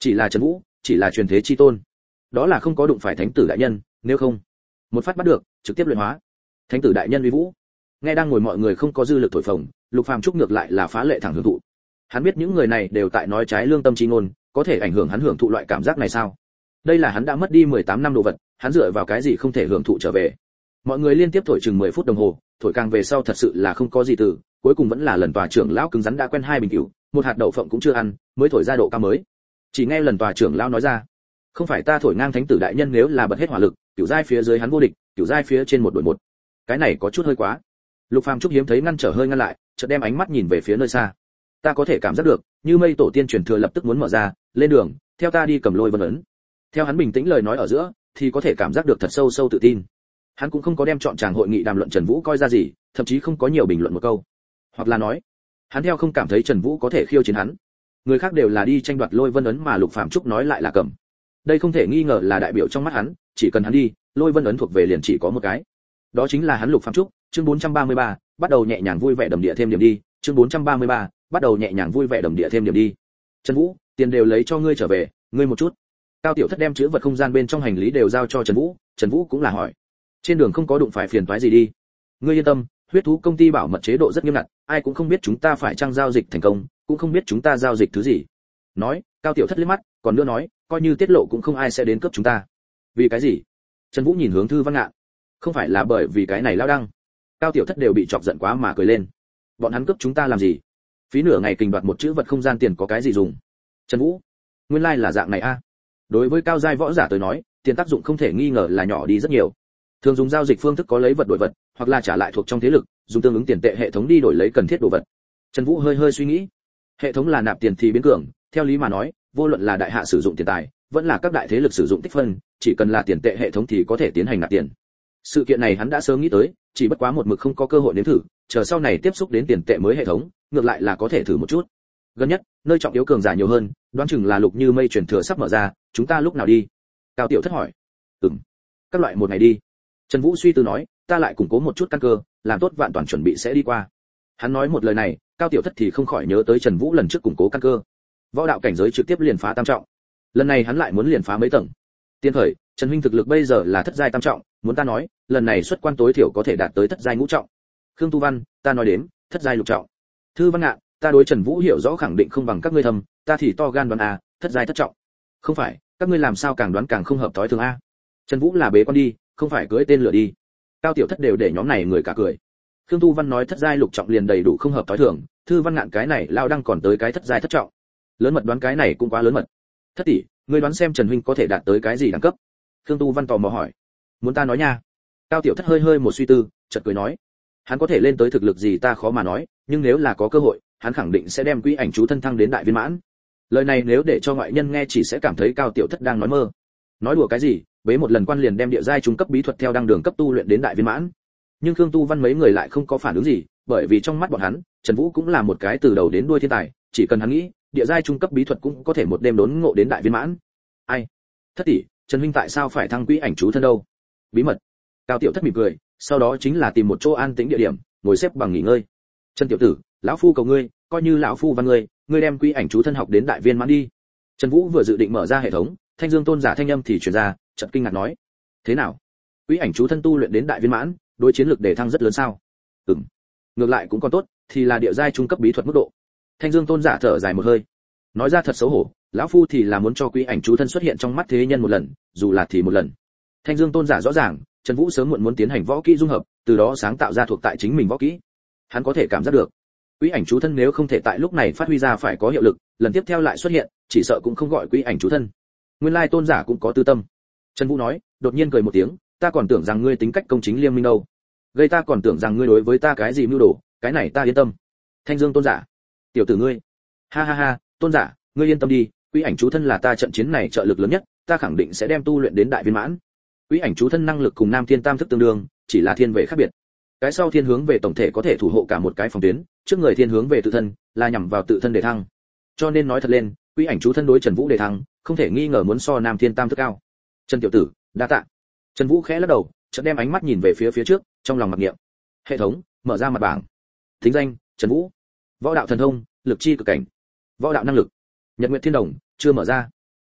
Chỉ là Trần Vũ, chỉ là truyền thế chi tôn. Đó là không có đụng phải thánh tử đại nhân, nếu không, một phát bắt được, trực tiếp luyện hóa. Thánh tử đại nhân uy vũ. Nghe đang ngồi mọi người không có dư lực thổi phồng, Lục Phàm Trúc ngược lại là phá lệ thẳng hưởng thụ. Hắn biết những người này đều tại nói trái lương tâm chi ngôn, có thể ảnh hưởng hắn hưởng thụ loại cảm giác này sao? Đây là hắn đã mất đi mười tám năm đồ vật, hắn dựa vào cái gì không thể hưởng thụ trở về? Mọi người liên tiếp thổi chừng mười phút đồng hồ, thổi càng về sau thật sự là không có gì từ, cuối cùng vẫn là lần tòa trưởng lão cứng rắn đã quen hai bình cửu, một hạt đậu phộng cũng chưa ăn, mới thổi ra độ cao mới. Chỉ nghe lần tòa trưởng lão nói ra, không phải ta thổi ngang thánh tử đại nhân nếu là bật hết hỏa lực, cửu giai phía dưới hắn vô địch, cửu giai phía trên một đội một. Cái này có chút hơi quá. Lục Phàm Trúc hiếm thấy ngăn trở hơi ngăn lại, chợt đem ánh mắt nhìn về phía nơi xa. Ta có thể cảm giác được, như mây tổ tiên truyền thừa lập tức muốn mở ra, lên đường, theo ta đi cầm lôi vân ấn. Theo hắn bình tĩnh lời nói ở giữa, thì có thể cảm giác được thật sâu sâu tự tin. Hắn cũng không có đem chọn tràng hội nghị đàm luận Trần Vũ coi ra gì, thậm chí không có nhiều bình luận một câu. Hoặc là nói, hắn theo không cảm thấy Trần Vũ có thể khiêu chiến hắn. Người khác đều là đi tranh đoạt lôi vân ấn mà Lục Phàm Trúc nói lại là cầm. Đây không thể nghi ngờ là đại biểu trong mắt hắn, chỉ cần hắn đi, lôi vân ấn thuộc về liền chỉ có một cái. Đó chính là hắn Lục Phàm Trúc. Chương bốn trăm ba mươi ba, bắt đầu nhẹ nhàng vui vẻ đầm địa thêm điểm đi. Chương bốn trăm ba mươi ba, bắt đầu nhẹ nhàng vui vẻ đầm địa thêm điểm đi. Trần Vũ, tiền đều lấy cho ngươi trở về, ngươi một chút. Cao Tiểu Thất đem chứa vật không gian bên trong hành lý đều giao cho Trần Vũ, Trần Vũ cũng là hỏi, trên đường không có đụng phải phiền toái gì đi. Ngươi yên tâm, huyết thú công ty bảo mật chế độ rất nghiêm ngặt, ai cũng không biết chúng ta phải trang giao dịch thành công, cũng không biết chúng ta giao dịch thứ gì. Nói, Cao Tiểu Thất liếc mắt, còn nữa nói, coi như tiết lộ cũng không ai sẽ đến cướp chúng ta. Vì cái gì? Trần Vũ nhìn hướng Thư Văn Ngạn. Không phải là bởi vì cái này lao đăng. Cao Tiểu Thất đều bị chọc giận quá mà cười lên. Bọn hắn cướp chúng ta làm gì? Phí nửa ngày kình đoạt một chữ vật không gian tiền có cái gì dùng? Trần Vũ, nguyên lai like là dạng này a. Đối với cao giai võ giả tới nói, tiền tác dụng không thể nghi ngờ là nhỏ đi rất nhiều. Thường dùng giao dịch phương thức có lấy vật đổi vật, hoặc là trả lại thuộc trong thế lực, dùng tương ứng tiền tệ hệ thống đi đổi lấy cần thiết đồ vật. Trần Vũ hơi hơi suy nghĩ, hệ thống là nạp tiền thì biến cường, theo lý mà nói, vô luận là đại hạ sử dụng tiền tài, vẫn là các đại thế lực sử dụng tích phân, chỉ cần là tiền tệ hệ thống thì có thể tiến hành nạp tiền. Sự kiện này hắn đã sớm nghĩ tới, chỉ bất quá một mực không có cơ hội nếm thử, chờ sau này tiếp xúc đến tiền tệ mới hệ thống, ngược lại là có thể thử một chút. Gần nhất, nơi trọng yếu cường giả nhiều hơn, đoán chừng là Lục Như Mây truyền thừa sắp mở ra, chúng ta lúc nào đi? Cao Tiểu Thất hỏi. Ừm, các loại một ngày đi. Trần Vũ suy tư nói, ta lại củng cố một chút căn cơ, làm tốt vạn toàn chuẩn bị sẽ đi qua. Hắn nói một lời này, Cao Tiểu Thất thì không khỏi nhớ tới Trần Vũ lần trước củng cố căn cơ. Võ đạo cảnh giới trực tiếp liền phá tam trọng. Lần này hắn lại muốn liền phá mấy tầng. Tiên khởi, Trần huynh thực lực bây giờ là thất giai tam trọng, muốn ta nói, lần này xuất quan tối thiểu có thể đạt tới thất giai ngũ trọng. Khương Tu Văn, ta nói đến, thất giai lục trọng. Thư Văn Ngạn, ta đối Trần Vũ hiểu rõ khẳng định không bằng các ngươi thầm, ta thì to gan đoán a, thất giai thất trọng. Không phải, các ngươi làm sao càng đoán càng không hợp thói thường a. Trần Vũ là bế quan đi, không phải cưỡi tên lửa đi. Cao Tiểu Thất đều để nhóm này người cả cười. Khương Tu Văn nói thất giai lục trọng liền đầy đủ không hợp thói thường, Thư Văn Ngạn cái này lao đang còn tới cái thất giai thất trọng. Lớn mật đoán cái này cũng quá lớn mật. Thất tỷ, ngươi đoán xem Trần huynh có thể đạt tới cái gì đẳng cấp? Khương Tu Văn tò mò hỏi. Muốn ta nói nha? Cao Tiểu Thất hơi hơi một suy tư, chợt cười nói, hắn có thể lên tới thực lực gì ta khó mà nói, nhưng nếu là có cơ hội, hắn khẳng định sẽ đem Quý Ảnh chú thân thăng đến đại viên mãn. Lời này nếu để cho ngoại nhân nghe chỉ sẽ cảm thấy Cao Tiểu Thất đang nói mơ. Nói đùa cái gì, với một lần quan liền đem địa giai trung cấp bí thuật theo đăng đường cấp tu luyện đến đại viên mãn. Nhưng Khương Tu Văn mấy người lại không có phản ứng gì, bởi vì trong mắt bọn hắn, Trần Vũ cũng là một cái từ đầu đến đuôi thiên tài, chỉ cần hắn nghĩ, địa giai trung cấp bí thuật cũng có thể một đêm đốn ngộ đến đại viên mãn. Ai? Thất tỷ, Trần huynh tại sao phải thăng Quý Ảnh chú thân đâu? Bí mật. Cao Tiểu Thất mỉm cười, sau đó chính là tìm một chỗ an tĩnh địa điểm, ngồi xếp bằng nghỉ ngơi. Trần tiểu tử, lão phu cầu ngươi, coi như lão phu văn ngươi, ngươi đem Quý Ảnh chú thân học đến đại viên mãn đi. Trần Vũ vừa dự định mở ra hệ thống, Thanh Dương tôn giả thanh âm thì truyền ra, chợt kinh ngạc nói, thế nào? Quý Ảnh chú thân tu luyện đến đại viên mãn, đối chiến lực đề thăng rất lớn sao? Ừm, ngược lại cũng còn tốt, thì là địa giai trung cấp bí thuật mức độ. Thanh Dương tôn giả thở dài một hơi, nói ra thật xấu hổ, lão phu thì là muốn cho Quý Ảnh chú thân xuất hiện trong mắt thế nhân một lần, dù là thì một lần. Thanh Dương tôn giả rõ ràng, Trần Vũ sớm muộn muốn tiến hành võ kỹ dung hợp, từ đó sáng tạo ra thuộc tại chính mình võ kỹ. Hắn có thể cảm giác được, Quý Ảnh chú thân nếu không thể tại lúc này phát huy ra phải có hiệu lực, lần tiếp theo lại xuất hiện, chỉ sợ cũng không gọi Quý Ảnh chú thân. Nguyên lai tôn giả cũng có tư tâm. Trần Vũ nói, đột nhiên cười một tiếng, ta còn tưởng rằng ngươi tính cách công chính liêm minh đâu, gây ta còn tưởng rằng ngươi đối với ta cái gì mưu đồ, cái này ta yên tâm. Thanh Dương tôn giả, tiểu tử ngươi, ha ha ha, tôn giả, ngươi yên tâm đi, Quý Ảnh chú thân là ta trận chiến này trợ lực lớn nhất, ta khẳng định sẽ đem tu luyện đến đại viên mãn. Quý Ảnh chú thân năng lực cùng Nam Thiên Tam thức tương đương, chỉ là thiên về khác biệt. Cái sau thiên hướng về tổng thể có thể thủ hộ cả một cái phòng tuyến, trước người thiên hướng về tự thân, là nhằm vào tự thân để thăng. Cho nên nói thật lên, Quý Ảnh chú thân đối Trần Vũ để thăng, không thể nghi ngờ muốn so Nam Thiên Tam thức cao. Trần tiểu tử, đa tạ. Trần Vũ khẽ lắc đầu, chợt đem ánh mắt nhìn về phía phía trước, trong lòng mặc niệm. Hệ thống, mở ra mặt bảng. Thính danh, Trần Vũ. Võ đạo thần thông, lực chi cực cảnh. Võ đạo năng lực, Nhật Nguyệt Thiên Đồng, chưa mở ra.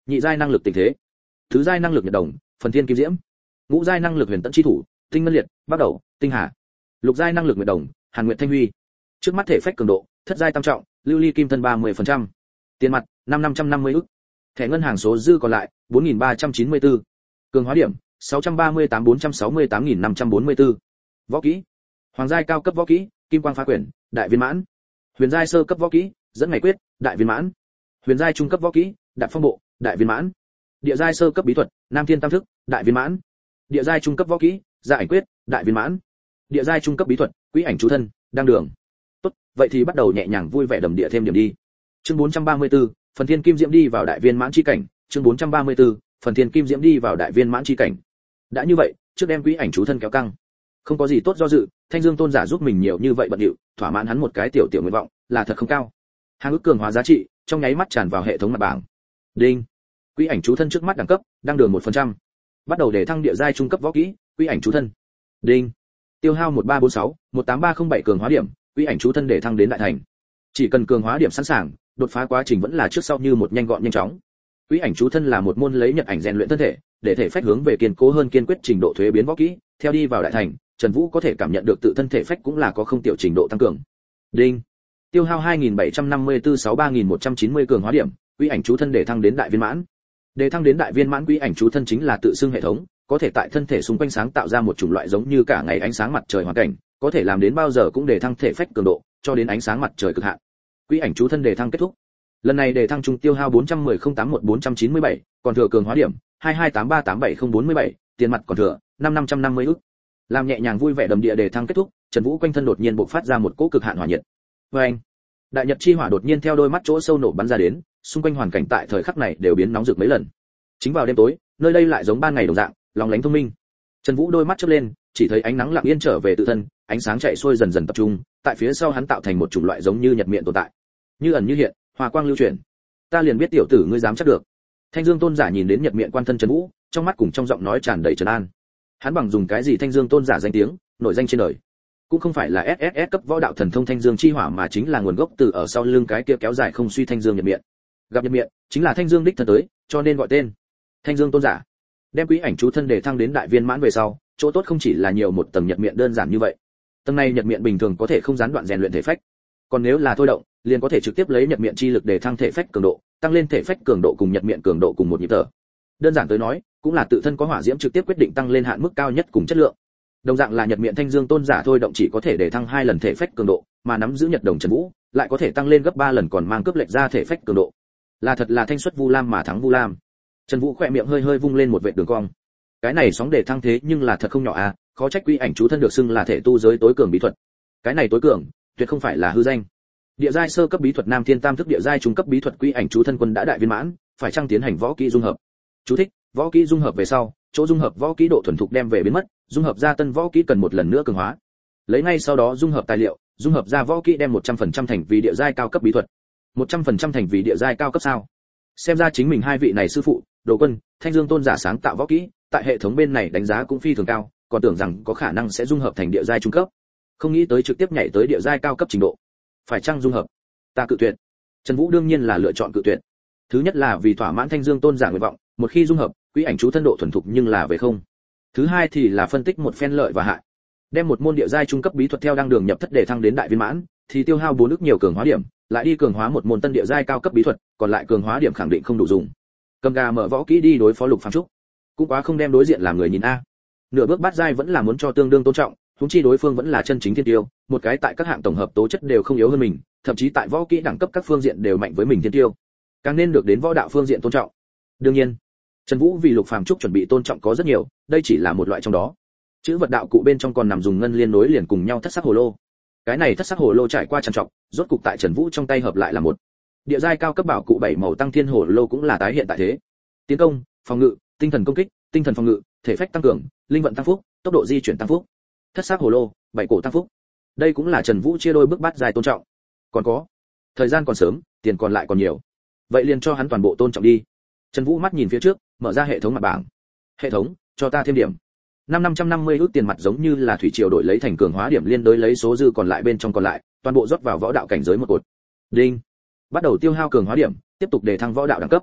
nhị giai năng lực tình thế, tứ giai năng lực nhật đồng, phần thiên kim diễm, ngũ giai năng lực huyền tận chi thủ, tinh ngân liệt, bắt đầu, tinh hà, lục giai năng lực nguyệt đồng, hàn nguyệt thanh huy. Trước mắt thể phách cường độ, thất giai tam trọng, lưu ly kim thân ba mươi phần trăm. Tiền mặt, năm năm trăm năm mươi ức. Thẻ ngân hàng số dư còn lại, bốn nghìn ba trăm chín mươi tư. Cường hóa điểm, sáu trăm ba mươi tám bốn trăm sáu mươi tám nghìn năm trăm bốn mươi tư. Võ kỹ, hoàng giai cao cấp võ kỹ, kim quang phá quyền, đại viên mãn. Huyền giai sơ cấp võ kỹ, dẫn ngày quyết, đại viên mãn. Huyền giai trung cấp võ kỹ, đạp phong bộ, đại viên mãn. Địa giai sơ cấp bí thuật, nam thiên tam thức, đại viên mãn. Địa giai trung cấp võ kỹ, dạ ảnh quyết, đại viên mãn. Địa giai trung cấp bí thuật, quỹ ảnh chú thân, đang đường. Tốt, vậy thì bắt đầu nhẹ nhàng vui vẻ đầm địa thêm điểm đi. Chương bốn trăm ba mươi tư, phần thiên kim diễm đi vào đại viên mãn chi cảnh. Chương bốn trăm ba mươi tư, phần thiên kim diễm đi vào đại viên mãn chi cảnh. Đã như vậy, trước đem quỹ ảnh chú thân kéo căng. Không có gì tốt do dự, Thanh Dương tôn giả giúp mình nhiều như vậy bận điệu, thỏa mãn hắn một cái tiểu tiểu nguyện vọng, là thật không cao. Hàng ức cường hóa giá trị, trong nháy mắt tràn vào hệ thống mặt bảng. Đinh. Quỹ ảnh chú thân trước mắt đẳng cấp, đang đường một phần trăm. Bắt đầu để thăng địa giai trung cấp võ kỹ, quỹ ảnh chú thân. Đinh. Tiêu hao một ba bốn sáu, một tám ba không bảy cường hóa điểm, quỹ ảnh chú thân để thăng đến đại thành. Chỉ cần cường hóa điểm sẵn sàng, đột phá quá trình vẫn là trước sau như một nhanh gọn nhanh chóng. Quỹ ảnh chú thân là một môn lấy nhật ảnh rèn luyện thân thể, để thể phách hướng về kiên cố hơn kiên quyết trình độ thuế biến võ kỹ, theo đi vào đại thành, Trần Vũ có thể cảm nhận được tự thân thể phách cũng là có không tiểu trình độ tăng cường. Đinh. Tiêu hao hai nghìn bảy trăm năm mươi tư sáu ba nghìn một trăm chín mươi cường hóa điểm, quỹ ảnh chú thân để thăng đến đại viên mãn. Để thăng đến đại viên mãn quỹ ảnh chú thân chính là tự xưng hệ thống, có thể tại thân thể xung quanh sáng tạo ra một chủng loại giống như cả ngày ánh sáng mặt trời hoàn cảnh, có thể làm đến bao giờ cũng để thăng thể phách cường độ, cho đến ánh sáng mặt trời cực hạn. Quỹ ảnh chú thân để thăng kết thúc. Lần này để thăng trung tiêu hao bốn trăm mười không tám một bốn trăm chín mươi bảy, còn thừa cường hóa điểm hai hai tám ba tám bảy không bốn bảy, tiền mặt còn thừa năm năm trăm năm mươi ức. Làm nhẹ nhàng vui vẻ đầm địa để thăng kết thúc, Trần Vũ quanh thân đột nhiên bộc phát ra một cỗ cực hạn hỏa nhiệt. Oeng! Đại nhật chi hỏa đột nhiên theo đôi mắt chỗ sâu nổ bắn ra đến, xung quanh hoàn cảnh tại thời khắc này đều biến nóng rực mấy lần. Chính vào đêm tối, nơi đây lại giống ban ngày đồng dạng, lòng lánh thông minh. Trần Vũ đôi mắt chớp lên, chỉ thấy ánh nắng lặng yên trở về tự thân, ánh sáng chạy xuôi dần dần tập trung, tại phía sau hắn tạo thành một chủng loại giống như nhật miệng tồn tại, như ẩn như hiện, hòa quang lưu chuyển. Ta liền biết tiểu tử ngươi dám chắc được. Thanh Dương tôn giả nhìn đến nhật miệng quan thân Trần Vũ, trong mắt cùng trong giọng nói tràn đầy trấn an. Hắn bằng dùng cái gì Thanh Dương tôn giả danh tiếng, nổi danh trên đời, cũng không phải là ét ét ét cấp võ đạo thần thông Thanh Dương chi hỏa mà chính là nguồn gốc từ ở sau lưng cái kia kéo dài không suy Thanh Dương nhật miệng. Gặp nhật miệng, chính là Thanh Dương đích thân tới, cho nên gọi tên Thanh Dương tôn giả. Đem quỹ ảnh chú thân để thăng đến đại viên mãn về sau, chỗ tốt không chỉ là nhiều một tầng nhật miệng đơn giản như vậy. Tầng này nhật miệng bình thường có thể không gián đoạn rèn luyện thể phách, còn nếu là thôi động, liền có thể trực tiếp lấy nhật miệng chi lực để thăng thể phách cường độ, tăng lên thể phách cường độ cùng nhật miệng cường độ cùng một nhịp thở. Đơn giản tới nói, cũng là tự thân có hỏa diễm trực tiếp quyết định tăng lên hạn mức cao nhất cùng chất lượng. Đồng dạng là nhật miệng Thanh Dương tôn giả thôi động chỉ có thể để thăng hai lần thể phách cường độ, mà nắm giữ nhật đồng Trần Vũ, lại có thể tăng lên gấp ba lần còn mang cướp lệch ra thể phách cường độ. Là thật là thanh xuất Vu Lam mà thắng Vu Lam. Trần Vũ khẽ miệng hơi hơi vung lên một vệt đường cong. Cái này sóng để thăng thế nhưng là thật không nhỏ à, khó trách quỹ ảnh chú thân được xưng là thể tu giới tối cường bí thuật. Cái này tối cường, tuyệt không phải là hư danh. Địa giai sơ cấp bí thuật Nam Thiên Tam thức, địa giai trung cấp bí thuật quỹ ảnh chú thân quân đã đại viên mãn, phải chăng tiến hành võ kỹ dung hợp. Chú thích: Võ kỹ dung hợp về sau, chỗ dung hợp võ kỹ độ thuần thục đem về biến mất, dung hợp ra tân võ kỹ cần một lần nữa cường hóa. Lấy ngay sau đó dung hợp tài liệu, dung hợp ra võ kỹ đem một trăm phần trăm thành vì địa giai cao cấp bí thuật. một trăm phần trăm thành vì địa giai cao cấp sao? Xem ra chính mình hai vị này sư phụ, Đồ Quân, Thanh Dương tôn giả sáng tạo võ kỹ, tại hệ thống bên này đánh giá cũng phi thường cao, còn tưởng rằng có khả năng sẽ dung hợp thành địa giai trung cấp. Không nghĩ tới trực tiếp nhảy tới địa giai cao cấp trình độ. Phải chăng dung hợp? Ta cự tuyệt. Trần Vũ đương nhiên là lựa chọn cự tuyệt. Thứ nhất là vì thỏa mãn Thanh Dương tôn giả nguyện vọng, một khi dung hợp, quỹ ảnh chú thân độ thuần thục nhưng là về không. Thứ hai thì là phân tích một phen lợi và hại. Đem một môn địa giai trung cấp bí thuật theo đăng đường nhập thất để thăng đến đại viên mãn, thì tiêu hao bốn ức nhiều cường hóa điểm, lại đi cường hóa một môn tân địa giai cao cấp bí thuật, còn lại cường hóa điểm khẳng định không đủ dùng. Cầm gà mở võ kỹ đi đối phó Lục Phàm Trúc, cũng quá không đem đối diện làm người nhìn a. Nửa bước bát giai vẫn là muốn cho tương đương tôn trọng, huống chi đối phương vẫn là chân chính thiên tiêu, một cái tại các hạng tổng hợp tố chất đều không yếu hơn mình, thậm chí tại võ kỹ đẳng cấp các phương diện đều mạnh với mình thiên tiêu, càng nên được đến võ đạo phương diện tôn trọng. Đương nhiên, Trần Vũ vì Lục Phàm Trúc chuẩn bị tôn trọng có rất nhiều, đây chỉ là một loại trong đó. Chữ vật đạo cụ bên trong còn nằm dùng ngân liên nối liền cùng nhau thất sắc hồ lô. Cái này thất sắc hồ lô trải qua trằn trọc, rốt cục tại Trần Vũ trong tay hợp lại là một địa giai cao cấp bảo cụ bảy màu tăng thiên hồ lô, cũng là tái hiện tại thế. Tiến công, phòng ngự, tinh thần công kích, tinh thần phòng ngự, thể phách tăng cường, linh vận tăng phúc, tốc độ di chuyển tăng phúc. Thất sắc hồ lô, bảy cổ tăng phúc. Đây cũng là Trần Vũ chia đôi bước bát giai tôn trọng. Còn có, thời gian còn sớm, tiền còn lại còn nhiều. Vậy liền cho hắn toàn bộ tôn trọng đi. Trần Vũ mắt nhìn phía trước, mở ra hệ thống mặt bảng. Hệ thống, cho ta thêm điểm. Năm năm trăm năm mươi ước tiền mặt giống như là thủy triều đổi lấy thành cường hóa điểm liên đối lấy số dư còn lại bên trong còn lại, toàn bộ rót vào võ đạo cảnh giới một cột. Đinh. Bắt đầu tiêu hao cường hóa điểm, tiếp tục để thăng võ đạo đẳng cấp.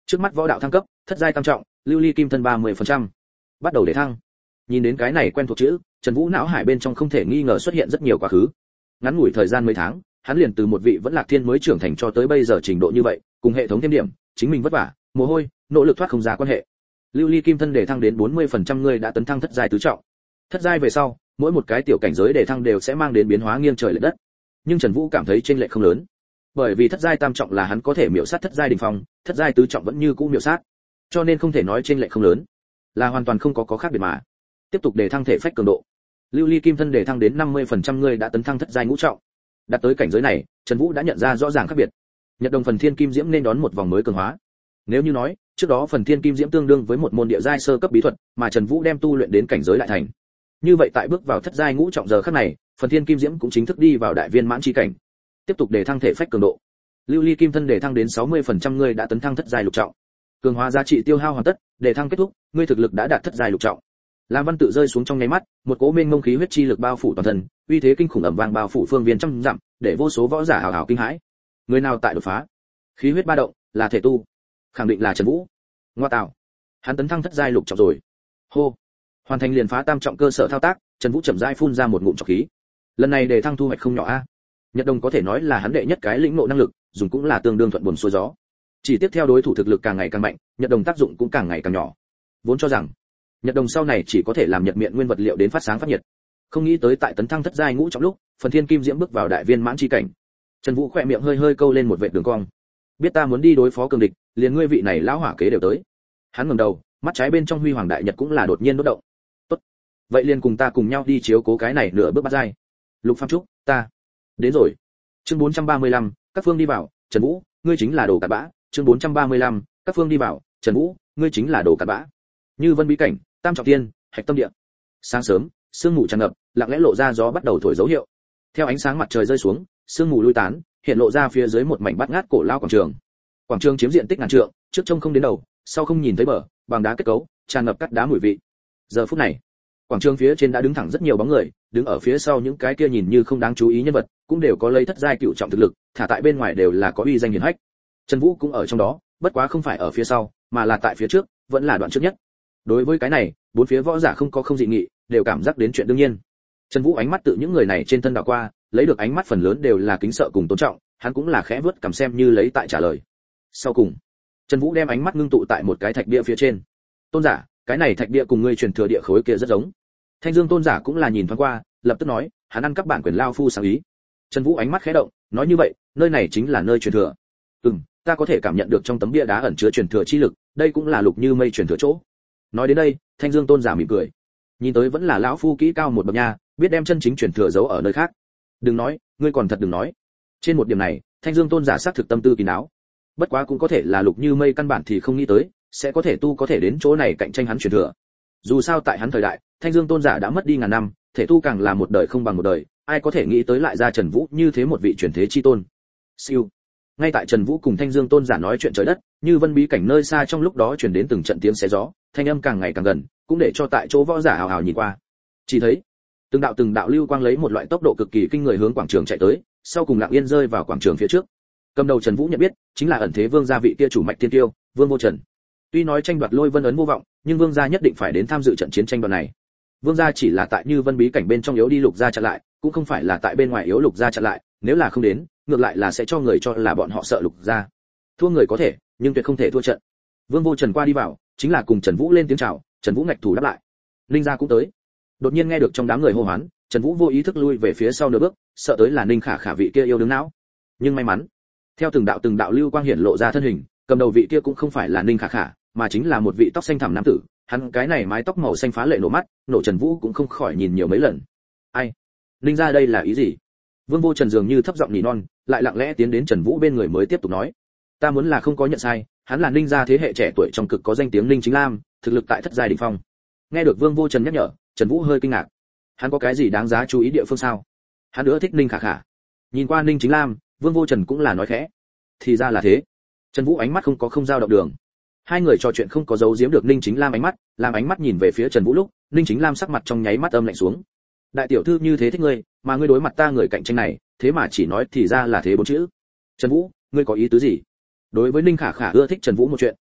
Trước mắt võ đạo thăng cấp, thất giai tam trọng, lưu ly kim thân ba mươi phần trăm. Bắt đầu để thăng. Nhìn đến cái này quen thuộc chữ, Trần Vũ não hải bên trong không thể nghi ngờ xuất hiện rất nhiều quá khứ. Ngắn ngủi thời gian mấy tháng, hắn liền từ một vị vẫn lạc thiên mới trưởng thành cho tới bây giờ trình độ như vậy, cùng hệ thống thêm điểm, chính mình vất vả, mồ hôi, nỗ lực thoát không ra quan hệ. Lưu ly kim thân để thăng đến bốn mươi phần trăm người đã tấn thăng thất giai tứ trọng. Thất giai về sau, mỗi một cái tiểu cảnh giới để thăng đều sẽ mang đến biến hóa nghiêng trời lệch đất. Nhưng Trần Vũ cảm thấy chênh lệch không lớn, bởi vì thất giai tam trọng là hắn có thể miểu sát thất giai đỉnh phong, thất giai tứ trọng vẫn như cũ miểu sát, cho nên không thể nói chênh lệch không lớn, là hoàn toàn không có có khác biệt mà. Tiếp tục để thăng thể phách cường độ. Lưu ly kim thân để thăng đến năm mươi phần trăm người đã tấn thăng thất giai ngũ trọng. Đạt tới cảnh giới này, Trần Vũ đã nhận ra rõ ràng khác biệt. Nhật đồng phần thiên kim diễm nên đón một vòng mới cường hóa. Nếu như nói, trước đó phần thiên kim diễm tương đương với một môn địa giai sơ cấp bí thuật, mà Trần Vũ đem tu luyện đến cảnh giới lại thành. Như vậy tại bước vào thất giai ngũ trọng giờ khắc này, phần thiên kim diễm cũng chính thức đi vào đại viên mãn chi cảnh. Tiếp tục để thăng thể phách cường độ. Lưu ly kim thân để thăng đến sáu mươi phần trăm người đã tấn thăng thất giai lục trọng. Cường hóa giá trị tiêu hao hoàn tất, để thăng kết thúc, ngươi thực lực đã đạt thất giai lục trọng. Lam văn tự rơi xuống trong nháy mắt, một cỗ mênh mông khí huyết chi lực bao phủ toàn thân, uy thế kinh khủng ầm vang bao phủ phương viên trăm dặm, để vô số võ giả hào hào kinh hãi. Người nào tại đột phá? Khí huyết ba động, là thể tu. Khẳng định là Trần Vũ. Ngoa tạo, hắn tấn thăng thất giai lục trọng rồi. Hô. Hoàn thành liền phá tam trọng cơ sở thao tác, Trần Vũ chậm rãi phun ra một ngụm trọc khí. Lần này để thăng thu hoạch không nhỏ a. Nhật đồng có thể nói là hắn đệ nhất cái lĩnh ngộ năng lực, dùng cũng là tương đương thuận buồm xuôi gió. Chỉ tiếp theo đối thủ thực lực càng ngày càng mạnh, Nhật đồng tác dụng cũng càng ngày càng nhỏ. Vốn cho rằng Nhật đồng sau này chỉ có thể làm nhật miệng nguyên vật liệu đến phát sáng phát nhiệt. Không nghĩ tới tại tấn thăng thất giai ngũ trọng lúc, phần thiên kim diễm bước vào đại viên mãn chi cảnh. Trần Vũ khẽ miệng hơi hơi câu lên một vệt đường cong. Biết ta muốn đi đối phó cường địch, liền ngươi vị này lão hỏa kế đều tới. Hắn ngẩng đầu, mắt trái bên trong huy hoàng đại nhật cũng là đột nhiên đốt động. Tốt, vậy liền cùng ta cùng nhau đi chiếu cố cái này nửa bước bắt giai. Lục Phàm Trúc, ta đến rồi. Chương bốn trăm ba mươi lăm, các phương đi vào, Trần Vũ, ngươi chính là đồ cặn bã. Chương bốn trăm ba mươi lăm, các phương đi vào, Trần Vũ, ngươi chính là đồ cặn bã. Như Vân bí cảnh, tam trọng tiên, hạch tâm địa. Sáng sớm, sương mù tràn ngập, lặng lẽ lộ ra gió bắt đầu thổi dấu hiệu. Theo ánh sáng mặt trời rơi xuống, sương mù lui tán, hiện lộ ra phía dưới một mảnh bát ngát cổ lao quảng trường. Quảng trường chiếm diện tích ngàn trượng, trước trông không đến đầu, sau không nhìn thấy bờ, bằng đá kết cấu, tràn ngập cắt đá mùi vị. Giờ phút này, quảng trường phía trên đã đứng thẳng rất nhiều bóng người, đứng ở phía sau những cái kia nhìn như không đáng chú ý nhân vật, cũng đều có lấy thất giai cựu trọng thực lực, thả tại bên ngoài đều là có uy danh hiển hách. Trần Vũ cũng ở trong đó, bất quá không phải ở phía sau, mà là tại phía trước, vẫn là đoạn trước nhất. Đối với cái này, bốn phía võ giả không có không dị nghị, đều cảm giác đến chuyện đương nhiên. Trần Vũ ánh mắt tự những người này trên thân đảo qua, lấy được ánh mắt phần lớn đều là kính sợ cùng tôn trọng, hắn cũng là khẽ vớt cầm xem như lấy tại trả lời. Sau cùng, Trần Vũ đem ánh mắt ngưng tụ tại một cái thạch bia phía trên. Tôn giả, cái này thạch bia cùng ngươi truyền thừa địa khối kia rất giống. Thanh Dương tôn giả cũng là nhìn thoáng qua, lập tức nói, hắn ăn các bản quyền lao phu sáng ý. Trần Vũ ánh mắt khẽ động, nói như vậy, nơi này chính là nơi truyền thừa. Ừm, ta có thể cảm nhận được trong tấm bia đá ẩn chứa truyền thừa chi lực, đây cũng là Lục Như Mây truyền thừa chỗ. Nói đến đây, Thanh Dương tôn giả mỉm cười. Nhìn tới vẫn là lão phu kỹ cao một bậc nha, biết đem chân chính truyền thừa giấu ở nơi khác. Đừng nói, ngươi còn thật đừng nói. Trên một điểm này, Thanh Dương tôn giả xác thực tâm tư kín đáo. Bất quá cũng có thể là Lục Như Mây căn bản thì không nghĩ tới, sẽ có thể tu có thể đến chỗ này cạnh tranh hắn truyền thừa. Dù sao tại hắn thời đại, Thanh Dương tôn giả đã mất đi ngàn năm, thể tu càng là một đời không bằng một đời, ai có thể nghĩ tới lại ra Trần Vũ như thế một vị truyền thế chi tôn. Siêu. Ngay tại Trần Vũ cùng Thanh Dương tôn giả nói chuyện trời đất, Như Vân bí cảnh nơi xa trong lúc đó truyền đến từng trận tiếng xé gió, thanh âm càng ngày càng gần, cũng để cho tại chỗ võ giả hào hào nhìn qua. Chỉ thấy, từng đạo từng đạo lưu quang lấy một loại tốc độ cực kỳ kinh người hướng quảng trường chạy tới, sau cùng lặng yên rơi vào quảng trường phía trước. Cầm đầu Trần Vũ nhận biết, chính là ẩn thế vương gia vị kia chủ mạch tiên tiêu, Vương Vô Trần. Tuy nói tranh đoạt lôi vân ấn vô vọng, nhưng vương gia nhất định phải đến tham dự trận chiến tranh đoạt này. Vương gia chỉ là tại Như Vân bí cảnh bên trong yếu đi Lục gia chặn lại, cũng không phải là tại bên ngoài yếu Lục gia chặn lại, nếu là không đến, ngược lại là sẽ cho người cho là bọn họ sợ Lục gia. Thua người có thể, nhưng tuyệt không thể thua trận. Vương Vô Trần qua đi vào, chính là cùng Trần Vũ lên tiếng chào, Trần Vũ ngạch thủ đáp lại. Ninh gia cũng tới. Đột nhiên nghe được trong đám người hô hoán, Trần Vũ vô ý thức lui về phía sau nửa bước, sợ tới là Ninh Khả Khả vị kia yêu đứng não. Nhưng may mắn, theo từng đạo từng đạo lưu quang hiển lộ ra thân hình, cầm đầu vị kia cũng không phải là Ninh Khả Khả, mà chính là một vị tóc xanh thẳm nam tử, hắn cái này mái tóc màu xanh phá lệ nổ mắt, nổ Trần Vũ cũng không khỏi nhìn nhiều mấy lần. Ai? Ninh gia đây là ý gì? Vương Vô Trần dường như thấp giọng nỉ non, lại lặng lẽ tiến đến Trần Vũ bên người mới tiếp tục nói, ta muốn là không có nhận sai, hắn là Ninh gia thế hệ trẻ tuổi trong cực có danh tiếng Ninh Chính Lam, thực lực tại thất giai đỉnh phong. Nghe được Vương Vô Trần nhắc nhở, Trần Vũ hơi kinh ngạc. Hắn có cái gì đáng giá chú ý địa phương sao? Hắn nữa thích Ninh Khả Khả. Nhìn qua Ninh Chính Lam, Vương Vô Trần cũng là nói khẽ. Thì ra là thế. Trần Vũ ánh mắt không có không dao động đường. Hai người trò chuyện không có giấu giếm được Ninh Chính Lam ánh mắt, làm ánh mắt nhìn về phía Trần Vũ lúc, Ninh Chính Lam sắc mặt trong nháy mắt âm lạnh xuống. Đại tiểu thư như thế thích ngươi, mà ngươi đối mặt ta người cạnh tranh này, thế mà chỉ nói thì ra là thế bốn chữ. Trần Vũ, ngươi có ý tứ gì? Đối với Ninh Khả Khả ưa thích Trần Vũ một chuyện,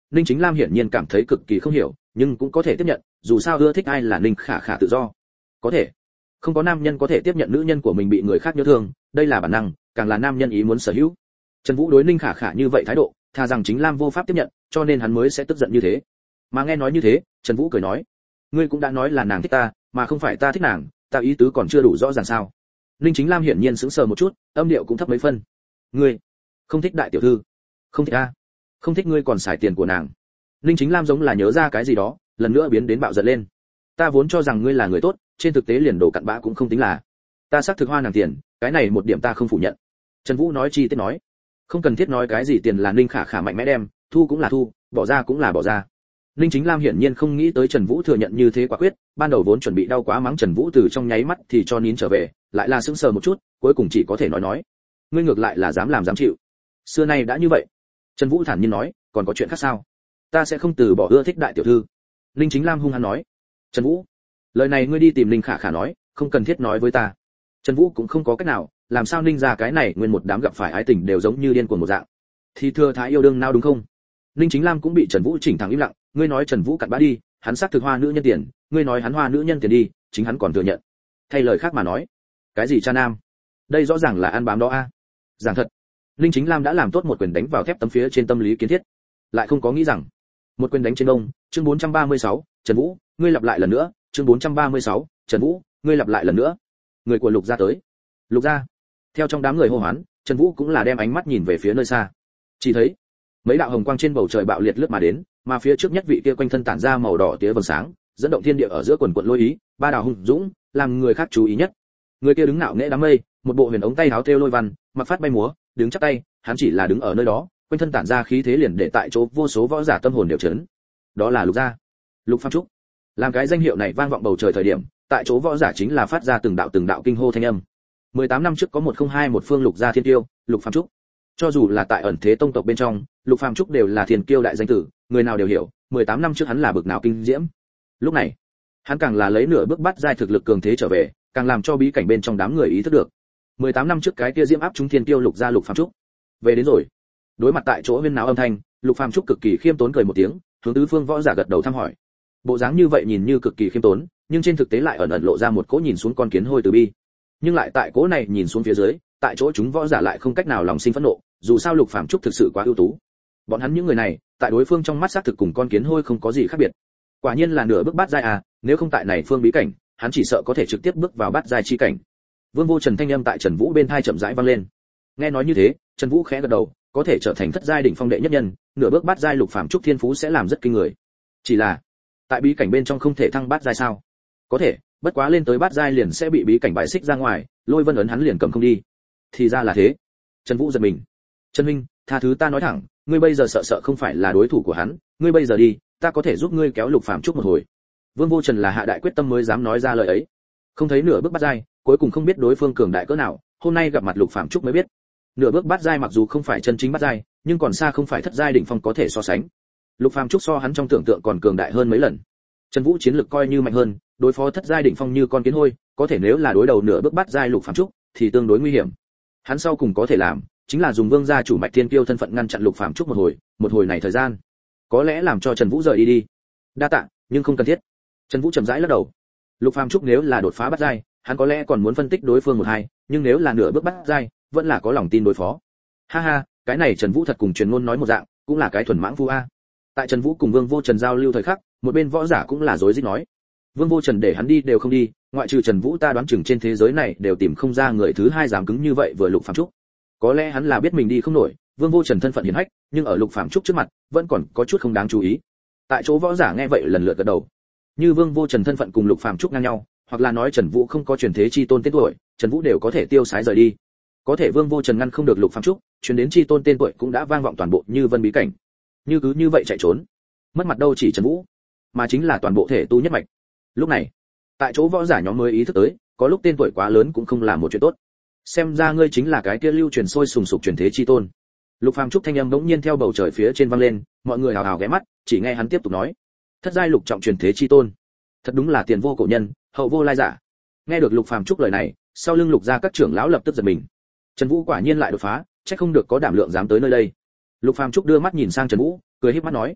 Ninh Chính Lam hiển nhiên cảm thấy cực kỳ không hiểu, nhưng cũng có thể tiếp nhận, dù sao ưa thích ai là Ninh Khả Khả tự do. Có thể, không có nam nhân có thể tiếp nhận nữ nhân của mình bị người khác nhớ thương, đây là bản năng, càng là nam nhân ý muốn sở hữu. Trần Vũ đối Ninh Khả Khả như vậy thái độ, thà rằng Chính Lam vô pháp tiếp nhận, cho nên hắn mới sẽ tức giận như thế. Mà nghe nói như thế, Trần Vũ cười nói, ngươi cũng đã nói là nàng thích ta, mà không phải ta thích nàng, ta ý tứ còn chưa đủ rõ ràng sao? Ninh Chính Lam hiển nhiên sững sờ một chút, âm điệu cũng thấp mấy phân. Ngươi không thích đại tiểu thư? Không thích a? Không thích ngươi còn xài tiền của nàng? Ninh Chính Lam giống là nhớ ra cái gì đó, lần nữa biến đến bạo giận lên. Ta vốn cho rằng ngươi là người tốt, trên thực tế liền đồ cặn bã cũng không tính là. Ta xác thực hoa nàng tiền, cái này một điểm ta không phủ nhận. Trần Vũ nói chi tiết nói, không cần thiết nói cái gì tiền là Ninh Khả Khả mạnh mẽ đem, thu cũng là thu, bỏ ra cũng là bỏ ra. Ninh Chính Lam hiển nhiên không nghĩ tới Trần Vũ thừa nhận như thế quả quyết, ban đầu vốn chuẩn bị đau quá mắng Trần Vũ từ trong nháy mắt thì cho nín trở về, lại là sững sờ một chút, cuối cùng chỉ có thể nói nói, ngươi ngược lại là dám làm dám chịu. Xưa nay đã như vậy. Trần Vũ thản nhiên nói, còn có chuyện khác sao? Ta sẽ không từ bỏ ưa thích đại tiểu thư. Ninh Chính Lam hung hăng nói. Trần Vũ, lời này ngươi đi tìm Ninh Khả Khả nói, không cần thiết nói với ta. Trần Vũ cũng không có cách nào, làm sao Ninh ra cái này nguyên một đám gặp phải ái tình đều giống như điên cuồng một dạng. Thì thừa thái yêu đương nào đúng không? Ninh Chính Lam cũng bị Trần Vũ chỉnh thẳng im lặng, ngươi nói Trần Vũ cặn bã đi, hắn xác thực hoa nữ nhân tiền, ngươi nói hắn hoa nữ nhân tiền đi, chính hắn còn thừa nhận. Thay lời khác mà nói, cái gì cha nam? Đây rõ ràng là ăn bám đó a. À? Giảng thật, Ninh Chính Lam đã làm tốt một quyền đánh vào thép tấm phía trên tâm lý kiến thiết, lại không có nghĩ rằng một quyền đánh trên đông. Chương bốn trăm ba mươi sáu, Trần Vũ, ngươi lặp lại lần nữa. Chương bốn trăm ba mươi sáu, Trần Vũ, ngươi lặp lại lần nữa. Người của Lục gia tới. Lục gia. Theo trong đám người hô hoán, Trần Vũ cũng là đem ánh mắt nhìn về phía nơi xa. Chỉ thấy mấy đạo hồng quang trên bầu trời bạo liệt lướt mà đến, mà phía trước nhất vị kia quanh thân tản ra màu đỏ tía vầng sáng, dẫn động thiên địa ở giữa quần quần lôi ý, ba đào hùng dũng, làm người khác chú ý nhất. Người kia đứng ngạo nghễ đám mây, một bộ huyền ống tay áo thêu lôi văn, mặc phát bay múa, đứng chắp tay, hắn chỉ là đứng ở nơi đó, quanh thân tản ra khí thế liền để tại chỗ vô số võ giả tâm hồn đều chấn. Đó là Lục gia. Lục Phàm Trúc. Làm cái danh hiệu này vang vọng bầu trời thời điểm, tại chỗ võ giả chính là phát ra từng đạo từng đạo kinh hô thanh âm. mười tám năm trước có một không hai một phương Lục gia thiên tiêu, Lục Phàm Trúc. Cho dù là tại ẩn thế tông tộc bên trong, Lục Phàm Trúc đều là thiên kiêu đại danh tử, người nào đều hiểu, mười tám năm trước hắn là bực nào kinh diễm. Lúc này, hắn càng là lấy nửa bước bắt giai thực lực cường thế trở về, càng làm cho bí cảnh bên trong đám người ý thức được. mười tám năm trước cái kia diễm áp chúng thiên kiêu Lục gia Lục Phàm Trúc. Về đến rồi. Đối mặt tại chỗ huyên náo âm thanh, Lục Phàm Trúc cực kỳ khiêm tốn cười một tiếng, hướng tứ phương võ giả gật đầu thăm hỏi. Bộ dáng như vậy nhìn như cực kỳ khiêm tốn, nhưng trên thực tế lại ẩn ẩn lộ ra một cỗ nhìn xuống con kiến hôi từ bi. Nhưng lại tại cỗ này nhìn xuống phía dưới, tại chỗ chúng võ giả lại không cách nào lòng sinh phẫn nộ, dù sao Lục Phàm Trúc thực sự quá ưu tú. Bọn hắn những người này, tại đối phương trong mắt xác thực cùng con kiến hôi không có gì khác biệt. Quả nhiên là nửa bước bát giai à, nếu không tại này phương bí cảnh, hắn chỉ sợ có thể trực tiếp bước vào bát giai chi cảnh. Vương Vô Trần thanh âm tại Trần Vũ bên tai chậm rãi vang lên. Nghe nói như thế, Trần Vũ khẽ gật đầu, có thể trở thành thất giai đỉnh phong đệ nhất nhân, nửa bước bát giai Lục Phàm Trúc thiên phú sẽ làm rất kinh người. Chỉ là, tại bí cảnh bên trong không thể thăng bát giai sao? Có thể, bất quá lên tới bát giai liền sẽ bị bí cảnh bài xích ra ngoài, Lôi Vân ấn hắn liền cầm không đi. Thì ra là thế. Trần Vũ giật mình. Trần huynh, tha thứ ta nói thẳng, ngươi bây giờ sợ sợ không phải là đối thủ của hắn, ngươi bây giờ đi, ta có thể giúp ngươi kéo Lục Phàm Trúc một hồi. Vương Vô Trần là hạ đại quyết tâm mới dám nói ra lời ấy. Không thấy nửa bước bát giai, cuối cùng không biết đối phương cường đại cỡ nào, hôm nay gặp mặt Lục Phàm Trúc mới biết. Nửa bước bát giai mặc dù không phải chân chính bát giai, nhưng còn xa không phải thất giai đỉnh phong có thể so sánh. Lục Phàm Trúc so hắn trong tưởng tượng còn cường đại hơn mấy lần. Trần Vũ chiến lực coi như mạnh hơn, đối phó thất giai đỉnh phong như con kiến hôi, có thể nếu là đối đầu nửa bước bát giai Lục Phàm Trúc thì tương đối nguy hiểm. Hắn sau cùng có thể làm chính là dùng Vương gia chủ mạch thiên kiêu thân phận ngăn chặn Lục Phàm Trúc một hồi, một hồi này thời gian, có lẽ làm cho Trần Vũ rời đi đi. Đa tạ, nhưng không cần thiết. Trần Vũ chậm rãi lắc đầu. Lục Phàm Trúc nếu là đột phá bát giai, hắn có lẽ còn muốn phân tích đối phương một hai, nhưng nếu là nửa bước bát giai, vẫn là có lòng tin đối phó. Ha ha, cái này Trần Vũ thật cùng truyền ngôn nói một dạng, cũng là cái thuần mãng phu a. Tại Trần Vũ cùng Vương Vô Trần giao lưu thời khắc, một bên võ giả cũng là rối rít nói. Vương Vô Trần để hắn đi đều không đi, ngoại trừ Trần Vũ ta đoán chừng trên thế giới này đều tìm không ra người thứ hai dám cứng như vậy vừa Lục Phàm Trúc. Có lẽ hắn là biết mình đi không nổi, Vương Vô Trần thân phận hiển hách, nhưng ở Lục Phàm Trúc trước mặt, vẫn còn có chút không đáng chú ý. Tại chỗ võ giả nghe vậy lần lượt gật đầu. Như Vương Vô Trần thân phận cùng Lục Phàm Trúc ngang nhau, hoặc là nói Trần Vũ không có truyền thế chi tôn tên tuổi, Trần Vũ đều có thể tiêu sái rời đi. Có thể Vương Vô Trần ngăn không được Lục Phàm Trúc, truyền đến chi tôn tên tuổi cũng đã vang vọng toàn bộ Như Vân bí cảnh. Như cứ như vậy chạy trốn, mất mặt đâu chỉ Trần Vũ, mà chính là toàn bộ thể tu nhất mạch. Lúc này, tại chỗ võ giả nhóm mới ý thức tới, có lúc tên tuổi quá lớn cũng không là một chuyện tốt. Xem ra ngươi chính là cái kia lưu truyền sôi sùng sục truyền thế chi tôn. Lục Phàm Trúc thanh âm bỗng nhiên theo bầu trời phía trên vang lên, mọi người hào hào ghé mắt, chỉ nghe hắn tiếp tục nói: "Thất giai lục trọng truyền thế chi tôn, thật đúng là tiền vô cổ nhân, hậu vô lai giả." Nghe được Lục Phàm Trúc lời này, sau lưng Lục gia các trưởng lão lập tức giật mình. Trần Vũ quả nhiên lại đột phá, chắc không được có đảm lượng dám tới nơi đây. Lục Phàm Trúc đưa mắt nhìn sang Trần Vũ, cười híp mắt nói: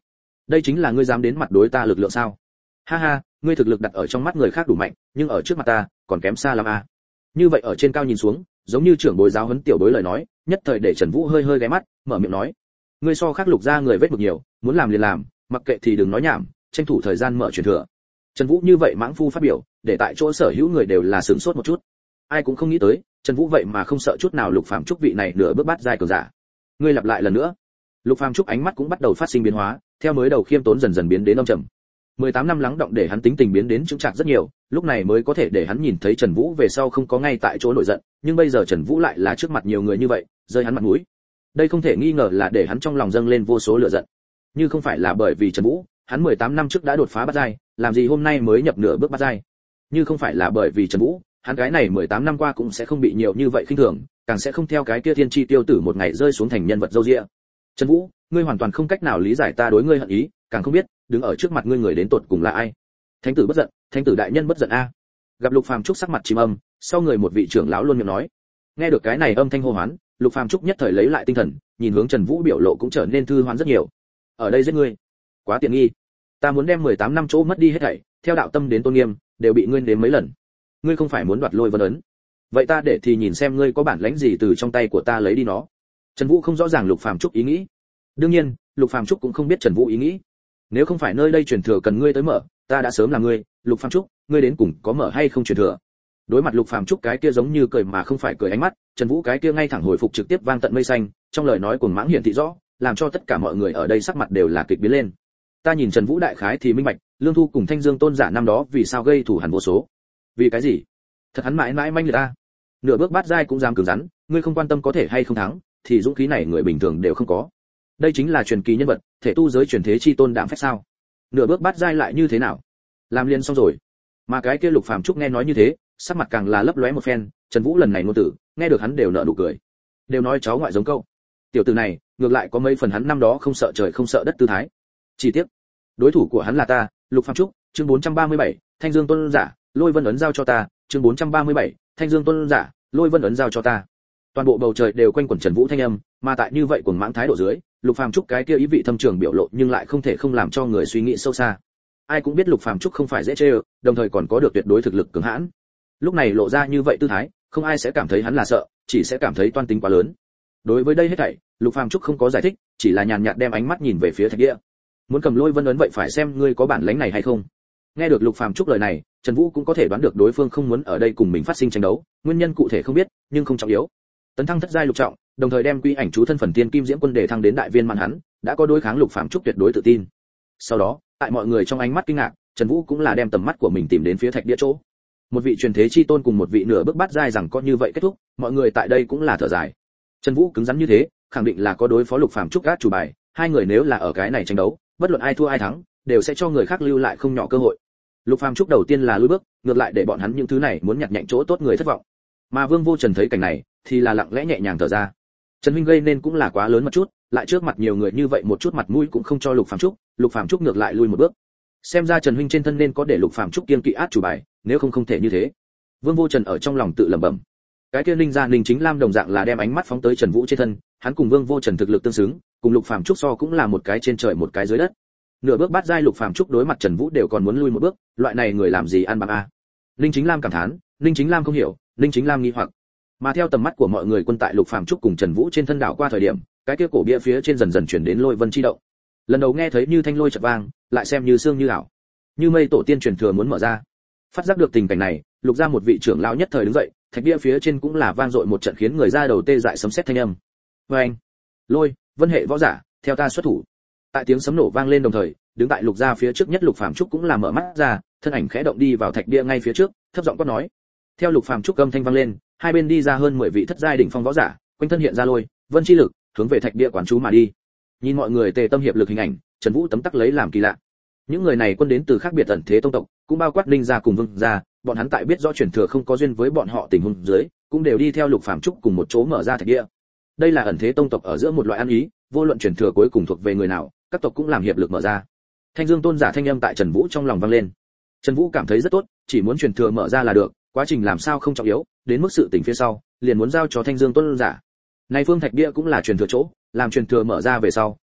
đây chính là ngươi dám đến mặt đối ta lực lượng sao? Ha ha, ngươi thực lực đặt ở trong mắt người khác đủ mạnh, nhưng ở trước mặt ta còn kém xa lắm à. Như vậy ở trên cao nhìn xuống, giống như trưởng bối giáo huấn tiểu bối lời nói, nhất thời để Trần Vũ hơi hơi ghé mắt, mở miệng nói: ngươi so khác Lục gia người vết mực nhiều, muốn làm liền làm, mặc kệ thì đừng nói nhảm, tranh thủ thời gian mở truyền thừa. Trần Vũ như vậy mãng phu phát biểu, để tại chỗ sở hữu người đều là sửng sốt một chút. Ai cũng không nghĩ tới, Trần Vũ vậy mà không sợ chút nào Lục Phàm Trúc vị này nửa bước bắt giai cường giả. Ngươi lặp lại lần nữa. Lục Phàm Trúc ánh mắt cũng bắt đầu phát sinh biến hóa, theo mới đầu khiêm tốn dần dần biến đến âm trầm. mười tám năm lắng động để hắn tính tình biến đến chững chạc rất nhiều, lúc này mới có thể để hắn nhìn thấy Trần Vũ về sau không có ngay tại chỗ nổi giận, nhưng bây giờ Trần Vũ lại là trước mặt nhiều người như vậy, rơi hắn mặt mũi. Đây không thể nghi ngờ là để hắn trong lòng dâng lên vô số lửa giận. Nhưng không phải là bởi vì Trần Vũ, hắn mười tám năm trước đã đột phá bát giai, làm gì hôm nay mới nhập nửa bước bát giai. Như không phải là bởi vì Trần Vũ, hắn cái này mười tám năm qua cũng sẽ không bị nhiều như vậy khinh thường, càng sẽ không theo cái kia thiên chi tiêu tử một ngày rơi xuống thành nhân vật dâu dịa. Trần Vũ, ngươi hoàn toàn không cách nào lý giải ta đối ngươi hận ý, càng không biết đứng ở trước mặt ngươi người đến tột cùng là ai. Thánh tử bất giận, thánh tử đại nhân bất giận a. Gặp Lục Phàm Trúc sắc mặt chìm âm, sau người một vị trưởng lão luôn miệng nói. Nghe được cái này âm thanh hô hoán, Lục Phàm Trúc nhất thời lấy lại tinh thần, nhìn hướng Trần Vũ biểu lộ cũng trở nên thư hoán rất nhiều. Ở đây giết ngươi, quá tiện nghi. Ta muốn đem mười tám năm chỗ mất đi hết thảy, theo đạo tâm đến tôn nghiêm, đều bị ngươi đến mấy lần. Ngươi không phải muốn đoạt Lôi Vân ấn? Vậy ta để thì nhìn xem ngươi có bản lĩnh gì từ trong tay của ta lấy đi nó. Trần Vũ không rõ ràng Lục Phàm Trúc ý nghĩ. Đương nhiên, Lục Phàm Trúc cũng không biết Trần Vũ ý nghĩ. Nếu không phải nơi đây truyền thừa cần ngươi tới mở, ta đã sớm là ngươi, Lục Phàm Trúc, ngươi đến cùng có mở hay không truyền thừa. Đối mặt Lục Phàm Trúc cái kia giống như cười mà không phải cười ánh mắt, Trần Vũ cái kia ngay thẳng hồi phục trực tiếp vang tận mây xanh, trong lời nói cuồng mãng hiển thị rõ, làm cho tất cả mọi người ở đây sắc mặt đều là kịch biến lên. Ta nhìn Trần Vũ đại khái thì minh bạch, Lương Thu cùng Thanh Dương tôn giả năm đó vì sao gây thù hằn vô số. Vì cái gì? Thật hắn mãi mãi manh người ta. Nửa bước bát giai cũng dám cứng rắn, ngươi không quan tâm có thể hay không thắng, thì dũng khí này người bình thường đều không có. Đây chính là truyền kỳ nhân vật, thể tu giới truyền thế chi tôn đạm phách sao? Nửa bước bát giai lại như thế nào? Làm liền xong rồi. Mà cái kia Lục Phàm Trúc nghe nói như thế, sắc mặt càng là lấp lóe một phen, Trần Vũ lần này ngôn tử, nghe được hắn đều nở nụ cười. Đều nói cháu ngoại giống câu. Tiểu tử này, ngược lại có mấy phần hắn năm đó không sợ trời không sợ đất tư thái. Chỉ tiếc, đối thủ của hắn là ta, Lục Phàm Trúc, chương bốn trăm ba mươi bảy, Thanh Dương tôn giả, Lôi Vân ấn giao cho ta, chương bốn trăm ba mươi bảy, Thanh Dương tôn giả, Lôi Vân ấn giao cho ta. Toàn bộ bầu trời đều quanh quẩn Trần Vũ thanh âm, mà tại như vậy cuồng mãng thái độ dưới, Lục Phàm Trúc cái kia ý vị thâm trường biểu lộ nhưng lại không thể không làm cho người suy nghĩ sâu xa. Ai cũng biết Lục Phàm Trúc không phải dễ chơi, đồng thời còn có được tuyệt đối thực lực cường hãn. Lúc này lộ ra như vậy tư thái, không ai sẽ cảm thấy hắn là sợ, chỉ sẽ cảm thấy toan tính quá lớn. Đối với đây hết thảy, Lục Phàm Trúc không có giải thích, chỉ là nhàn nhạt đem ánh mắt nhìn về phía Thạch Địa. Muốn cầm Lôi Vân ấn vậy phải xem ngươi có bản lĩnh này hay không. Nghe được Lục Phàm Trúc lời này, Trần Vũ cũng có thể đoán được đối phương không muốn ở đây cùng mình phát sinh tranh đấu, nguyên nhân cụ thể không biết, nhưng không trọng yếu. Tấn thăng thất giai lục trọng, đồng thời đem quy ảnh chú thân phần tiên kim diễm quân để thăng đến đại viên mãn hắn, đã có đối kháng Lục Phàm Trúc tuyệt đối tự tin. Sau đó, tại mọi người trong ánh mắt kinh ngạc, Trần Vũ cũng là đem tầm mắt của mình tìm đến phía Thạch Địa chỗ. Một vị truyền thế chi tôn cùng một vị nửa bước bát giai rằng có như vậy kết thúc, mọi người tại đây cũng là thở dài. Trần Vũ cứng rắn như thế, khẳng định là có đối phó Lục Phàm Trúc gác chủ bài, hai người nếu là ở cái này tranh đấu, bất luận ai thua ai thắng, đều sẽ cho người khác lưu lại không nhỏ cơ hội. Lục Phàm Trúc đầu tiên là lùi bước, ngược lại để bọn hắn những thứ này muốn nhặt nhạnh chỗ tốt người thất vọng. Mà Vương Vô Trần thấy cảnh này, thì là lặng lẽ nhẹ nhàng thở ra. Trần huynh gây nên cũng là quá lớn một chút, lại trước mặt nhiều người như vậy một chút mặt mũi cũng không cho Lục Phàm Trúc, Lục Phàm Trúc ngược lại lui một bước. Xem ra Trần huynh trên thân nên có để Lục Phàm Trúc kiên kỵ át chủ bài, nếu không không thể như thế. Vương Vô Trần ở trong lòng tự lẩm bẩm. Cái kia Ninh gia Ninh Chính Lam đồng dạng là đem ánh mắt phóng tới Trần Vũ trên thân, hắn cùng Vương Vô Trần thực lực tương xứng, cùng Lục Phàm Trúc so cũng là một cái trên trời một cái dưới đất. Nửa bước bát giai Lục Phàm Trúc đối mặt Trần Vũ đều còn muốn lui một bước, loại này người làm gì ăn bằng a. Ninh Chính Lam cảm thán, Ninh Chính Lam không hiểu, Ninh Chính Lam nghi hoặc. Mà theo tầm mắt của mọi người quân tại Lục Phàm Trúc cùng Trần Vũ trên thân đảo qua thời điểm, cái kia cổ bia phía trên dần dần chuyển đến lôi vân chi động. Lần đầu nghe thấy như thanh lôi chợt vang, lại xem như sương như ảo. Như mây tổ tiên truyền thừa muốn mở ra. Phát giác được tình cảnh này, Lục gia một vị trưởng lão nhất thời đứng dậy, thạch bia phía trên cũng là vang dội một trận khiến người ra đầu tê dại sấm sét thanh âm. Oeng! Lôi, vân hệ võ giả, theo ta xuất thủ. Tại tiếng sấm nổ vang lên đồng thời, đứng tại Lục gia phía trước nhất Lục Phàm Trúc cũng là mở mắt ra, thân ảnh khẽ động đi vào thạch bia ngay phía trước, thấp giọng quát nói. Theo Lục Phàm Trúc âm thanh vang lên, hai bên đi ra hơn mười vị thất giai đỉnh phong võ giả, quanh thân hiện ra lôi, vân chi lực, hướng về thạch bia quán chú mà đi. Nhìn mọi người tề tâm hiệp lực hình ảnh, Trần Vũ tấm tắc lấy làm kỳ lạ. Những người này quân đến từ khác biệt ẩn thế tông tộc, cũng bao quát Ninh gia cùng Vương gia, bọn hắn tại biết rõ truyền thừa không có duyên với bọn họ tình huống dưới, cũng đều đi theo Lục Phàm Trúc cùng một chỗ mở ra thạch bia. Đây là ẩn thế tông tộc ở giữa một loại ăn ý, vô luận truyền thừa cuối cùng thuộc về người nào, các tộc cũng làm hiệp lực mở ra. Thanh Dương tôn giả thanh âm tại Trần Vũ trong lòng vang lên. Trần Vũ cảm thấy rất tốt, chỉ muốn truyền thừa mở ra là được, quá trình làm sao không trọng yếu, đến mức sự tình phía sau, liền muốn giao cho Thanh Dương tôn giả. Này phương thạch bia cũng là truyền thừa chỗ, làm truyền thừa mở ra về sau,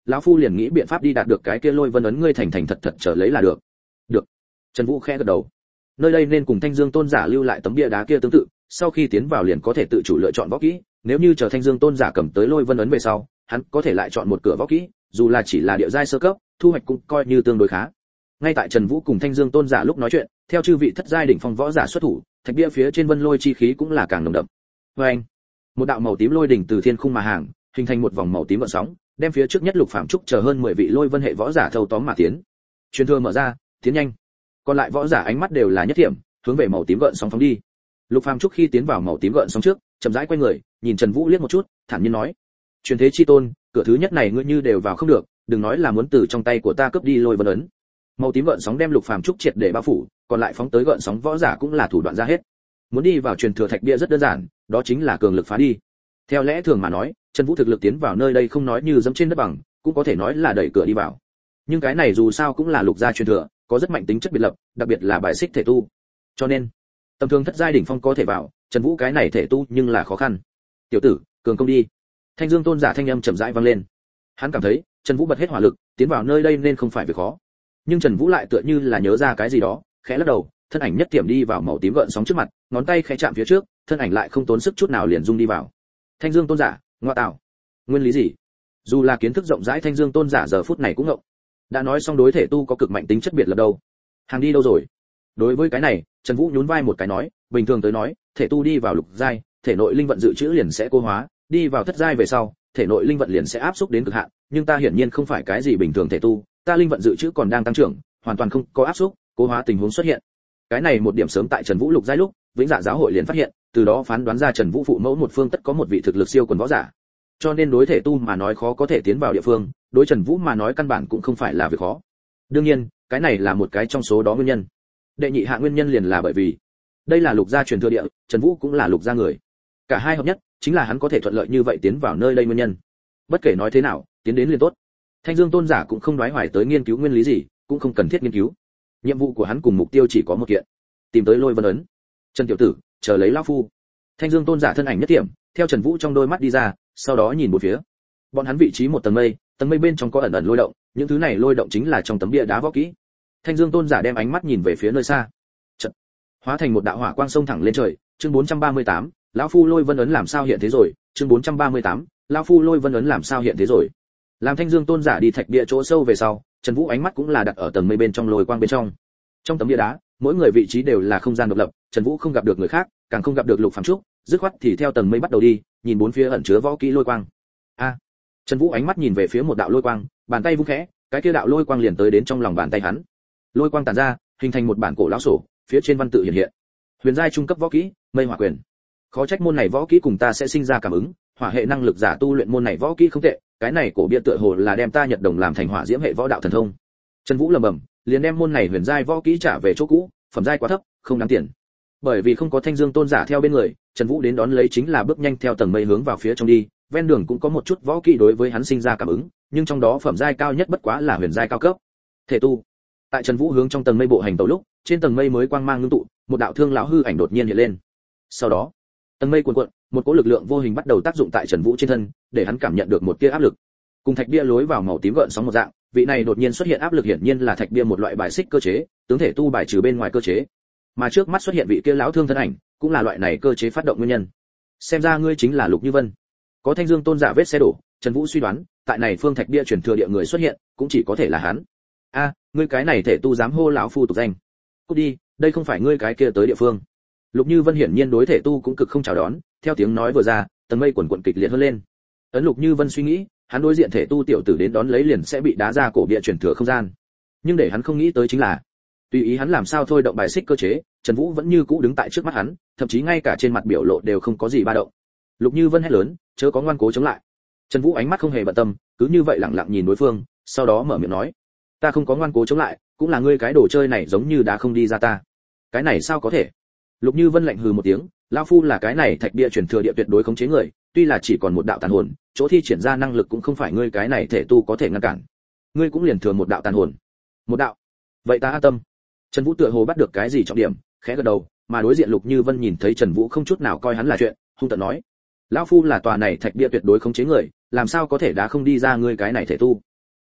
lão phu liền nghĩ biện pháp đi đạt được cái kia lôi vân ấn, ngươi thành thành thật thật trở lấy là được. Được. Trần Vũ khẽ gật đầu. Nơi đây nên cùng Thanh Dương Tôn giả lưu lại tấm bia đá kia tương tự, sau khi tiến vào liền có thể tự chủ lựa chọn võ kỹ, nếu như chờ Thanh Dương Tôn giả cầm tới lôi vân ấn về sau, hắn có thể lại chọn một cửa võ kỹ, dù là chỉ là địa giai sơ cấp, thu hoạch cũng coi như tương đối khá. Ngay tại Trần Vũ cùng Thanh Dương Tôn giả lúc nói chuyện, theo chư vị thất giai đỉnh phong võ giả xuất thủ, thạch bia phía trên vân lôi chi khí cũng là càng nồng đậm. Oeng! Một đạo màu tím lôi đỉnh từ thiên khung mà hàng, hình thành một vòng màu tím gợn sóng, đem phía trước nhất Lục Phàm Trúc chờ hơn mười vị lôi vân hệ võ giả thâu tóm mà tiến. Truyền thừa mở ra, tiến nhanh. Còn lại võ giả ánh mắt đều là nhất thiểm, hướng về màu tím gợn sóng phóng đi. Lục Phàm Trúc khi tiến vào màu tím gợn sóng trước, chậm rãi quay người, nhìn Trần Vũ liếc một chút, thản nhiên nói: "Truyền thế chi tôn, cửa thứ nhất này ngươi như đều vào không được, đừng nói là muốn từ trong tay của ta cướp đi lôi vân ấn." Màu tím gợn sóng đem Lục Phàm Trúc triệt để bao phủ, còn lại phóng tới gợn sóng võ giả cũng là thủ đoạn ra hết. Muốn đi vào truyền thừa thạch bia rất đơn giản, đó chính là cường lực phá đi. Theo lẽ thường mà nói, Trần Vũ thực lực tiến vào nơi đây không nói như dẫm trên đất bằng, cũng có thể nói là đẩy cửa đi vào. Nhưng cái này dù sao cũng là lục gia truyền thừa, có rất mạnh tính chất biệt lập, đặc biệt là bài xích thể tu. Cho nên, tầm thường thất giai đỉnh phong có thể vào, Trần Vũ cái này thể tu nhưng là khó khăn. "Tiểu tử, cường công đi." Thanh Dương Tôn giả thanh âm chậm rãi vang lên. Hắn cảm thấy, Trần Vũ bật hết hỏa lực, tiến vào nơi đây nên không phải việc khó. Nhưng Trần Vũ lại tựa như là nhớ ra cái gì đó, khẽ lắc đầu, thân ảnh nhất tiệm đi vào màu tím gợn sóng trước mặt, ngón tay khẽ chạm phía trước, thân ảnh lại không tốn sức chút nào liền dung đi vào. Thanh Dương Tôn giả, ngoa tạo, nguyên lý gì? Dù là kiến thức rộng rãi Thanh Dương Tôn giả giờ phút này cũng ngộng. Đã nói xong đối thể tu có cực mạnh tính chất biệt lập đâu, hàng đi đâu rồi? Đối với cái này, Trần Vũ nhún vai một cái nói, bình thường tới nói, thể tu đi vào lục giai, thể nội linh vận dự trữ liền sẽ cô hóa, đi vào thất giai về sau, thể nội linh vận liền sẽ áp xúc đến cực hạn, nhưng ta hiển nhiên không phải cái gì bình thường thể tu, ta linh vận dự trữ còn đang tăng trưởng, hoàn toàn không có áp xúc, cố hóa tình huống xuất hiện. Cái này một điểm sớm tại Trần Vũ lục giai lúc, Vĩnh Dạ giáo hội liền phát hiện, từ đó phán đoán ra Trần Vũ phụ mẫu một phương tất có một vị thực lực siêu quần võ giả. Cho nên đối thể tu mà nói khó có thể tiến vào địa phương, đối Trần Vũ mà nói căn bản cũng không phải là việc khó. Đương nhiên, cái này là một cái trong số đó nguyên nhân. Đệ nhị hạ nguyên nhân liền là bởi vì đây là lục gia truyền thừa địa, Trần Vũ cũng là lục gia người. Cả hai hợp nhất, chính là hắn có thể thuận lợi như vậy tiến vào nơi đây nguyên nhân. Bất kể nói thế nào, tiến đến liền tốt. Thanh Dương Tôn giả cũng không đoái hoài tới nghiên cứu nguyên lý gì, cũng không cần thiết nghiên cứu. Nhiệm vụ của hắn cùng mục tiêu chỉ có một kiện, tìm tới lôi vân ấn. Trần tiểu tử, chờ lấy lão phu. Thanh Dương Tôn giả thân ảnh nhất điểm, theo Trần Vũ trong đôi mắt đi ra, sau đó nhìn một phía. Bọn hắn vị trí một tầng mây, tầng mây bên trong có ẩn ẩn lôi động, những thứ này lôi động chính là trong tấm bia đá võ kỹ. Thanh Dương Tôn giả đem ánh mắt nhìn về phía nơi xa. Chợt, hóa thành một đạo hỏa quang sông thẳng lên trời, chương bốn trăm ba mươi tám, lão phu lôi vân ấn làm sao hiện thế rồi, chương bốn trăm ba mươi tám, lão phu lôi vân ấn làm sao hiện thế rồi. Làm Thanh Dương Tôn giả đi thạch bia chỗ sâu về sau, Trần Vũ ánh mắt cũng là đặt ở tầng mây bên trong lôi quang bên trong. Trong tấm bia đá, mỗi người vị trí đều là không gian độc lập, Trần Vũ không gặp được người khác, càng không gặp được Lục Phàm Trúc, dứt khoát thì theo tầng mây bắt đầu đi, nhìn bốn phía ẩn chứa võ kỹ lôi quang. A! Trần Vũ ánh mắt nhìn về phía một đạo lôi quang, bàn tay vung khẽ, cái kia đạo lôi quang liền tới đến trong lòng bàn tay hắn. Lôi quang tản ra, hình thành một bản cổ lão sổ, phía trên văn tự hiện hiện. Huyền giai trung cấp võ kỹ, Mây Hỏa Quyền. Khó trách môn này võ kỹ cùng ta sẽ sinh ra cảm ứng, hỏa hệ năng lực giả tu luyện môn này võ kỹ không tệ, cái này cổ bia tựa hồ là đem ta Nhật Đồng làm thành hỏa diễm hệ võ đạo thần thông. Trần Vũ lẩm bẩm, liền đem môn này huyền giai võ kỹ trả về chỗ cũ, phẩm giai quá thấp, không đáng tiền. Bởi vì không có Thanh Dương Tôn giả theo bên người, Trần Vũ đến đón lấy chính là bước nhanh theo tầng mây hướng vào phía trong đi, ven đường cũng có một chút võ kỹ đối với hắn sinh ra cảm ứng, nhưng trong đó phẩm giai cao nhất bất quá là huyền giai cao cấp. Thể tu. Tại Trần Vũ hướng trong tầng mây bộ hành tẩu lúc, trên tầng mây mới quang mang ngưng tụ, một đạo thương lão hư ảnh đột nhiên hiện lên. Sau đó, tầng mây cuồn cuộn, một cỗ lực lượng vô hình bắt đầu tác dụng tại Trần Vũ trên thân, để hắn cảm nhận được một tia áp lực. Cùng thạch bia lối vào màu tím gợn sóng một dạng, vị này đột nhiên xuất hiện áp lực hiển nhiên là thạch bia một loại bài xích cơ chế, tướng thể tu bài trừ bên ngoài cơ chế. Mà trước mắt xuất hiện vị kia lão thương thân ảnh, cũng là loại này cơ chế phát động nguyên nhân. Xem ra ngươi chính là Lục Như Vân. Có Thanh Dương Tôn giả vết xe đổ, Trần Vũ suy đoán, tại này phương thạch bia truyền thừa địa người xuất hiện, cũng chỉ có thể là hắn. A, ngươi cái này thể tu dám hô lão phu tục danh. Cút đi, đây không phải ngươi cái kia tới địa phương. Lục Như Vân hiển nhiên đối thể tu cũng cực không chào đón, theo tiếng nói vừa ra, tầng mây quần quần kịch liệt hơn lên. Ấn Lục Như Vân suy nghĩ, hắn đối diện thể tu tiểu tử đến đón lấy liền sẽ bị đá ra cổ bia truyền thừa không gian. Nhưng để hắn không nghĩ tới chính là, tùy ý hắn làm sao thôi động bài xích cơ chế, Trần Vũ vẫn như cũ đứng tại trước mắt hắn, thậm chí ngay cả trên mặt biểu lộ đều không có gì ba động. Lục Như Vân hét lớn, chớ có ngoan cố chống lại. Trần Vũ ánh mắt không hề bận tâm, cứ như vậy lặng lặng nhìn đối phương, sau đó mở miệng nói, ta không có ngoan cố chống lại, cũng là ngươi cái đồ chơi này giống như đã không đi ra ta. Cái này sao có thể? Lục Như Vân lạnh hừ một tiếng, lão phu là cái này thạch bia truyền thừa địa tuyệt đối khống chế người, tuy là chỉ còn một đạo tàn hồn, chỗ thi triển ra năng lực cũng không phải ngươi cái này thể tu có thể ngăn cản. Ngươi cũng liền thừa một đạo tàn hồn. Một đạo? Vậy ta an tâm. Trần Vũ tựa hồ bắt được cái gì trọng điểm, khẽ gật đầu, mà đối diện Lục Như Vân nhìn thấy Trần Vũ không chút nào coi hắn là chuyện, hung tợn nói, lão phu là tòa này thạch bia tuyệt đối khống chế người, làm sao có thể đá không đi ra ngươi cái này thể tu.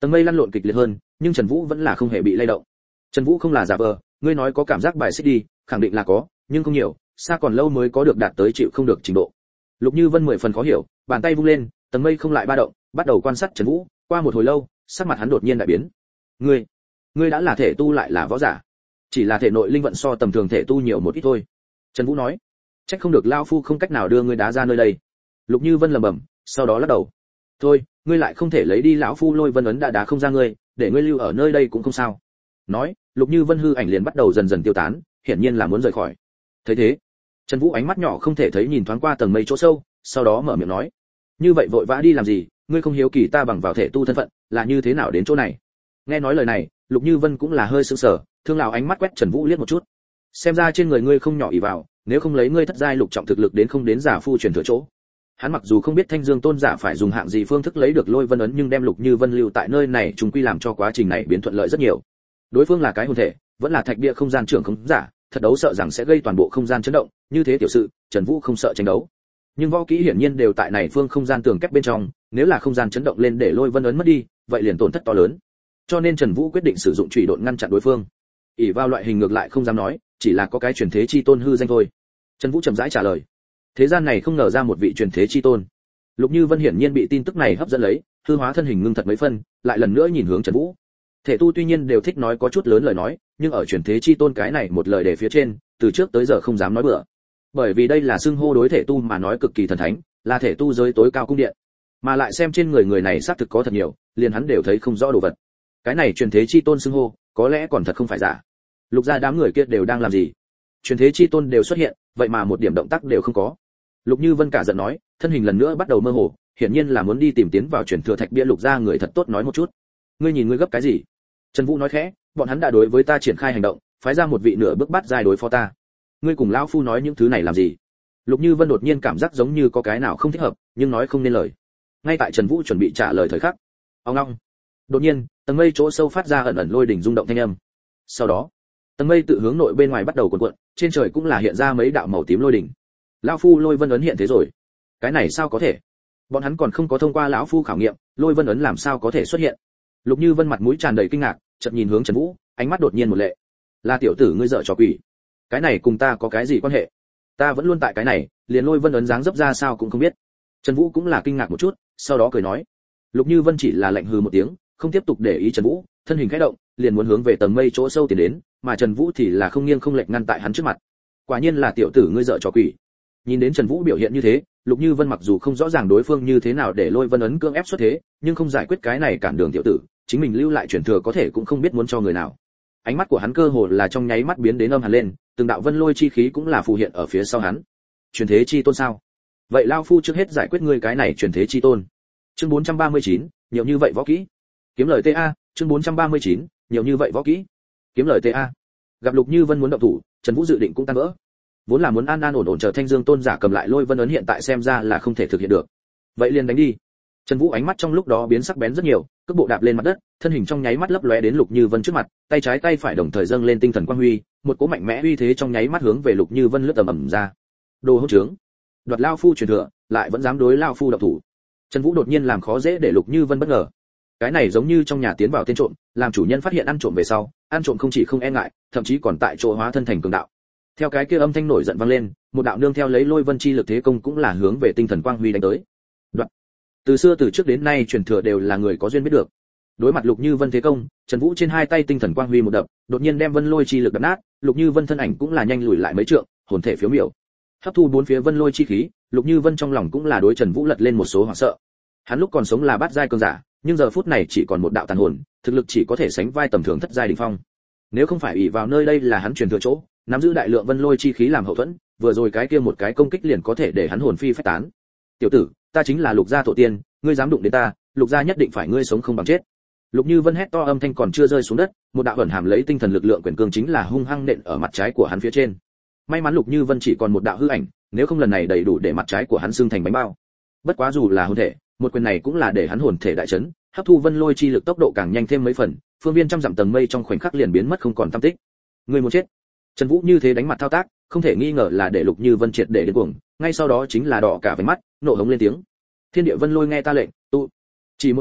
Tầng mây lăn lộn kịch liệt hơn, nhưng Trần Vũ vẫn là không hề bị lay động. Trần Vũ không là giả vờ, ngươi nói có cảm giác bài xích đi, khẳng định là có, nhưng không nhiều, xa còn lâu mới có được đạt tới chịu không được trình độ. Lục Như Vân mười phần khó hiểu, bàn tay vung lên, tầng mây không lại ba động, bắt đầu quan sát Trần Vũ, qua một hồi lâu, sắc mặt hắn đột nhiên đại biến. Ngươi, ngươi đã là thể tu lại là võ giả, chỉ là thể nội linh vận so tầm thường thể tu nhiều một ít thôi. Trần Vũ nói, trách không được lão phu không cách nào đưa ngươi đá ra nơi đây. Lục Như Vân lẩm bẩm, sau đó lắc đầu. Thôi, ngươi lại không thể lấy đi lão phu lôi vân ấn đã đá không ra ngươi, để ngươi lưu ở nơi đây cũng không sao. Nói, Lục Như Vân hư ảnh liền bắt đầu dần dần tiêu tán, hiển nhiên là muốn rời khỏi. Thấy thế, Trần Vũ ánh mắt nhỏ không thể thấy nhìn thoáng qua tầng mây chỗ sâu, sau đó mở miệng nói, như vậy vội vã đi làm gì, ngươi không hiếu kỳ ta bằng vào thể tu thân phận, là như thế nào đến chỗ này? Nghe nói lời này, Lục Như Vân cũng là hơi sững sờ, thương lão ánh mắt quét Trần Vũ liếc một chút. Xem ra trên người ngươi không nhỏ ỷ vào, nếu không lấy ngươi thất giai lục trọng thực lực đến không đến giả phu truyền thừa chỗ. Hắn mặc dù không biết Thanh Dương tôn giả phải dùng hạng gì phương thức lấy được lôi vân ấn, nhưng đem Lục Như Vân lưu tại nơi này chúng quy làm cho quá trình này biến thuận lợi rất nhiều. Đối phương là cái hồn thể, vẫn là thạch bia không gian trưởng khống giả, thật đấu sợ rằng sẽ gây toàn bộ không gian chấn động, như thế tiểu sự, Trần Vũ không sợ tranh đấu. Nhưng võ kỹ hiển nhiên đều tại này phương không gian tường kép bên trong, nếu là không gian chấn động lên để lôi vân ấn mất đi, vậy liền tổn thất to lớn. Cho nên Trần Vũ quyết định sử dụng chủy độn ngăn chặn đối phương. ỷ vào loại hình ngược lại không dám nói, chỉ là có cái truyền thế chi tôn hư danh thôi. Trần Vũ chậm rãi trả lời. Thế gian này không ngờ ra một vị truyền thế chi tôn. Lục Như Vân hiển nhiên bị tin tức này hấp dẫn lấy, hư hóa thân hình ngưng thật mấy phân, lại lần nữa nhìn hướng Trần Vũ. Thể tu tuy nhiên đều thích nói có chút lớn lời nói, nhưng ở truyền thế chi tôn cái này một lời để phía trên, từ trước tới giờ không dám nói bừa. Bởi vì đây là xưng hô đối thể tu mà nói cực kỳ thần thánh, là thể tu giới tối cao cung điện. Mà lại xem trên người người này xác thực có thật nhiều, liền hắn đều thấy không rõ đồ vật. Cái này truyền thế chi tôn xưng hô, có lẽ còn thật không phải giả. Lục gia đám người kia đều đang làm gì? Truyền thế chi tôn đều xuất hiện, vậy mà một điểm động tác đều không có. Lục Như Vân cả giận nói, thân hình lần nữa bắt đầu mơ hồ, hiển nhiên là muốn đi tìm tiến vào truyền thừa thạch bia. Lục gia người thật tốt nói một chút. Ngươi nhìn ngươi gấp cái gì? Trần Vũ nói khẽ, bọn hắn đã đối với ta triển khai hành động, phái ra một vị nửa bước bắt giai đối phó ta. Ngươi cùng lão phu nói những thứ này làm gì? Lục Như Vân đột nhiên cảm giác giống như có cái nào không thích hợp, nhưng nói không nên lời. Ngay tại Trần Vũ chuẩn bị trả lời thời khắc, ong ong. Đột nhiên, tầng mây chỗ sâu phát ra ẩn ẩn lôi đỉnh rung động thanh âm. Sau đó, tầng mây tự hướng nội bên ngoài bắt đầu cuộn cuộn, trên trời cũng là hiện ra mấy đạo màu tím lôi đỉnh. Lão phu lôi vân ấn hiện thế rồi. Cái này sao có thể? Bọn hắn còn không có thông qua lão phu khảo nghiệm, lôi vân ấn làm sao có thể xuất hiện? Lục Như Vân mặt mũi tràn đầy kinh ngạc, chợt nhìn hướng Trần Vũ, ánh mắt đột nhiên một lệ. Là tiểu tử ngươi dở trò quỷ. Cái này cùng ta có cái gì quan hệ? Ta vẫn luôn tại cái này, liền lôi vân ấn dáng dấp ra sao cũng không biết. Trần Vũ cũng là kinh ngạc một chút, sau đó cười nói. Lục Như Vân chỉ là lạnh hừ một tiếng, không tiếp tục để ý Trần Vũ, thân hình khẽ động, liền muốn hướng về tầng mây chỗ sâu tiến đến, mà Trần Vũ thì là không nghiêng không lệch ngăn tại hắn trước mặt. Quả nhiên là tiểu tử ngươi dở trò quỷ. Nhìn đến Trần Vũ biểu hiện như thế, Lục Như Vân mặc dù không rõ ràng đối phương như thế nào để lôi vân ấn cưỡng ép xuất thế, nhưng không giải quyết cái này cản đường tiểu tử, chính mình lưu lại truyền thừa có thể cũng không biết muốn cho người nào. Ánh mắt của hắn cơ hồ là trong nháy mắt biến đến âm hàn lên, từng đạo vân lôi chi khí cũng là phù hiện ở phía sau hắn. Truyền thế chi tôn sao? Vậy lão phu trước hết giải quyết ngươi cái này truyền thế chi tôn. Chương bốn trăm ba mươi chín, nhiều như vậy võ kỹ. Kiếm lời tê a, chương bốn trăm ba mươi chín, nhiều như vậy võ kỹ. Kiếm lời tê a. Gặp Lục Như Vân muốn động thủ, Trần Vũ dự định cũng tan vỡ. Vốn là muốn an an ổn ổn chờ Thanh Dương tôn giả cầm lại lôi vân ấn, hiện tại xem ra là không thể thực hiện được. Vậy liền đánh đi. Trần Vũ ánh mắt trong lúc đó biến sắc bén rất nhiều, cước bộ đạp lên mặt đất, thân hình trong nháy mắt lấp lóe đến Lục Như Vân trước mặt, tay trái tay phải đồng thời dâng lên tinh thần quang huy, một cỗ mạnh mẽ uy thế trong nháy mắt hướng về Lục Như Vân lướt ầm ầm ra. Đồ hỗn trướng, đoạt lão phu truyền thừa, lại vẫn dám đối lão phu động thủ. Trần Vũ đột nhiên làm khó dễ để Lục Như Vân bất ngờ. Cái này giống như trong nhà tiến vào tên trộm, làm chủ nhân phát hiện ăn trộm về sau, ăn trộm không chỉ không e ngại, thậm chí còn tại chỗ hóa thân thành cường đạo. Theo cái kia âm thanh nổi giận vang lên, một đạo nương theo lấy lôi vân chi lực thế công cũng là hướng về tinh thần quang huy đánh tới. Đoạn. Từ xưa từ trước đến nay truyền thừa đều là người có duyên biết được. Đối mặt Lục Như Vân thế công, Trần Vũ trên hai tay tinh thần quang huy một đập, đột nhiên đem vân lôi chi lực đập nát, Lục Như Vân thân ảnh cũng là nhanh lùi lại mấy trượng, hồn thể phiếu miểu. Hấp thu bốn phía vân lôi chi khí, Lục Như Vân trong lòng cũng là đối Trần Vũ lật lên một số hoảng sợ. Hắn lúc còn sống là bát giai cường giả, nhưng giờ phút này chỉ còn một đạo tàn hồn, thực lực chỉ có thể sánh vai tầm thường thất giai đỉnh phong. Nếu không phải ỷ vào nơi đây là hắn truyền thừa chỗ, nắm giữ đại lượng vân lôi chi khí làm hậu thuẫn, vừa rồi cái kia một cái công kích liền có thể để hắn hồn phi phách tán. Tiểu tử, ta chính là Lục gia tổ tiên, ngươi dám đụng đến ta, Lục gia nhất định phải ngươi sống không bằng chết. Lục Như Vân hét to, âm thanh còn chưa rơi xuống đất, một đạo ẩn hàm lấy tinh thần lực lượng quyền cương chính là hung hăng nện ở mặt trái của hắn phía trên. May mắn Lục Như Vân chỉ còn một đạo hư ảnh, nếu không lần này đầy đủ để mặt trái của hắn xương thành bánh bao. Bất quá dù là hồn thể, một quyền này cũng là để hắn hồn thể đại chấn, hấp thu vân lôi chi lực tốc độ càng nhanh thêm mấy phần, phương viên trăm dặm tầng mây trong khoảnh khắc liền biến mất không còn tăm tích. Ngươi muốn chết. Trần Vũ như thế đánh mặt thao tác, không thể nghi ngờ là để Lục Như Vân triệt để điên cuồng, ngay sau đó chính là đỏ cả váy mắt, nộ hống lên tiếng. Thiên địa vân lôi nghe ta lệnh, tụ. Chỉ một thoáng,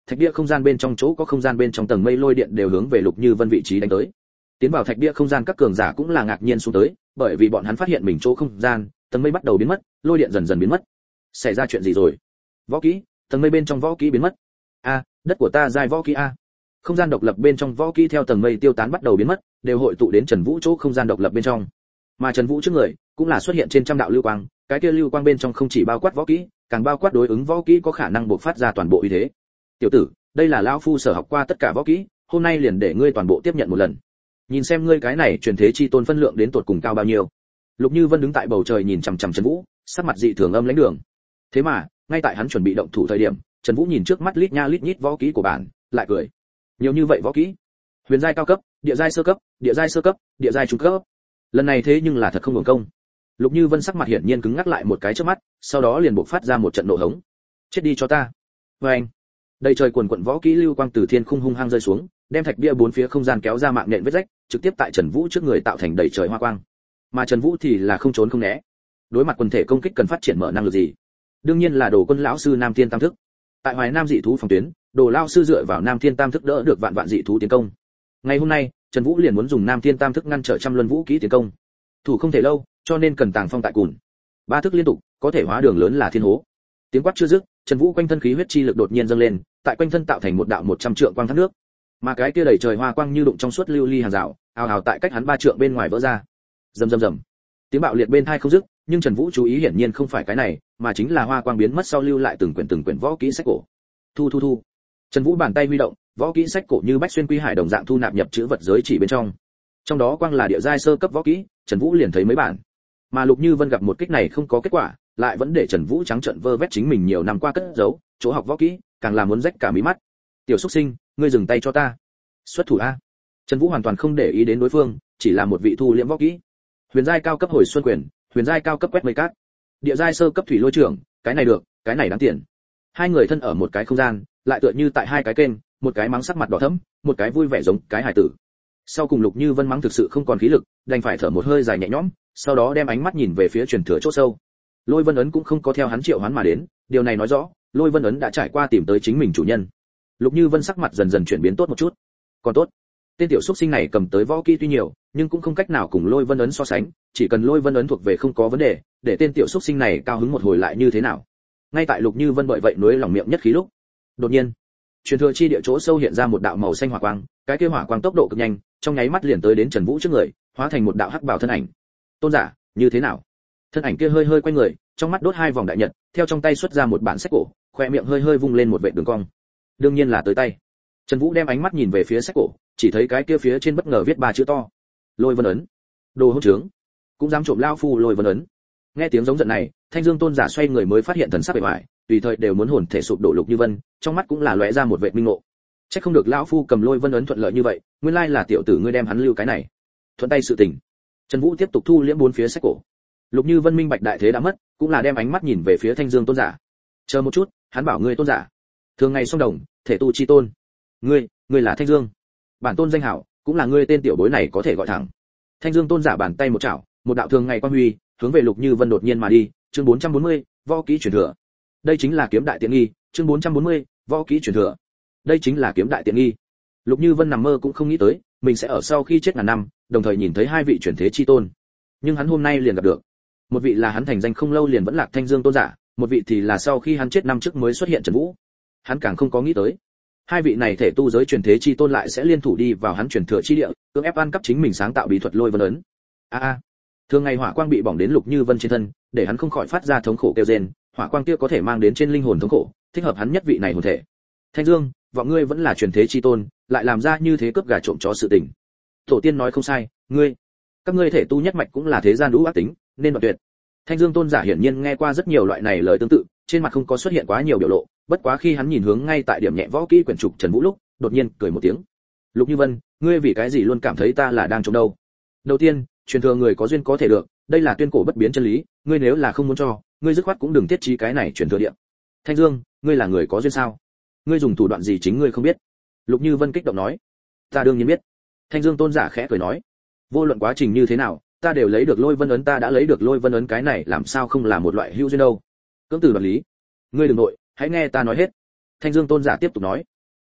Thạch bia không gian bên trong chỗ có không gian bên trong tầng mây lôi điện đều hướng về Lục Như Vân vị trí đánh tới. Tiến vào thạch bia không gian các cường giả cũng là ngạc nhiên xuống tới, bởi vì bọn hắn phát hiện mình chỗ không gian, tầng mây bắt đầu biến mất, lôi điện dần dần biến mất. Xảy ra chuyện gì rồi? Võ kỹ, tầng mây bên trong võ kỹ biến mất. A, đất của ta giai võ kỹ a. Không gian độc lập bên trong võ kỹ theo tầng mây tiêu tán bắt đầu biến mất, đều hội tụ đến Trần Vũ chỗ không gian độc lập bên trong. Mà Trần Vũ trước người cũng là xuất hiện trên trăm đạo lưu quang, cái kia lưu quang bên trong không chỉ bao quát võ kỹ, càng bao quát đối ứng võ kỹ có khả năng bộc phát ra toàn bộ uy thế. Tiểu tử, đây là lão phu sở học qua tất cả võ kỹ, hôm nay liền để ngươi toàn bộ tiếp nhận một lần. Nhìn xem ngươi cái này truyền thế chi tôn phân lượng đến tột cùng cao bao nhiêu. Lục Như Vân đứng tại bầu trời nhìn chằm chằm Trần Vũ, sắc mặt dị thường âm lãnh đường. Thế mà, ngay tại hắn chuẩn bị động thủ thời điểm, Trần Vũ nhìn trước mắt lít nha lít nhít võ kỹ của bản, lại cười. Nhiều như vậy võ kỹ. Huyền giai cao cấp, địa giai sơ cấp, địa giai sơ cấp, địa giai trung cấp. Lần này thế nhưng là thật không hưởng công. Lục Như Vân sắc mặt hiển nhiên cứng ngắc lại một cái trước mắt, sau đó liền bộc phát ra một trận nộ hống. Chết đi cho ta. Oeng. Đầy trời cuồn cuộn võ kỹ lưu quang từ thiên khung hung hăng rơi xuống, đem thạch bia bốn phía không gian kéo ra mạng nện vết rách, trực tiếp tại Trần Vũ trước người tạo thành đầy trời hoa quang. Mà Trần Vũ thì là không trốn không né. Đối mặt quần thể công kích cần phát triển mở năng lực gì? Đương nhiên là Đồ Quân lão sư Nam Thiên Tam thức. Tại Hoài Nam dị thú phòng tuyến, Đồ lão sư dựa vào Nam Thiên Tam thức đỡ được vạn vạn dị thú tiến công. Ngày hôm nay, Trần Vũ liền muốn dùng Nam Thiên Tam thức ngăn trở trăm luân vũ kỹ tiến công. Thủ không thể lâu, cho nên cần tàng phong tại cùn. Ba thức liên tục, có thể hóa đường lớn là thiên hố. Tiếng quát chưa dứt, Trần Vũ quanh thân khí huyết chi lực đột nhiên dâng lên, tại quanh thân tạo thành một đạo một trăm trượng quang thác nước. Mà cái kia đầy trời hoa quang như đụng trong suốt lưu ly hàng rào, ào ào tại cách hắn ba trượng bên ngoài vỡ ra. Rầm rầm rầm. Tiếng bạo liệt bên tai không dứt, nhưng Trần Vũ chú ý hiển nhiên không phải cái này, mà chính là hoa quang biến mất sau lưu lại từng quyển từng quyển võ kỹ sách cổ. Thu thu thu. Trần Vũ bàn tay huy động, võ kỹ sách cổ như bách xuyên quy hải đồng dạng thu nạp nhập chữ vật giới chỉ bên trong. Trong đó quang là địa giai sơ cấp võ kỹ, Trần Vũ liền thấy mấy bản. Mà Lục Như Vân gặp một kích này không có kết quả, lại vẫn để Trần Vũ trắng trợn vơ vét chính mình nhiều năm qua cất giấu, chỗ học võ kỹ, càng làm muốn rách cả mí mắt. Tiểu Súc Sinh, ngươi dừng tay cho ta. Xuất thủ a. Trần Vũ hoàn toàn không để ý đến đối phương, chỉ là một vị thu liễm võ kỹ. Huyền giai cao cấp hồi xuân quyền, huyền giai cao cấp quét mây cát, địa giai sơ cấp thủy lôi trưởng, cái này được, cái này đáng tiền. Hai người thân ở một cái không gian, lại tựa như tại hai cái kênh, một cái mắng sắc mặt đỏ thẫm, một cái vui vẻ giống cái hài tử. Sau cùng Lục Như Vân mắng thực sự không còn khí lực, đành phải thở một hơi dài nhẹ nhõm, sau đó đem ánh mắt nhìn về phía truyền thừa chỗ sâu. Lôi Vân ấn cũng không có theo hắn triệu hoán mà đến, điều này nói rõ, Lôi Vân ấn đã trải qua tìm tới chính mình chủ nhân. Lục Như Vân sắc mặt dần dần chuyển biến tốt một chút. Còn tốt, tên tiểu xuất sinh này cầm tới võ kỹ tuy nhiều, nhưng cũng không cách nào cùng Lôi Vân ấn so sánh, chỉ cần Lôi Vân ấn thuộc về không có vấn đề, để tên tiểu xuất sinh này cao hứng một hồi lại như thế nào. Ngay tại Lục Như Vân bởi vậy nuối lòng miệng nhất khí lúc, đột nhiên, truyền thừa chi địa chỗ sâu hiện ra một đạo màu xanh hỏa quang, cái kia hỏa quang tốc độ cực nhanh, trong nháy mắt liền tới đến Trần Vũ trước người, hóa thành một đạo hắc bào thân ảnh. Tôn giả, như thế nào? Thân ảnh kia hơi hơi quay người, trong mắt đốt hai vòng đại nhật, theo trong tay xuất ra một bản sách cổ, khoe miệng hơi hơi vung lên một vệt đường cong. Đương nhiên là tới tay. Trần Vũ đem ánh mắt nhìn về phía sách cổ, chỉ thấy cái kia phía trên bất ngờ viết ba chữ to: Lôi Vân ấn. Đồ hỗn trướng, cũng dám trộm lao phu Lôi Vân ấn. Nghe tiếng giống giận này, Thanh Dương tôn giả xoay người mới phát hiện thần sắc bề ngoài, tùy thời đều muốn hồn thể sụp đổ Lục Như Vân, trong mắt cũng là lóe ra một vệt minh ngộ. Chắc không được lão phu cầm Lôi Vân ấn thuận lợi như vậy, nguyên lai là tiểu tử ngươi đem hắn lưu cái này. Thuận tay sự tình. Trần Vũ tiếp tục thu liễm bốn phía sách cổ. Lục Như Vân minh bạch đại thế đã mất, cũng là đem ánh mắt nhìn về phía Thanh Dương tôn giả. Chờ một chút, hắn bảo ngươi tôn giả. Thường ngày song đồng, thể tu chi tôn. Ngươi, ngươi là Thanh Dương. Bản tôn danh hảo, cũng là ngươi tên tiểu bối này có thể gọi thẳng. Thanh Dương tôn giả bàn tay một chảo, một đạo thường ngày quang huy, hướng về Lục Như Vân đột nhiên mà đi. Chương bốn trăm bốn mươi, võ kỹ truyền thừa. Đây chính là kiếm đại tiện nghi, chương bốn trăm bốn mươi, võ kỹ truyền thừa. Đây chính là kiếm đại tiện nghi. Lục Như Vân nằm mơ cũng không nghĩ tới, mình sẽ ở sau khi chết ngàn năm, đồng thời nhìn thấy hai vị truyền thế chi tôn. Nhưng hắn hôm nay liền gặp được. Một vị là hắn thành danh không lâu liền vẫn lạc Thanh Dương tôn giả, một vị thì là sau khi hắn chết năm trước mới xuất hiện Trần Vũ. Hắn càng không có nghĩ tới, hai vị này thể tu giới truyền thế chi tôn lại sẽ liên thủ đi vào hắn truyền thừa chi địa, cưỡng ép ăn cắp chính mình sáng tạo bí thuật Lôi Vân ấn. A a. Thường ngày hỏa quang bị bỏng đến Lục Như Vân trên thân, để hắn không khỏi phát ra thống khổ kêu rên, hỏa quang kia có thể mang đến trên linh hồn thống khổ, thích hợp hắn nhất vị này hồn thể. Thanh Dương, vọng ngươi vẫn là truyền thế chi tôn, lại làm ra như thế cướp gà trộm chó sự tình. Tổ tiên nói không sai, ngươi, các ngươi thể tu nhất mạch cũng là thế gian lũ ác tính, nên đoạn tuyệt. Thanh Dương tôn giả hiển nhiên nghe qua rất nhiều loại này lời tương tự, trên mặt không có xuất hiện quá nhiều biểu lộ, bất quá khi hắn nhìn hướng ngay tại điểm nhẹ võ kỹ quyển trục Trần Vũ lúc, đột nhiên cười một tiếng. Lục Như Vân, ngươi vì cái gì luôn cảm thấy ta là đang trộm đâu? Đầu tiên, truyền thừa người có duyên có thể được, đây là tuyên cổ bất biến chân lý, ngươi nếu là không muốn cho, ngươi dứt khoát cũng đừng tiết trí cái này truyền thừa địa. Thanh Dương, ngươi là người có duyên sao? Ngươi dùng thủ đoạn gì chính ngươi không biết? Lục Như Vân kích động nói. Ta đương nhiên biết. Thanh Dương tôn giả khẽ cười nói. Vô luận quá trình như thế nào, ta đều lấy được Lôi Vân ấn, ta đã lấy được Lôi Vân ấn, cái này làm sao không là một loại hữu duyên đâu? Cưỡng từ đoạt lý. Ngươi đừng nội, hãy nghe ta nói hết. Thanh Dương tôn giả tiếp tục nói.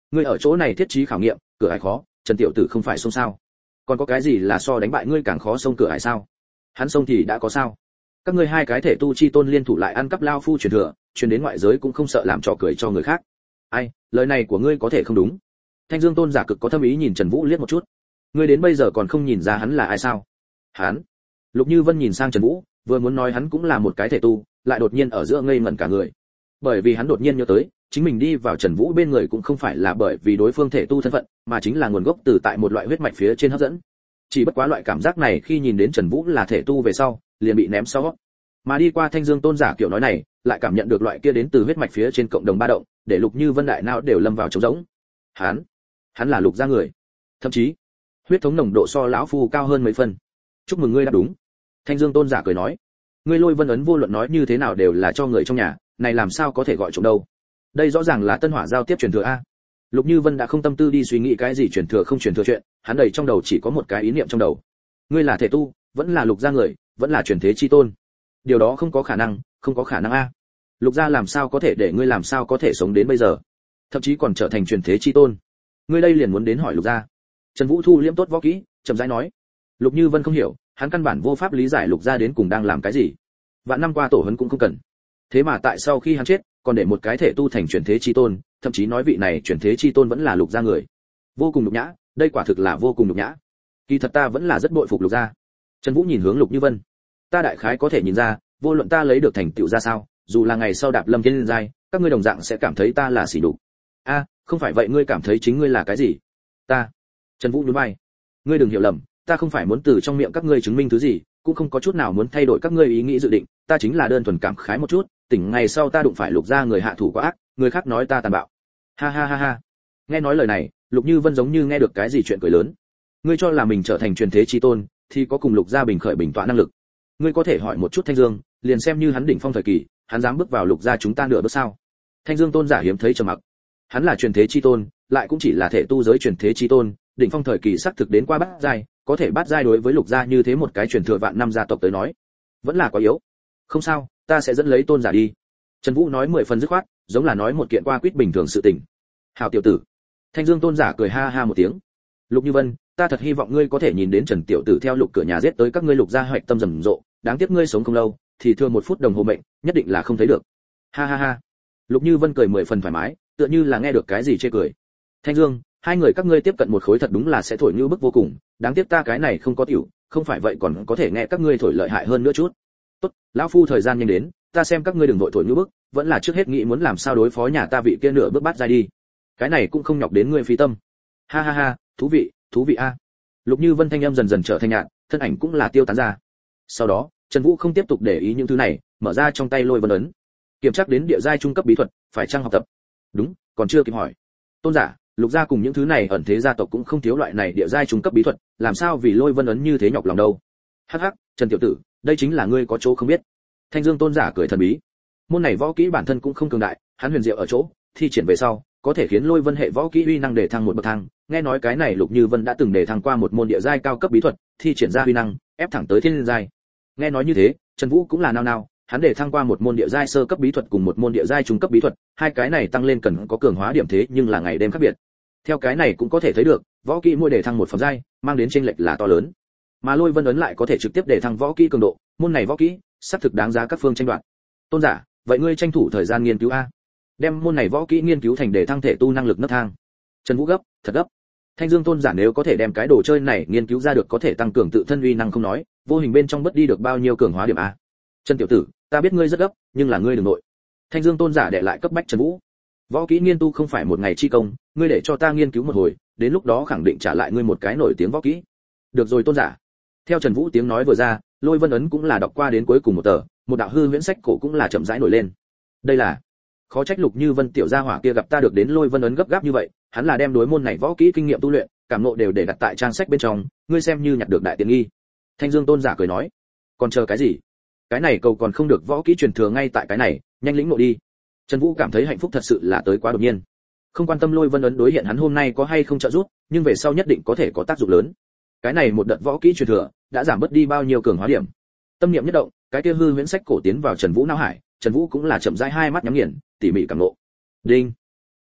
ngươi ở chỗ này thiết trí khảo nghiệm, cửa ải khó, Trần tiểu tử không phải xông sao? Còn có cái gì là so đánh bại ngươi càng khó xông cửa ải sao? Hắn xông thì đã có sao? Các ngươi hai cái thể tu chi tôn liên thủ lại ăn cắp lao phu truyền thừa, truyền đến ngoại giới cũng không sợ làm trò cười cho người khác. Ai, lời này của ngươi có thể không đúng. Thanh Dương tôn giả cực có thâm ý nhìn Trần Vũ liếc một chút. Ngươi đến bây giờ còn không nhìn ra hắn là ai sao? Hắn? Lục Như Vân nhìn sang Trần Vũ, vừa muốn nói hắn cũng là một cái thể tu, lại đột nhiên ở giữa ngây ngẩn cả người. Bởi vì hắn đột nhiên nhớ tới, chính mình đi vào Trần Vũ bên người cũng không phải là bởi vì đối phương thể tu thân phận, mà chính là nguồn gốc từ tại một loại huyết mạch phía trên hấp dẫn. Chỉ bất quá loại cảm giác này khi nhìn đến Trần Vũ là thể tu về sau, liền bị ném sau. Mà đi qua Thanh Dương tôn giả kiểu nói này, lại cảm nhận được loại kia đến từ huyết mạch phía trên cộng đồng ba động, để Lục Như Vân đại não đều lâm vào trống rỗng. Hắn, hắn là Lục gia người, thậm chí huyết thống nồng độ so lão phu cao hơn mấy phần. Chúc mừng ngươi đã đúng. Thanh Dương tôn giả cười nói, ngươi Lôi Vân ấn vô luận nói như thế nào đều là cho người trong nhà, này làm sao có thể gọi trộm đâu? Đây rõ ràng là tân hỏa giao tiếp truyền thừa a. Lục Như Vân đã không tâm tư đi suy nghĩ cái gì truyền thừa không truyền thừa chuyện, hắn đầy trong đầu chỉ có một cái ý niệm trong đầu. Ngươi là thể tu, vẫn là Lục gia người, vẫn là truyền thế chi tôn. Điều đó không có khả năng, không có khả năng a. Lục gia làm sao có thể để ngươi làm sao có thể sống đến bây giờ, thậm chí còn trở thành truyền thế chi tôn? Ngươi đây liền muốn đến hỏi Lục gia. Trần Vũ thu liễm tốt võ kỹ, chậm rãi nói. Lục Như Vân không hiểu, hắn căn bản vô pháp lý giải Lục gia đến cùng đang làm cái gì. Vạn năm qua tổ huấn cũng không cần. Thế mà tại sau khi hắn chết, còn để một cái thể tu thành truyền thế chi tôn, thậm chí nói vị này truyền thế chi tôn vẫn là Lục gia người. Vô cùng nhục nhã, đây quả thực là vô cùng nhục nhã. Kỳ thật ta vẫn là rất bội phục Lục gia. Trần Vũ nhìn hướng Lục Như Vân. Ta đại khái có thể nhìn ra, vô luận ta lấy được thành tựu ra sao, dù là ngày sau đạp lâm thiên giai, các ngươi đồng dạng sẽ cảm thấy ta là sỉ nhục. A, không phải vậy ngươi cảm thấy chính ngươi là cái gì? Ta. Trần Vũ nhún vai. Ngươi đừng hiểu lầm, ta không phải muốn từ trong miệng các ngươi chứng minh thứ gì, cũng không có chút nào muốn thay đổi các ngươi ý nghĩ dự định, ta chính là đơn thuần cảm khái một chút, tỉnh ngày sau ta đụng phải Lục gia người hạ thủ quá ác, người khác nói ta tàn bạo. Ha ha ha ha. Nghe nói lời này, Lục Như Vân giống như nghe được cái gì chuyện cười lớn. Ngươi cho là mình trở thành truyền thế chi tôn, thì có cùng Lục gia bình khởi bình tọa năng lực. Ngươi có thể hỏi một chút Thanh Dương, liền xem như hắn đỉnh phong thời kỳ, hắn dám bước vào Lục gia chúng ta nửa bước sao? Thanh Dương tôn giả hiếm thấy trầm mặc. Hắn là truyền thế chi tôn, lại cũng chỉ là thể tu giới truyền thế chi tôn, đỉnh phong thời kỳ xác thực đến qua bát giai, có thể bát giai đối với Lục gia như thế một cái truyền thừa vạn năm gia tộc tới nói, vẫn là quá yếu. Không sao, ta sẽ dẫn lấy tôn giả đi. Trần Vũ nói mười phần dứt khoát, giống là nói một kiện qua quýt bình thường sự tình. Hảo tiểu tử. Thanh Dương tôn giả cười ha ha một tiếng. Lục Như Vân, ta thật hy vọng ngươi có thể nhìn đến Trần tiểu tử theo Lục cửa nhà giết tới các ngươi Lục gia hoạch tâm rầm rộ, đáng tiếc ngươi sống không lâu, thì thừa một phút đồng hồ mệnh, nhất định là không thấy được. Ha ha ha. Lục Như Vân cười mười phần thoải mái, tựa như là nghe được cái gì chê cười. Thanh Dương, hai người các ngươi tiếp cận một khối thật đúng là sẽ thổi như bức vô cùng, đáng tiếc ta cái này không có tiểu, không phải vậy còn có thể nghe các ngươi thổi lợi hại hơn nữa chút. Tốt, lão phu thời gian nhanh đến, ta xem các ngươi đừng vội thổi như bức, vẫn là trước hết nghĩ muốn làm sao đối phó nhà ta vị kia nửa bước bắt ra đi. Cái này cũng không nhọc đến ngươi phí tâm. Ha ha ha, thú vị, thú vị a. Lục Như Vân thanh âm dần dần trở thành nhạt, thân ảnh cũng là tiêu tán ra. Sau đó, Trần Vũ không tiếp tục để ý những thứ này, mở ra trong tay Lôi Vân ấn, kiểm tra đến địa giai trung cấp bí thuật, phải chăng học tập? Đúng, còn chưa kịp hỏi. Tôn giả, Lục gia cùng những thứ này ẩn thế gia tộc cũng không thiếu loại này địa giai trung cấp bí thuật, làm sao vì Lôi Vân ấn như thế nhọc lòng đâu? Hắc hắc, Trần tiểu tử, đây chính là ngươi có chỗ không biết. Thanh Dương tôn giả cười thần bí. Môn này võ kỹ bản thân cũng không cường đại, hắn huyền diệu ở chỗ, thi triển về sau, có thể khiến Lôi Vân hệ võ kỹ uy năng để thăng một bậc thang. Nghe nói cái này Lục Như Vân đã từng để thăng qua một môn địa giai cao cấp bí thuật, thi triển ra uy năng, ép thẳng tới thiên giai. Nghe nói như thế, Trần Vũ cũng là nao nao, hắn để thăng qua một môn địa giai sơ cấp bí thuật cùng một môn địa giai trung cấp bí thuật, hai cái này tăng lên cần có cường hóa điểm thế nhưng là ngày đêm khác biệt. Theo cái này cũng có thể thấy được, võ kỹ mỗi để thăng một phẩm giai, mang đến chênh lệch là to lớn. Mà Lôi Vân ấn lại có thể trực tiếp để thăng võ kỹ cường độ, môn này võ kỹ, sắp thực đáng giá các phương tranh đoạt. Tôn giả, vậy ngươi tranh thủ thời gian nghiên cứu a. Đem môn này võ kỹ nghiên cứu thành để thăng thể tu năng lực nấc thang. Trần Vũ gấp, thật gấp. Thanh Dương tôn giả nếu có thể đem cái đồ chơi này nghiên cứu ra được có thể tăng cường tự thân uy năng không nói, vô hình bên trong bất đi được bao nhiêu cường hóa điểm a. Trần tiểu tử, ta biết ngươi rất gấp, nhưng là ngươi đừng nội. Thanh Dương tôn giả để lại cấp bách Trần Vũ. Võ kỹ nghiên tu không phải một ngày chi công, ngươi để cho ta nghiên cứu một hồi, đến lúc đó khẳng định trả lại ngươi một cái nổi tiếng võ kỹ. Được rồi tôn giả. Theo Trần Vũ tiếng nói vừa ra, Lôi Vân ấn cũng là đọc qua đến cuối cùng một tờ, một đạo hư huyễn sách cổ cũng là chậm rãi nổi lên. Đây là khó trách Lục Như Vân tiểu gia hỏa kia gặp ta được đến Lôi Vân ấn gấp gáp như vậy, hắn là đem đối môn này võ kỹ kinh nghiệm tu luyện, cảm ngộ đều để đặt tại trang sách bên trong, ngươi xem như nhặt được đại tiện nghi. Thanh Dương tôn giả cười nói, còn chờ cái gì? Cái này cầu còn không được võ kỹ truyền thừa ngay tại cái này, nhanh lĩnh ngộ đi. Trần Vũ cảm thấy hạnh phúc thật sự là tới quá đột nhiên. Không quan tâm Lôi Vân ấn đối hiện hắn hôm nay có hay không trợ giúp, nhưng về sau nhất định có thể có tác dụng lớn. Cái này một đợt võ kỹ truyền thừa đã giảm bớt đi bao nhiêu cường hóa điểm. Tâm niệm nhất động, cái kia hư huyễn sách cổ tiến vào Trần Vũ não hải, Trần Vũ cũng là chậm rãi hai mắt nhắm nghiền, tỉ mỉ cảm ngộ. Đinh.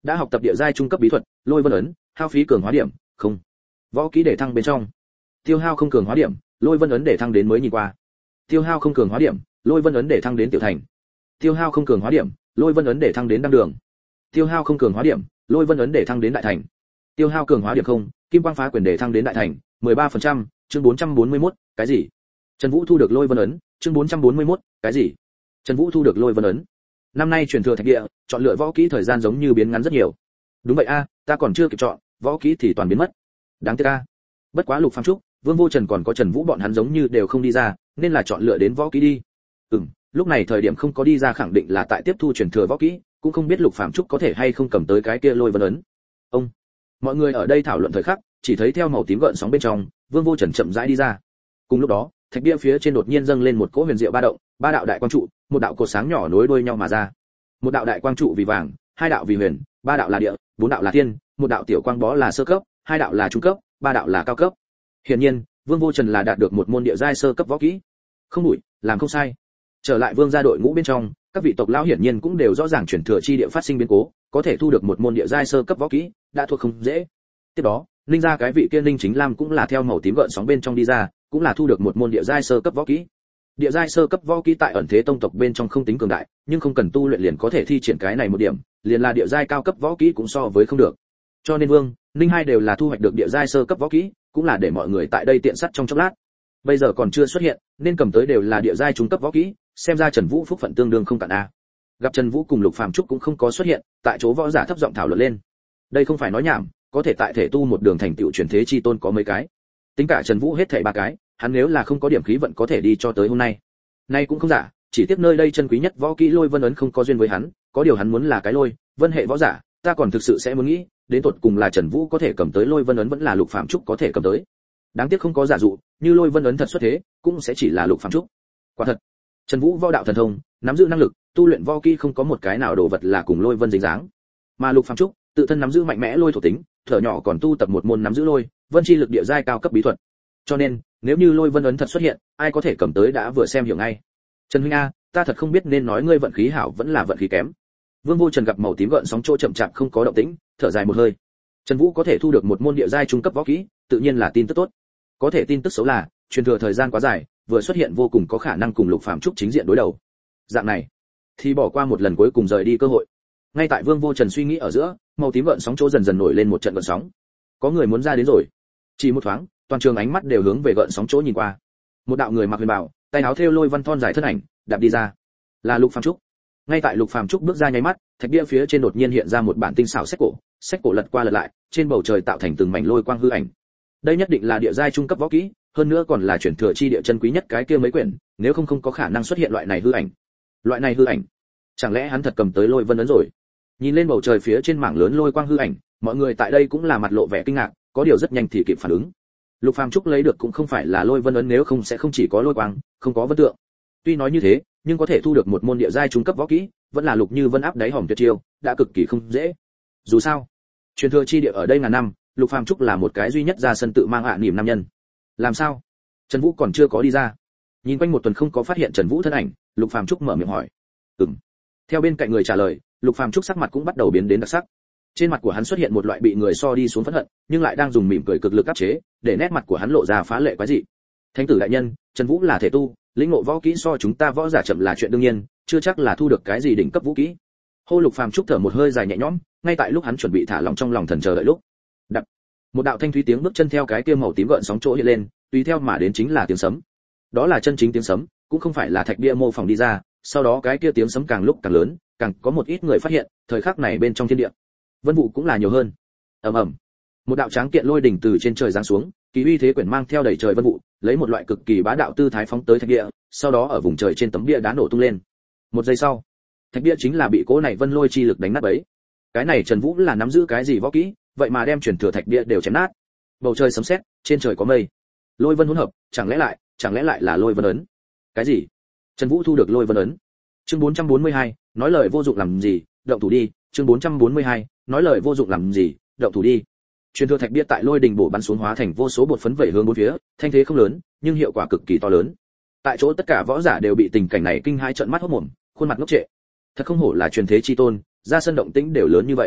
đã học tập địa giai trung cấp bí thuật lôi vân ấn, hao phí cường hóa điểm không. Võ kỹ để thăng bên trong, tiêu hao không cường hóa điểm, lôi vân ấn để thăng đến mới nhìn qua. Tiêu hao không cường hóa điểm, lôi vân ấn để thăng đến tiểu thành. Tiêu hao không cường hóa điểm, lôi vân ấn để thăng đến đăng đường. Tiêu hao không cường hóa điểm, lôi vân ấn để thăng đến đại thành. Tiêu hao cường hóa điểm không, kim quang phá quyền để thăng đến đại thành, mười ba phần trăm, chương bốn trăm bốn mươi mốt, cái gì? Trần Vũ thu được lôi vân ấn, chương bốn trăm bốn mươi mốt, cái gì? Trần Vũ thu được lôi vân ấn. Năm nay truyền thừa thạch địa, chọn lựa võ kỹ thời gian giống như biến ngắn rất nhiều. Đúng vậy a, ta còn chưa kịp chọn, võ kỹ thì toàn biến mất. Đáng tiếc a. Bất quá Lục Phàm Trúc, Vương Vô Trần còn có Trần Vũ bọn hắn giống như đều không đi ra, nên là chọn lựa đến võ kỹ đi. Ừm, lúc này thời điểm không có đi ra khẳng định là tại tiếp thu truyền thừa võ kỹ, cũng không biết Lục Phàm Trúc có thể hay không cầm tới cái kia lôi vân ấn. Ông, mọi người ở đây thảo luận thời khắc, chỉ thấy theo màu tím gợn sóng bên trong, Vương Vô Trần chậm rãi đi ra. Cùng lúc đó, thạch bia phía trên đột nhiên dâng lên một cỗ huyền diệu ba động, ba đạo đại quang trụ, một đạo cột sáng nhỏ nối đuôi nhau mà ra. Một đạo đại quang trụ vì vàng, hai đạo vì huyền, ba đạo là địa, bốn đạo là thiên, một đạo tiểu quang bó là sơ cấp, hai đạo là trung cấp, ba đạo là cao cấp. Hiển nhiên, Vương Vô Trần là đạt được một môn địa giai sơ cấp võ kỹ. Không đuổi, làm không sai. Trở lại Vương gia đội ngũ bên trong, các vị tộc lão hiển nhiên cũng đều rõ ràng chuyển thừa chi địa phát sinh biến cố, có thể thu được một môn địa giai sơ cấp võ kỹ, đã thuộc không dễ. Tiếp đó, Ninh gia cái vị kia Ninh Chính Lam cũng là theo màu tím gợn sóng bên trong đi ra, cũng là thu được một môn địa giai sơ cấp võ kỹ. Địa giai sơ cấp võ kỹ tại ẩn thế tông tộc bên trong không tính cường đại, nhưng không cần tu luyện liền có thể thi triển cái này một điểm, liền là địa giai cao cấp võ kỹ cũng so với không được. Cho nên Vương, Ninh hai đều là thu hoạch được địa giai sơ cấp võ kỹ, cũng là để mọi người tại đây tiện sắt trong chốc lát. Bây giờ còn chưa xuất hiện, nên cầm tới đều là địa giai trung cấp võ kỹ, xem ra Trần Vũ phúc phận tương đương không cạn a. Gặp Trần Vũ cùng Lục Phàm Trúc cũng không có xuất hiện, tại chỗ võ giả thấp giọng thảo luận lên. Đây không phải nói nhảm, có thể tại thể tu một đường thành tựu truyền thế chi tôn có mấy cái. Tính cả Trần Vũ hết thảy ba cái, hắn nếu là không có điểm khí vận có thể đi cho tới hôm nay. Nay cũng không giả, chỉ tiếc nơi đây chân quý nhất võ kỹ lôi vân ấn không có duyên với hắn, có điều hắn muốn là cái lôi, vân hệ võ giả, ta còn thực sự sẽ muốn nghĩ, đến tột cùng là Trần Vũ có thể cầm tới lôi vân ấn vẫn là Lục Phàm Trúc có thể cầm tới. Đáng tiếc không có giả dụ, như lôi vân ấn thật xuất thế, cũng sẽ chỉ là Lục Phàm Trúc. Quả thật, Trần Vũ võ đạo thần thông, nắm giữ năng lực, tu luyện võ kỹ không có một cái nào đồ vật là cùng lôi vân dính dáng. Mà Lục Phàm Trúc, tự thân nắm giữ mạnh mẽ lôi thuộc tính, thở nhỏ còn tu tập một môn nắm giữ lôi, vân chi lực địa giai cao cấp bí thuật. Cho nên, nếu như lôi vân ấn thật xuất hiện, ai có thể cầm tới đã vừa xem hiểu ngay. Trần huynh a, ta thật không biết nên nói ngươi vận khí hảo vẫn là vận khí kém. Vương Vô Trần gặp màu tím gợn sóng chỗ chậm chạp không có động tĩnh, thở dài một hơi. Trần Vũ có thể thu được một môn địa giai trung cấp võ kỹ, tự nhiên là tin tức tốt. Có thể tin tức xấu là, truyền thừa thời gian quá dài, vừa xuất hiện vô cùng có khả năng cùng Lục Phàm Trúc chính diện đối đầu. Dạng này, thì bỏ qua một lần cuối cùng rời đi cơ hội. Ngay tại Vương Vô Trần suy nghĩ ở giữa, màu tím gợn sóng chỗ dần dần nổi lên một trận gợn sóng. Có người muốn ra đến rồi. Chỉ một thoáng, toàn trường ánh mắt đều hướng về gợn sóng chỗ nhìn qua. Một đạo người mặc huyền bào, tay áo thêu lôi văn thon dài thân ảnh, đạp đi ra. Là Lục Phàm Trúc. Ngay tại Lục Phàm Trúc bước ra nháy mắt, thạch bia phía trên đột nhiên hiện ra một bản tinh xảo sách cổ, sách cổ lật qua lật lại, trên bầu trời tạo thành từng mảnh lôi quang hư ảnh. Đây nhất định là địa giai trung cấp võ kỹ, hơn nữa còn là chuyển thừa chi địa chân quý nhất cái kia mấy quyển, nếu không không có khả năng xuất hiện loại này hư ảnh. Loại này hư ảnh, chẳng lẽ hắn thật cầm tới lôi vân ấn rồi? Nhìn lên bầu trời phía trên mảng lớn lôi quang hư ảnh, mọi người tại đây cũng là mặt lộ vẻ kinh ngạc, có điều rất nhanh thì kịp phản ứng. Lục Phàm Trúc lấy được cũng không phải là lôi vân ấn, nếu không sẽ không chỉ có lôi quang, không có vân tượng. Tuy nói như thế, nhưng có thể thu được một môn địa giai trung cấp võ kỹ, vẫn là Lục Như Vân áp đáy hòm tuyệt chiêu, đã cực kỳ không dễ. Dù sao, truyền thừa chi địa ở đây ngàn năm, Lục Phàm Trúc là một cái duy nhất ra sân tự mang ạ niềm nam nhân. Làm sao? Trần Vũ còn chưa có đi ra. Nhìn quanh một tuần không có phát hiện Trần Vũ thân ảnh, Lục Phàm Trúc mở miệng hỏi. Ừm. Theo bên cạnh người trả lời, Lục Phàm Trúc sắc mặt cũng bắt đầu biến đến đặc sắc. Trên mặt của hắn xuất hiện một loại bị người so đi xuống phẫn hận, nhưng lại đang dùng mỉm cười cực lực áp chế, để nét mặt của hắn lộ ra phá lệ quái dị. Thánh tử đại nhân, Trần Vũ là thể tu, lĩnh ngộ võ kỹ so chúng ta võ giả chậm là chuyện đương nhiên, chưa chắc là thu được cái gì đỉnh cấp vũ kỹ. Hô Lục Phàm Trúc thở một hơi dài nhẹ nhõm, ngay tại lúc hắn chuẩn bị thả lòng trong lòng thần chờ đợi lúc. Đập. Một đạo thanh thúy tiếng bước chân theo cái kia màu tím gợn sóng chỗ hiện lên, tùy theo mà đến chính là tiếng sấm. Đó là chân chính tiếng sấm, cũng không phải là thạch bia mô phỏng đi ra, sau đó cái kia tiếng sấm càng lúc càng lớn, càng có một ít người phát hiện, thời khắc này bên trong thiên địa, vân vụ cũng là nhiều hơn. Ầm ầm. Một đạo tráng kiện lôi đỉnh từ trên trời giáng xuống, kỳ uy thế quyển mang theo đầy trời vân vụ, lấy một loại cực kỳ bá đạo tư thái phóng tới thạch bia, sau đó ở vùng trời trên tấm bia đá nổ tung lên. Một giây sau, thạch bia chính là bị cỗ này vân lôi chi lực đánh nát bấy. Cái này Trần Vũ là nắm giữ cái gì võ kỹ, vậy mà đem truyền thừa thạch bia đều chém nát. Bầu trời sấm sét, trên trời có mây. Lôi vân hỗn hợp, chẳng lẽ lại, chẳng lẽ lại là lôi vân ấn? Cái gì? Trần Vũ thu được lôi vân ấn. Chương bốn trăm bốn mươi hai, nói lời vô dụng làm gì, động thủ đi. Chương bốn trăm bốn mươi hai, nói lời vô dụng làm gì, động thủ đi. Truyền thừa thạch bia tại lôi đình bổ bắn xuống hóa thành vô số bột phấn vẩy hướng bốn phía, thanh thế không lớn, nhưng hiệu quả cực kỳ to lớn. Tại chỗ tất cả võ giả đều bị tình cảnh này kinh hãi trợn mắt hốt mồm, khuôn mặt ngốc trệ. Thật không hổ là truyền thế chi tôn, ra sân động tĩnh đều lớn như vậy.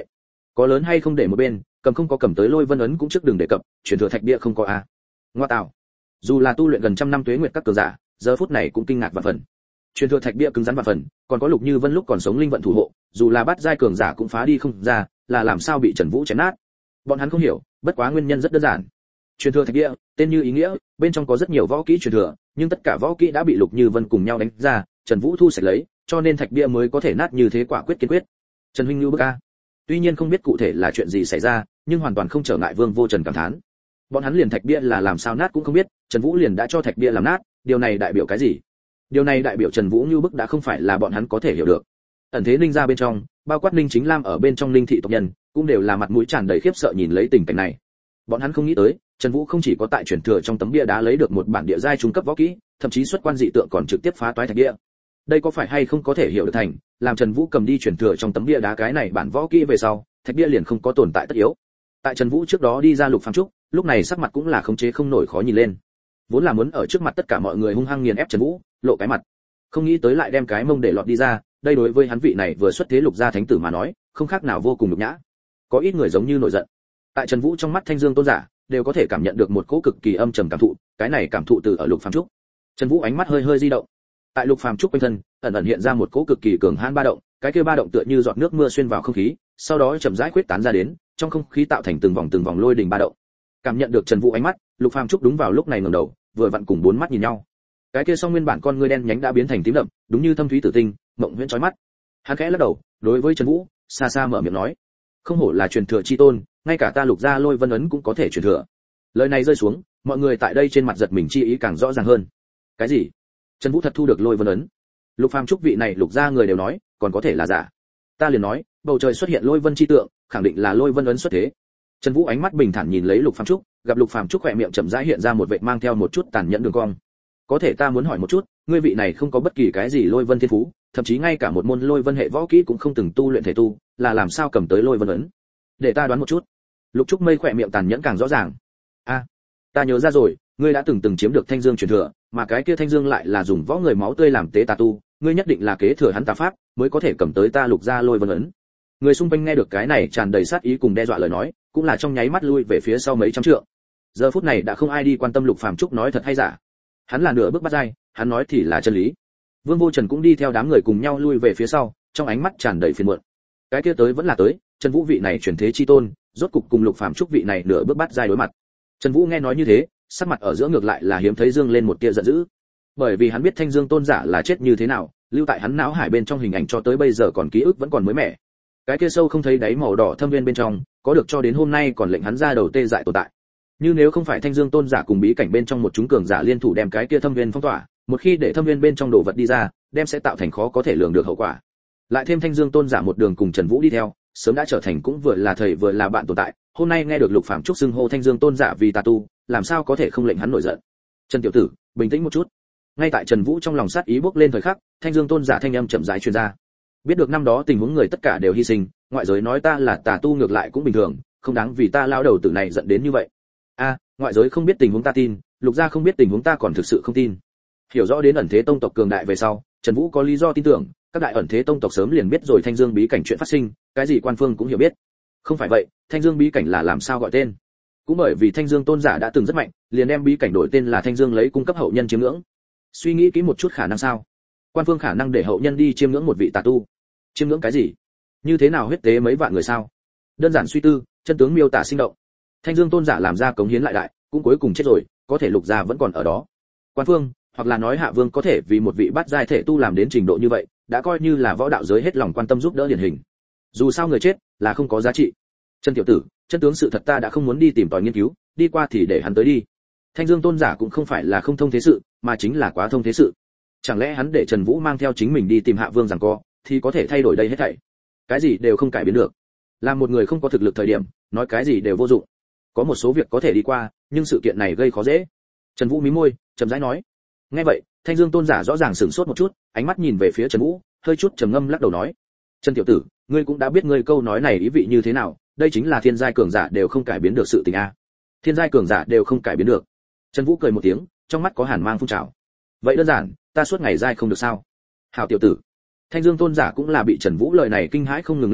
có lớn hay không để một bên, cầm không có cầm tới lôi vân ấn cũng trước đừng đề cập, truyền thừa thạch bia không có a. Ngoa tạo. Dù là tu luyện gần trăm năm tuế nguyệt các cường giả, giờ phút này cũng kinh ngạc vạn phần. Truyền thừa thạch bia cứng rắn vạn phần, còn có Lục Như Vân lúc còn sống linh vận thủ hộ, dù là bắt giai cường giả cũng phá đi không ra, là làm sao bị Trần Vũ chém nát. Bọn hắn không hiểu, bất quá nguyên nhân rất đơn giản. Truyền thừa thạch bia, tên như ý nghĩa, bên trong có rất nhiều võ kỹ truyền thừa, nhưng tất cả võ kỹ đã bị Lục Như Vân cùng nhau đánh ra, Trần Vũ thu sạch lấy, cho nên thạch bia mới có thể nát như thế quả quyết kiên quyết. Trần huynh lưu bức a. Tuy nhiên không biết cụ thể là chuyện gì xảy ra, nhưng hoàn toàn không trở ngại Vương Vô Trần cảm thán. Bọn hắn liền thạch bia là làm sao nát cũng không biết, Trần Vũ liền đã cho thạch bia làm nát, điều này đại biểu cái gì? Điều này đại biểu Trần Vũ như bức đã không phải là bọn hắn có thể hiểu được. Ẩn thế Ninh gia bên trong, bao quát Ninh Chính Lam ở bên trong Ninh thị tộc nhân, cũng đều là mặt mũi tràn đầy khiếp sợ nhìn lấy tình cảnh này. Bọn hắn không nghĩ tới, Trần Vũ không chỉ có tại truyền thừa trong tấm bia đá lấy được một bản địa giai trung cấp võ kỹ, thậm chí xuất quan dị tượng còn trực tiếp phá toái thạch bia. Đây có phải hay không có thể hiểu được thành, làm Trần Vũ cầm đi truyền thừa trong tấm bia đá cái này bản võ kỹ về sau, thạch bia liền không có tồn tại tất yếu. Tại Trần Vũ trước đó đi ra Lục Phàm Trúc, lúc này sắc mặt cũng là khống chế không nổi khó nhìn lên. Vốn là muốn ở trước mặt tất cả mọi người hung hăng nghiền ép Trần Vũ, lộ cái mặt. Không nghĩ tới lại đem cái mông để lọt đi ra, đây đối với hắn vị này vừa xuất thế Lục gia thánh tử mà nói, không khác nào vô cùng nhục nhã. Có ít người giống như nổi giận. Tại Trần Vũ trong mắt Thanh Dương tôn giả, đều có thể cảm nhận được một cỗ cực kỳ âm trầm cảm thụ, cái này cảm thụ từ ở Lục Phàm Trúc. Trần Vũ ánh mắt hơi hơi di động. Tại Lục Phàm Trúc quanh thân, ẩn ẩn hiện ra một cỗ cực kỳ cường hãn ba động, cái kia ba động tựa như giọt nước mưa xuyên vào không khí, sau đó chậm rãi khuếch tán ra đến, trong không khí tạo thành từng vòng từng vòng lôi đình ba động. Cảm nhận được Trần Vũ ánh mắt, Lục Phàm Trúc đúng vào lúc này ngẩng đầu, vừa vặn cùng bốn mắt nhìn nhau. Cái kia song nguyên bản con ngươi đen nhánh đã biến thành tím đậm, đúng như thâm thúy tử tinh, mộng huyễn chói mắt. Hắn khẽ lắc đầu, đối với Trần Vũ, xa xa mở miệng nói: "Không hổ là truyền thừa chi tôn, ngay cả ta Lục gia Lôi Vân ấn cũng có thể truyền thừa." Lời này rơi xuống, mọi người tại đây trên mặt giật mình chi ý càng rõ ràng hơn. Cái gì? Trần Vũ thật thu được Lôi Vân ấn? Lục Phàm Trúc vị này Lục gia người đều nói, còn có thể là giả. Ta liền nói, bầu trời xuất hiện Lôi Vân chi tượng, khẳng định là Lôi Vân ấn xuất thế. Trần Vũ ánh mắt bình thản nhìn lấy Lục Phàm Trúc, gặp Lục Phàm Trúc khỏe miệng chậm rãi hiện ra một vệt mang theo một chút tàn nhẫn đường cong. Có thể ta muốn hỏi một chút, ngươi vị này không có bất kỳ cái gì Lôi Vân thiên phú, thậm chí ngay cả một môn Lôi Vân hệ võ kỹ cũng không từng tu luyện thể tu, là làm sao cầm tới Lôi Vân ấn? Để ta đoán một chút. Lục Trúc Mây khỏe miệng tàn nhẫn càng rõ ràng. A, ta nhớ ra rồi, ngươi đã từng từng chiếm được Thanh Dương truyền thừa, mà cái kia Thanh Dương lại là dùng võ người máu tươi làm tế tà tu, ngươi nhất định là kế thừa hắn tà pháp, mới có thể cầm tới ta Lục gia Lôi Vân ấn. Người xung quanh nghe được cái này tràn đầy sát ý cùng đe dọa lời nói, cũng là trong nháy mắt lui về phía sau mấy trăm trượng. Giờ phút này đã không ai đi quan tâm Lục Phàm Trúc nói thật hay giả. Hắn là nửa bước bắt dai, hắn nói thì là chân lý. Vương Vô Trần cũng đi theo đám người cùng nhau lui về phía sau, trong ánh mắt tràn đầy phiền muộn. Cái kia tới vẫn là tới, Trần Vũ vị này chuyển thế chi tôn, rốt cục cùng Lục Phàm Trúc vị này nửa bước bắt dai đối mặt. Trần Vũ nghe nói như thế, sắc mặt ở giữa ngược lại là hiếm thấy dương lên một tia giận dữ. Bởi vì hắn biết Thanh Dương tôn giả là chết như thế nào, lưu tại hắn não hải bên trong hình ảnh cho tới bây giờ còn ký ức vẫn còn mới mẻ. Cái kia sâu không thấy đáy màu đỏ thâm viên bên trong, có được cho đến hôm nay còn lệnh hắn ra đầu tê dại tồn tại. Như nếu không phải Thanh Dương tôn giả cùng bí cảnh bên trong một chúng cường giả liên thủ đem cái kia thâm viên phong tỏa, một khi để thâm viên bên trong đồ vật đi ra, đem sẽ tạo thành khó có thể lường được hậu quả. Lại thêm Thanh Dương tôn giả một đường cùng Trần Vũ đi theo, sớm đã trở thành cũng vừa là thầy vừa là bạn tồn tại, hôm nay nghe được Lục Phàm Trúc xưng hô Thanh Dương tôn giả vì tà tu, làm sao có thể không lệnh hắn nổi giận. Trần tiểu tử, bình tĩnh một chút. Ngay tại Trần Vũ trong lòng sát ý bốc lên thời khắc, Thanh Dương tôn giả thanh âm chậm rãi truyền ra. Biết được năm đó tình huống người tất cả đều hy sinh, ngoại giới nói ta là tà tu ngược lại cũng bình thường, không đáng vì ta lao đầu tử này giận đến như vậy. A, ngoại giới không biết tình huống ta tin, Lục gia không biết tình huống ta còn thực sự không tin. Hiểu rõ đến ẩn thế tông tộc cường đại về sau, Trần Vũ có lý do tin tưởng, các đại ẩn thế tông tộc sớm liền biết rồi Thanh Dương bí cảnh chuyện phát sinh, cái gì quan phương cũng hiểu biết. Không phải vậy, Thanh Dương bí cảnh là làm sao gọi tên? Cũng bởi vì Thanh Dương tôn giả đã từng rất mạnh, liền đem bí cảnh đổi tên là Thanh Dương lấy cung cấp hậu nhân chiêm ngưỡng. Suy nghĩ kỹ một chút khả năng sao? Quan phương khả năng để hậu nhân đi chiêm ngưỡng một vị tà tu. Chiêm ngưỡng cái gì? Như thế nào huyết tế mấy vạn người sao? Đơn giản suy tư, chân tướng miêu tả sinh động. Thanh Dương tôn giả làm ra cống hiến lại đại, cũng cuối cùng chết rồi, có thể Lục gia vẫn còn ở đó. Quan phương, hoặc là nói Hạ Vương có thể vì một vị bát giai thể tu làm đến trình độ như vậy, đã coi như là võ đạo giới hết lòng quan tâm giúp đỡ điển hình. Dù sao người chết là không có giá trị. Chân tiểu tử, chân tướng sự thật ta đã không muốn đi tìm tòi nghiên cứu, đi qua thì để hắn tới đi. Thanh Dương tôn giả cũng không phải là không thông thế sự, mà chính là quá thông thế sự. Chẳng lẽ hắn để Trần Vũ mang theo chính mình đi tìm Hạ Vương giằng co, thì có thể thay đổi đây hết thảy? Cái gì đều không cải biến được. Làm một người không có thực lực thời điểm, nói cái gì đều vô dụng. Có một số việc có thể đi qua, nhưng sự kiện này gây khó dễ. Trần Vũ mím môi, chậm rãi nói. Nghe vậy, Thanh Dương tôn giả rõ ràng sửng sốt một chút, ánh mắt nhìn về phía Trần Vũ, hơi chút trầm ngâm lắc đầu nói: "Trần tiểu tử, ngươi cũng đã biết ngươi câu nói này ý vị như thế nào, đây chính là thiên giai cường giả đều không cải biến được sự tình a." Thiên giai cường giả đều không cải biến được. Trần Vũ cười một tiếng, trong mắt có hàn mang phun trào. Vậy đơn giản, ta suốt ngày giai không được sao? Hảo tiểu tử. Thanh Dương tôn giả cũng là bị Trần Vũ lời này kinh hãi không ngừng lắc đầu,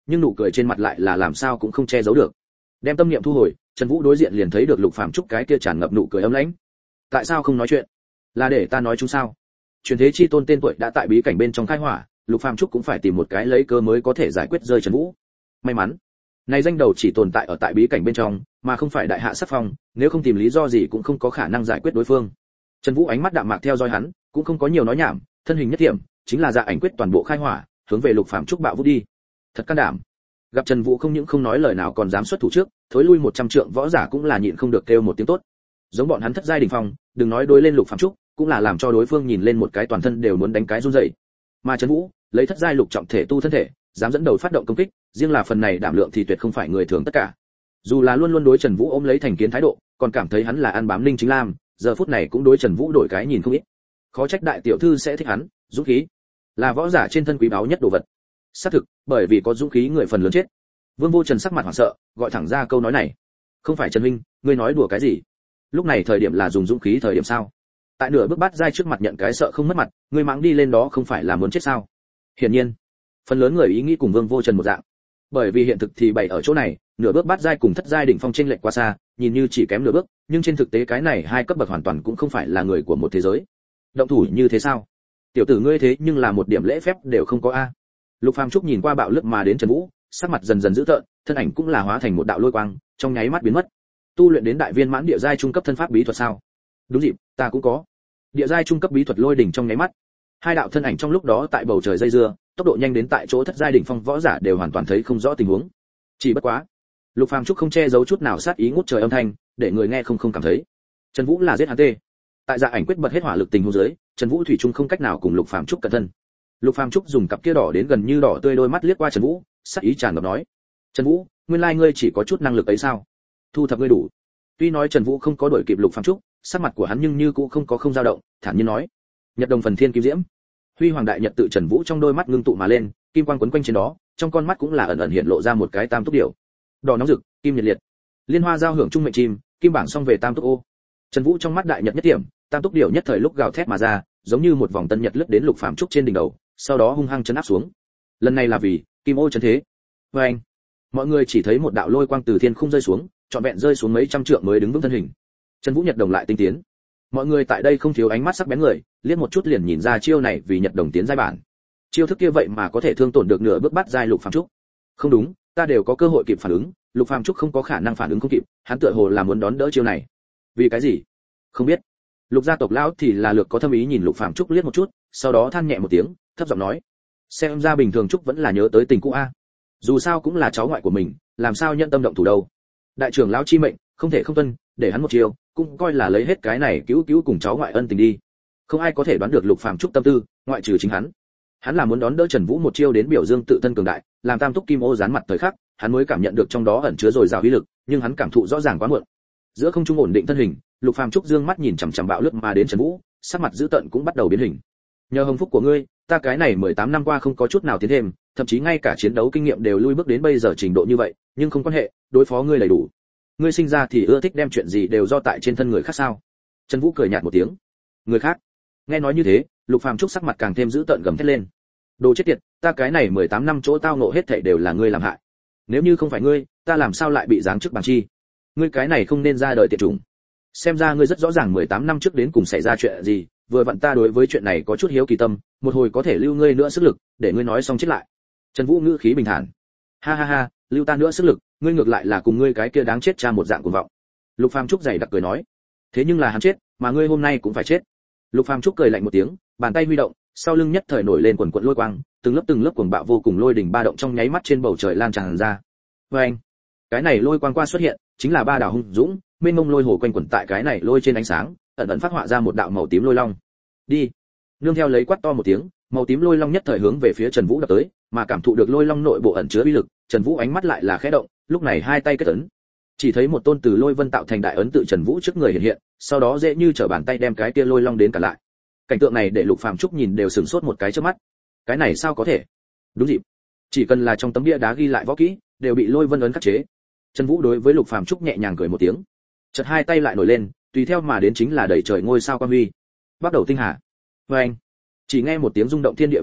nhưng nụ cười trên mặt lại là làm sao cũng không che giấu được. Đem tâm niệm thu hồi, Trần Vũ đối diện liền thấy được Lục Phàm Trúc cái kia tràn ngập nụ cười ấm lãnh. Tại sao không nói chuyện? Là để ta nói chúng sao? Truyền thế chi tôn tên tuổi đã tại bí cảnh bên trong khai hỏa, Lục Phàm Trúc cũng phải tìm một cái lấy cơ mới có thể giải quyết rơi Trần Vũ. May mắn, này danh đầu chỉ tồn tại ở tại bí cảnh bên trong, mà không phải đại hạ sắc phong, nếu không tìm lý do gì cũng không có khả năng giải quyết đối phương. Trần Vũ ánh mắt đạm mạc theo dõi hắn, cũng không có nhiều nói nhảm, thân hình nhất thiểm, chính là dạ ảnh quyết toàn bộ khai hỏa, hướng về Lục Phàm Trúc bạo vút đi. Thật can đảm. Gặp Trần Vũ không những không nói lời nào còn dám xuất thủ trước, thối lui một trăm trượng võ giả cũng là nhịn không được kêu một tiếng tốt. Giống bọn hắn thất giai đỉnh phong, đừng nói đối lên Lục Phàm Trúc, cũng là làm cho đối phương nhìn lên một cái toàn thân đều muốn đánh cái run rẩy. Mà Trần Vũ, lấy thất giai lục trọng thể tu thân thể, dám dẫn đầu phát động công kích, riêng là phần này đảm lượng thì tuyệt không phải người thường tất cả. Dù là luôn luôn đối Trần Vũ ôm lấy thành kiến thái độ, còn cảm thấy hắn là ăn bám Ninh Chính Lam, giờ phút này cũng đối Trần Vũ đổi cái nhìn không ít. Khó trách đại tiểu thư sẽ thích hắn, dũng khí là võ giả trên thân quý báu nhất đồ vật. Xác thực, bởi vì có dũng khí người phần lớn chết. Vương Vô Trần sắc mặt hoảng sợ, gọi thẳng ra câu nói này. Không phải Trần huynh, ngươi nói đùa cái gì? Lúc này thời điểm là dùng dũng khí thời điểm sao? Tại nửa bước bát giai trước mặt nhận cái sợ không mất mặt, ngươi mắng đi lên đó không phải là muốn chết sao? Hiển nhiên, phần lớn người ý nghĩ cùng Vương Vô Trần một dạng. Bởi vì hiện thực thì bày ở chỗ này, nửa bước bát giai cùng thất giai đỉnh phong chênh lệch quá xa, nhìn như chỉ kém nửa bước, nhưng trên thực tế cái này hai cấp bậc hoàn toàn cũng không phải là người của một thế giới. Động thủ như thế sao? Tiểu tử ngươi thế nhưng là một điểm lễ phép đều không có a. Lục Phàm Trúc nhìn qua bạo lướt mà đến Trần Vũ, sắc mặt dần dần dữ tợn, thân ảnh cũng là hóa thành một đạo lôi quang, trong nháy mắt biến mất. Tu luyện đến đại viên mãn địa giai trung cấp thân pháp bí thuật sao? Đúng dịp, ta cũng có. Địa giai trung cấp bí thuật lôi đỉnh trong nháy mắt. Hai đạo thân ảnh trong lúc đó tại bầu trời dây dưa, tốc độ nhanh đến tại chỗ thất giai đỉnh phong võ giả đều hoàn toàn thấy không rõ tình huống. Chỉ bất quá, Lục Phàm Trúc không che giấu chút nào sát ý ngút trời âm thanh, để người nghe không không cảm thấy. Trần Vũ là giết hắn tê. Tại dạ ảnh quyết bật hết hỏa lực tình huống dưới, Trần Vũ thủy chung không cách nào cùng Lục Phàm Trúc cẩn thân. Lục Phàm Trúc dùng cặp kia đỏ đến gần như đỏ tươi đôi mắt liếc qua Trần Vũ, sát ý tràn ngập nói: "Trần Vũ, nguyên lai ngươi chỉ có chút năng lực ấy sao? Thu thập ngươi đủ." Tuy nói Trần Vũ không có đuổi kịp Lục Phàm Trúc, sắc mặt của hắn nhưng như cũng không có không dao động, thản nhiên nói: "Nhật đồng phần thiên kim diễm." Huy hoàng đại nhật tự Trần Vũ trong đôi mắt ngưng tụ mà lên, kim quang quấn quanh trên đó, trong con mắt cũng là ẩn ẩn hiện lộ ra một cái tam túc điểu. Đỏ nóng rực, kim nhiệt liệt. Liên hoa giao hưởng trung mệnh chim, kim bảng xong về tam túc ô. Trần Vũ trong mắt đại nhật nhất điểm, tam túc điểu nhất thời lúc gào thét mà ra, giống như một vòng tân nhật lướt đến Lục Phàm Trúc trên đỉnh đầu, sau đó hung hăng chấn áp xuống. Lần này là vì kim ô chấn thế. Với anh, mọi người chỉ thấy một đạo lôi quang từ thiên khung rơi xuống, trọn vẹn rơi xuống mấy trăm trượng mới đứng vững thân hình. Trần Vũ Nhật đồng lại tinh tiến. Mọi người tại đây không thiếu ánh mắt sắc bén người, liếc một chút liền nhìn ra chiêu này vì Nhật đồng tiến giai bản. Chiêu thức kia vậy mà có thể thương tổn được nửa bước bắt giai Lục Phàm Trúc. Không đúng, ta đều có cơ hội kịp phản ứng, Lục Phàm Trúc không có khả năng phản ứng không kịp, hắn tựa hồ là muốn đón đỡ chiêu này. Vì cái gì? Không biết. Lục gia tộc lão thì là lược có thâm ý nhìn Lục Phàm Trúc liếc một chút, sau đó than nhẹ một tiếng, thấp giọng nói: "Xem ra bình thường Trúc vẫn là nhớ tới tình cũ a. Dù sao cũng là cháu ngoại của mình, làm sao nhận tâm động thủ đâu. Đại trưởng lão chi mệnh, không thể không tuân, để hắn một chiêu, cũng coi là lấy hết cái này cứu cứu cùng cháu ngoại ân tình đi." Không ai có thể đoán được Lục Phàm Trúc tâm tư, ngoại trừ chính hắn. Hắn là muốn đón đỡ Trần Vũ một chiêu đến biểu dương tự thân cường đại, làm tam túc kim ô dán mặt thời khắc, hắn mới cảm nhận được trong đó ẩn chứa dồi dào uy lực, nhưng hắn cảm thụ rõ ràng quá muộn. Giữa không trung ổn định thân hình, Lục Phàm Trúc dương mắt nhìn chằm chằm bạo lướt mà đến Trần Vũ, sắc mặt dữ tợn cũng bắt đầu biến hình. Nhờ hồng phúc của ngươi, ta cái này mười tám năm qua không có chút nào tiến thêm, thậm chí ngay cả chiến đấu kinh nghiệm đều lui bước đến bây giờ trình độ như vậy, nhưng không quan hệ, đối phó ngươi đầy đủ. Ngươi sinh ra thì ưa thích đem chuyện gì đều do tại trên thân người khác sao? Trần Vũ cười nhạt một tiếng. Người khác? Nghe nói như thế, Lục Phàm Trúc sắc mặt càng thêm dữ tợn gầm thét lên. Đồ chết tiệt, ta cái này mười tám năm chỗ tao ngộ hết thảy đều là ngươi làm hại. Nếu như không phải ngươi, ta làm sao lại bị giáng chức bằng chi? Ngươi cái này không nên ra đời tiệt chủng. Xem ra ngươi rất rõ ràng mười tám năm trước đến cùng xảy ra chuyện gì, vừa vặn ta đối với chuyện này có chút hiếu kỳ tâm, một hồi có thể lưu ngươi nữa sức lực, để ngươi nói xong chết lại. Trần Vũ ngữ khí bình thản. Ha ha ha, lưu ta nữa sức lực, ngươi ngược lại là cùng ngươi cái kia đáng chết cha một dạng cuồng vọng. Lục Phàm Trúc dày đặc cười nói. Thế nhưng là hắn chết, mà ngươi hôm nay cũng phải chết. Lục Phàm Trúc cười lạnh một tiếng, bàn tay huy động, sau lưng nhất thời nổi lên quần quần lôi quang, từng lớp từng lớp cuồng bạo vô cùng lôi đỉnh ba động trong nháy mắt trên bầu trời lan tràn ra. Và anh, cái này lôi quang qua xuất hiện, chính là ba đảo hung dũng, mênh mông lôi hồ quanh quẩn tại cái này lôi trên ánh sáng, ẩn ẩn phát họa ra một đạo màu tím lôi long. Đi. Nương theo lấy quát to một tiếng, màu tím lôi long nhất thời hướng về phía Trần Vũ đập tới, mà cảm thụ được lôi long nội bộ ẩn chứa uy lực, Trần Vũ ánh mắt lại là khẽ động, lúc này hai tay kết ấn. Chỉ thấy một tôn từ lôi vân tạo thành đại ấn tự Trần Vũ trước người hiện hiện, sau đó dễ như trở bàn tay đem cái kia lôi long đến cả lại. Cảnh tượng này để Lục Phàm Trúc nhìn đều sửng sốt một cái trước mắt. Cái này sao có thể? Đúng dịp. Chỉ cần là trong tấm bia đá ghi lại võ kỹ, đều bị lôi vân ấn khắc chế. Trần Vũ đối với Lục Phàm Trúc nhẹ nhàng cười một tiếng. Chợt hai tay lại nổi lên, tùy theo mà đến chính là đẩy trời ngôi sao quang huy. Bắt đầu tinh hà. Và anh, chỉ nghe một tiếng rung động thiên địa vang động,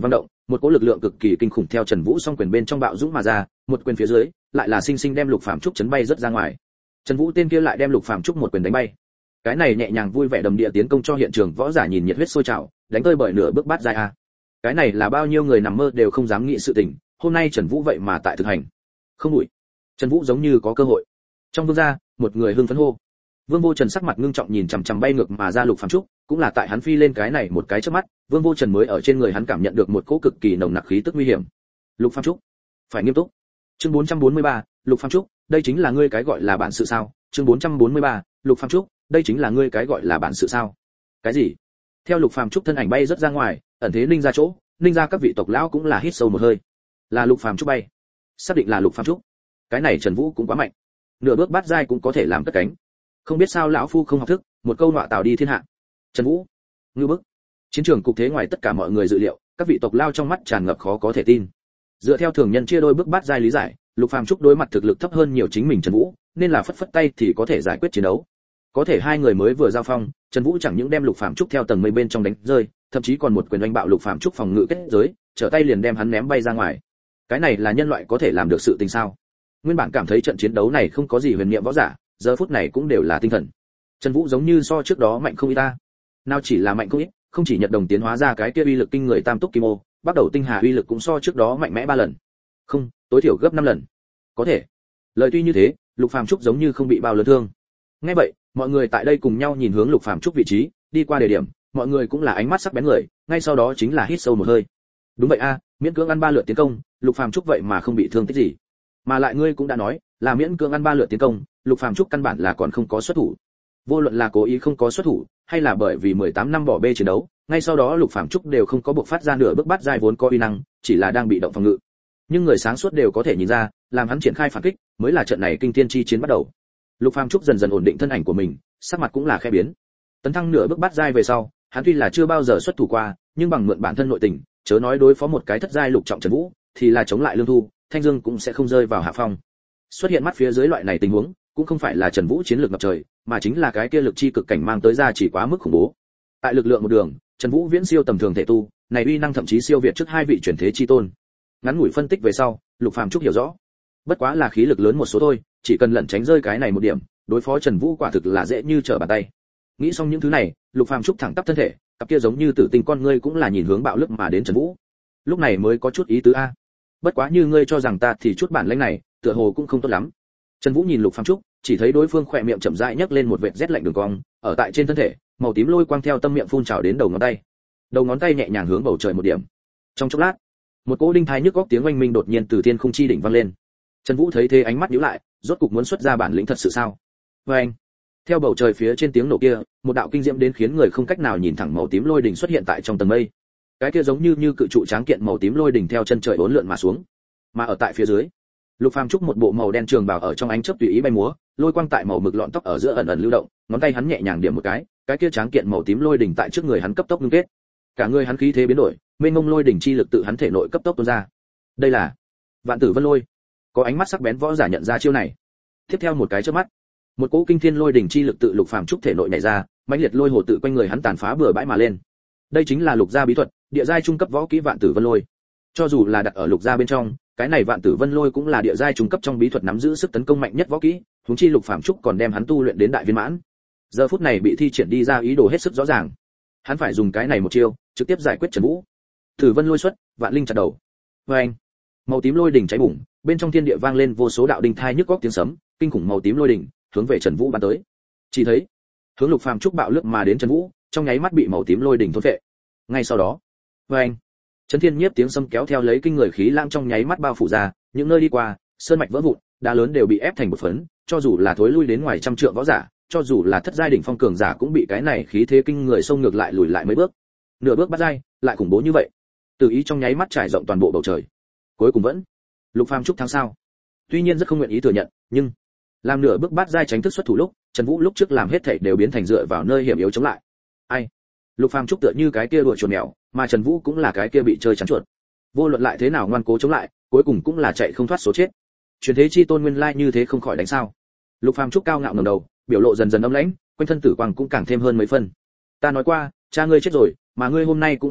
một cỗ lực lượng cực kỳ kinh khủng theo Trần Vũ song quyền bên trong bạo dũng mà ra, một quyền phía dưới lại là sinh sinh đem Lục Phàm Trúc chấn bay rất ra ngoài. Trần Vũ tên kia lại đem Lục Phàm Trúc một quyền đánh bay. Cái này nhẹ nhàng vui vẻ đầm địa tiến công cho hiện trường võ giả nhìn nhiệt huyết sôi trào, đánh tơi bởi nửa bước bát giai a. Cái này là bao nhiêu người nằm mơ đều không dám nghĩ sự tình, hôm nay Trần Vũ vậy mà tại thực hành. Không đuổi. Trần Vũ giống như có cơ hội. Trong vương gia, một người hưng phấn hô. Vương Vô Trần sắc mặt ngưng trọng nhìn chằm chằm bay ngược mà ra Lục Phàm Trúc, cũng là tại hắn phi lên cái này một cái chớp mắt, Vương Vô Trần mới ở trên người hắn cảm nhận được một cỗ cực kỳ nồng nặc khí tức nguy hiểm. Lục Phàm Trúc, phải nghiêm túc. Chương bốn trăm bốn mươi ba, Lục Phàm Trúc, đây chính là ngươi cái gọi là bản sự sao? Chương bốn trăm bốn mươi ba, Lục Phàm Trúc, đây chính là ngươi cái gọi là bản sự sao? Cái gì? Theo Lục Phàm Trúc thân ảnh bay rất ra ngoài, ẩn thế ninh ra chỗ, ninh ra các vị tộc lão cũng là hít sâu một hơi. Là Lục Phàm Trúc bay. Xác định là Lục Phàm Trúc. Cái này Trần Vũ cũng quá mạnh. Nửa bước bát giai cũng có thể làm cất cánh. Không biết sao lão phu không học thức, một câu nọa tào đi thiên hạ. Trần Vũ, ngư bức. Chiến trường cục thế ngoài tất cả mọi người dự liệu, các vị tộc lao trong mắt tràn ngập khó có thể tin. Dựa theo thường nhân chia đôi bước bát giai lý giải, Lục Phàm Trúc đối mặt thực lực thấp hơn nhiều chính mình Trần Vũ, nên là phất phất tay thì có thể giải quyết chiến đấu. Có thể hai người mới vừa giao phong, Trần Vũ chẳng những đem Lục Phàm Trúc theo tầng mây bên trong đánh rơi, thậm chí còn một quyền đánh bạo Lục Phàm Trúc phòng ngự kết giới, trở tay liền đem hắn ném bay ra ngoài. Cái này là nhân loại có thể làm được sự tình sao? Nguyên bản cảm thấy trận chiến đấu này không có gì huyền niệm võ giả, giờ phút này cũng đều là tinh thần. Trần Vũ giống như so trước đó mạnh không ít ta. Nào chỉ là mạnh không ít, không chỉ Nhật Đồng tiến hóa ra cái kia uy lực kinh người Tam Túc Kim Ô, bắt đầu tinh hà uy lực cũng so trước đó mạnh mẽ ba lần. Không, tối thiểu gấp năm lần. Có thể. Lời tuy như thế, Lục Phàm Trúc giống như không bị bao lớn thương. Nghe vậy, mọi người tại đây cùng nhau nhìn hướng Lục Phàm Trúc vị trí, đi qua đề điểm, mọi người cũng là ánh mắt sắc bén người, ngay sau đó chính là hít sâu một hơi. Đúng vậy a, miễn cưỡng ăn ba lượt tiến công, Lục Phàm Trúc vậy mà không bị thương tích gì. Mà lại ngươi cũng đã nói, là miễn cưỡng ăn ba lượt tiến công, Lục Phàm Trúc căn bản là còn không có xuất thủ. Vô luận là cố ý không có xuất thủ, hay là bởi vì mười tám năm bỏ bê chiến đấu, ngay sau đó Lục Phàm Trúc đều không có buộc phát ra nửa bước bát giai vốn có uy năng, chỉ là đang bị động phòng ngự. Nhưng người sáng suốt đều có thể nhìn ra, làm hắn triển khai phản kích, mới là trận này kinh thiên chi chiến bắt đầu. Lục Phàm Trúc dần dần ổn định thân ảnh của mình, sắc mặt cũng là khẽ biến. Tấn thăng nửa bước bát giai về sau, hắn tuy là chưa bao giờ xuất thủ qua, nhưng bằng mượn bản thân nội tình, chớ nói đối phó một cái thất giai lục trọng Trần Vũ, thì là chống lại Lương Thu, Thanh Dương cũng sẽ không rơi vào hạ phong. Xuất hiện mắt phía dưới loại này tình huống, cũng không phải là Trần Vũ chiến lược ngập trời, mà chính là cái kia lực chi cực cảnh mang tới ra chỉ quá mức khủng bố. Tại lực lượng một đường, Trần Vũ viễn siêu tầm thường thể tu, này uy năng thậm chí siêu việt trước hai vị chuyển thế chi tôn. Ngắn ngủi phân tích về sau, Lục Phàm Trúc hiểu rõ, bất quá là khí lực lớn một số thôi, chỉ cần lẩn tránh rơi cái này một điểm, đối phó Trần Vũ quả thực là dễ như trở bàn tay. Nghĩ xong những thứ này, Lục Phàm Trúc thẳng tắp thân thể, cặp kia giống như tử tinh con ngươi cũng là nhìn hướng bạo lực mà đến Trần Vũ. Lúc này mới có chút ý tứ a. Bất quá như ngươi cho rằng ta thì chút bản lĩnh này, tựa hồ cũng không tốt lắm. Trần Vũ nhìn Lục Phàm Trúc, chỉ thấy đối phương khỏe miệng chậm rãi nhấc lên một vệt rét lạnh đường cong, ở tại trên thân thể, màu tím lôi quang theo tâm miệng phun trào đến đầu ngón tay. Đầu ngón tay nhẹ nhàng hướng bầu trời một điểm. Trong chốc lát, một cỗ đinh thai nhức góc tiếng oanh minh đột nhiên từ thiên không chi đỉnh vang lên. Trần Vũ thấy thế ánh mắt nhíu lại, rốt cục muốn xuất ra bản lĩnh thật sự sao? Oanh! Theo bầu trời phía trên tiếng nổ kia, một đạo kinh diễm đến khiến người không cách nào nhìn thẳng màu tím lôi đỉnh xuất hiện tại trong tầng mây. Cái kia giống như như cự trụ tráng kiện màu tím lôi đỉnh theo chân trời uốn lượn mà xuống. Mà ở tại phía dưới, Lục Phàm Trúc một bộ màu đen trường bào ở trong ánh chớp tùy ý bay múa, lôi quang tại màu mực lọn tóc ở giữa ẩn ẩn lưu động, ngón tay hắn nhẹ nhàng điểm một cái, cái kia tráng kiện màu tím lôi đỉnh tại trước người hắn cấp tốc ngưng kết. Cả người hắn khí thế biến đổi, mênh mông lôi đỉnh chi lực tự hắn thể nội cấp tốc tuôn ra. Đây là Vạn Tử Vân Lôi. Có ánh mắt sắc bén võ giả nhận ra chiêu này. Tiếp theo một cái chớp mắt, một cỗ kinh thiên lôi đỉnh chi lực tự Lục Phàm Trúc thể nội nhảy ra, mãnh liệt lôi hồ tự quanh người hắn tàn phá bừa bãi mà lên. Đây chính là lục gia bí thuật, địa giai trung cấp võ kỹ Vạn Tử Vân Lôi. Cho dù là đặt ở lục gia bên trong, cái này Vạn Tử Vân Lôi cũng là địa giai trung cấp trong bí thuật nắm giữ sức tấn công mạnh nhất võ kỹ, huống chi Lục Phàm Trúc còn đem hắn tu luyện đến đại viên mãn. Giờ phút này bị thi triển đi ra ý đồ hết sức rõ ràng. Hắn phải dùng cái này một chiêu, trực tiếp giải quyết Trần Vũ. Tử Vân Lôi xuất, vạn linh chặt đầu. Oeng! Màu tím lôi đỉnh cháy bùng, bên trong thiên địa vang lên vô số đạo đinh thai nhức góc tiếng sấm, kinh khủng màu tím lôi đỉnh hướng về Trần Vũ bắn tới. Chỉ thấy, hướng Lục Phàm Trúc bạo lướt mà đến Trần Vũ, trong nháy mắt bị màu tím lôi đỉnh thôn phệ. Ngay sau đó, oeng! Chấn thiên nhiếp tiếng sấm kéo theo lấy kinh người khí lãng trong nháy mắt bao phủ ra, những nơi đi qua, sơn mạch vỡ vụn, đá lớn đều bị ép thành một phấn, cho dù là thối lui đến ngoài trăm trượng võ giả, cho dù là thất giai đỉnh phong cường giả cũng bị cái này khí thế kinh người xông ngược lại lùi lại mấy bước. Nửa bước bắt giai, lại khủng bố như vậy. Từ ý trong nháy mắt trải rộng toàn bộ bầu trời. Cuối cùng vẫn Lục Phàm Trúc thắng sao? Tuy nhiên rất không nguyện ý thừa nhận, nhưng làm nửa bước bắt giai tránh thức xuất thủ lúc, Trần Vũ lúc trước làm hết thảy đều biến thành dựa vào nơi hiểm yếu chống lại. Ai? Lục Phàm Trúc tựa như cái kia đuổi chuột mèo, mà Trần Vũ cũng là cái kia bị chơi chắn chuột. Vô luận lại thế nào ngoan cố chống lại, cuối cùng cũng là chạy không thoát số chết. Truyền thế chi tôn nguyên lai như thế không khỏi đánh sao? Lục Phàm Trúc cao ngạo ngẩng đầu, biểu lộ dần dần âm lãnh, quanh thân tử quang cũng càng thêm hơn mấy phân. Ta nói qua, cha ngươi chết rồi, mà ngươi hôm nay cũng phải chết,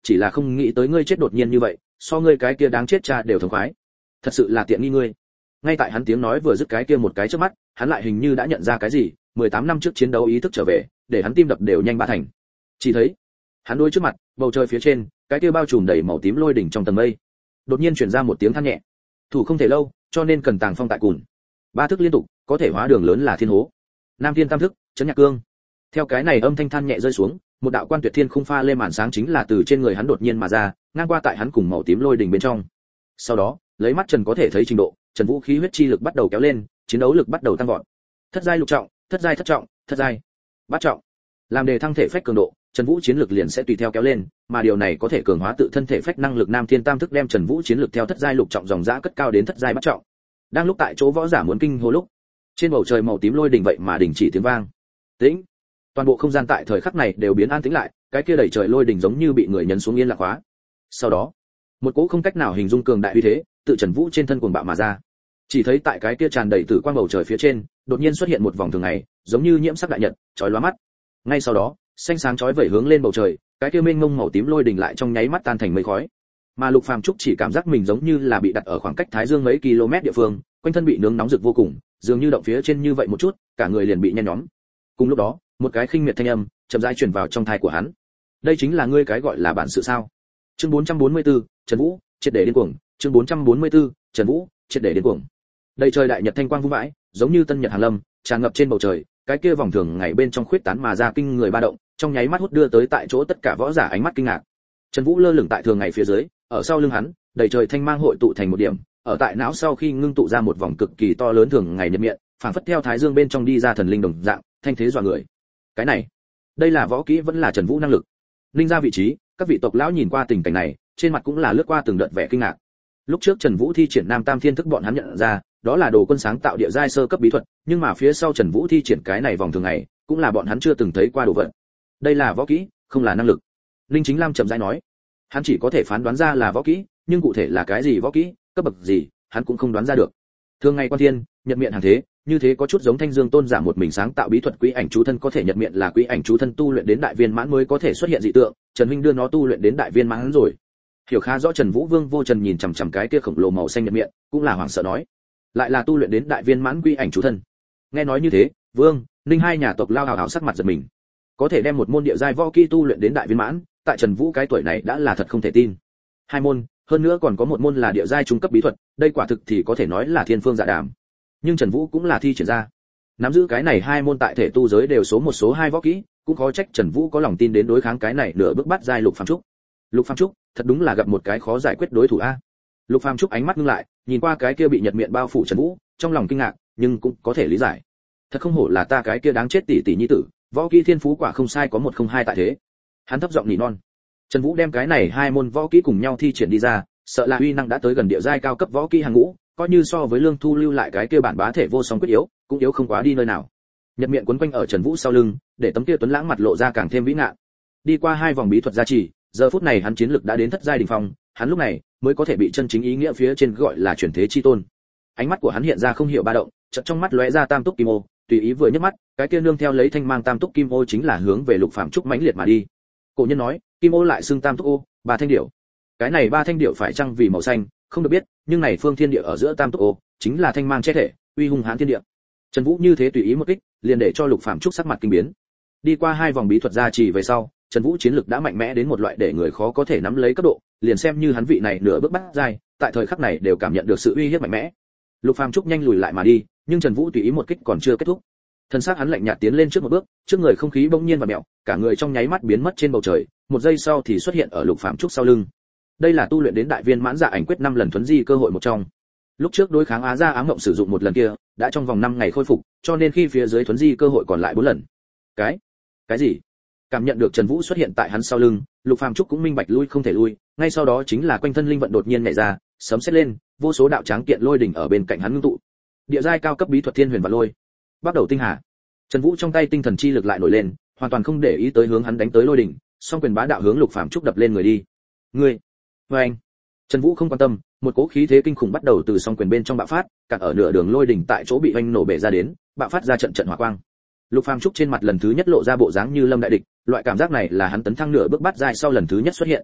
chỉ là không nghĩ tới ngươi chết đột nhiên như vậy, so ngươi cái kia đáng chết cha đều thống khoái. Thật sự là tiện nghi ngươi. Ngay tại hắn tiếng nói vừa dứt cái kia một cái trước mắt, hắn lại hình như đã nhận ra cái gì, mười tám năm trước chiến đấu ý thức trở về, để hắn tim đập đều nhanh ba thành. Chỉ thấy, hắn đôi trước mặt, bầu trời phía trên, cái kia bao trùm đầy màu tím lôi đỉnh trong tầng mây. Đột nhiên truyền ra một tiếng than nhẹ. Thủ không thể lâu, cho nên cần tàng phong tại cùn. Ba thức liên tục, có thể hóa đường lớn là thiên hố. Nam thiên tam thức, chấn nhạc cương. Theo cái này âm thanh than nhẹ rơi xuống, một đạo quan tuyệt thiên khung pha lên màn sáng chính là từ trên người hắn đột nhiên mà ra, ngang qua tại hắn cùng màu tím lôi đỉnh bên trong. Sau đó, lấy mắt Trần có thể thấy trình độ, Trần Vũ khí huyết chi lực bắt đầu kéo lên, chiến đấu lực bắt đầu tăng vọt. Thất giai lục trọng, thất giai thất trọng, thất giai bát trọng. Làm đề thăng thể phách cường độ, Trần Vũ chiến lực liền sẽ tùy theo kéo lên, mà điều này có thể cường hóa tự thân thể phách năng lực Nam Thiên Tam thức đem Trần Vũ chiến lực theo thất giai lục trọng dòng dã cất cao đến thất giai bát trọng. Đang lúc tại chỗ võ giả muốn kinh hô lúc, trên bầu trời màu tím lôi đỉnh vậy mà đình chỉ tiếng vang. Tĩnh. Toàn bộ không gian tại thời khắc này đều biến an tĩnh lại, cái kia đầy trời lôi đỉnh giống như bị người nhấn xuống yên lặng hóa. Sau đó, một cỗ không cách nào hình dung cường đại uy thế, tự Trần Vũ trên thân cuồng bạo mà ra. Chỉ thấy tại cái kia tràn đầy tử quang bầu trời phía trên, đột nhiên xuất hiện một vòng thường ngày, giống như nhiễm sắc đại nhật, chói lóa mắt. Ngay sau đó, xanh sáng chói vẩy hướng lên bầu trời, cái kia mênh mông màu tím lôi đỉnh lại trong nháy mắt tan thành mây khói. Mà Lục Phàm Trúc chỉ cảm giác mình giống như là bị đặt ở khoảng cách Thái Dương mấy km địa phương, quanh thân bị nướng nóng rực vô cùng, dường như động phía trên như vậy một chút, cả người liền bị nhen nhóm. Cùng lúc đó, một cái khinh miệt thanh âm chậm rãi truyền vào trong tai của hắn. Đây chính là ngươi cái gọi là bản sự sao? Chương bốn trăm bốn mươi tư, Trần Vũ, triệt để điên cuồng. Chương bốn trăm bốn mươi tư, Trần Vũ, triệt để điên cuồng. Đầy trời đại nhật thanh quang vung vãi, giống như tân nhật hàng lâm, tràn ngập trên bầu trời, cái kia vòng thường ngày bên trong khuyết tán mà ra kinh người ba động, trong nháy mắt hút đưa tới tại chỗ tất cả võ giả ánh mắt kinh ngạc. Trần Vũ lơ lửng tại thường ngày phía dưới, ở sau lưng hắn, đầy trời thanh mang hội tụ thành một điểm, ở tại não sau khi ngưng tụ ra một vòng cực kỳ to lớn thường ngày nhật miệng, phảng phất theo Thái Dương bên trong đi ra thần linh đồng dạng, thanh thế dọa người. Cái này, đây là võ kỹ vẫn là Trần Vũ năng lực. Linh ra vị trí, các vị tộc lão nhìn qua tình cảnh này, trên mặt cũng là lướt qua từng đợt vẻ kinh ngạc. Lúc trước Trần Vũ thi triển Nam Tam Thiên thức bọn hắn nhận ra, đó là đồ quân sáng tạo địa giai sơ cấp bí thuật, nhưng mà phía sau Trần Vũ thi triển cái này vòng thường ngày, cũng là bọn hắn chưa từng thấy qua đồ vật. Đây là võ kỹ, không là năng lực. Linh Chính Lam chậm rãi nói, hắn chỉ có thể phán đoán ra là võ kỹ, nhưng cụ thể là cái gì võ kỹ, cấp bậc gì, hắn cũng không đoán ra được. Thường ngày quan thiên, nhật miệng hàng thế, như thế có chút giống Thanh Dương Tôn giả một mình sáng tạo bí thuật Quý Ảnh Chú Thân, có thể nhật miệng là Quý Ảnh Chú Thân tu luyện đến đại viên mãn mới có thể xuất hiện dị tượng, Trần huynh đưa nó tu luyện đến đại viên mãn rồi. Hiểu khá rõ Trần Vũ Vương Vô Trần nhìn chằm chằm cái kia khổng lồ màu xanh nhật miệng, cũng là hoảng sợ nói, lại là tu luyện đến đại viên mãn Quý Ảnh Chú Thân. Nghe nói như thế, Vương, Ninh hai nhà tộc lao hào hào sắc mặt giật mình. Có thể đem một môn địa giai võ kỹ tu luyện đến đại viên mãn, tại Trần Vũ cái tuổi này đã là thật không thể tin. Hai môn, hơn nữa còn có một môn là địa giai trung cấp bí thuật, đây quả thực thì có thể nói là thiên phương dạ đàm. Nhưng Trần Vũ cũng là thi triển ra. Nắm giữ cái này hai môn tại thể tu giới đều số một số hai võ kỹ, cũng khó trách Trần Vũ có lòng tin đến đối kháng cái này nửa bước bắt giai Lục Phàm Trúc. Lục Phàm Trúc, thật đúng là gặp một cái khó giải quyết đối thủ a. Lục Phàm Trúc ánh mắt ngưng lại, nhìn qua cái kia bị nhật miệng bao phủ Trần Vũ, trong lòng kinh ngạc, nhưng cũng có thể lý giải. Thật không hổ là ta cái kia đáng chết tỷ tỷ nhi tử, võ kỹ thiên phú quả không sai có một không hai tại thế. Hắn thấp giọng nỉ non. Trần Vũ đem cái này hai môn võ kỹ cùng nhau thi triển đi ra, sợ là uy năng đã tới gần địa giai cao cấp võ kỹ hàng ngũ, coi như so với Lương Thu lưu lại cái kia bản bá thể vô song quyết yếu, cũng yếu không quá đi nơi nào. Nhật miệng quấn quanh ở Trần Vũ sau lưng, để tấm kia tuấn lãng mặt lộ ra càng thêm vĩ ngạn. Đi qua hai vòng bí thuật gia trì, giờ phút này hắn chiến lực đã đến thất giai đỉnh phong, hắn lúc này mới có thể bị chân chính ý nghĩa phía trên gọi là chuyển thế chi tôn. Ánh mắt của hắn hiện ra không hiểu ba động, chợt trong mắt lóe ra tam túc kim ô, tùy ý vừa nhấc mắt, cái kia nương theo lấy thanh mang tam túc kim ô chính là hướng về Lục Phàm Trúc mãnh liệt mà đi. Cổ nhân nói, kim ô lại xưng tam túc ô, ba thanh điểu. Cái này ba thanh điểu phải chăng vì màu xanh, không được biết, nhưng này phương thiên địa ở giữa tam túc ô, chính là thanh mang che thể, uy hung hãn thiên địa. Trần Vũ như thế tùy ý một kích, liền để cho Lục Phàm Trúc sắc mặt kinh biến. Đi qua hai vòng bí thuật gia trì về sau, Trần Vũ chiến lực đã mạnh mẽ đến một loại để người khó có thể nắm lấy cấp độ, liền xem như hắn vị này nửa bước bắt giai, tại thời khắc này đều cảm nhận được sự uy hiếp mạnh mẽ. Lục Phàm Trúc nhanh lùi lại mà đi, nhưng Trần Vũ tùy ý một kích còn chưa kết thúc. Thân xác hắn lạnh nhạt tiến lên trước một bước, trước người không khí bỗng nhiên và mèo, cả người trong nháy mắt biến mất trên bầu trời, một giây sau thì xuất hiện ở Lục Phàm Trúc sau lưng. Đây là tu luyện đến đại viên mãn Dạ Ảnh quyết năm lần thuấn di cơ hội một trong. Lúc trước đối kháng Á Gia ám ngộng sử dụng một lần kia, đã trong vòng năm ngày khôi phục, cho nên khi phía dưới thuấn di cơ hội còn lại bốn lần. Cái? Cái gì? Cảm nhận được Trần Vũ xuất hiện tại hắn sau lưng, Lục Phàm Trúc cũng minh bạch lui không thể lui, ngay sau đó chính là quanh thân linh vận đột nhiên nhảy ra, sấm sét lên, vô số đạo tráng kiện lôi đỉnh ở bên cạnh hắn ngưng tụ. Địa giai cao cấp bí thuật Thiên Huyền và Lôi. Bắt đầu tinh hà. Trần Vũ trong tay tinh thần chi lực lại nổi lên, hoàn toàn không để ý tới hướng hắn đánh tới lôi đỉnh, song quyền bá đạo hướng Lục Phàm Trúc đập lên người đi. Ngươi, với anh. Trần Vũ không quan tâm, một cỗ khí thế kinh khủng bắt đầu từ song quyền bên trong bạo phát, cản ở nửa đường lôi đỉnh tại chỗ bị oanh nổ bể ra đến, bạo phát ra trận trận hỏa quang. Lục Phàm Trúc trên mặt lần thứ nhất lộ ra bộ dáng như lâm đại địch, loại cảm giác này là hắn tấn thăng nửa bước bắt giai sau lần thứ nhất xuất hiện.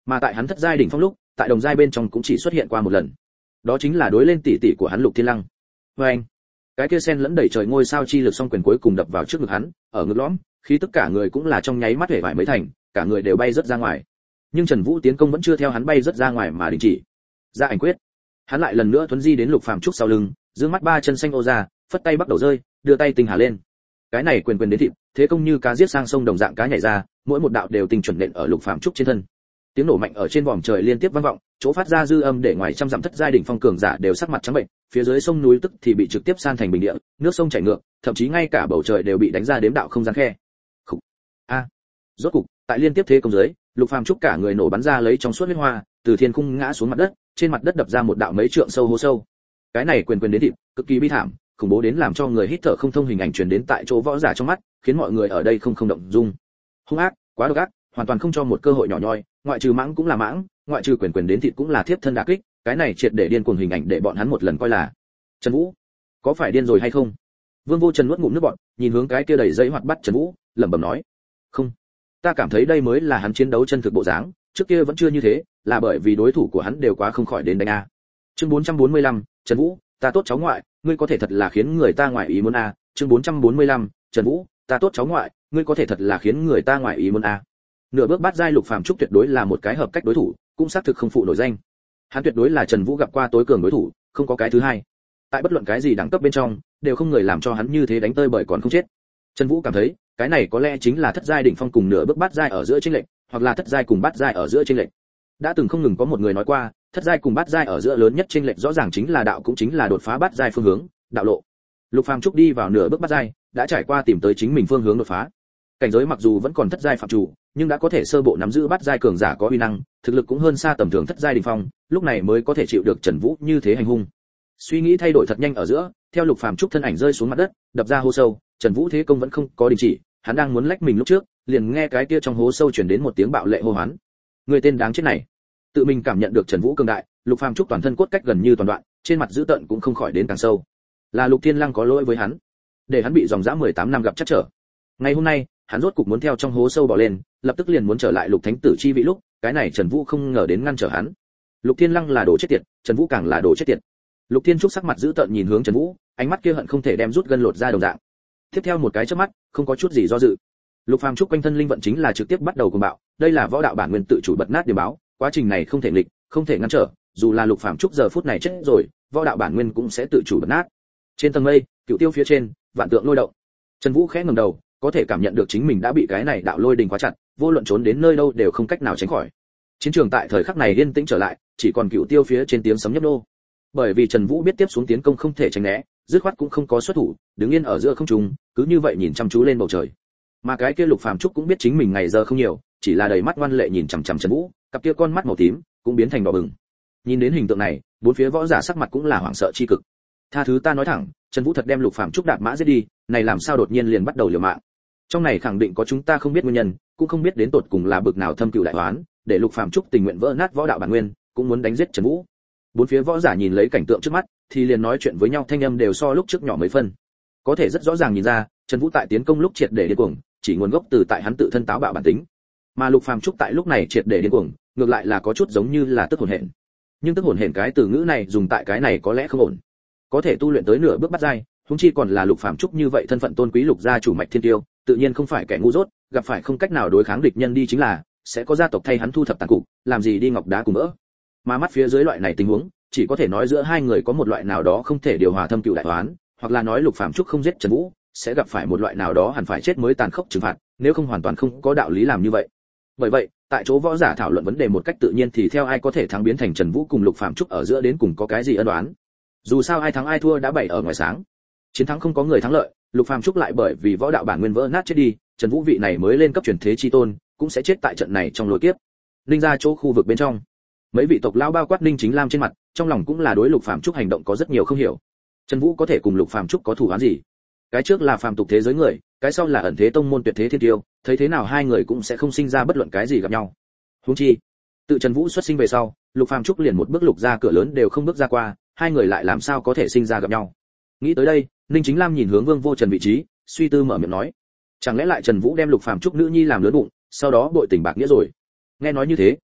Mà tại hắn thất giai đỉnh phong lúc, tại đồng giai bên trong cũng chỉ xuất hiện qua một lần. Đó chính là đối lên tỷ tỷ của hắn Lục Thiên Lăng. Và anh, cái kia sen lẫn đầy trời ngôi sao chi lực song quyền cuối cùng đập vào trước ngực hắn, ở ngực lõm, khí tức cả người cũng là trong nháy mắt hể vải mới thành, cả người đều bay rất ra ngoài. Nhưng Trần Vũ tiến công vẫn chưa theo hắn bay rất ra ngoài mà đình chỉ. Ra ảnh quyết, hắn lại lần nữa thuấn di đến Lục Phàm Trúc sau lưng, dương mắt ba chân xanh ô ra, phất tay bắt đầu rơi, đưa tay tinh hà lên. Cái này quyền quyền đến thịt, thế công như cá giết sang sông đồng dạng cá nhảy ra, mỗi một đạo đều tinh chuẩn nện ở Lục Phàm Trúc trên thân. Tiếng nổ mạnh ở trên vòm trời liên tiếp vang vọng, chỗ phát ra dư âm để ngoài trăm dặm thất giai đỉnh phong cường giả đều sắc mặt trắng bệnh, phía dưới sông núi tức thì bị trực tiếp san thành bình địa, nước sông chảy ngược, thậm chí ngay cả bầu trời đều bị đánh ra đếm đạo không gian khe. Khủ. A. À. Rốt cục, tại liên tiếp thế công dưới, Lục Phàm Trúc cả người nổ bắn ra lấy trong suốt huyết hoa, từ thiên khung ngã xuống mặt đất, trên mặt đất đập ra một đạo mấy trượng sâu hố sâu. Cái này quyền quyền đến thịt, cực kỳ bi thảm, khủng bố đến làm cho người hít thở không thông, hình ảnh truyền đến tại chỗ võ giả trong mắt, khiến mọi người ở đây không không động dung. Hung ác, quá độc ác, hoàn toàn không cho một cơ hội nhỏ nhoi, ngoại trừ mãng cũng là mãng, ngoại trừ quyền quyền đến thịt cũng là thiếp thân đả kích, cái này triệt để điên cuồng hình ảnh để bọn hắn một lần coi là Trần Vũ có phải điên rồi hay không. Vương Vô Trần nuốt ngụm nước bọt, nhìn hướng cái kia đầy giấy hoạt bắt Trần Vũ, lẩm bẩm nói: "Không, ta cảm thấy đây mới là hắn chiến đấu chân thực bộ dáng, trước kia vẫn chưa như thế, là bởi vì đối thủ của hắn đều quá không khỏi đến đánh a." Chương bốn trăm bốn mươi lăm, Trần Vũ, ta tốt cháu ngoại, ngươi có thể thật là khiến người ta ngoại ý muốn a. Chương bốn trăm bốn mươi lăm, Trần Vũ, ta tốt cháu ngoại, ngươi có thể thật là khiến người ta ngoại ý muốn a. Nửa bước bát giai Lục Phàm Trúc tuyệt đối là một cái hợp cách đối thủ, cũng xác thực không phụ nổi danh. Hắn tuyệt đối là Trần Vũ gặp qua tối cường đối thủ, không có cái thứ hai. Tại bất luận cái gì đẳng cấp bên trong, đều không người làm cho hắn như thế đánh tơi bởi còn không chết. Trần Vũ cảm thấy, cái này có lẽ chính là thất giai đỉnh phong cùng nửa bước bát giai ở giữa chênh lệch, hoặc là thất giai cùng bát giai ở giữa chênh lệch. Đã từng không ngừng có một người nói qua, thất giai cùng bát giai ở giữa lớn nhất chênh lệch rõ ràng chính là đạo, cũng chính là đột phá bát giai phương hướng, đạo lộ. Lục Phàm Trúc đi vào nửa bước bát giai, đã trải qua tìm tới chính mình phương hướng đột phá. Cảnh giới mặc dù vẫn còn thất giai phạm chủ, nhưng đã có thể sơ bộ nắm giữ bát giai cường giả có uy năng, thực lực cũng hơn xa tầm thường thất giai đỉnh phong, lúc này mới có thể chịu được Trần Vũ như thế hành hung. Suy nghĩ thay đổi thật nhanh ở giữa, theo Lục Phàm Trúc thân ảnh rơi xuống mặt đất, đập ra hố sâu, Trần Vũ thế công vẫn không có đình chỉ, hắn đang muốn lách mình lúc trước, liền nghe cái kia trong hố sâu truyền đến một tiếng bạo lệ hô hoán. Người tên đáng chết này. Tự mình cảm nhận được Trần Vũ cường đại, Lục Phàm Trúc toàn thân cốt cách gần như toàn đoạn, trên mặt dữ tợn cũng không khỏi đến càng sâu. Là Lục Thiên Lăng có lỗi với hắn, để hắn bị dòng dã mười tám năm gặp chắc trở. Ngày hôm nay, hắn rốt cục muốn theo trong hố sâu bỏ lên, lập tức liền muốn trở lại Lục Thánh tử chi vị lúc, cái này Trần Vũ không ngờ đến ngăn trở hắn. Lục Thiên Lăng là đồ chết tiệt, Trần Vũ càng là đồ chết tiệt. Lục Thiên Trúc sắc mặt dữ tợn nhìn hướng Trần Vũ, ánh mắt kia hận không thể đem rút gân lột ra đồng dạng. Tiếp theo một cái chớp mắt, không có chút gì do dự. Lục Phàm Trúc quanh thân linh vận chính là trực tiếp bắt đầu cuồng bạo, đây là võ đạo bản nguyên tự chủ bật nát điểm báo, quá trình này không thể nghịch, không thể ngăn trở, dù là Lục Phàm Trúc giờ phút này chết rồi, võ đạo bản nguyên cũng sẽ tự chủ bật nát. Trên tầng mây, cựu tiêu phía trên, vạn tượng lôi động. Trần Vũ khẽ ngẩng đầu, có thể cảm nhận được chính mình đã bị cái này đạo lôi đình quá chặt, vô luận trốn đến nơi đâu đều không cách nào tránh khỏi. Chiến trường tại thời khắc này yên tĩnh trở lại, chỉ còn cựu tiêu phía trên tiếng sấm nhấp nô. Bởi vì Trần Vũ biết tiếp xuống tiến công không thể tránh né, dứt khoát cũng không có xuất thủ, đứng yên ở giữa không trung, cứ như vậy nhìn chăm chú lên bầu trời. Mà cái kia Lục Phàm Trúc cũng biết chính mình ngày giờ không nhiều, chỉ là đầy mắt ngoan lệ nhìn chằm chằm Trần Vũ, cặp kia con mắt màu tím cũng biến thành đỏ bừng. Nhìn đến hình tượng này, bốn phía võ giả sắc mặt cũng là hoảng sợ chi cực. Tha thứ ta nói thẳng, Trần Vũ thật đem Lục Phàm Trúc đạp mã giết đi, này làm sao đột nhiên liền bắt đầu liều mạng. Trong này khẳng định có chúng ta không biết nguyên nhân, cũng không biết đến tột cùng là bực nào thâm cừu đại oán, để Lục Phàm Trúc tình nguyện vỡ nát võ đạo bản nguyên, cũng muốn đánh giết Trần Vũ. Bốn phía võ giả nhìn lấy cảnh tượng trước mắt, thì liền nói chuyện với nhau thanh âm đều so lúc trước nhỏ mấy phân. Có thể rất rõ ràng nhìn ra, Trần Vũ tại tiến công lúc triệt để điên cuồng, chỉ nguồn gốc từ tại hắn tự thân táo bạo bản tính. Mà Lục Phàm Trúc tại lúc này triệt để điên cuồng, ngược lại là có chút giống như là tức hồn hển. Nhưng tức hồn hển cái từ ngữ này dùng tại cái này có lẽ không ổn. Có thể tu luyện tới nửa bước bắt giai, huống chi còn là Lục Phàm Trúc như vậy thân phận tôn quý lục gia chủ mạch thiên tiêu, tự nhiên không phải kẻ ngu dốt, gặp phải không cách nào đối kháng địch nhân đi chính là sẽ có gia tộc thay hắn thu thập tàn cục, làm gì đi ngọc đá cùng mỡ. Mà mắt phía dưới loại này tình huống, chỉ có thể nói giữa hai người có một loại nào đó không thể điều hòa thâm cừu đại oán, hoặc là nói Lục Phàm Trúc không giết Trần Vũ, sẽ gặp phải một loại nào đó hẳn phải chết mới tàn khốc trừng phạt, nếu không hoàn toàn không có đạo lý làm như vậy. Bởi vậy, tại chỗ võ giả thảo luận vấn đề một cách tự nhiên thì theo ai có thể thắng biến thành Trần Vũ cùng Lục Phàm Trúc ở giữa đến cùng có cái gì ân oán. Dù sao ai thắng ai thua đã bày ở ngoài sáng. Chiến thắng không có người thắng lợi, Lục Phàm Trúc lại bởi vì võ đạo bản nguyên vỡ nát chết đi, Trần Vũ vị này mới lên cấp truyền thế chi tôn, cũng sẽ chết tại trận này trong lôi kiếp. Ninh ra chỗ khu vực bên trong, mấy vị tộc lão bao quát Ninh Chính Lam trên mặt, trong lòng cũng là đối Lục Phàm Trúc hành động có rất nhiều không hiểu. Trần Vũ có thể cùng Lục Phàm Trúc có thủ án gì? Cái trước là phàm tục thế giới người, cái sau là ẩn thế tông môn tuyệt thế thiên tiêu, thấy thế nào hai người cũng sẽ không sinh ra bất luận cái gì gặp nhau. Huống chi, tự Trần Vũ xuất sinh về sau, Lục Phàm Trúc liền một bước lục ra cửa lớn đều không bước ra qua, hai người lại làm sao có thể sinh ra gặp nhau. Nghĩ tới đây, Ninh Chính Lam nhìn hướng Vương Vô Trần vị trí, suy tư mở miệng nói: chẳng lẽ lại Trần Vũ đem Lục Phàm Trúc nữ nhi làm lớn bụng, sau đó bội tình bạc nghĩa rồi? Nghe nói như thế,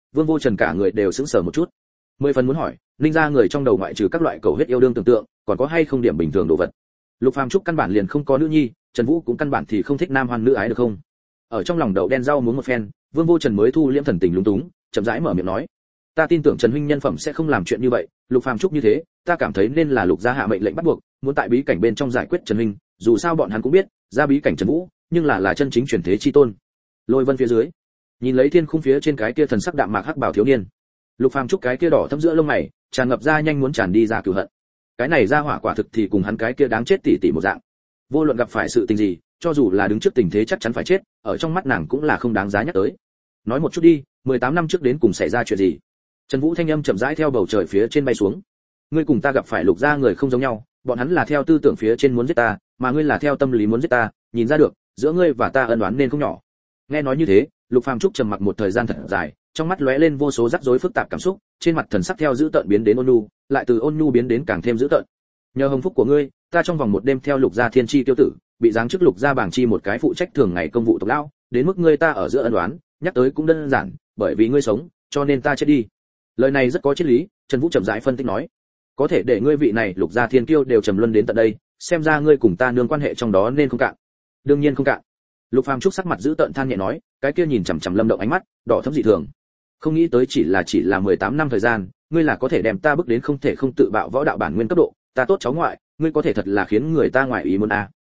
Vương Vô Trần cả người đều sững sờ một chút. Mười phần muốn hỏi, linh ra người trong đầu ngoại trừ các loại cầu huyết yêu đương tưởng tượng, còn có hay không điểm bình thường đồ vật. Lục Phàm Trúc căn bản liền không có nữ nhi, Trần Vũ cũng căn bản thì không thích nam hoan nữ ái được không? Ở trong lòng đậu đen rau muống một phen, Vương Vô Trần mới thu liễm thần tình lúng túng, chậm rãi mở miệng nói: "Ta tin tưởng Trần huynh nhân phẩm sẽ không làm chuyện như vậy, Lục Phàm Trúc như thế, ta cảm thấy nên là Lục gia hạ mệnh lệnh bắt buộc, muốn tại bí cảnh bên trong giải quyết Trần huynh, dù sao bọn hắn cũng biết, ra bí cảnh Trần Vũ, nhưng là là chân chính truyền thế chi tôn." Lôi Vân phía dưới, nhìn lấy thiên khung phía trên cái kia thần sắc đạm mạc hắc bảo thiếu niên, Lục Phàm Trúc cái kia đỏ thẫm giữa lông mày, tràn ngập ra nhanh muốn tràn đi ra cừu hận. Cái này ra hỏa quả thực thì cùng hắn cái kia đáng chết tỉ tỉ một dạng. Vô luận gặp phải sự tình gì, cho dù là đứng trước tình thế chắc chắn phải chết, ở trong mắt nàng cũng là không đáng giá nhắc tới. Nói một chút đi, mười tám năm trước đến cùng xảy ra chuyện gì? Trần Vũ thanh âm chậm rãi theo bầu trời phía trên bay xuống. Ngươi cùng ta gặp phải Lục gia người không giống nhau, bọn hắn là theo tư tưởng phía trên muốn giết ta, mà ngươi là theo tâm lý muốn giết ta, nhìn ra được, giữa ngươi và ta ân oán nên không nhỏ. Nghe nói như thế, Lục Phàm Trúc trầm mặc một thời gian thật dài, trong mắt lóe lên vô số rắc rối phức tạp cảm xúc, trên mặt thần sắc theo dữ tợn biến đến ôn nhu, lại từ ôn nhu biến đến càng thêm dữ tợn. Nhờ hồng phúc của ngươi, ta trong vòng một đêm theo Lục gia thiên chi tiêu tử, bị giáng chức Lục gia bảng chi một cái phụ trách thường ngày công vụ tộc lão, đến mức ngươi ta ở giữa ân oán, nhắc tới cũng đơn giản, bởi vì ngươi sống, cho nên ta chết đi. Lời này rất có triết lý, Trần Vũ chậm rãi phân tích nói. Có thể để ngươi vị này Lục gia thiên kiêu đều trầm luân đến tận đây, xem ra ngươi cùng ta nương quan hệ trong đó nên không cạn. Đương nhiên không cạn. Lục Phàm Trúc sắc mặt giữ tợn than nhẹ nói, cái kia nhìn chằm chằm Lâm Động ánh mắt, đỏ thẫm dị thường. Không nghĩ tới chỉ là chỉ là mười tám năm thời gian, ngươi là có thể đem ta bước đến không thể không tự bạo võ đạo bản nguyên cấp độ, ta tốt cháu ngoại, ngươi có thể thật là khiến người ta ngoại ý muốn a. À.